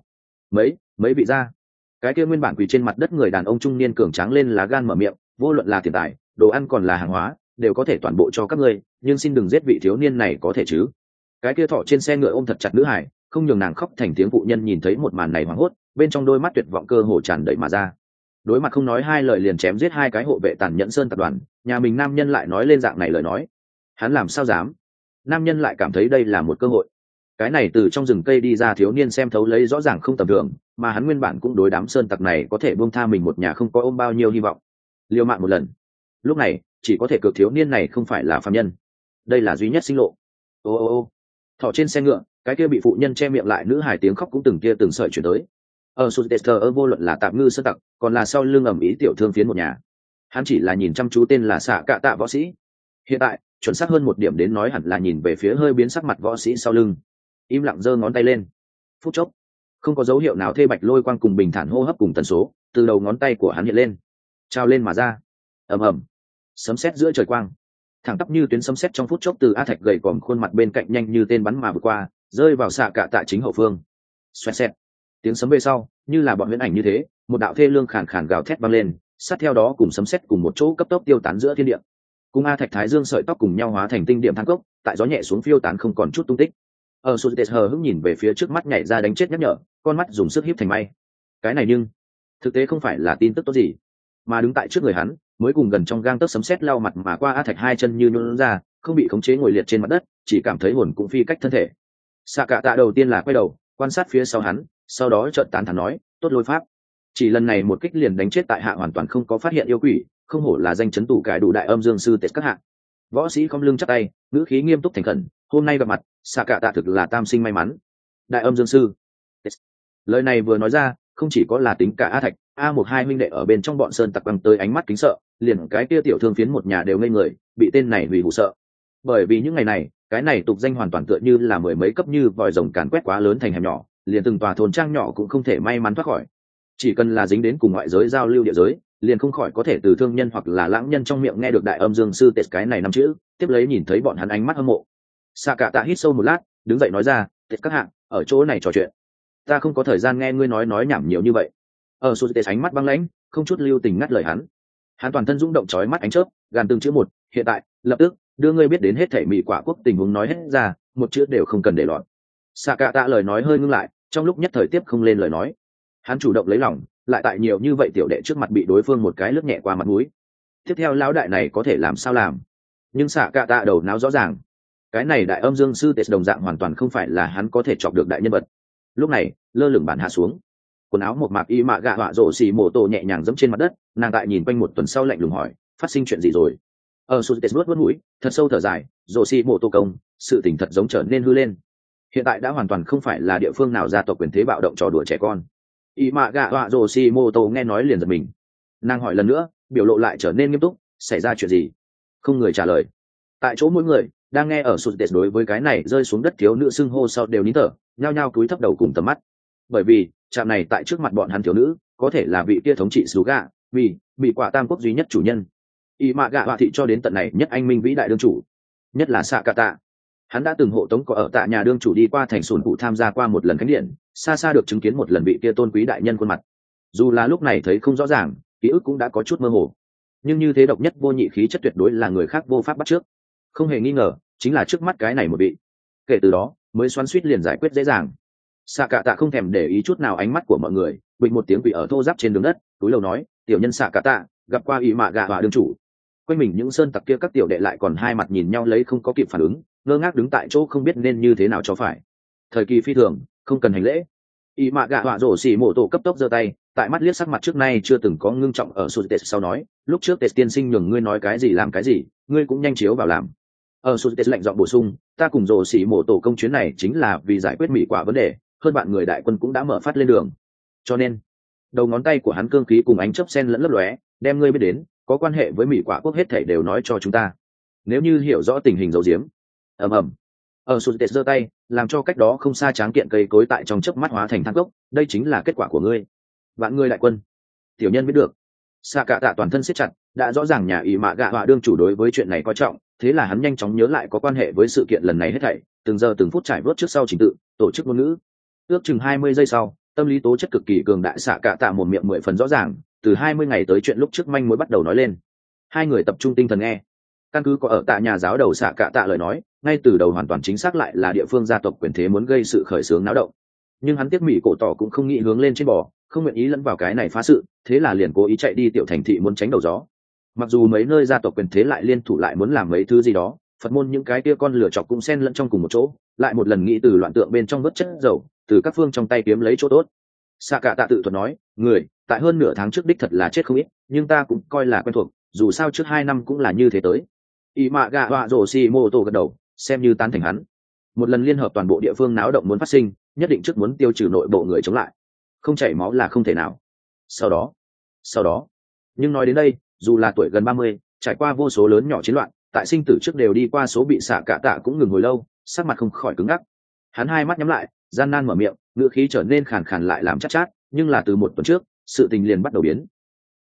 Mấy vị ra. Cái kia nguyên bản quỳ trên mặt đất người đàn ông trung niên cường tráng lên lá gan mở miệng, vô luận là tiền tài, đồ ăn còn là hàng hóa, đều có thể toàn bộ cho các ngươi, nhưng xin đừng giết vị thiếu niên này có thể chứ? Cái kia thọ trên xe ngựa ôm thật chặt nữ hải, không nhường nàng khóc thành tiếng phụ nhân nhìn thấy một màn này hoảng hốt, bên trong đôi mắt tuyệt vọng cơ hồ tràn đầy mà ra. Đối mặt không nói hai lời liền chém giết hai cái hộ vệ tàn nhẫn sơn tập đoàn, nhà mình nam nhân lại nói lên dạng này lời nói, hắn làm sao dám? Nam nhân lại cảm thấy đây là một cơ hội. Cái này từ trong rừng cây đi ra thiếu niên xem thấu lấy rõ ràng không tầm thường, mà hắn nguyên bản cũng đối đám sơn tặc này có thể buông tha mình một nhà không có ôm bao nhiêu hy vọng. Liều mạng một lần, lúc này chỉ có thể cược thiếu niên này không phải là phàm nhân, đây là duy nhất sinh lộ. Ô, thọ trên xe ngựa, cái kia bị phụ nhân che miệng lại nữ hài tiếng khóc cũng từng sợi chuyển tới. Ở Sudester ở vô luận là tạm ngư sơn tặc, còn là sau lưng ẩm ý tiểu thương phiến một nhà, hắn chỉ là nhìn chăm chú tên là Xạ Cạ Tạ võ sĩ. Hiện tại chuẩn xác hơn một điểm đến nói hẳn là nhìn về phía hơi biến sắc mặt võ sĩ sau lưng, im lặng giơ ngón tay lên. Phút chốc, không có dấu hiệu nào thê bạch lôi quang cùng bình thản hô hấp cùng tần số từ đầu ngón tay của hắn hiện lên. trao lên mà ra. Ầm ầm, sấm sét giữa trời quang, thẳng tắp như tuyến sấm sét trong phút chốc từ A Thạch gầy còm khuôn mặt bên cạnh nhanh như tên bắn mà vượt qua, rơi vào xạ cạ tạ chính hậu phương. Xoẹt xẹt, tiếng sấm về sau, như là bọn huyễn ảnh như thế, một đạo thê lương khàn khàn gào thét vang lên, sát theo đó cùng sấm sét cùng một chỗ cấp tốc tiêu tán giữa thiên địa. Cùng A Thạch Thái Dương sợi tóc cùng nhau hóa thành tinh điểm than cốc, tại gió nhẹ xuống phiêu tán không còn chút tung tích. Ở Sutes hờ hững nhìn về phía trước mắt nhảy ra đánh chết nhắc nhở, con mắt dùng sức híp thành may. Cái này nhưng thực tế không phải là tin tức tốt gì, mà đứng tại trước người hắn, mới cùng gần trong gang tấc sấm sét lao mặt mà qua A Thạch hai chân như nhũn ra, không bị khống chế ngồi liệt trên mặt đất, chỉ cảm thấy hồn cũng phi cách thân thể. Sạ Cạ Tạ đầu tiên là quay đầu, quan sát phía sau hắn, sau đó chợt tán thán nói, tốt lôi pháp. Chỉ lần này một kích liền đánh chết tại hạ hoàn toàn không có phát hiện yêu quỷ, không hổ là danh chấn tủ cải đủ đại âm dương sư tết các hạng. Võ sĩ không lưng chắp tay, ngữ khí nghiêm túc thành khẩn, hôm nay gặp mặt, Sạ Cạ Tạ thực là tam sinh may mắn. Đại âm dương sư. Lời này vừa nói ra, không chỉ có là tính cả A Thạch, A12 huynh đệ ở bên trong bọn sơn tặc băng tới ánh mắt kính sợ, liền cái kia tiểu thương phiến một nhà đều ngây người, bị tên này hủy hù sợ. Bởi vì những ngày này, cái này tục danh hoàn toàn tựa như là mười mấy cấp như vòi rồng càn quét quá lớn thành hẻm nhỏ, liền từng tòa thôn trang nhỏ cũng không thể may mắn thoát khỏi. Chỉ cần là dính đến cùng ngoại giới giao lưu địa giới, liền không khỏi có thể từ thương nhân hoặc là lãng nhân trong miệng nghe được đại âm dương sư tết cái này năm chữ, tiếp lấy nhìn thấy bọn hắn ánh mắt hâm mộ. Sạ Cạ Tạ hít sâu một lát, đứng dậy nói ra, tết các hạng, ở chỗ này trò chuyện. Ta không có thời gian nghe ngươi nói nhảm nhiều như vậy. Ở sút tết ánh mắt băng lãnh, không chút lưu tình ngắt lời hắn. Hắn toàn thân rung động chói mắt ánh chớp, gàn từng chữ một, hiện tại, lập tức, đưa ngươi biết đến hết thảy Mỹ Quả quốc tình huống nói hết ra, một chữ đều không cần để lọt. Sạ Cạ Tạ lời nói hơi ngưng lại, trong lúc nhất thời tiếp không lên lời nói. Hắn chủ động lấy lòng, lại tại nhiều như vậy tiểu đệ trước mặt bị đối phương một cái lướt nhẹ qua mặt mũi. Tiếp theo lão đại này có thể làm sao làm? Nhưng Sạ Cạ Tạ đầu não rõ ràng, cái này đại âm dương sư tết đồng dạng hoàn toàn không phải là hắn có thể chọc được đại nhân vật. Lúc này, lơ lửng bản hạ xuống, quần áo một mạc y mạ gạ họa rổ xì mổ tổ nhẹ nhàng dẫm trên mặt đất, nàng tại nhìn quanh một tuần sau lạnh lùng hỏi, phát sinh chuyện gì rồi? Ở sút tết nuốt mũi, thật sâu thở dài, rổ xì mổ tổ công, sự tình thật giống trở nên hư lên. Hiện tại đã hoàn toàn không phải là địa phương nào gia tộc quyền thế bạo động trò đùa trẻ con. Y mạ gạ họa rổ xì mổ tổ nghe nói liền giật mình, nàng hỏi lần nữa, biểu lộ lại trở nên nghiêm túc, xảy ra chuyện gì? Không người trả lời. Tại chỗ mỗi người đang nghe ở sụt tết đối với cái này rơi xuống đất thiếu nữ xưng hô sau đều nín thở, nhao nhao cúi thấp đầu cùng tầm mắt, bởi vì trạm này tại trước mặt bọn hắn thiếu nữ có thể là vị kia thống trị xú gạ vì bị quả tam quốc duy nhất chủ nhân. Y mạ gạ họa thị cho đến tận này nhất anh minh vĩ đại đương chủ, nhất là Sạ Cạ Tạ, hắn đã từng hộ tống có ở tại nhà đương chủ đi qua thành sùn cụ tham gia qua một lần khánh điện, xa xa được chứng kiến một lần vị kia tôn quý đại nhân khuôn mặt, dù là lúc này thấy không rõ ràng, ký ức cũng đã có chút mơ hồ, nhưng như thế độc nhất vô nhị khí chất tuyệt đối là người khác vô pháp bắt trước, không hề nghi ngờ chính là trước mắt cái này một vị. Kể từ đó mới xoắn suýt liền giải quyết dễ dàng. Sạ Cạ Tạ không thèm để ý chút nào ánh mắt của mọi người, bình một tiếng quỷ ở thô giáp trên đường đất, túi lầu nói, tiểu nhân Sạ Cạ Tạ gặp qua Y mạ gạ họa đương chủ. Quanh mình những sơn tặc kia các tiểu đệ lại còn hai mặt nhìn nhau lấy không có kịp phản ứng, ngơ ngác đứng tại chỗ không biết nên như thế nào cho phải. Thời kỳ phi thường, không cần hành lễ. Y mạ gạ họa rổ xì mổ tổ cấp tốc giơ tay, tại mắt liếc sắc mặt trước nay chưa từng có ngưng trọng ở sút tết sau nói, lúc trước tết tiên sinh nhường ngươi nói cái gì làm cái gì, ngươi cũng nhanh chiếu vào làm. Ở sút tết lạnh giọng bổ sung, ta cùng rổ xì mổ tổ công chuyến này chính là vì giải quyết Mỹ Quả vấn đề, hơn bạn người đại quân cũng đã mở phát lên đường, cho nên đầu ngón tay của hắn cương khí cùng ánh chớp sen lẫn lấp lóe, đem ngươi biết đến có quan hệ với Mỹ Quả quốc hết thảy đều nói cho chúng ta, nếu như hiểu rõ tình hình dấu diếm. Ầm ầm. Ở sút tết giơ tay, làm cho cách đó không xa tráng kiện cây cối tại trong chớp mắt hóa thành than cốc, đây chính là kết quả của ngươi. Vạn ngươi đại quân. Tiểu nhân biết được. Sạ Cạ Tạ toàn thân siết chặt, đã rõ ràng nhà Y mạ gạ họa đương chủ đối với chuyện này coi trọng, thế là hắn nhanh chóng nhớ lại có quan hệ với sự kiện lần này hết thảy, từng giờ từng phút trải vớt trước sau trình tự, tổ chức ngôn ngữ. Ước chừng 20 giây sau, tâm lý tố chất cực kỳ cường đại Sạ Cạ Tạ một miệng 10 phần rõ ràng, từ 20 ngày tới chuyện lúc trước manh mối bắt đầu nói lên. Hai người tập trung tinh thần nghe. Căn cứ có ở tại nhà giáo đầu Sạ Cạ Tạ lời nói, ngay từ đầu hoàn toàn chính xác lại là địa phương gia tộc quyền thế muốn gây sự khởi xướng náo động. Nhưng hắn tiếc Mỹ cổ tỏ cũng không nghĩ hướng lên trên bò, không nguyện ý lẫn vào cái này phá sự, thế là liền cố ý chạy đi tiểu thành thị muốn tránh đầu gió. Mặc dù mấy nơi gia tộc quyền thế lại liên thủ lại muốn làm mấy thứ gì đó, Phật môn những cái kia con lửa chọc cũng xen lẫn trong cùng một chỗ, lại một lần nghĩ từ loạn tượng bên trong vớt chất dầu, từ các phương trong tay kiếm lấy chỗ tốt. Sạ Cạ Tạ tự thuật nói, người tại hơn nửa tháng trước đích thật là chết không ít, nhưng ta cũng coi là quen thuộc, dù sao trước 2 năm cũng là như thế tới. Y mạ gạ họa rổ xì mô tô gật đầu, xem như tán thành hắn. Một lần liên hợp toàn bộ địa phương náo động muốn phát sinh, nhất định trước muốn tiêu trừ nội bộ người chống lại, không chảy máu là không thể nào. Sau đó, nhưng nói đến đây, dù là tuổi gần 30, trải qua vô số lớn nhỏ chiến loạn, tại sinh tử trước đều đi qua số bị Sạ Cạ Tạ cũng ngừng hồi lâu, sắc mặt không khỏi cứng ngắc. Hắn hai mắt nhắm lại, gian nan mở miệng, ngữ khí trở nên khàn khàn lại làm chát chát, nhưng là từ một tuần trước, sự tình liền bắt đầu biến.